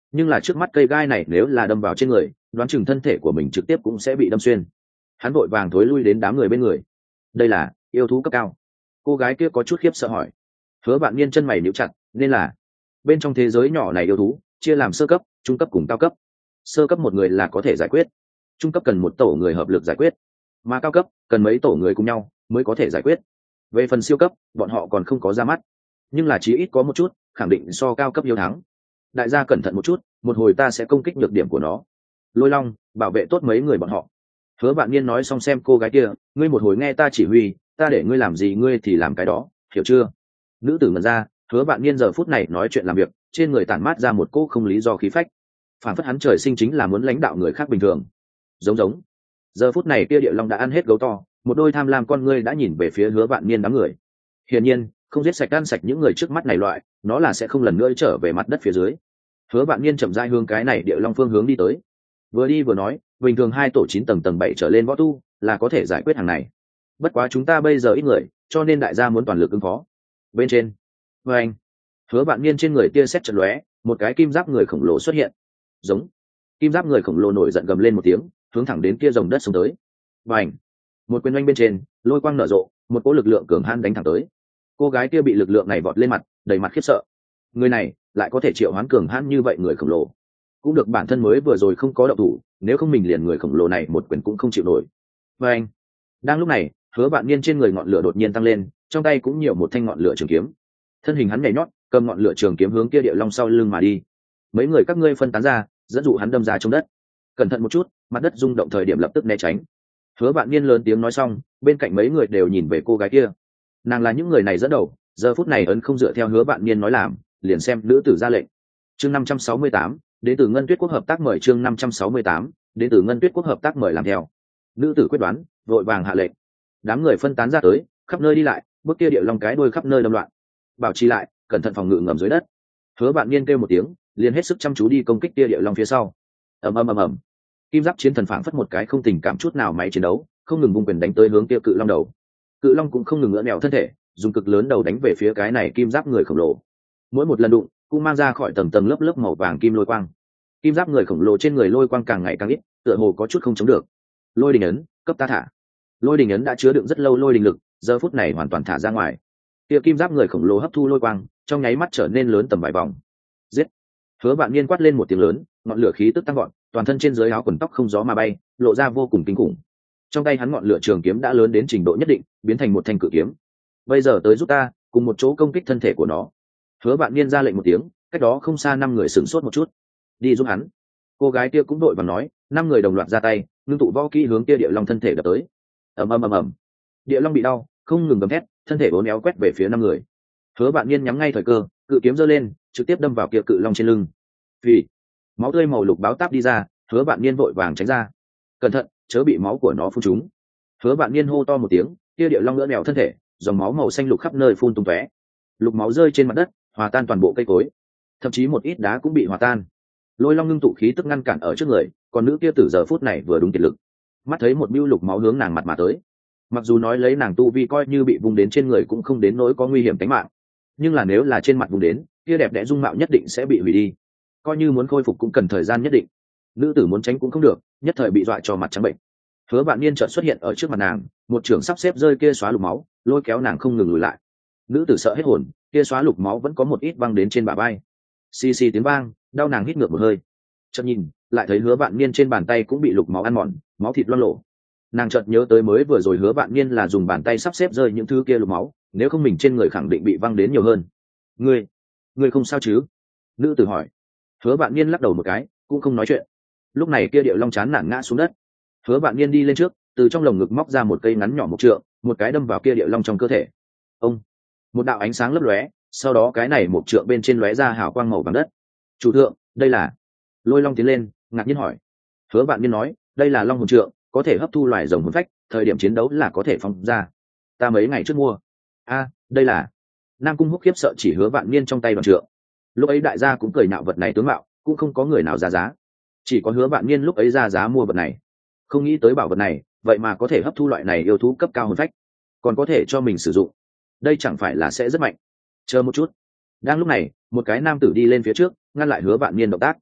nhưng là trước mắt cây gai này nếu là đâm vào trên người, đoán chừng thân thể của mình trực tiếp cũng sẽ bị đâm xuyên. Hắn vội vàng thối lui đến đám người bên người. Đây là yêu thú cấp cao? Cô gái kia có chút khiếp sợ hỏi. Hứa Vạn Niên chân mày nhíu chặt, nên là bên trong thế giới nhỏ này yêu thú chia làm sơ cấp, trung cấp cùng cao cấp. Sơ cấp một người là có thể giải quyết, trung cấp cần một tổ người hợp lực giải quyết, mà cao cấp cần mấy tổ người cùng nhau mới có thể giải quyết. Về phần siêu cấp, bọn họ còn không có ra mắt, nhưng là chí ít có một chút khẳng định so cao cấp yêu thắng. Đại gia cẩn thận một chút, một hồi ta sẽ công kích nhược điểm của nó. Lôi Long, bảo vệ tốt mấy người bọn họ. Hứa Vạn Niên nói xong xem cô gái kia, ngươi một hồi nghe ta chỉ huy, ta để ngươi làm gì ngươi thì làm cái đó, hiểu chưa? Nữ tử ngẩn ra. Hứa Vạn Niên giờ phút này nói chuyện làm việc, trên người tản mát ra một cỗ không lý do khí phách, phản phất hắn trời sinh chính là muốn lãnh đạo người khác bình thường. Giống giống. Giờ phút này kia địa long đã ăn hết gấu to, một đôi tham lam con ngươi đã nhìn về phía Hứa Vạn Niên đám người. Hiển nhiên, không giết sạch ăn sạch những người trước mắt này loại, nó là sẽ không lần nữa trở về mặt đất phía dưới. Hứa Vạn Niên chậm rãi hướng cái này địa long phương hướng đi tới. Vừa đi vừa nói, bình thường hai tổ chín tầng tầng bảy trở lên võ tu là có thể giải quyết hàng này. Bất quá chúng ta bây giờ ít người, cho nên đại gia muốn toàn lực ứng phó. Bên trên. Và anh. Hứa Vạn Niên trên người tia sét chợt lóe, một cái kim giáp người khổng lồ xuất hiện. Giống. Kim giáp người khổng lồ nổi giận gầm lên một tiếng, hướng thẳng đến kia rồng đất xuống tới. Và anh. Một quyền oanh bên trên, lôi quang nở rộ, một cỗ lực lượng cường hãn đánh thẳng tới. Cô gái kia bị lực lượng này vọt lên mặt, đầy mặt khiếp sợ. Người này lại có thể triệu hoán cường hãn như vậy người khổng lồ. Cũng được bản thân mới vừa rồi không có động thủ, nếu không mình liền người khổng lồ này một quyền cũng không chịu nổi. Và anh. Đang lúc này, Hứa Vạn Niên trên người ngọn lửa đột nhiên tăng lên, trong tay cũng nhiều một thanh ngọn lửa trường kiếm. Thân hình hắn nhảy nhót, cầm ngọn lửa trường kiếm hướng kia địa long sau lưng mà đi. Mấy người các ngươi phân tán ra, dẫn dụ hắn đâm ra trong đất. Cẩn thận một chút, mặt đất rung động thời điểm lập tức né tránh. Hứa Vạn Niên lớn tiếng nói xong, bên cạnh mấy người đều nhìn về cô gái kia. Nàng là những người này dẫn đầu, giờ phút này ấn không dựa theo Hứa Vạn Niên nói làm, liền xem nữ tử ra lệnh. Chương năm trăm sáu mươi tám, đến từ Ngân Tuyết Quốc hợp tác mời chương năm trăm sáu mươi tám, đến từ Ngân Tuyết Quốc hợp tác mời làm theo. Nữ tử quyết đoán, vội vàng hạ lệnh. Đám người phân tán ra tới, khắp nơi đi lại, bước kia địa long cái đuôi khắp nơi đâm loạn. Bảo trì lại, cẩn thận phòng ngự ngầm dưới đất. Hứa Vạn Niên kêu một tiếng, liền hết sức chăm chú đi công kích kia địa long phía sau. Ầm ầm ầm ầm. Kim giáp chiến thần phảng phất một cái không tình cảm chút nào máy chiến đấu, không ngừng vung quyền đánh tới hướng kia cự long đầu. Cự long cũng không ngừng ngửa nẻo thân thể, dùng cực lớn đầu đánh về phía cái này kim giáp người khổng lồ. Mỗi một lần đụng, cũng mang ra khỏi tầng tầng lớp lớp màu vàng kim lôi quang. Kim giáp người khổng lồ trên người lôi quang càng ngày càng ít, tựa hồ có chút không chống được. Lôi đình ấn, cấp ta thả. Lôi đình ấn đã chứa đựng rất lâu lôi đình lực, giờ phút này hoàn toàn thả ra ngoài. Kia kim giáp người khổng lồ hấp thu lôi quang, trong nháy mắt trở nên lớn tầm vài vòng. Giết! Hứa Vạn Niên quát lên một tiếng lớn, ngọn lửa khí tức tăng vọt, toàn thân trên dưới áo quần tóc không gió mà bay, lộ ra vô cùng kinh khủng. Trong tay hắn ngọn lửa trường kiếm đã lớn đến trình độ nhất định, biến thành một thanh cự kiếm. Bây giờ tới giúp ta, cùng một chỗ công kích thân thể của nó. Hứa Vạn Niên ra lệnh một tiếng, cách đó không xa năm người sửng sốt một chút. Đi giúp hắn. Cô gái kia cũng đội và nói, năm người đồng loạt ra tay, ngưng tụ võ kỹ hướng kia địa long thân thể đập tới. Ầm ầm ầm ầm. Địa long bị đau, không ngừng gầm thét, thân thể uốn éo quét về phía năm người. Hứa Vạn Niên nhắm ngay thời cơ, cự kiếm giơ lên, trực tiếp đâm vào kia cự long trên lưng. Vì máu tươi màu lục báo táp đi ra, Hứa Vạn Niên vội vàng tránh ra. Cẩn thận, chớ bị máu của nó phun trúng. Hứa Vạn Niên hô to một tiếng, kia địa long ngửa nẻo thân thể, dòng máu màu xanh lục khắp nơi phun tung tóe. Lục máu rơi trên mặt đất, hòa tan toàn bộ cây cối, thậm chí một ít đá cũng bị hòa tan. Lôi long ngưng tụ khí tức ngăn cản ở trước người, còn nữ kia tử giờ phút này vừa đúng kiệt lực, mắt thấy một bưu lục máu hướng nàng mặt mà tới. Mặc dù nói lấy nàng tu vi coi như bị vùng đến trên người cũng không đến nỗi có nguy hiểm tính mạng, nhưng là nếu là trên mặt vùng đến, kia đẹp đẽ dung mạo nhất định sẽ bị hủy đi, coi như muốn khôi phục cũng cần thời gian nhất định. Nữ tử muốn tránh cũng không được, nhất thời bị dọa cho mặt trắng bệnh. Hứa Vạn Niên chợt xuất hiện ở trước mặt nàng, một trường sắp xếp rơi kia xóa lục máu, lôi kéo nàng không ngừng lùi lại. Nữ tử sợ hết hồn, kia xóa lục máu vẫn có một ít văng đến trên bả vai. Xì xì tiếng vang, đau nàng hít ngược một hơi. Chợt nhìn, lại thấy Hứa Vạn Niên trên bàn tay cũng bị lục máu ăn mòn, máu thịt loang lổ. Nàng chợt nhớ tới mới vừa rồi Hứa Vạn Niên là dùng bàn tay sắp xếp rơi những thứ kia lục máu, nếu không mình trên người khẳng định bị văng đến nhiều hơn. Ngươi, ngươi không sao chứ? Nữ tử hỏi. Hứa Vạn Niên lắc đầu một cái, cũng không nói chuyện. Lúc này kia điệu long chán nản ngã xuống đất. Hứa Vạn Niên đi lên trước, từ trong lồng ngực móc ra một cây ngắn nhỏ một trượng, một cái đâm vào kia điệu long trong cơ thể. Ông, một đạo ánh sáng lấp lóe, sau đó cái này một trượng bên trên lóe ra hào quang màu vàng đất. Chủ thượng, đây là? Lôi long tiến lên, ngạc nhiên hỏi. Hứa Vạn Niên nói, đây là long hồn trượng, có thể hấp thu loài rồng hồn phách, thời điểm chiến đấu là có thể phóng ra. Ta mấy ngày trước mua. A, đây là? Nam Cung Húc khiếp sợ chỉ Hứa Vạn Niên trong tay đoàn trượng. Lúc ấy đại gia cũng cười nhạo vật này tướng mạo, cũng không có người nào ra giá, chỉ có Hứa Vạn Niên lúc ấy ra giá mua vật này. Không nghĩ tới bảo vật này vậy mà có thể hấp thu loại này yêu thú cấp cao hồn phách, còn có thể cho mình sử dụng, đây chẳng phải là sẽ rất mạnh. Chờ một chút. Đang lúc này, một cái nam tử đi lên phía trước, ngăn lại Hứa Vạn Niên động tác.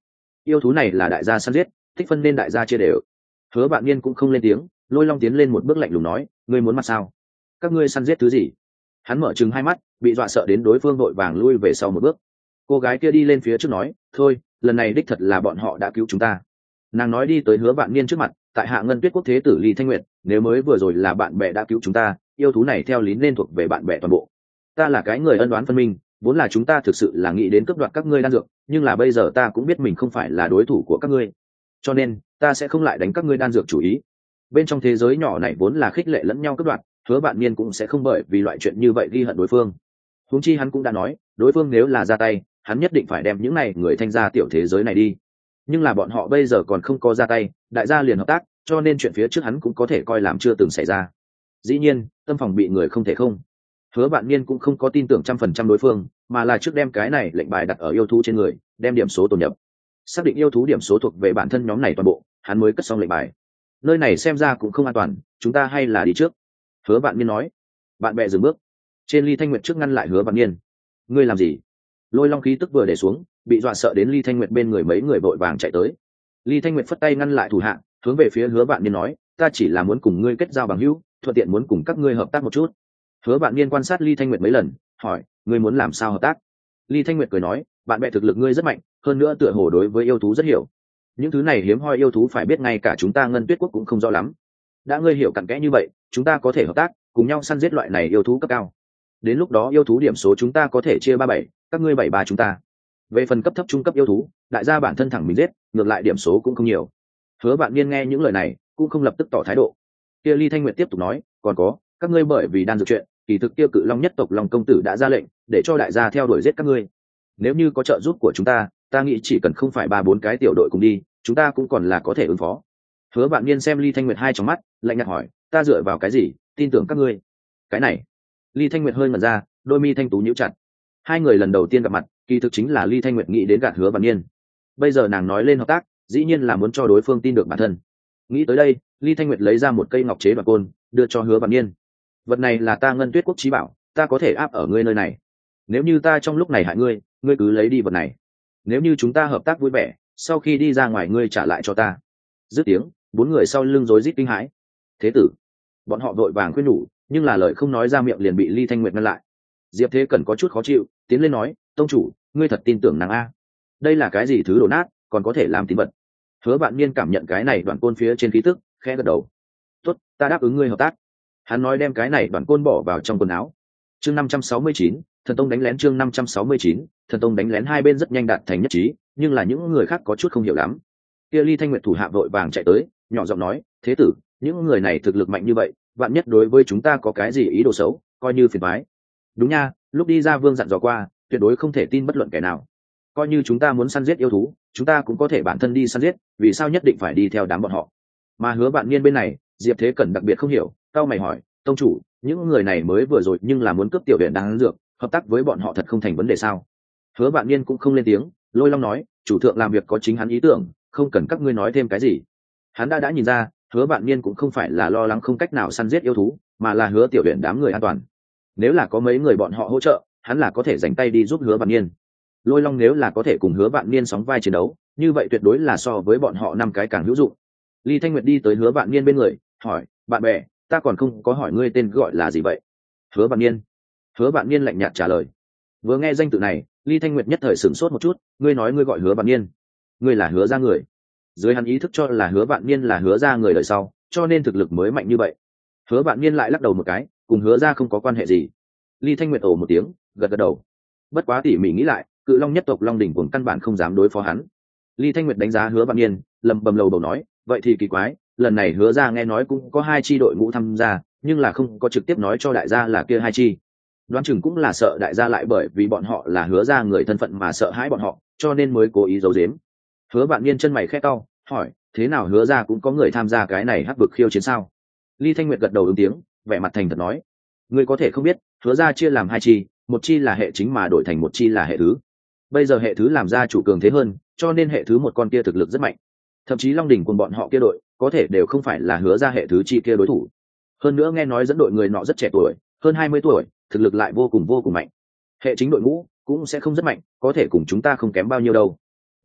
yêu thú này là đại gia săn giết, tích phân nên đại gia chia đều. Hứa Vạn Niên cũng không lên tiếng. Lôi Long tiến lên một bước lạnh lùng nói, ngươi muốn mặt sao? Các ngươi săn giết thứ gì? Hắn mở trừng hai mắt, bị dọa sợ đến đối phương đội vàng lui về sau một bước. Cô gái kia đi lên phía trước nói, thôi, lần này đích thật là bọn họ đã cứu chúng ta. Nàng nói đi tới Hứa Vạn Niên trước mặt, tại Hạ Ngân Tuyết quốc thế tử Ly Thanh Nguyệt, nếu mới vừa rồi là bạn bè đã cứu chúng ta, yêu thú này theo lý nên thuộc về bạn bè toàn bộ. Ta là cái người ân oán phân minh, vốn là chúng ta thực sự là nghĩ đến cướp đoạt các ngươi đan dược, nhưng là bây giờ ta cũng biết mình không phải là đối thủ của các ngươi, cho nên ta sẽ không lại đánh các ngươi đan dược chủ ý. Bên trong thế giới nhỏ này vốn là khích lệ lẫn nhau cướp đoạt, Hứa Vạn Niên cũng sẽ không bởi vì loại chuyện như vậy ghi hận đối phương. Huống chi hắn cũng đã nói, đối phương nếu là ra tay, hắn nhất định phải đem những này người thanh gia tiểu thế giới này đi. Nhưng là bọn họ bây giờ còn không có ra tay, đại gia liền hợp tác, cho nên chuyện phía trước hắn cũng có thể coi làm chưa từng xảy ra. Dĩ nhiên, tâm phòng bị người không thể không. Hứa Vạn Niên cũng không có tin tưởng trăm phần trăm đối phương, mà là trước đem cái này lệnh bài đặt ở yêu thú trên người, đem điểm số tồn nhập, xác định yêu thú điểm số thuộc về bản thân nhóm này toàn bộ, hắn mới cất xong lệnh bài. Nơi này xem ra cũng không an toàn, chúng ta hay là đi trước. Hứa Vạn Niên nói. Bạn bè dừng bước. Trên Ly Thanh Nguyệt trước ngăn lại Hứa Vạn Niên. Ngươi làm gì? Lôi Long khí tức vừa để xuống, bị dọa sợ đến Ly Thanh Nguyệt bên người mấy người vội vàng chạy tới. Ly Thanh Nguyệt phất tay ngăn lại thủ hạ, hướng về phía Hứa Vạn Niên nói, ta chỉ là muốn cùng ngươi kết giao bằng hữu, thuận tiện muốn cùng các ngươi hợp tác một chút. Hứa Vạn Niên quan sát Ly Thanh Nguyệt mấy lần, hỏi, ngươi muốn làm sao hợp tác? Ly Thanh Nguyệt cười nói, bạn bè thực lực ngươi rất mạnh, hơn nữa tựa hồ đối với yêu thú rất hiểu. Những thứ này hiếm hoi yêu thú phải biết ngay cả chúng ta Ngân Tuyết quốc cũng không rõ lắm. Đã ngươi hiểu cặn kẽ như vậy, chúng ta có thể hợp tác, cùng nhau săn giết loại này yêu thú cấp cao. Đến lúc đó yêu thú điểm số chúng ta có thể chia ba bảy, các ngươi bảy ba chúng ta. Về phần cấp thấp trung cấp yêu thú, đại gia bản thân thẳng mình giết, ngược lại điểm số cũng không nhiều. Hứa Vạn Niên nghe những lời này, cũng không lập tức tỏ thái độ. Kia Ly Thanh Nguyệt tiếp tục nói, còn có, các ngươi bởi vì đan dược chuyện, kỳ thực kia Cự Long nhất tộc Long công tử đã ra lệnh, để cho đại gia theo đuổi giết các ngươi. Nếu như có trợ giúp của chúng ta, ta nghĩ chỉ cần không phải ba bốn cái tiểu đội cùng đi, chúng ta cũng còn là có thể ứng phó. Hứa Vạn Niên xem Ly Thanh Nguyệt hai trong mắt, lạnh nhạt hỏi, ta dựa vào cái gì tin tưởng các ngươi? Cái này. Ly Thanh Nguyệt hơi ngẩn ra, đôi mi thanh tú nhíu chặt. Hai người lần đầu tiên gặp mặt, kỳ thực chính là Ly Thanh Nguyệt nghĩ đến gạt Hứa Vạn Niên. Bây giờ nàng nói lên hợp tác, dĩ nhiên là muốn cho đối phương tin được bản thân. Nghĩ tới đây, Ly Thanh Nguyệt lấy ra một cây ngọc chế đoạt côn, đưa cho Hứa Vạn Niên. Vật này là ta Ngân Tuyết quốc chí bảo, ta có thể áp ở ngươi nơi này. Nếu như ta trong lúc này hại ngươi, ngươi cứ lấy đi vật này. Nếu như chúng ta hợp tác vui vẻ, sau khi đi ra ngoài ngươi trả lại cho ta. Dứt tiếng, bốn người sau lưng rối rít kinh hãi. Thế tử, bọn họ vội vàng khuyên nhủ, nhưng là lời không nói ra miệng liền bị Ly Thanh Nguyệt ngăn lại. Diệp Thế Cẩn có chút khó chịu, tiến lên nói, tông chủ, ngươi thật tin tưởng nàng a? Đây là cái gì thứ đổ nát, còn có thể làm tín vật? Hứa Vạn Niên cảm nhận cái này đoạn côn phía trên khí tức, khẽ gật đầu. Tốt, ta đáp ứng ngươi hợp tác. Hắn nói đem cái này đoạn côn bỏ vào trong quần áo. Chương năm trăm sáu mươi chín, Thần Tông đánh lén chương năm trăm sáu mươi chín, Thần Tông đánh lén hai bên rất nhanh đạt thành nhất trí, nhưng là những người khác có chút không hiểu lắm. Kia Ly Thanh Nguyệt thủ hạ vội vàng chạy tới, nhỏ giọng nói, thế tử, những người này thực lực mạnh như vậy, vạn nhất đối với chúng ta có cái gì ý đồ xấu, coi như phiền toái. Đúng nha, lúc đi ra Vương dặn dò qua, tuyệt đối không thể tin bất luận kẻ nào. Coi như chúng ta muốn săn giết yêu thú, chúng ta cũng có thể bản thân đi săn giết, vì sao nhất định phải đi theo đám bọn họ? Mà Hứa Vạn Niên bên này, Diệp Thế Cẩn đặc biệt không hiểu, cao mày hỏi, tông chủ, những người này mới vừa rồi nhưng là muốn cướp tiểu viện đáng dược, hợp tác với bọn họ thật không thành vấn đề sao? Hứa Vạn Niên cũng không lên tiếng, Lôi Long nói, chủ thượng làm việc có chính hắn ý tưởng, không cần các ngươi nói thêm cái gì. Hắn đã đã nhìn ra, Hứa Vạn Niên cũng không phải là lo lắng không cách nào săn giết yêu thú, mà là hứa tiểu viện đám người an toàn. Nếu là có mấy người bọn họ hỗ trợ, hắn là có thể dành tay đi giúp Hứa Vạn Niên. Lôi Long nếu là có thể cùng Hứa Vạn Niên sóng vai chiến đấu, như vậy tuyệt đối là so với bọn họ năm cái càng hữu dụng. Ly Thanh Nguyệt đi tới Hứa Vạn Niên bên người, hỏi, bạn bè, ta còn không có hỏi ngươi tên gọi là gì vậy? Hứa Vạn Niên. Hứa Vạn Niên lạnh nhạt trả lời. Vừa nghe danh tự này, Ly Thanh Nguyệt nhất thời sửng sốt một chút, ngươi nói ngươi gọi Hứa Vạn Niên, ngươi là Hứa gia người. Dưới hắn ý thức cho là Hứa Vạn Niên là Hứa gia người đời sau, cho nên thực lực mới mạnh như vậy. Hứa Vạn Niên lại lắc đầu một cái, cùng Hứa gia không có quan hệ gì. Ly Thanh Nguyệt ồ một tiếng, gật gật đầu. Bất quá tỉ mỉ nghĩ lại, Cự Long nhất tộc Long đỉnh cuồng căn bản không dám đối phó hắn. Ly Thanh Nguyệt đánh giá Hứa Vạn Niên, lầm bầm lầu bầu nói, vậy thì kỳ quái, lần này Hứa gia nghe nói cũng có hai chi đội ngũ tham gia, nhưng là không có trực tiếp nói cho đại gia là kia hai chi. Đoán chừng cũng là sợ đại gia lại bởi vì bọn họ là Hứa gia người thân phận mà sợ hãi bọn họ, cho nên mới cố ý giấu giếm. Hứa Vạn Niên chân mày khẽ cau, hỏi, thế nào Hứa gia cũng có người tham gia cái này hắc vực khiêu chiến sao? Ly Thanh Nguyệt gật đầu ứng tiếng, vẻ mặt thành thật nói, ngươi có thể không biết, Hứa gia chia làm hai chi, một chi là hệ chính mà đổi thành một chi là hệ thứ. Bây giờ hệ thứ làm ra chủ cường thế hơn, cho nên hệ thứ một con kia thực lực rất mạnh. Thậm chí Long đỉnh cùng bọn họ kia đội, có thể đều không phải là Hứa gia hệ thứ chi kia đối thủ. Hơn nữa nghe nói dẫn đội người nọ rất trẻ tuổi, hơn hai mươi tuổi, thực lực lại vô cùng vô cùng mạnh. Hệ chính đội ngũ cũng sẽ không rất mạnh, có thể cùng chúng ta không kém bao nhiêu đâu.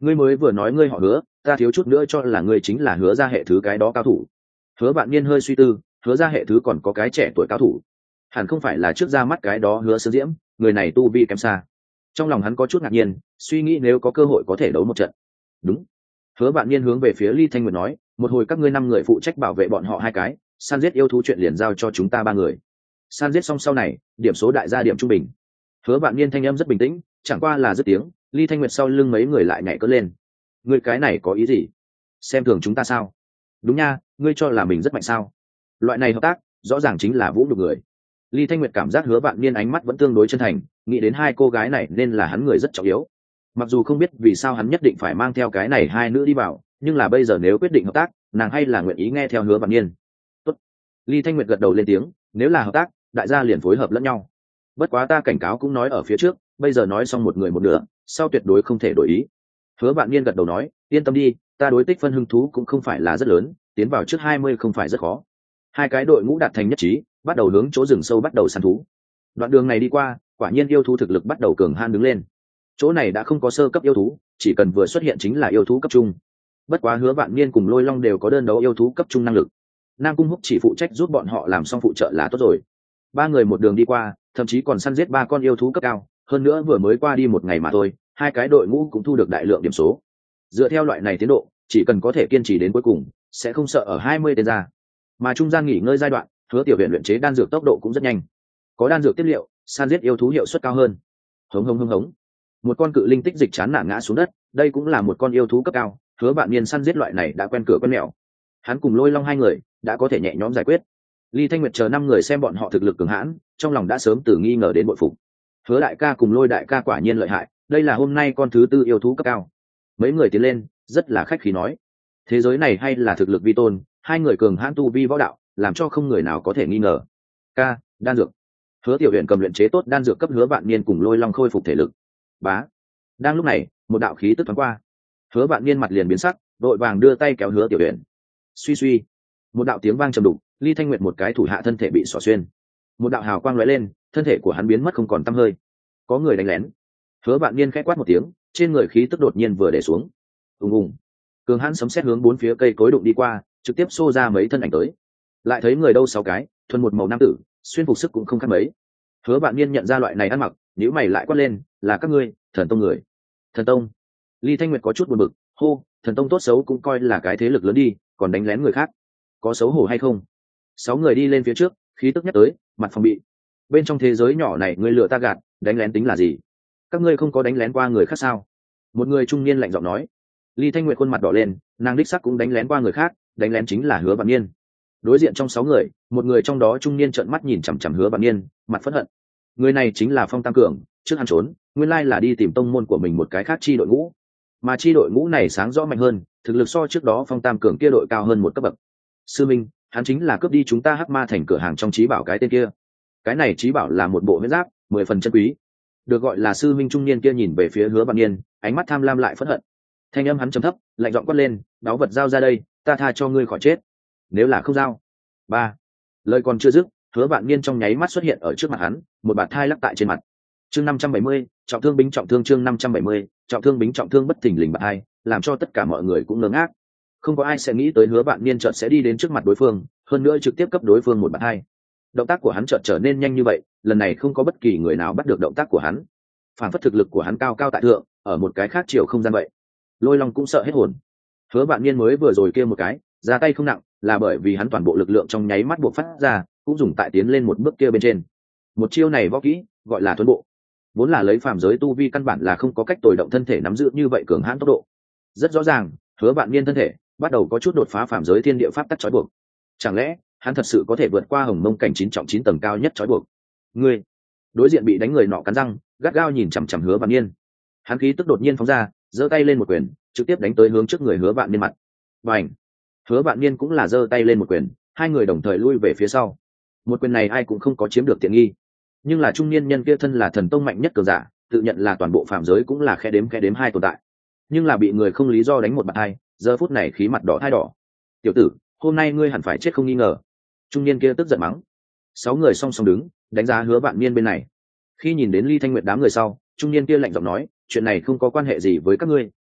ngươi mới vừa nói ngươi họ Hứa, ta thiếu chút nữa cho là ngươi chính là Hứa ra hệ thứ cái đó cao thủ. Hứa Vạn Niên hơi suy tư, Hứa ra hệ thứ còn có cái trẻ tuổi cao thủ, hẳn không phải là trước ra mắt cái đó Hứa Sương Diễm, người này tu vi kém xa. Trong lòng hắn có chút ngạc nhiên, suy nghĩ nếu có cơ hội có thể đấu một trận. Đúng. Hứa Vạn Niên hướng về phía Ly Thanh Nguyệt nói, một hồi các ngươi năm người phụ trách bảo vệ bọn họ hai cái, săn giết yêu thú chuyện liền giao cho chúng ta ba người. Săn giết xong sau này, điểm số đại gia điểm trung bình. Hứa Vạn Niên thanh âm rất bình tĩnh, chẳng qua là dứt tiếng, Ly Thanh Nguyệt sau lưng mấy người lại nhảy cất lên. Ngươi cái này có ý gì? Xem thường chúng ta sao? Đúng nha, ngươi cho là mình rất mạnh sao? Loại này hợp tác, rõ ràng chính là vũ nhục người. Ly Thanh Nguyệt cảm giác Hứa Vạn Niên ánh mắt vẫn tương đối chân thành, nghĩ đến hai cô gái này nên là hắn người rất trọng yếu. Mặc dù không biết vì sao hắn nhất định phải mang theo cái này hai nữ đi vào, nhưng là bây giờ nếu quyết định hợp tác, nàng hay là nguyện ý nghe theo Hứa Vạn Niên. Tốt. Ly Thanh Nguyệt gật đầu lên tiếng, nếu là hợp tác, đại gia liền phối hợp lẫn nhau. Bất quá ta cảnh cáo cũng nói ở phía trước, bây giờ nói xong một người một nửa, sau tuyệt đối không thể đổi ý. Hứa Vạn Niên gật đầu nói, yên tâm đi, ta đối tích phân hứng thú cũng không phải là rất lớn, tiến vào trước hai mươi không phải rất khó. Hai cái đội ngũ đạt thành nhất trí, bắt đầu hướng chỗ rừng sâu bắt đầu săn thú. Đoạn đường này đi qua, quả nhiên yêu thú thực lực bắt đầu cường han đứng lên. Chỗ này đã không có sơ cấp yêu thú, chỉ cần vừa xuất hiện chính là yêu thú cấp trung. Bất quá Hứa Vạn Niên cùng Lôi Long đều có đơn đấu yêu thú cấp trung năng lực. Nam Cung Húc chỉ phụ trách giúp bọn họ làm xong phụ trợ là tốt rồi. Ba người một đường đi qua, thậm chí còn săn giết ba con yêu thú cấp cao, hơn nữa vừa mới qua đi một ngày mà thôi, hai cái đội ngũ cũng thu được đại lượng điểm số. Dựa theo loại này tiến độ, chỉ cần có thể kiên trì đến cuối cùng, sẽ không sợ ở hai mươi tên ra. Mà trung gian nghỉ ngơi giai đoạn, Hứa Tiểu Viện luyện chế đan dược tốc độ cũng rất nhanh. Có đan dược tiết liệu, săn giết yêu thú hiệu suất cao hơn. Hống hống hống hống. Một con cự linh tích dịch chán nản ngã xuống đất, đây cũng là một con yêu thú cấp cao, Hứa Vạn Niên săn giết loại này đã quen cửa quen mẹo. Hắn cùng Lôi Long hai người đã có thể nhẹ nhõm giải quyết. Ly Thanh Nguyệt chờ năm người xem bọn họ thực lực cường hãn, trong lòng đã sớm từ nghi ngờ đến bội phục. Hứa đại ca cùng Lôi đại ca quả nhiên lợi hại, đây là hôm nay con thứ tư yêu thú cấp cao. Mấy người tiến lên, rất là khách khí nói, thế giới này hay là thực lực vi tôn, hai người cường hãn tu vi võ đạo, làm cho không người nào có thể nghi ngờ. Ca, đan dược. Hứa Tiểu Huyền cầm luyện chế tốt đan dược cấp Hứa Vạn Niên cùng Lôi Long khôi phục thể lực. Bá. Đang lúc này, một đạo khí tức thoáng qua. Hứa Vạn Niên mặt liền biến sắc, đội vàng đưa tay kéo Hứa Tiểu Huyền. Suy suy. Một đạo tiếng vang trầm đục, Ly Thanh Nguyệt một cái thủ hạ thân thể bị xỏ xuyên. Một đạo hào quang lóe lên, thân thể của hắn biến mất không còn tăm hơi. Có người đánh lén. Hứa Vạn Niên khẽ quát một tiếng, trên người khí tức đột nhiên vừa để xuống. Ùng ùng. Cường hãn sấm sét hướng bốn phía cây cối đụng đi qua, trực tiếp xô ra mấy thân ảnh tới. Lại thấy người đâu sáu cái, thuần một màu nam tử, xuyên phục sức cũng không khác mấy. Hứa Vạn Niên nhận ra loại này ăn mặc, nhíu mày lại quát lên, là các ngươi, Thần Tông người. Thần Tông? Ly Thanh Nguyệt có chút buồn bực, hô, Thần Tông tốt xấu cũng coi là cái thế lực lớn đi, còn đánh lén người khác, có xấu hổ hay không? Sáu người đi lên phía trước, khí tức nhắc tới, mặt phòng bị. Bên trong thế giới nhỏ này, ngươi lừa ta gạt, đánh lén tính là gì? Các ngươi không có đánh lén qua người khác sao? Một người trung niên lạnh giọng nói. Ly Thanh Nguyệt khuôn mặt đỏ lên, nàng đích sắc cũng đánh lén qua người khác, đánh lén chính là Hứa Vạn Niên. Đối diện trong sáu người, một người trong đó trung niên trợn mắt nhìn chằm chằm Hứa Vạn Niên, mặt phẫn hận. Người này chính là Phong Tam Cường, trước hắn trốn, nguyên lai là đi tìm tông môn của mình một cái khác chi đội ngũ. Mà chi đội ngũ này sáng rõ mạnh hơn, thực lực so trước đó Phong Tam Cường kia đội cao hơn một cấp bậc. Sư Minh, hắn chính là cướp đi chúng ta Hắc Ma thành cửa hàng trong trí bảo cái tên kia. Cái này trí bảo là một bộ huyết giáp, mười phần chân quý. Được gọi là sư minh trung niên kia nhìn về phía Hứa Vạn Niên, ánh mắt tham lam lại phẫn hận. Thanh âm hắn trầm thấp, lạnh giọng quát lên, đáo vật giao ra đây, ta tha cho ngươi khỏi chết. Nếu là không giao. Ba. Lời còn chưa dứt, Hứa Vạn Niên trong nháy mắt xuất hiện ở trước mặt hắn, một bạt thai lắc tại trên mặt. Chương năm trăm bảy mươi, trọng thương bính trọng thương chương năm trăm bảy mươi, trọng thương bính trọng thương bất thình lình bạt thai, làm cho tất cả mọi người cũng ngơ ngác. Không có ai sẽ nghĩ tới Hứa Vạn Niên chợt sẽ đi đến trước mặt đối phương, hơn nữa trực tiếp cấp đối phương một bạt thai. Động tác của hắn chợt trở nên nhanh như vậy, lần này không có bất kỳ người nào bắt được động tác của hắn. Phản phất thực lực của hắn cao cao tại thượng, ở một cái khác chiều không gian vậy. Lôi Long cũng sợ hết hồn. Hứa Vạn Niên mới vừa rồi kia một cái, ra tay không nặng, là bởi vì hắn toàn bộ lực lượng trong nháy mắt buộc phát ra, cũng dùng tại tiến lên một bước kia bên trên. Một chiêu này võ kỹ, gọi là thuần bộ. Vốn là lấy phàm giới tu vi căn bản là không có cách tồi động thân thể nắm giữ như vậy cường hãn tốc độ. Rất rõ ràng, Hứa Vạn Niên thân thể bắt đầu có chút đột phá phàm giới thiên địa pháp tắc trói buộc. Chẳng lẽ hắn thật sự có thể vượt qua Hồng Mông cảnh chín trọng chín tầng cao nhất trói buộc? Ngươi, đối diện bị đánh người nọ cắn răng, gắt gao nhìn chằm chằm Hứa Vạn Niên. Hắn khí tức đột nhiên phóng ra, giơ tay lên một quyền, trực tiếp đánh tới hướng trước người Hứa Vạn Niên mặt. Bành! Hứa Vạn Niên cũng là giơ tay lên một quyền, hai người đồng thời lui về phía sau. Một quyền này ai cũng không có chiếm được tiện nghi, nhưng là trung niên nhân kia thân là thần tông mạnh nhất cường giả, tự nhận là toàn bộ phạm giới cũng là khe đếm khe đếm hai tồn tại, nhưng là bị người không lý do đánh một bạt hai, giờ phút này khí mặt đỏ thai đỏ. Tiểu tử, hôm nay ngươi hẳn phải chết không nghi ngờ. Trung niên kia tức giận mắng. Sáu người song song đứng, đánh giá Hứa Vạn Niên bên này. Khi nhìn đến Ly Thanh Nguyệt đám người sau, trung niên kia lạnh giọng nói, chuyện này không có quan hệ gì với các ngươi,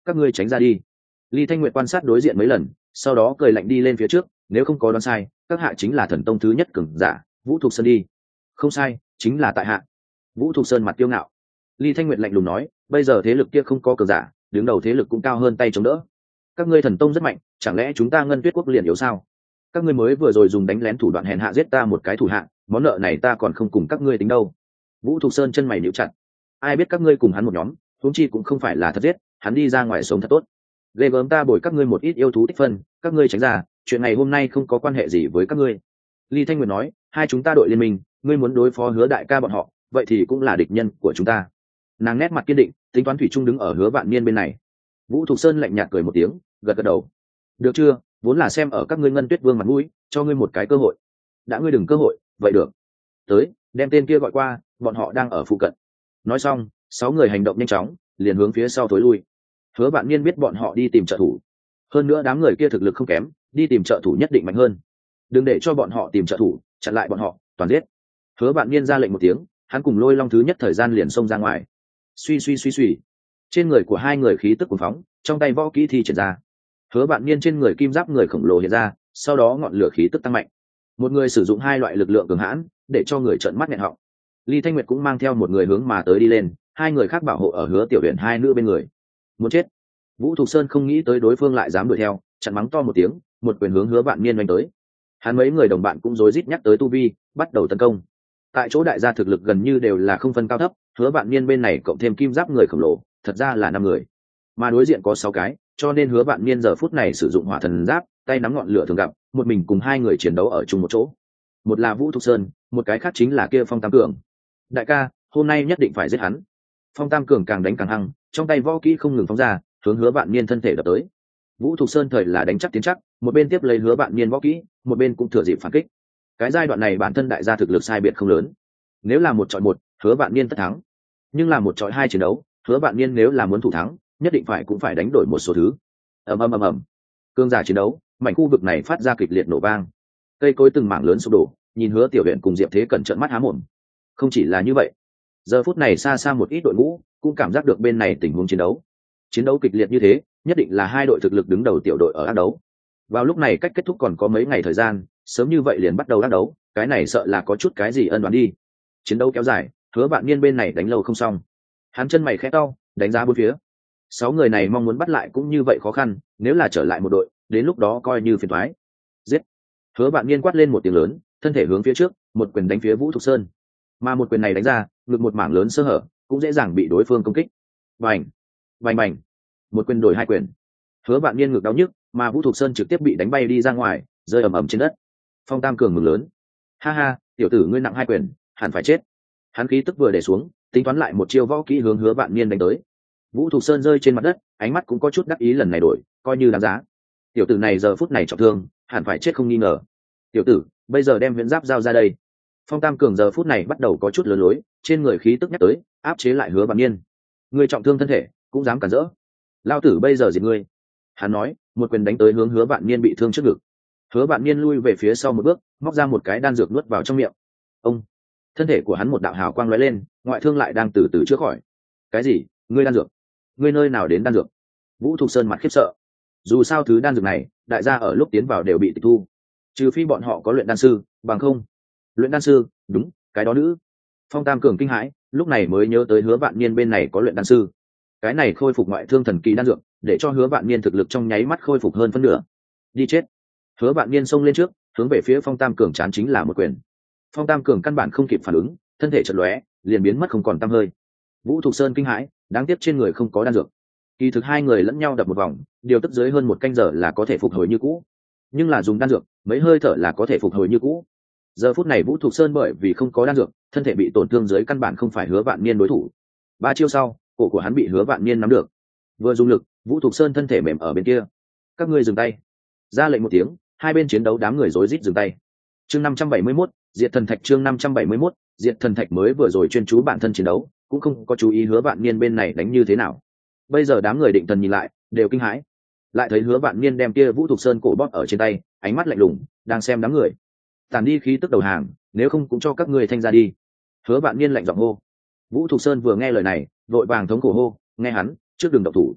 các ngươi tránh ra đi. Ly Thanh Nguyệt quan sát đối diện mấy lần, sau đó cười lạnh đi lên phía trước, nếu không có đoán sai, các hạ chính là thần tông thứ nhất cường giả, Vũ Thục Sơn đi. Không sai, chính là tại hạ. Vũ Thục Sơn mặt kiêu ngạo. Ly Thanh Nguyệt lạnh lùng nói, bây giờ thế lực kia không có cường giả, đứng đầu thế lực cũng cao hơn tay chống đỡ. Các ngươi thần tông rất mạnh, chẳng lẽ chúng ta Ngân Tuyết quốc liền yếu sao? Các ngươi mới vừa rồi dùng đánh lén thủ đoạn hèn hạ giết ta một cái thủ hạ, món nợ này ta còn không cùng các ngươi tính đâu. Vũ Thục Sơn chân mày nhíu chặt. Ai biết các ngươi cùng hắn một nhóm, huống chi cũng không phải là thật giết, hắn đi ra ngoài sống thật tốt. Ghê gớm ta bồi các ngươi một ít yêu thú tích phân, các ngươi tránh ra, chuyện ngày hôm nay không có quan hệ gì với các ngươi. Ly Thanh Nguyệt nói, hai chúng ta đội liên minh, ngươi muốn đối phó Hứa đại ca bọn họ, vậy thì cũng là địch nhân của chúng ta. Nàng nét mặt kiên định, tính toán thủy chung đứng ở Hứa Vạn Niên bên này. Vũ Thục Sơn lạnh nhạt cười một tiếng, gật gật đầu. Được chưa, vốn là xem ở các ngươi Ngân Tuyết Vương mặt mũi, cho ngươi một cái cơ hội. Đã ngươi đừng cơ hội, vậy được. Tới, đem tên kia gọi qua, bọn họ đang ở phụ cận. Nói xong, sáu người hành động nhanh chóng, liền hướng phía sau tối lui. Hứa Vạn Niên biết bọn họ đi tìm trợ thủ, hơn nữa đám người kia thực lực không kém, đi tìm trợ thủ nhất định mạnh hơn. Đừng để cho bọn họ tìm trợ thủ, chặn lại bọn họ, toàn giết. Hứa Vạn Niên ra lệnh một tiếng, hắn cùng Lôi Long thứ nhất thời gian liền xông ra ngoài. Suy suy suy suy, trên người của hai người khí tức cuồng phóng, trong tay võ kỹ thi triển ra. Hứa Vạn Niên trên người kim giáp người khổng lồ hiện ra, sau đó ngọn lửa khí tức tăng mạnh. Một người sử dụng hai loại lực lượng cường hãn, để cho người trợn mắt nghẹn họng. Ly Thanh Nguyệt cũng mang theo một người hướng mà tới đi lên, hai người khác bảo hộ ở Hứa Tiểu Huyền hai nữ bên người. Muốn chết. Vũ Thục Sơn không nghĩ tới đối phương lại dám đuổi theo, chặn mắng to một tiếng, một quyền hướng Hứa Vạn Niên đánh tới. Hắn mấy người đồng bạn cũng rối rít nhắc tới tu vi, bắt đầu tấn công. Tại chỗ đại gia thực lực gần như đều là không phân cao thấp, Hứa Vạn Niên bên này cộng thêm kim giáp người khổng lồ, thật ra là năm người, mà đối diện có sáu cái, cho nên Hứa Vạn Niên giờ phút này sử dụng hỏa thần giáp, tay nắm ngọn lửa thường gặp, một mình cùng hai người chiến đấu ở chung một chỗ. Một là Vũ Thục Sơn, một cái khác chính là kia Phong Tam Cường. Đại ca, hôm nay nhất định phải giết hắn. Phong Tam Cường càng đánh càng hăng, trong tay võ kỹ không ngừng phóng ra, hướng Hứa Vạn Niên thân thể đập tới. Vũ Thục Sơn thời là đánh chắc tiến chắc, một bên tiếp lấy Hứa Vạn Niên võ kỹ, một bên cũng thừa dịp phản kích. Cái giai đoạn này bản thân đại gia thực lực sai biệt không lớn, nếu là một chọi một, Hứa Vạn Niên tất thắng. Nhưng là một chọi hai chiến đấu, Hứa Vạn Niên nếu là muốn thủ thắng, nhất định phải cũng phải đánh đổi một số thứ. Ầm ầm ầm ầm. Cương giả chiến đấu, mảnh khu vực này phát ra kịch liệt nổ vang. Cây cối từng mảng lớn sụp đổ, nhìn Hứa Tiểu Huyền cùng Diệp Thế Cẩn trợn mắt há mồm. Không chỉ là như vậy, giờ phút này xa xa một ít đội ngũ cũng cảm giác được bên này tình huống chiến đấu. Chiến đấu kịch liệt như thế, nhất định là hai đội thực lực đứng đầu tiểu đội ở ác đấu. Vào lúc này cách kết thúc còn có mấy ngày thời gian, sớm như vậy liền bắt đầu ác đấu, cái này sợ là có chút cái gì ân đoán đi. Chiến đấu kéo dài, Hứa Vạn Niên bên này đánh lâu không xong. Hắn chân mày khẽ cau, đánh giá bốn phía. Sáu người này mong muốn bắt lại cũng như vậy khó khăn, nếu là trở lại một đội, đến lúc đó coi như phiền toái. Giết! Hứa Vạn Niên quát lên một tiếng lớn, thân thể hướng phía trước, một quyền đánh phía Vũ Thục Sơn. Mà một quyền này đánh ra, ngực một mảng lớn sơ hở, cũng dễ dàng bị đối phương công kích. Bành! Bành bành! Một quyền đổi hai quyền. Hứa Vạn Niên ngực đau nhức, mà Vũ Thục Sơn trực tiếp bị đánh bay đi ra ngoài, rơi ầm ầm trên đất. Phong Tam Cường mừng lớn. Ha ha, tiểu tử ngươi nặng hai quyền, hẳn phải chết. Hắn khí tức vừa để xuống, tính toán lại một chiêu võ kỹ hướng Hứa Vạn Niên đánh tới. Vũ Thục Sơn rơi trên mặt đất, ánh mắt cũng có chút đắc ý, lần này đổi, coi như đáng giá. Tiểu tử này giờ phút này trọng thương, hẳn phải chết không nghi ngờ. Tiểu tử, bây giờ đem huyễn giáp giao ra đây. Phong Tam Cường giờ phút này bắt đầu có chút lừa lối, trên người khí tức nhắc tới, áp chế lại Hứa Vạn Niên. Ngươi trọng thương thân thể, cũng dám cản rỡ. Lao tử bây giờ diệt ngươi. Hắn nói, một quyền đánh tới hướng Hứa Vạn Niên bị thương trước ngực. Hứa Vạn Niên lui về phía sau một bước, móc ra một cái đan dược nuốt vào trong miệng. Ông, thân thể của hắn một đạo hào quang lóe lên, ngoại thương lại đang từ từ chữa khỏi. Cái gì? Ngươi đan dược? Ngươi nơi nào đến đan dược? Vũ Thục Sơn mặt khiếp sợ. Dù sao thứ đan dược này, đại gia ở lúc tiến vào đều bị tịch thu, trừ phi bọn họ có luyện đan sư, bằng không. Luyện đan sư? Đúng, cái đó nữ. Phong Tam Cường kinh hãi, lúc này mới nhớ tới Hứa Vạn Niên bên này có luyện đan sư. Cái này khôi phục ngoại thương thần kỳ đan dược, để cho Hứa Vạn Niên thực lực trong nháy mắt khôi phục hơn phân nửa. Đi chết! Hứa Vạn Niên xông lên trước, hướng về phía Phong Tam Cường chán chính là một quyền. Phong Tam Cường căn bản không kịp phản ứng, thân thể chợt lóe, liền biến mất không còn tăm hơi. Vũ Thục Sơn kinh hãi, đáng tiếc trên người không có đan dược. Kỳ thực hai người lẫn nhau đập một vòng, điều tức dưới hơn một canh giờ là có thể phục hồi như cũ. Nhưng là dùng đan dược, mấy hơi thở là có thể phục hồi như cũ. Giờ phút này Vũ Thục Sơn bởi vì không có đan dược, thân thể bị tổn thương dưới căn bản không phải Hứa Vạn Niên đối thủ. Ba chiêu sau, cổ của hắn bị Hứa Vạn Niên nắm được. Vừa dùng lực, Vũ Thục Sơn thân thể mềm ở bên kia. Các ngươi dừng tay. Ra lệnh một tiếng, hai bên chiến đấu đám người rối rít dừng tay. Chương năm trăm bảy mươi mốt, Diệt Thần Thạch chương năm trăm bảy mươi mốt, Diệt Thần Thạch mới vừa rồi chuyên chú bản thân chiến đấu, cũng không có chú ý Hứa Vạn Niên bên này đánh như thế nào. Bây giờ đám người định thần nhìn lại, đều kinh hãi. Lại thấy Hứa Vạn Niên đem kia Vũ Thục Sơn cổ bóp ở trên tay, ánh mắt lạnh lùng, đang xem đám người. Tản đi khí tức đầu hàng, nếu không cũng cho các ngươi thanh ra đi. Hứa Vạn Niên lạnh giọng hô. Vũ Thục Sơn vừa nghe lời này, vội vàng thống cổ hô, nghe hắn, trước đường động thủ.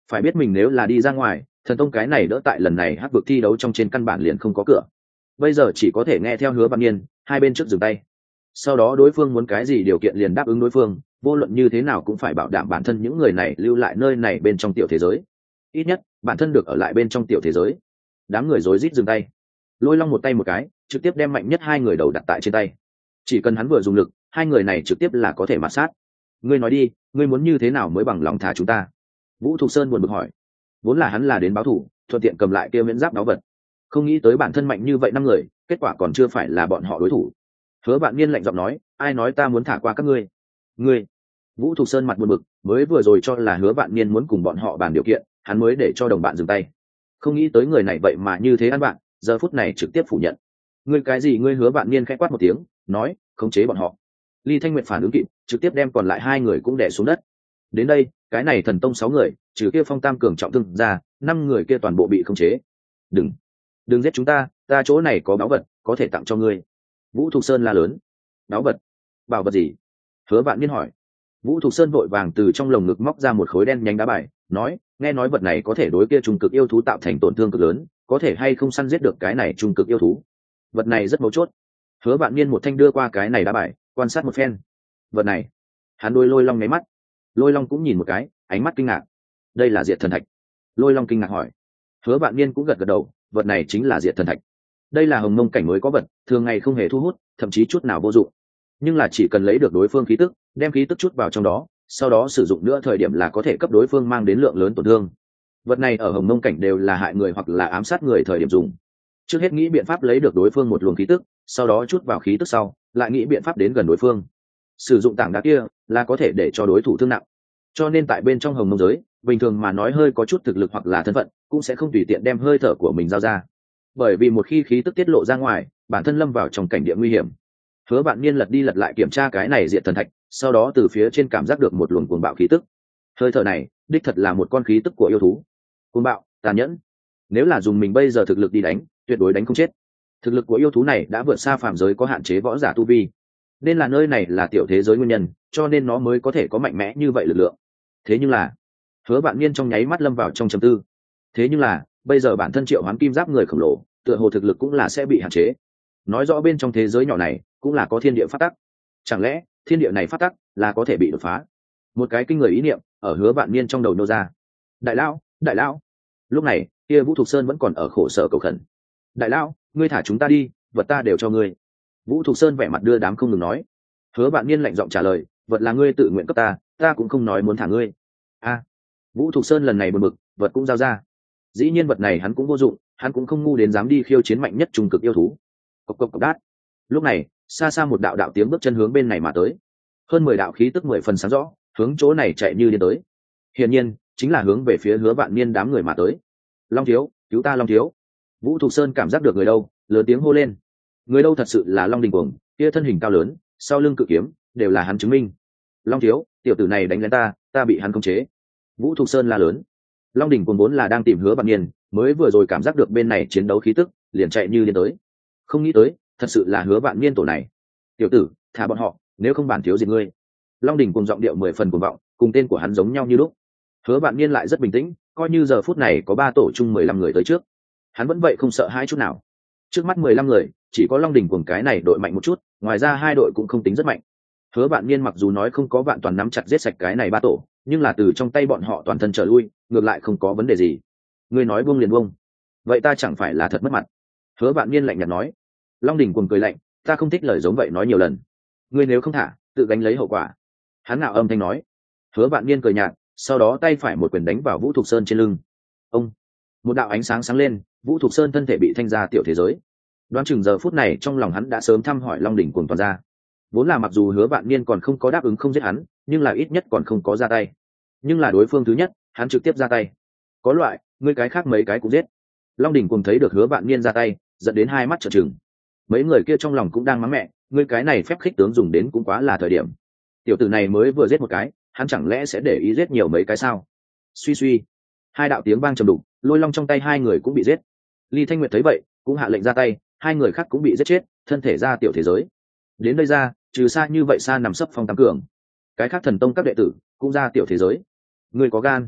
phải biết mình nếu là đi ra ngoài, thần tông cái này đỡ tại lần này hắc vực thi đấu trong trên căn bản liền không có cửa, bây giờ chỉ có thể nghe theo Hứa Vạn Niên, hai bên trước dừng tay. Sau đó đối phương muốn cái gì điều kiện liền đáp ứng đối phương, vô luận như thế nào cũng phải bảo đảm bản thân những người này lưu lại nơi này bên trong tiểu thế giới, ít nhất bản thân được ở lại bên trong tiểu thế giới. Đám người rối rít dừng tay. Lôi Long một tay một cái, trực tiếp đem mạnh nhất hai người đầu đặt tại trên tay. Chỉ cần hắn vừa dùng lực, hai người này trực tiếp là có thể mạt sát. Ngươi nói đi, ngươi muốn như thế nào mới bằng lòng thả chúng ta? Vũ Thục Sơn buồn bực hỏi. Vốn là hắn là đến báo thù, thuận tiện cầm lại kia miễn giáp đáo vật, không nghĩ tới bản thân mạnh như vậy năm người, kết quả còn chưa phải là bọn họ đối thủ. Hứa Vạn Niên lạnh giọng nói, ai nói ta muốn thả qua các ngươi? Ngươi? Vũ Thục Sơn mặt buồn bực, mới vừa rồi cho là Hứa Vạn Niên muốn cùng bọn họ bàn điều kiện, hắn mới để cho đồng bạn dừng tay. Không nghĩ tới người này vậy mà như thế ăn bạn, giờ phút này trực tiếp phủ nhận. Ngươi cái gì? Ngươi? Hứa Vạn Niên khẽ quát một tiếng, nói, khống chế bọn họ. Ly Thanh Nguyệt phản ứng kịp, trực tiếp đem còn lại hai người cũng đè xuống đất. Đến đây, cái này thần tông sáu người, trừ kia Phong Tam cường trọng thương ra, năm người kia toàn bộ bị khống chế. Đừng, đừng giết chúng ta, ta chỗ này có báu vật, có thể tặng cho ngươi. Vũ Thục Sơn la lớn. Báu vật? Bảo vật gì? Hứa Vạn Niên hỏi. Vũ Thục Sơn vội vàng từ trong lồng ngực móc ra một khối đen nhánh đá bài, nói, nghe nói vật này có thể đối kia trung cực yêu thú tạo thành tổn thương cực lớn, có thể hay không săn giết được cái này trung cực yêu thú. Vật này rất mấu chốt. Hứa Vạn Niên một thanh đưa qua cái này đá bài, quan sát một phen. Vật này, hắn đôi Lôi Long nháy mắt. Lôi Long cũng nhìn một cái, ánh mắt kinh ngạc. Đây là Diệt Thần Thạch. Lôi Long kinh ngạc hỏi. Hứa Vạn Niên cũng gật gật đầu, vật này chính là Diệt Thần Thạch. Đây là hồng mông cảnh mới có vật, thường ngày không hề thu hút, thậm chí chút nào vô dụng, nhưng là chỉ cần lấy được đối phương khí tức, đem khí tức chút vào trong đó, sau đó sử dụng nữa thời điểm là có thể cấp đối phương mang đến lượng lớn tổn thương. Vật này ở hồng mông cảnh đều là hại người hoặc là ám sát người thời điểm dùng. Trước hết nghĩ biện pháp lấy được đối phương một luồng khí tức, sau đó chút vào khí tức sau, lại nghĩ biện pháp đến gần đối phương. Sử dụng tảng đá kia là có thể để cho đối thủ thương nặng. Cho nên tại bên trong hồng mông giới, bình thường mà nói hơi có chút thực lực hoặc là thân phận, cũng sẽ không tùy tiện đem hơi thở của mình giao ra. Bởi vì một khi khí tức tiết lộ ra ngoài, bản thân lâm vào trong cảnh địa nguy hiểm. Hứa Vạn Niên lật đi lật lại kiểm tra cái này Diệt Thần Thạch, sau đó từ phía trên cảm giác được một luồng cuồng bạo khí tức. Hơi thở này, đích thật là một con khí tức của yêu thú. Cuồng bạo, tàn nhẫn. Nếu là dùng mình bây giờ thực lực đi đánh, tuyệt đối đánh không chết. Thực lực của yêu thú này đã vượt xa phàm giới có hạn chế võ giả tu vi. Nên là nơi này là tiểu thế giới nguyên nhân, cho nên nó mới có thể có mạnh mẽ như vậy lực lượng. Thế nhưng là, Hứa Vạn Niên trong nháy mắt lâm vào trong trầm tư. Thế nhưng là, bây giờ bản thân Triệu Hoán Kim Giáp người khổng lồ, tựa hồ thực lực cũng là sẽ bị hạn chế. Nói rõ bên trong thế giới nhỏ này cũng là có thiên địa pháp tắc. Chẳng lẽ thiên địa này pháp tắc là có thể bị đột phá? Một cái kinh người ý niệm ở Hứa Vạn Niên trong đầu nô ra. Đại lão, đại lão. Lúc này, kia Vũ Thục Sơn vẫn còn ở khổ sở cầu khẩn. Đại lão, ngươi thả chúng ta đi, vật ta đều cho ngươi. Vũ Thục Sơn vẻ mặt đưa đám không ngừng nói. Hứa Vạn Niên lạnh giọng trả lời, vật là ngươi tự nguyện cấp ta, ta cũng không nói muốn thả ngươi. A. Vũ Thục Sơn lần này buồn bực, vật cũng giao ra. Dĩ nhiên vật này hắn cũng vô dụng, hắn cũng không ngu đến dám đi khiêu chiến mạnh nhất trung cực yêu thú. Cộc cộc cộc đát. Lúc này, xa xa một đạo đạo tiếng bước chân hướng bên này mà tới. Hơn mười đạo khí tức mười phần sáng rõ, hướng chỗ này chạy như điên tới. Hiển nhiên, chính là hướng về phía Hứa Vạn Niên đám người mà tới. Long thiếu, cứu ta Long thiếu. Vũ Thục Sơn cảm giác được người đâu, lớn tiếng hô lên. Người đâu thật sự là Long Đình Cuồng, kia thân hình cao lớn, sau lưng cự kiếm, đều là hắn chứng minh. Long thiếu, tiểu tử này đánh lên ta, ta bị hắn khống chế. Vũ Thục Sơn la lớn. Long Đình Cuồng vốn là đang tìm Hứa Vạn Niên, mới vừa rồi cảm giác được bên này chiến đấu khí tức, liền chạy như điên tới. Không nghĩ tới, thật sự là Hứa Vạn Niên tổ này. Tiểu tử, thả bọn họ, nếu không bản thiếu diệt ngươi. Long Đình cùng giọng điệu mười phần cuồng vọng, cùng tên của hắn giống nhau như lúc. Hứa Vạn Niên lại rất bình tĩnh, coi như giờ phút này có ba tổ chung mười lăm người tới trước, hắn vẫn vậy không sợ hai chút nào. Trước mắt mười lăm người, chỉ có Long Đình cùng cái này đội mạnh một chút, ngoài ra hai đội cũng không tính rất mạnh. Hứa Vạn Niên mặc dù nói không có vạn toàn nắm chặt giết sạch cái này ba tổ, nhưng là từ trong tay bọn họ toàn thân trở lui, ngược lại không có vấn đề gì. Ngươi nói buông liền buông, vậy ta chẳng phải là thật mất mặt? Hứa Vạn Niên lạnh nhạt nói. Long Đình cuồng cười lạnh, ta không thích lời giống vậy nói nhiều lần. Ngươi nếu không thả, tự gánh lấy hậu quả. Hắn ngạo âm thanh nói. Hứa Vạn Niên cười nhạt, sau đó tay phải một quyền đánh vào Vũ Thục Sơn trên lưng. Ông, một đạo ánh sáng sáng lên, Vũ Thục Sơn thân thể bị thanh ra tiểu thế giới. Đoán chừng giờ phút này trong lòng hắn đã sớm thăm hỏi Long Đình cuồng toàn ra. Vốn là mặc dù Hứa Vạn Niên còn không có đáp ứng không giết hắn, nhưng là ít nhất còn không có ra tay. Nhưng là đối phương thứ nhất, hắn trực tiếp ra tay. Có loại, ngươi cái khác mấy cái cũng giết. Long Đình cuồng thấy được Hứa Vạn Niên ra tay, dẫn đến hai mắt trợn trừng. Mấy người kia trong lòng cũng đang mắng mẹ, ngươi cái này phép khích tướng dùng đến cũng quá là thời điểm. Tiểu tử này mới vừa giết một cái, hắn chẳng lẽ sẽ để ý giết nhiều mấy cái sao? Suy suy, hai đạo tiếng vang trầm đục, Lôi Long trong tay hai người cũng bị giết. Ly Thanh Nguyệt thấy vậy, cũng hạ lệnh ra tay, hai người khác cũng bị giết chết, thân thể ra tiểu thế giới. Đến đây ra, trừ xa như vậy xa nằm sấp Phong Tam cường, cái khác thần tông các đệ tử cũng ra tiểu thế giới. Ngươi có gan?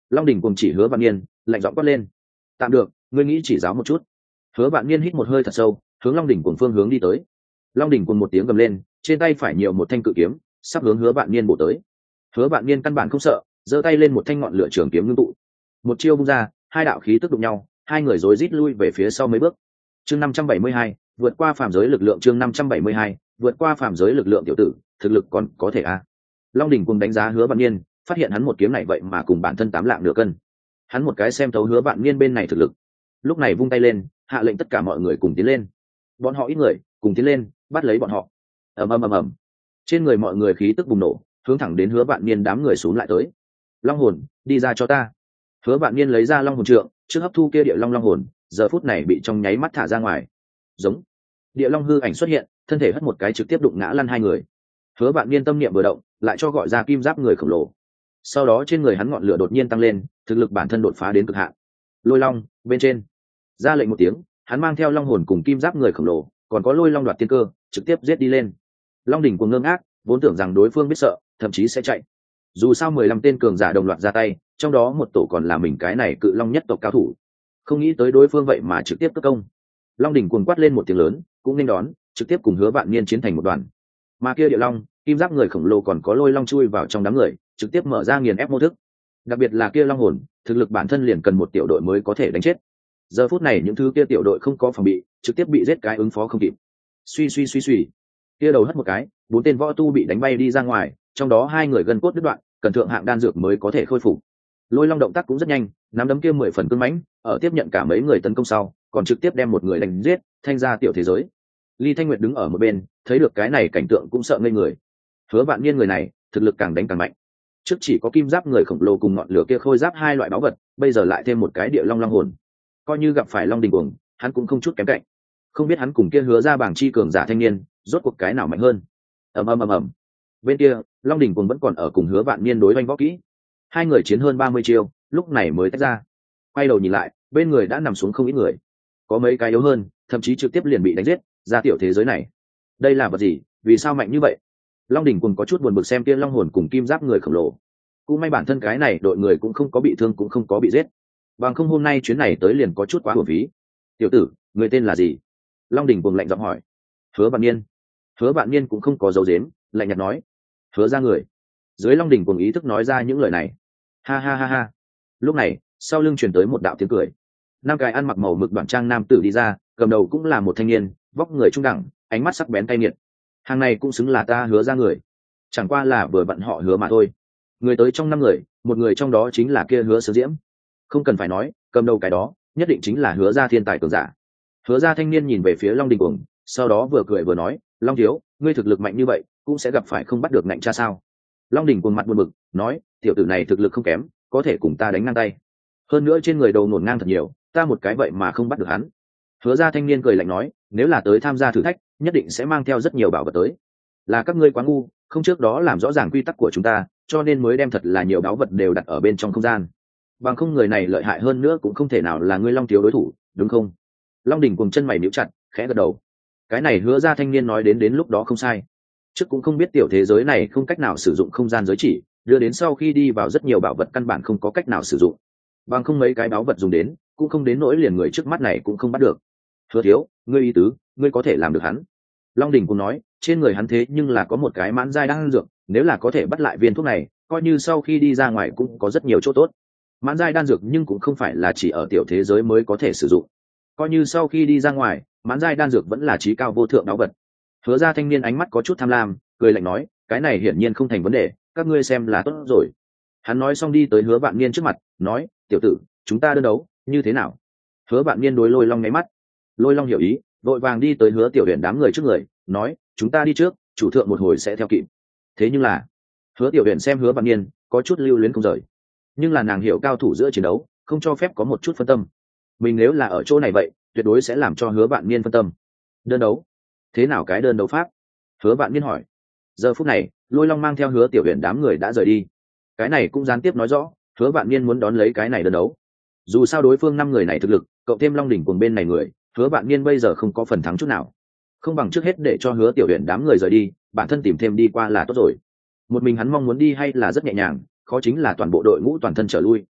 Long Đỉnh cùng chỉ Hứa Vạn Niên lạnh giọng quát lên. Tạm được, ngươi nghĩ chỉ giáo một chút. Hứa Vạn Niên hít một hơi thật sâu, hướng Long Đỉnh cùng phương hướng đi tới. Long Đỉnh cùng một tiếng gầm lên, trên tay phải nhiều một thanh cự kiếm, sắp hướng Hứa Vạn Niên bổ tới. Hứa Vạn Niên căn bản không sợ, giơ tay lên một thanh ngọn lửa trường kiếm ngưng tụ, một chiêu bung ra, hai đạo khí tức đụng nhau, hai người rối rít lui về phía sau mấy bước. Chương năm trăm bảy mươi hai, vượt qua phàm giới lực lượng. Chương năm trăm bảy mươi hai, vượt qua phàm giới lực lượng. Tiểu tử, thực lực còn có thể a. Long Đỉnh cùng đánh giá Hứa Vạn Niên, phát hiện hắn một kiếm này vậy mà cùng bản thân tám lạng nửa cân. Hắn một cái xem thấu Hứa Vạn Niên bên này thực lực, lúc này vung tay lên, hạ lệnh tất cả mọi người cùng tiến lên. Bọn họ ít người, cùng tiến lên, bắt lấy bọn họ. Ầm ầm ầm ầm. Trên người mọi người khí tức bùng nổ, hướng thẳng đến Hứa Vạn Niên đám người xuống lại tới. Long hồn, đi ra cho ta. Hứa Vạn Niên lấy ra long hồn trượng, trước hấp thu kia địa long long hồn, giờ phút này bị trong nháy mắt thả ra ngoài. Giống. Địa long hư ảnh xuất hiện, thân thể hất một cái trực tiếp đụng ngã lăn hai người. Hứa Vạn Niên tâm niệm vừa động, lại cho gọi ra kim giáp người khổng lồ. Sau đó trên người hắn ngọn lửa đột nhiên tăng lên, thực lực bản thân đột phá đến cực hạn. Lôi long, bên trên. Ra lệnh một tiếng, hắn mang theo long hồn cùng kim giáp người khổng lồ, còn có lôi long đoạt tiên cơ, trực tiếp giết đi lên. Long đỉnh cuồng ngơ ngác, vốn tưởng rằng đối phương biết sợ, thậm chí sẽ chạy. Dù sao mười lăm tên cường giả đồng loạt ra tay, trong đó một tổ còn là mình cái này cự long nhất tộc cao thủ. Không nghĩ tới đối phương vậy mà trực tiếp cất công. Long đỉnh cuồng quát lên một tiếng lớn, cũng nên đón, trực tiếp cùng Hứa Vạn Niên chiến thành một đoàn. Mà kia địa long, kim giáp người khổng lồ còn có lôi long chui vào trong đám người, trực tiếp mở ra nghiền ép mô thức. Đặc biệt là kia long hồn, thực lực bản thân liền cần một tiểu đội mới có thể đánh chết. Giờ phút này những thứ kia tiểu đội không có phòng bị, trực tiếp bị giết cái ứng phó không kịp. Suy suy suy suy, kia đầu hất một cái, bốn tên võ tu bị đánh bay đi ra ngoài, trong đó hai người gân cốt đứt đoạn, cần thượng hạng đan dược mới có thể khôi phục. Lôi long động tác cũng rất nhanh, nắm đấm kia mười phần cứng mãnh, ở tiếp nhận cả mấy người tấn công sau, còn trực tiếp đem một người đánh giết, thanh ra tiểu thế giới. Ly Thanh Nguyệt đứng ở một bên, thấy được cái này cảnh tượng cũng sợ ngây người. Hứa Vạn Niên người này, thực lực càng đánh càng mạnh. Trước chỉ có kim giáp người khổng lồ cùng ngọn lửa kia khôi giáp hai loại báu vật, bây giờ lại thêm một cái địa long long hồn. Coi như gặp phải long đình cuồng, hắn cũng không chút kém cạnh. Không biết hắn cùng kia Hứa ra bảng chi cường giả thanh niên, rốt cuộc cái nào mạnh hơn. Ầm ầm ầm ầm. Bên kia, long đình cuồng vẫn còn ở cùng Hứa Vạn Niên đối oanh võ kỹ. Hai người chiến hơn ba mươi chiêu, lúc này mới tách ra. Quay đầu nhìn lại, bên người đã nằm xuống không ít người. Có mấy cái yếu hơn, thậm chí trực tiếp liền bị đánh giết, ra tiểu thế giới này. Đây là vật gì, vì sao mạnh như vậy? Long đỉnh cùng có chút buồn bực xem kia long hồn cùng kim giáp người khổng lồ. Cũng may bản thân cái này đội người cũng không có bị thương cũng không có bị giết. Bằng không hôm nay chuyến này tới liền có chút quá hưởng phí. Tiểu tử, người tên là gì? Long đỉnh cùng lạnh giọng hỏi. Hứa Vạn Niên. Hứa Vạn Niên cũng không có dấu dếm, lạnh nhạt nói. Hứa ra người. Dưới long đỉnh cùng ý thức nói ra những lời này. Ha ha ha ha. Lúc này, sau lưng truyền tới một đạo tiếng cười. Năm cái ăn mặc màu mực đoạn trang nam tử đi ra, cầm đầu cũng là một thanh niên, vóc người trung đẳng, ánh mắt sắc bén cay nghiệt. Hàng này cũng xứng là ta Hứa ra người, chẳng qua là vừa bận họ Hứa mà thôi. Người tới trong năm người, một người trong đó chính là kia Hứa Sơ Diễm. Không cần phải nói, cầm đầu cái đó, nhất định chính là Hứa ra thiên tài cường giả. Hứa ra thanh niên nhìn về phía Long Đình Cuồng, sau đó vừa cười vừa nói, Long thiếu, ngươi thực lực mạnh như vậy, cũng sẽ gặp phải không bắt được nạnh cha sao? Long Đình Cuồng mặt buồn bực, nói, tiểu tử này thực lực không kém, có thể cùng ta đánh ngang tay. Hơn nữa trên người đầu nổn ngang thật nhiều, ta một cái vậy mà không bắt được hắn. Hứa ra thanh niên cười lạnh nói, nếu là tới tham gia thử thách, nhất định sẽ mang theo rất nhiều bảo vật tới. Là các ngươi quá ngu, không trước đó làm rõ ràng quy tắc của chúng ta, cho nên mới đem thật là nhiều báu vật đều đặt ở bên trong không gian. Bằng không người này lợi hại hơn nữa cũng không thể nào là ngươi Long thiếu đối thủ, đúng không? Long đỉnh cùng chân mày níu chặt, khẽ gật đầu. Cái này Hứa ra thanh niên nói đến đến lúc đó không sai. Trước cũng không biết tiểu thế giới này không cách nào sử dụng không gian giới chỉ, đưa đến sau khi đi vào rất nhiều bảo vật căn bản không có cách nào sử dụng. Bằng không mấy cái báu vật dùng đến, cũng không đến nỗi liền người trước mắt này cũng không bắt được. Hứa thiếu, ngươi ý tứ, ngươi có thể làm được hắn. Long đỉnh cũng nói, trên người hắn thế nhưng là có một cái mãn giai đan dược, nếu là có thể bắt lại viên thuốc này, coi như sau khi đi ra ngoài cũng có rất nhiều chỗ tốt. Mãn giai đan dược nhưng cũng không phải là chỉ ở tiểu thế giới mới có thể sử dụng. Coi như sau khi đi ra ngoài, mãn giai đan dược vẫn là chí cao vô thượng báu vật. Hứa ra thanh niên ánh mắt có chút tham lam, cười lạnh nói, cái này hiển nhiên không thành vấn đề, các ngươi xem là tốt rồi. Hắn nói xong đi tới Hứa Vạn Niên trước mặt, nói, tiểu tử, chúng ta đơn đấu, như thế nào? Hứa Vạn Niên đối Lôi Long nháy mắt. Lôi Long hiểu ý, vội vàng đi tới Hứa Tiểu Huyền đám người trước người, nói, chúng ta đi trước, chủ thượng một hồi sẽ theo kịp. Thế nhưng là, Hứa Tiểu Huyền xem Hứa Vạn Niên, có chút lưu luyến không rời. Nhưng là nàng hiểu cao thủ giữa chiến đấu, không cho phép có một chút phân tâm. Mình nếu là ở chỗ này vậy, tuyệt đối sẽ làm cho Hứa Vạn Niên phân tâm. Đơn đấu? Thế nào cái đơn đấu pháp? Hứa Vạn Niên hỏi. Giờ phút này, Lôi Long mang theo Hứa Tiểu Huyền đám người đã rời đi. Cái này cũng gián tiếp nói rõ, Hứa Vạn Niên muốn đón lấy cái này đơn đấu. Dù sao đối phương năm người này thực lực, cộng thêm Long đỉnh cùng bên này người, Hứa Vạn Niên bây giờ không có phần thắng chút nào. Không bằng trước hết để cho Hứa Tiểu Huyền đám người rời đi, bản thân tìm thêm đi qua là tốt rồi. Một mình hắn mong muốn đi hay là rất nhẹ nhàng, khó chính là toàn bộ đội ngũ toàn thân trở lui.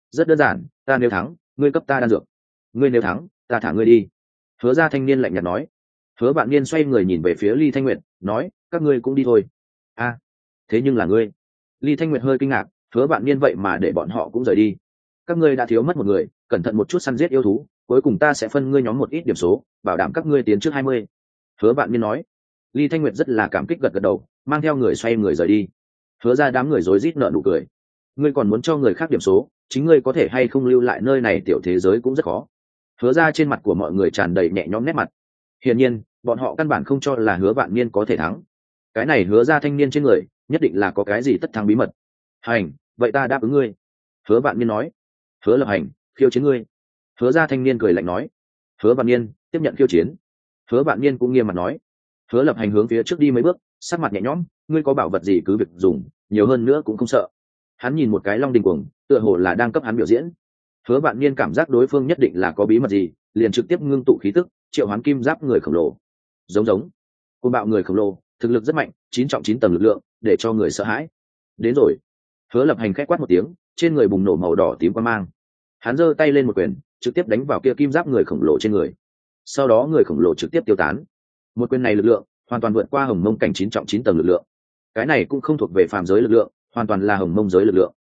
rất đơn giản, ta nếu thắng ngươi cấp ta đan dược, ngươi nếu thắng ta thả ngươi đi. Hứa ra thanh niên lạnh nhạt nói. Hứa Vạn Niên xoay người nhìn về phía Ly Thanh Nguyệt, nói, các ngươi cũng đi thôi. A, thế nhưng là ngươi. Ly Thanh Nguyệt hơi kinh ngạc, Hứa Vạn Niên vậy mà để bọn họ cũng rời đi. Các ngươi đã thiếu mất một người, cẩn thận một chút săn giết yêu thú, cuối cùng ta sẽ phân ngươi nhóm một ít điểm số, bảo đảm các ngươi tiến trước hai mươi. Hứa Vạn Niên nói. Ly Thanh Nguyệt rất là cảm kích gật gật đầu, mang theo người xoay người rời đi. Hứa ra đám người rối rít nở nụ cười. Ngươi còn muốn cho người khác điểm số, chính ngươi có thể hay không lưu lại nơi này, tiểu thế giới cũng rất khó. Hứa ra trên mặt của mọi người tràn đầy nhẹ nhõm nét mặt. Hiển nhiên, bọn họ căn bản không cho là Hứa Vạn Niên có thể thắng. Cái này Hứa ra thanh niên trên người, nhất định là có cái gì tất thắng bí mật. Hành, vậy ta đáp ứng ngươi. Hứa Vạn Niên nói. Hứa Lập Hành, khiêu chiến ngươi. Hứa ra thanh niên cười lạnh nói. Hứa Vạn Niên, tiếp nhận khiêu chiến. Hứa Vạn Niên cũng nghiêm mặt nói. Hứa Lập Hành hướng phía trước đi mấy bước, sắc mặt nhẹ nhõm, ngươi có bảo vật gì cứ việc dùng, nhiều hơn nữa cũng không sợ. Hắn nhìn một cái Long Đình Cuồng, tựa hồ là đang cấp hắn biểu diễn. Hứa Vạn Niên cảm giác đối phương nhất định là có bí mật gì, liền trực tiếp ngưng tụ khí tức, triệu hoán kim giáp người khổng lồ. Giống giống, côn bạo người khổng lồ, thực lực rất mạnh, chín trọng chín tầng lực lượng, để cho người sợ hãi. Đến rồi. Hứa Lập Hành khẽ quát một tiếng, trên người bùng nổ màu đỏ tím quang mang. Hắn giơ tay lên một quyền, trực tiếp đánh vào kia kim giáp người khổng lồ trên người. Sau đó người khổng lồ trực tiếp tiêu tán. Một quyền này lực lượng hoàn toàn vượt qua Hồng Mông cảnh chín trọng chín tầng lực lượng. Cái này cũng không thuộc về phàm giới lực lượng, hoàn toàn là Hồng Mông giới lực lượng.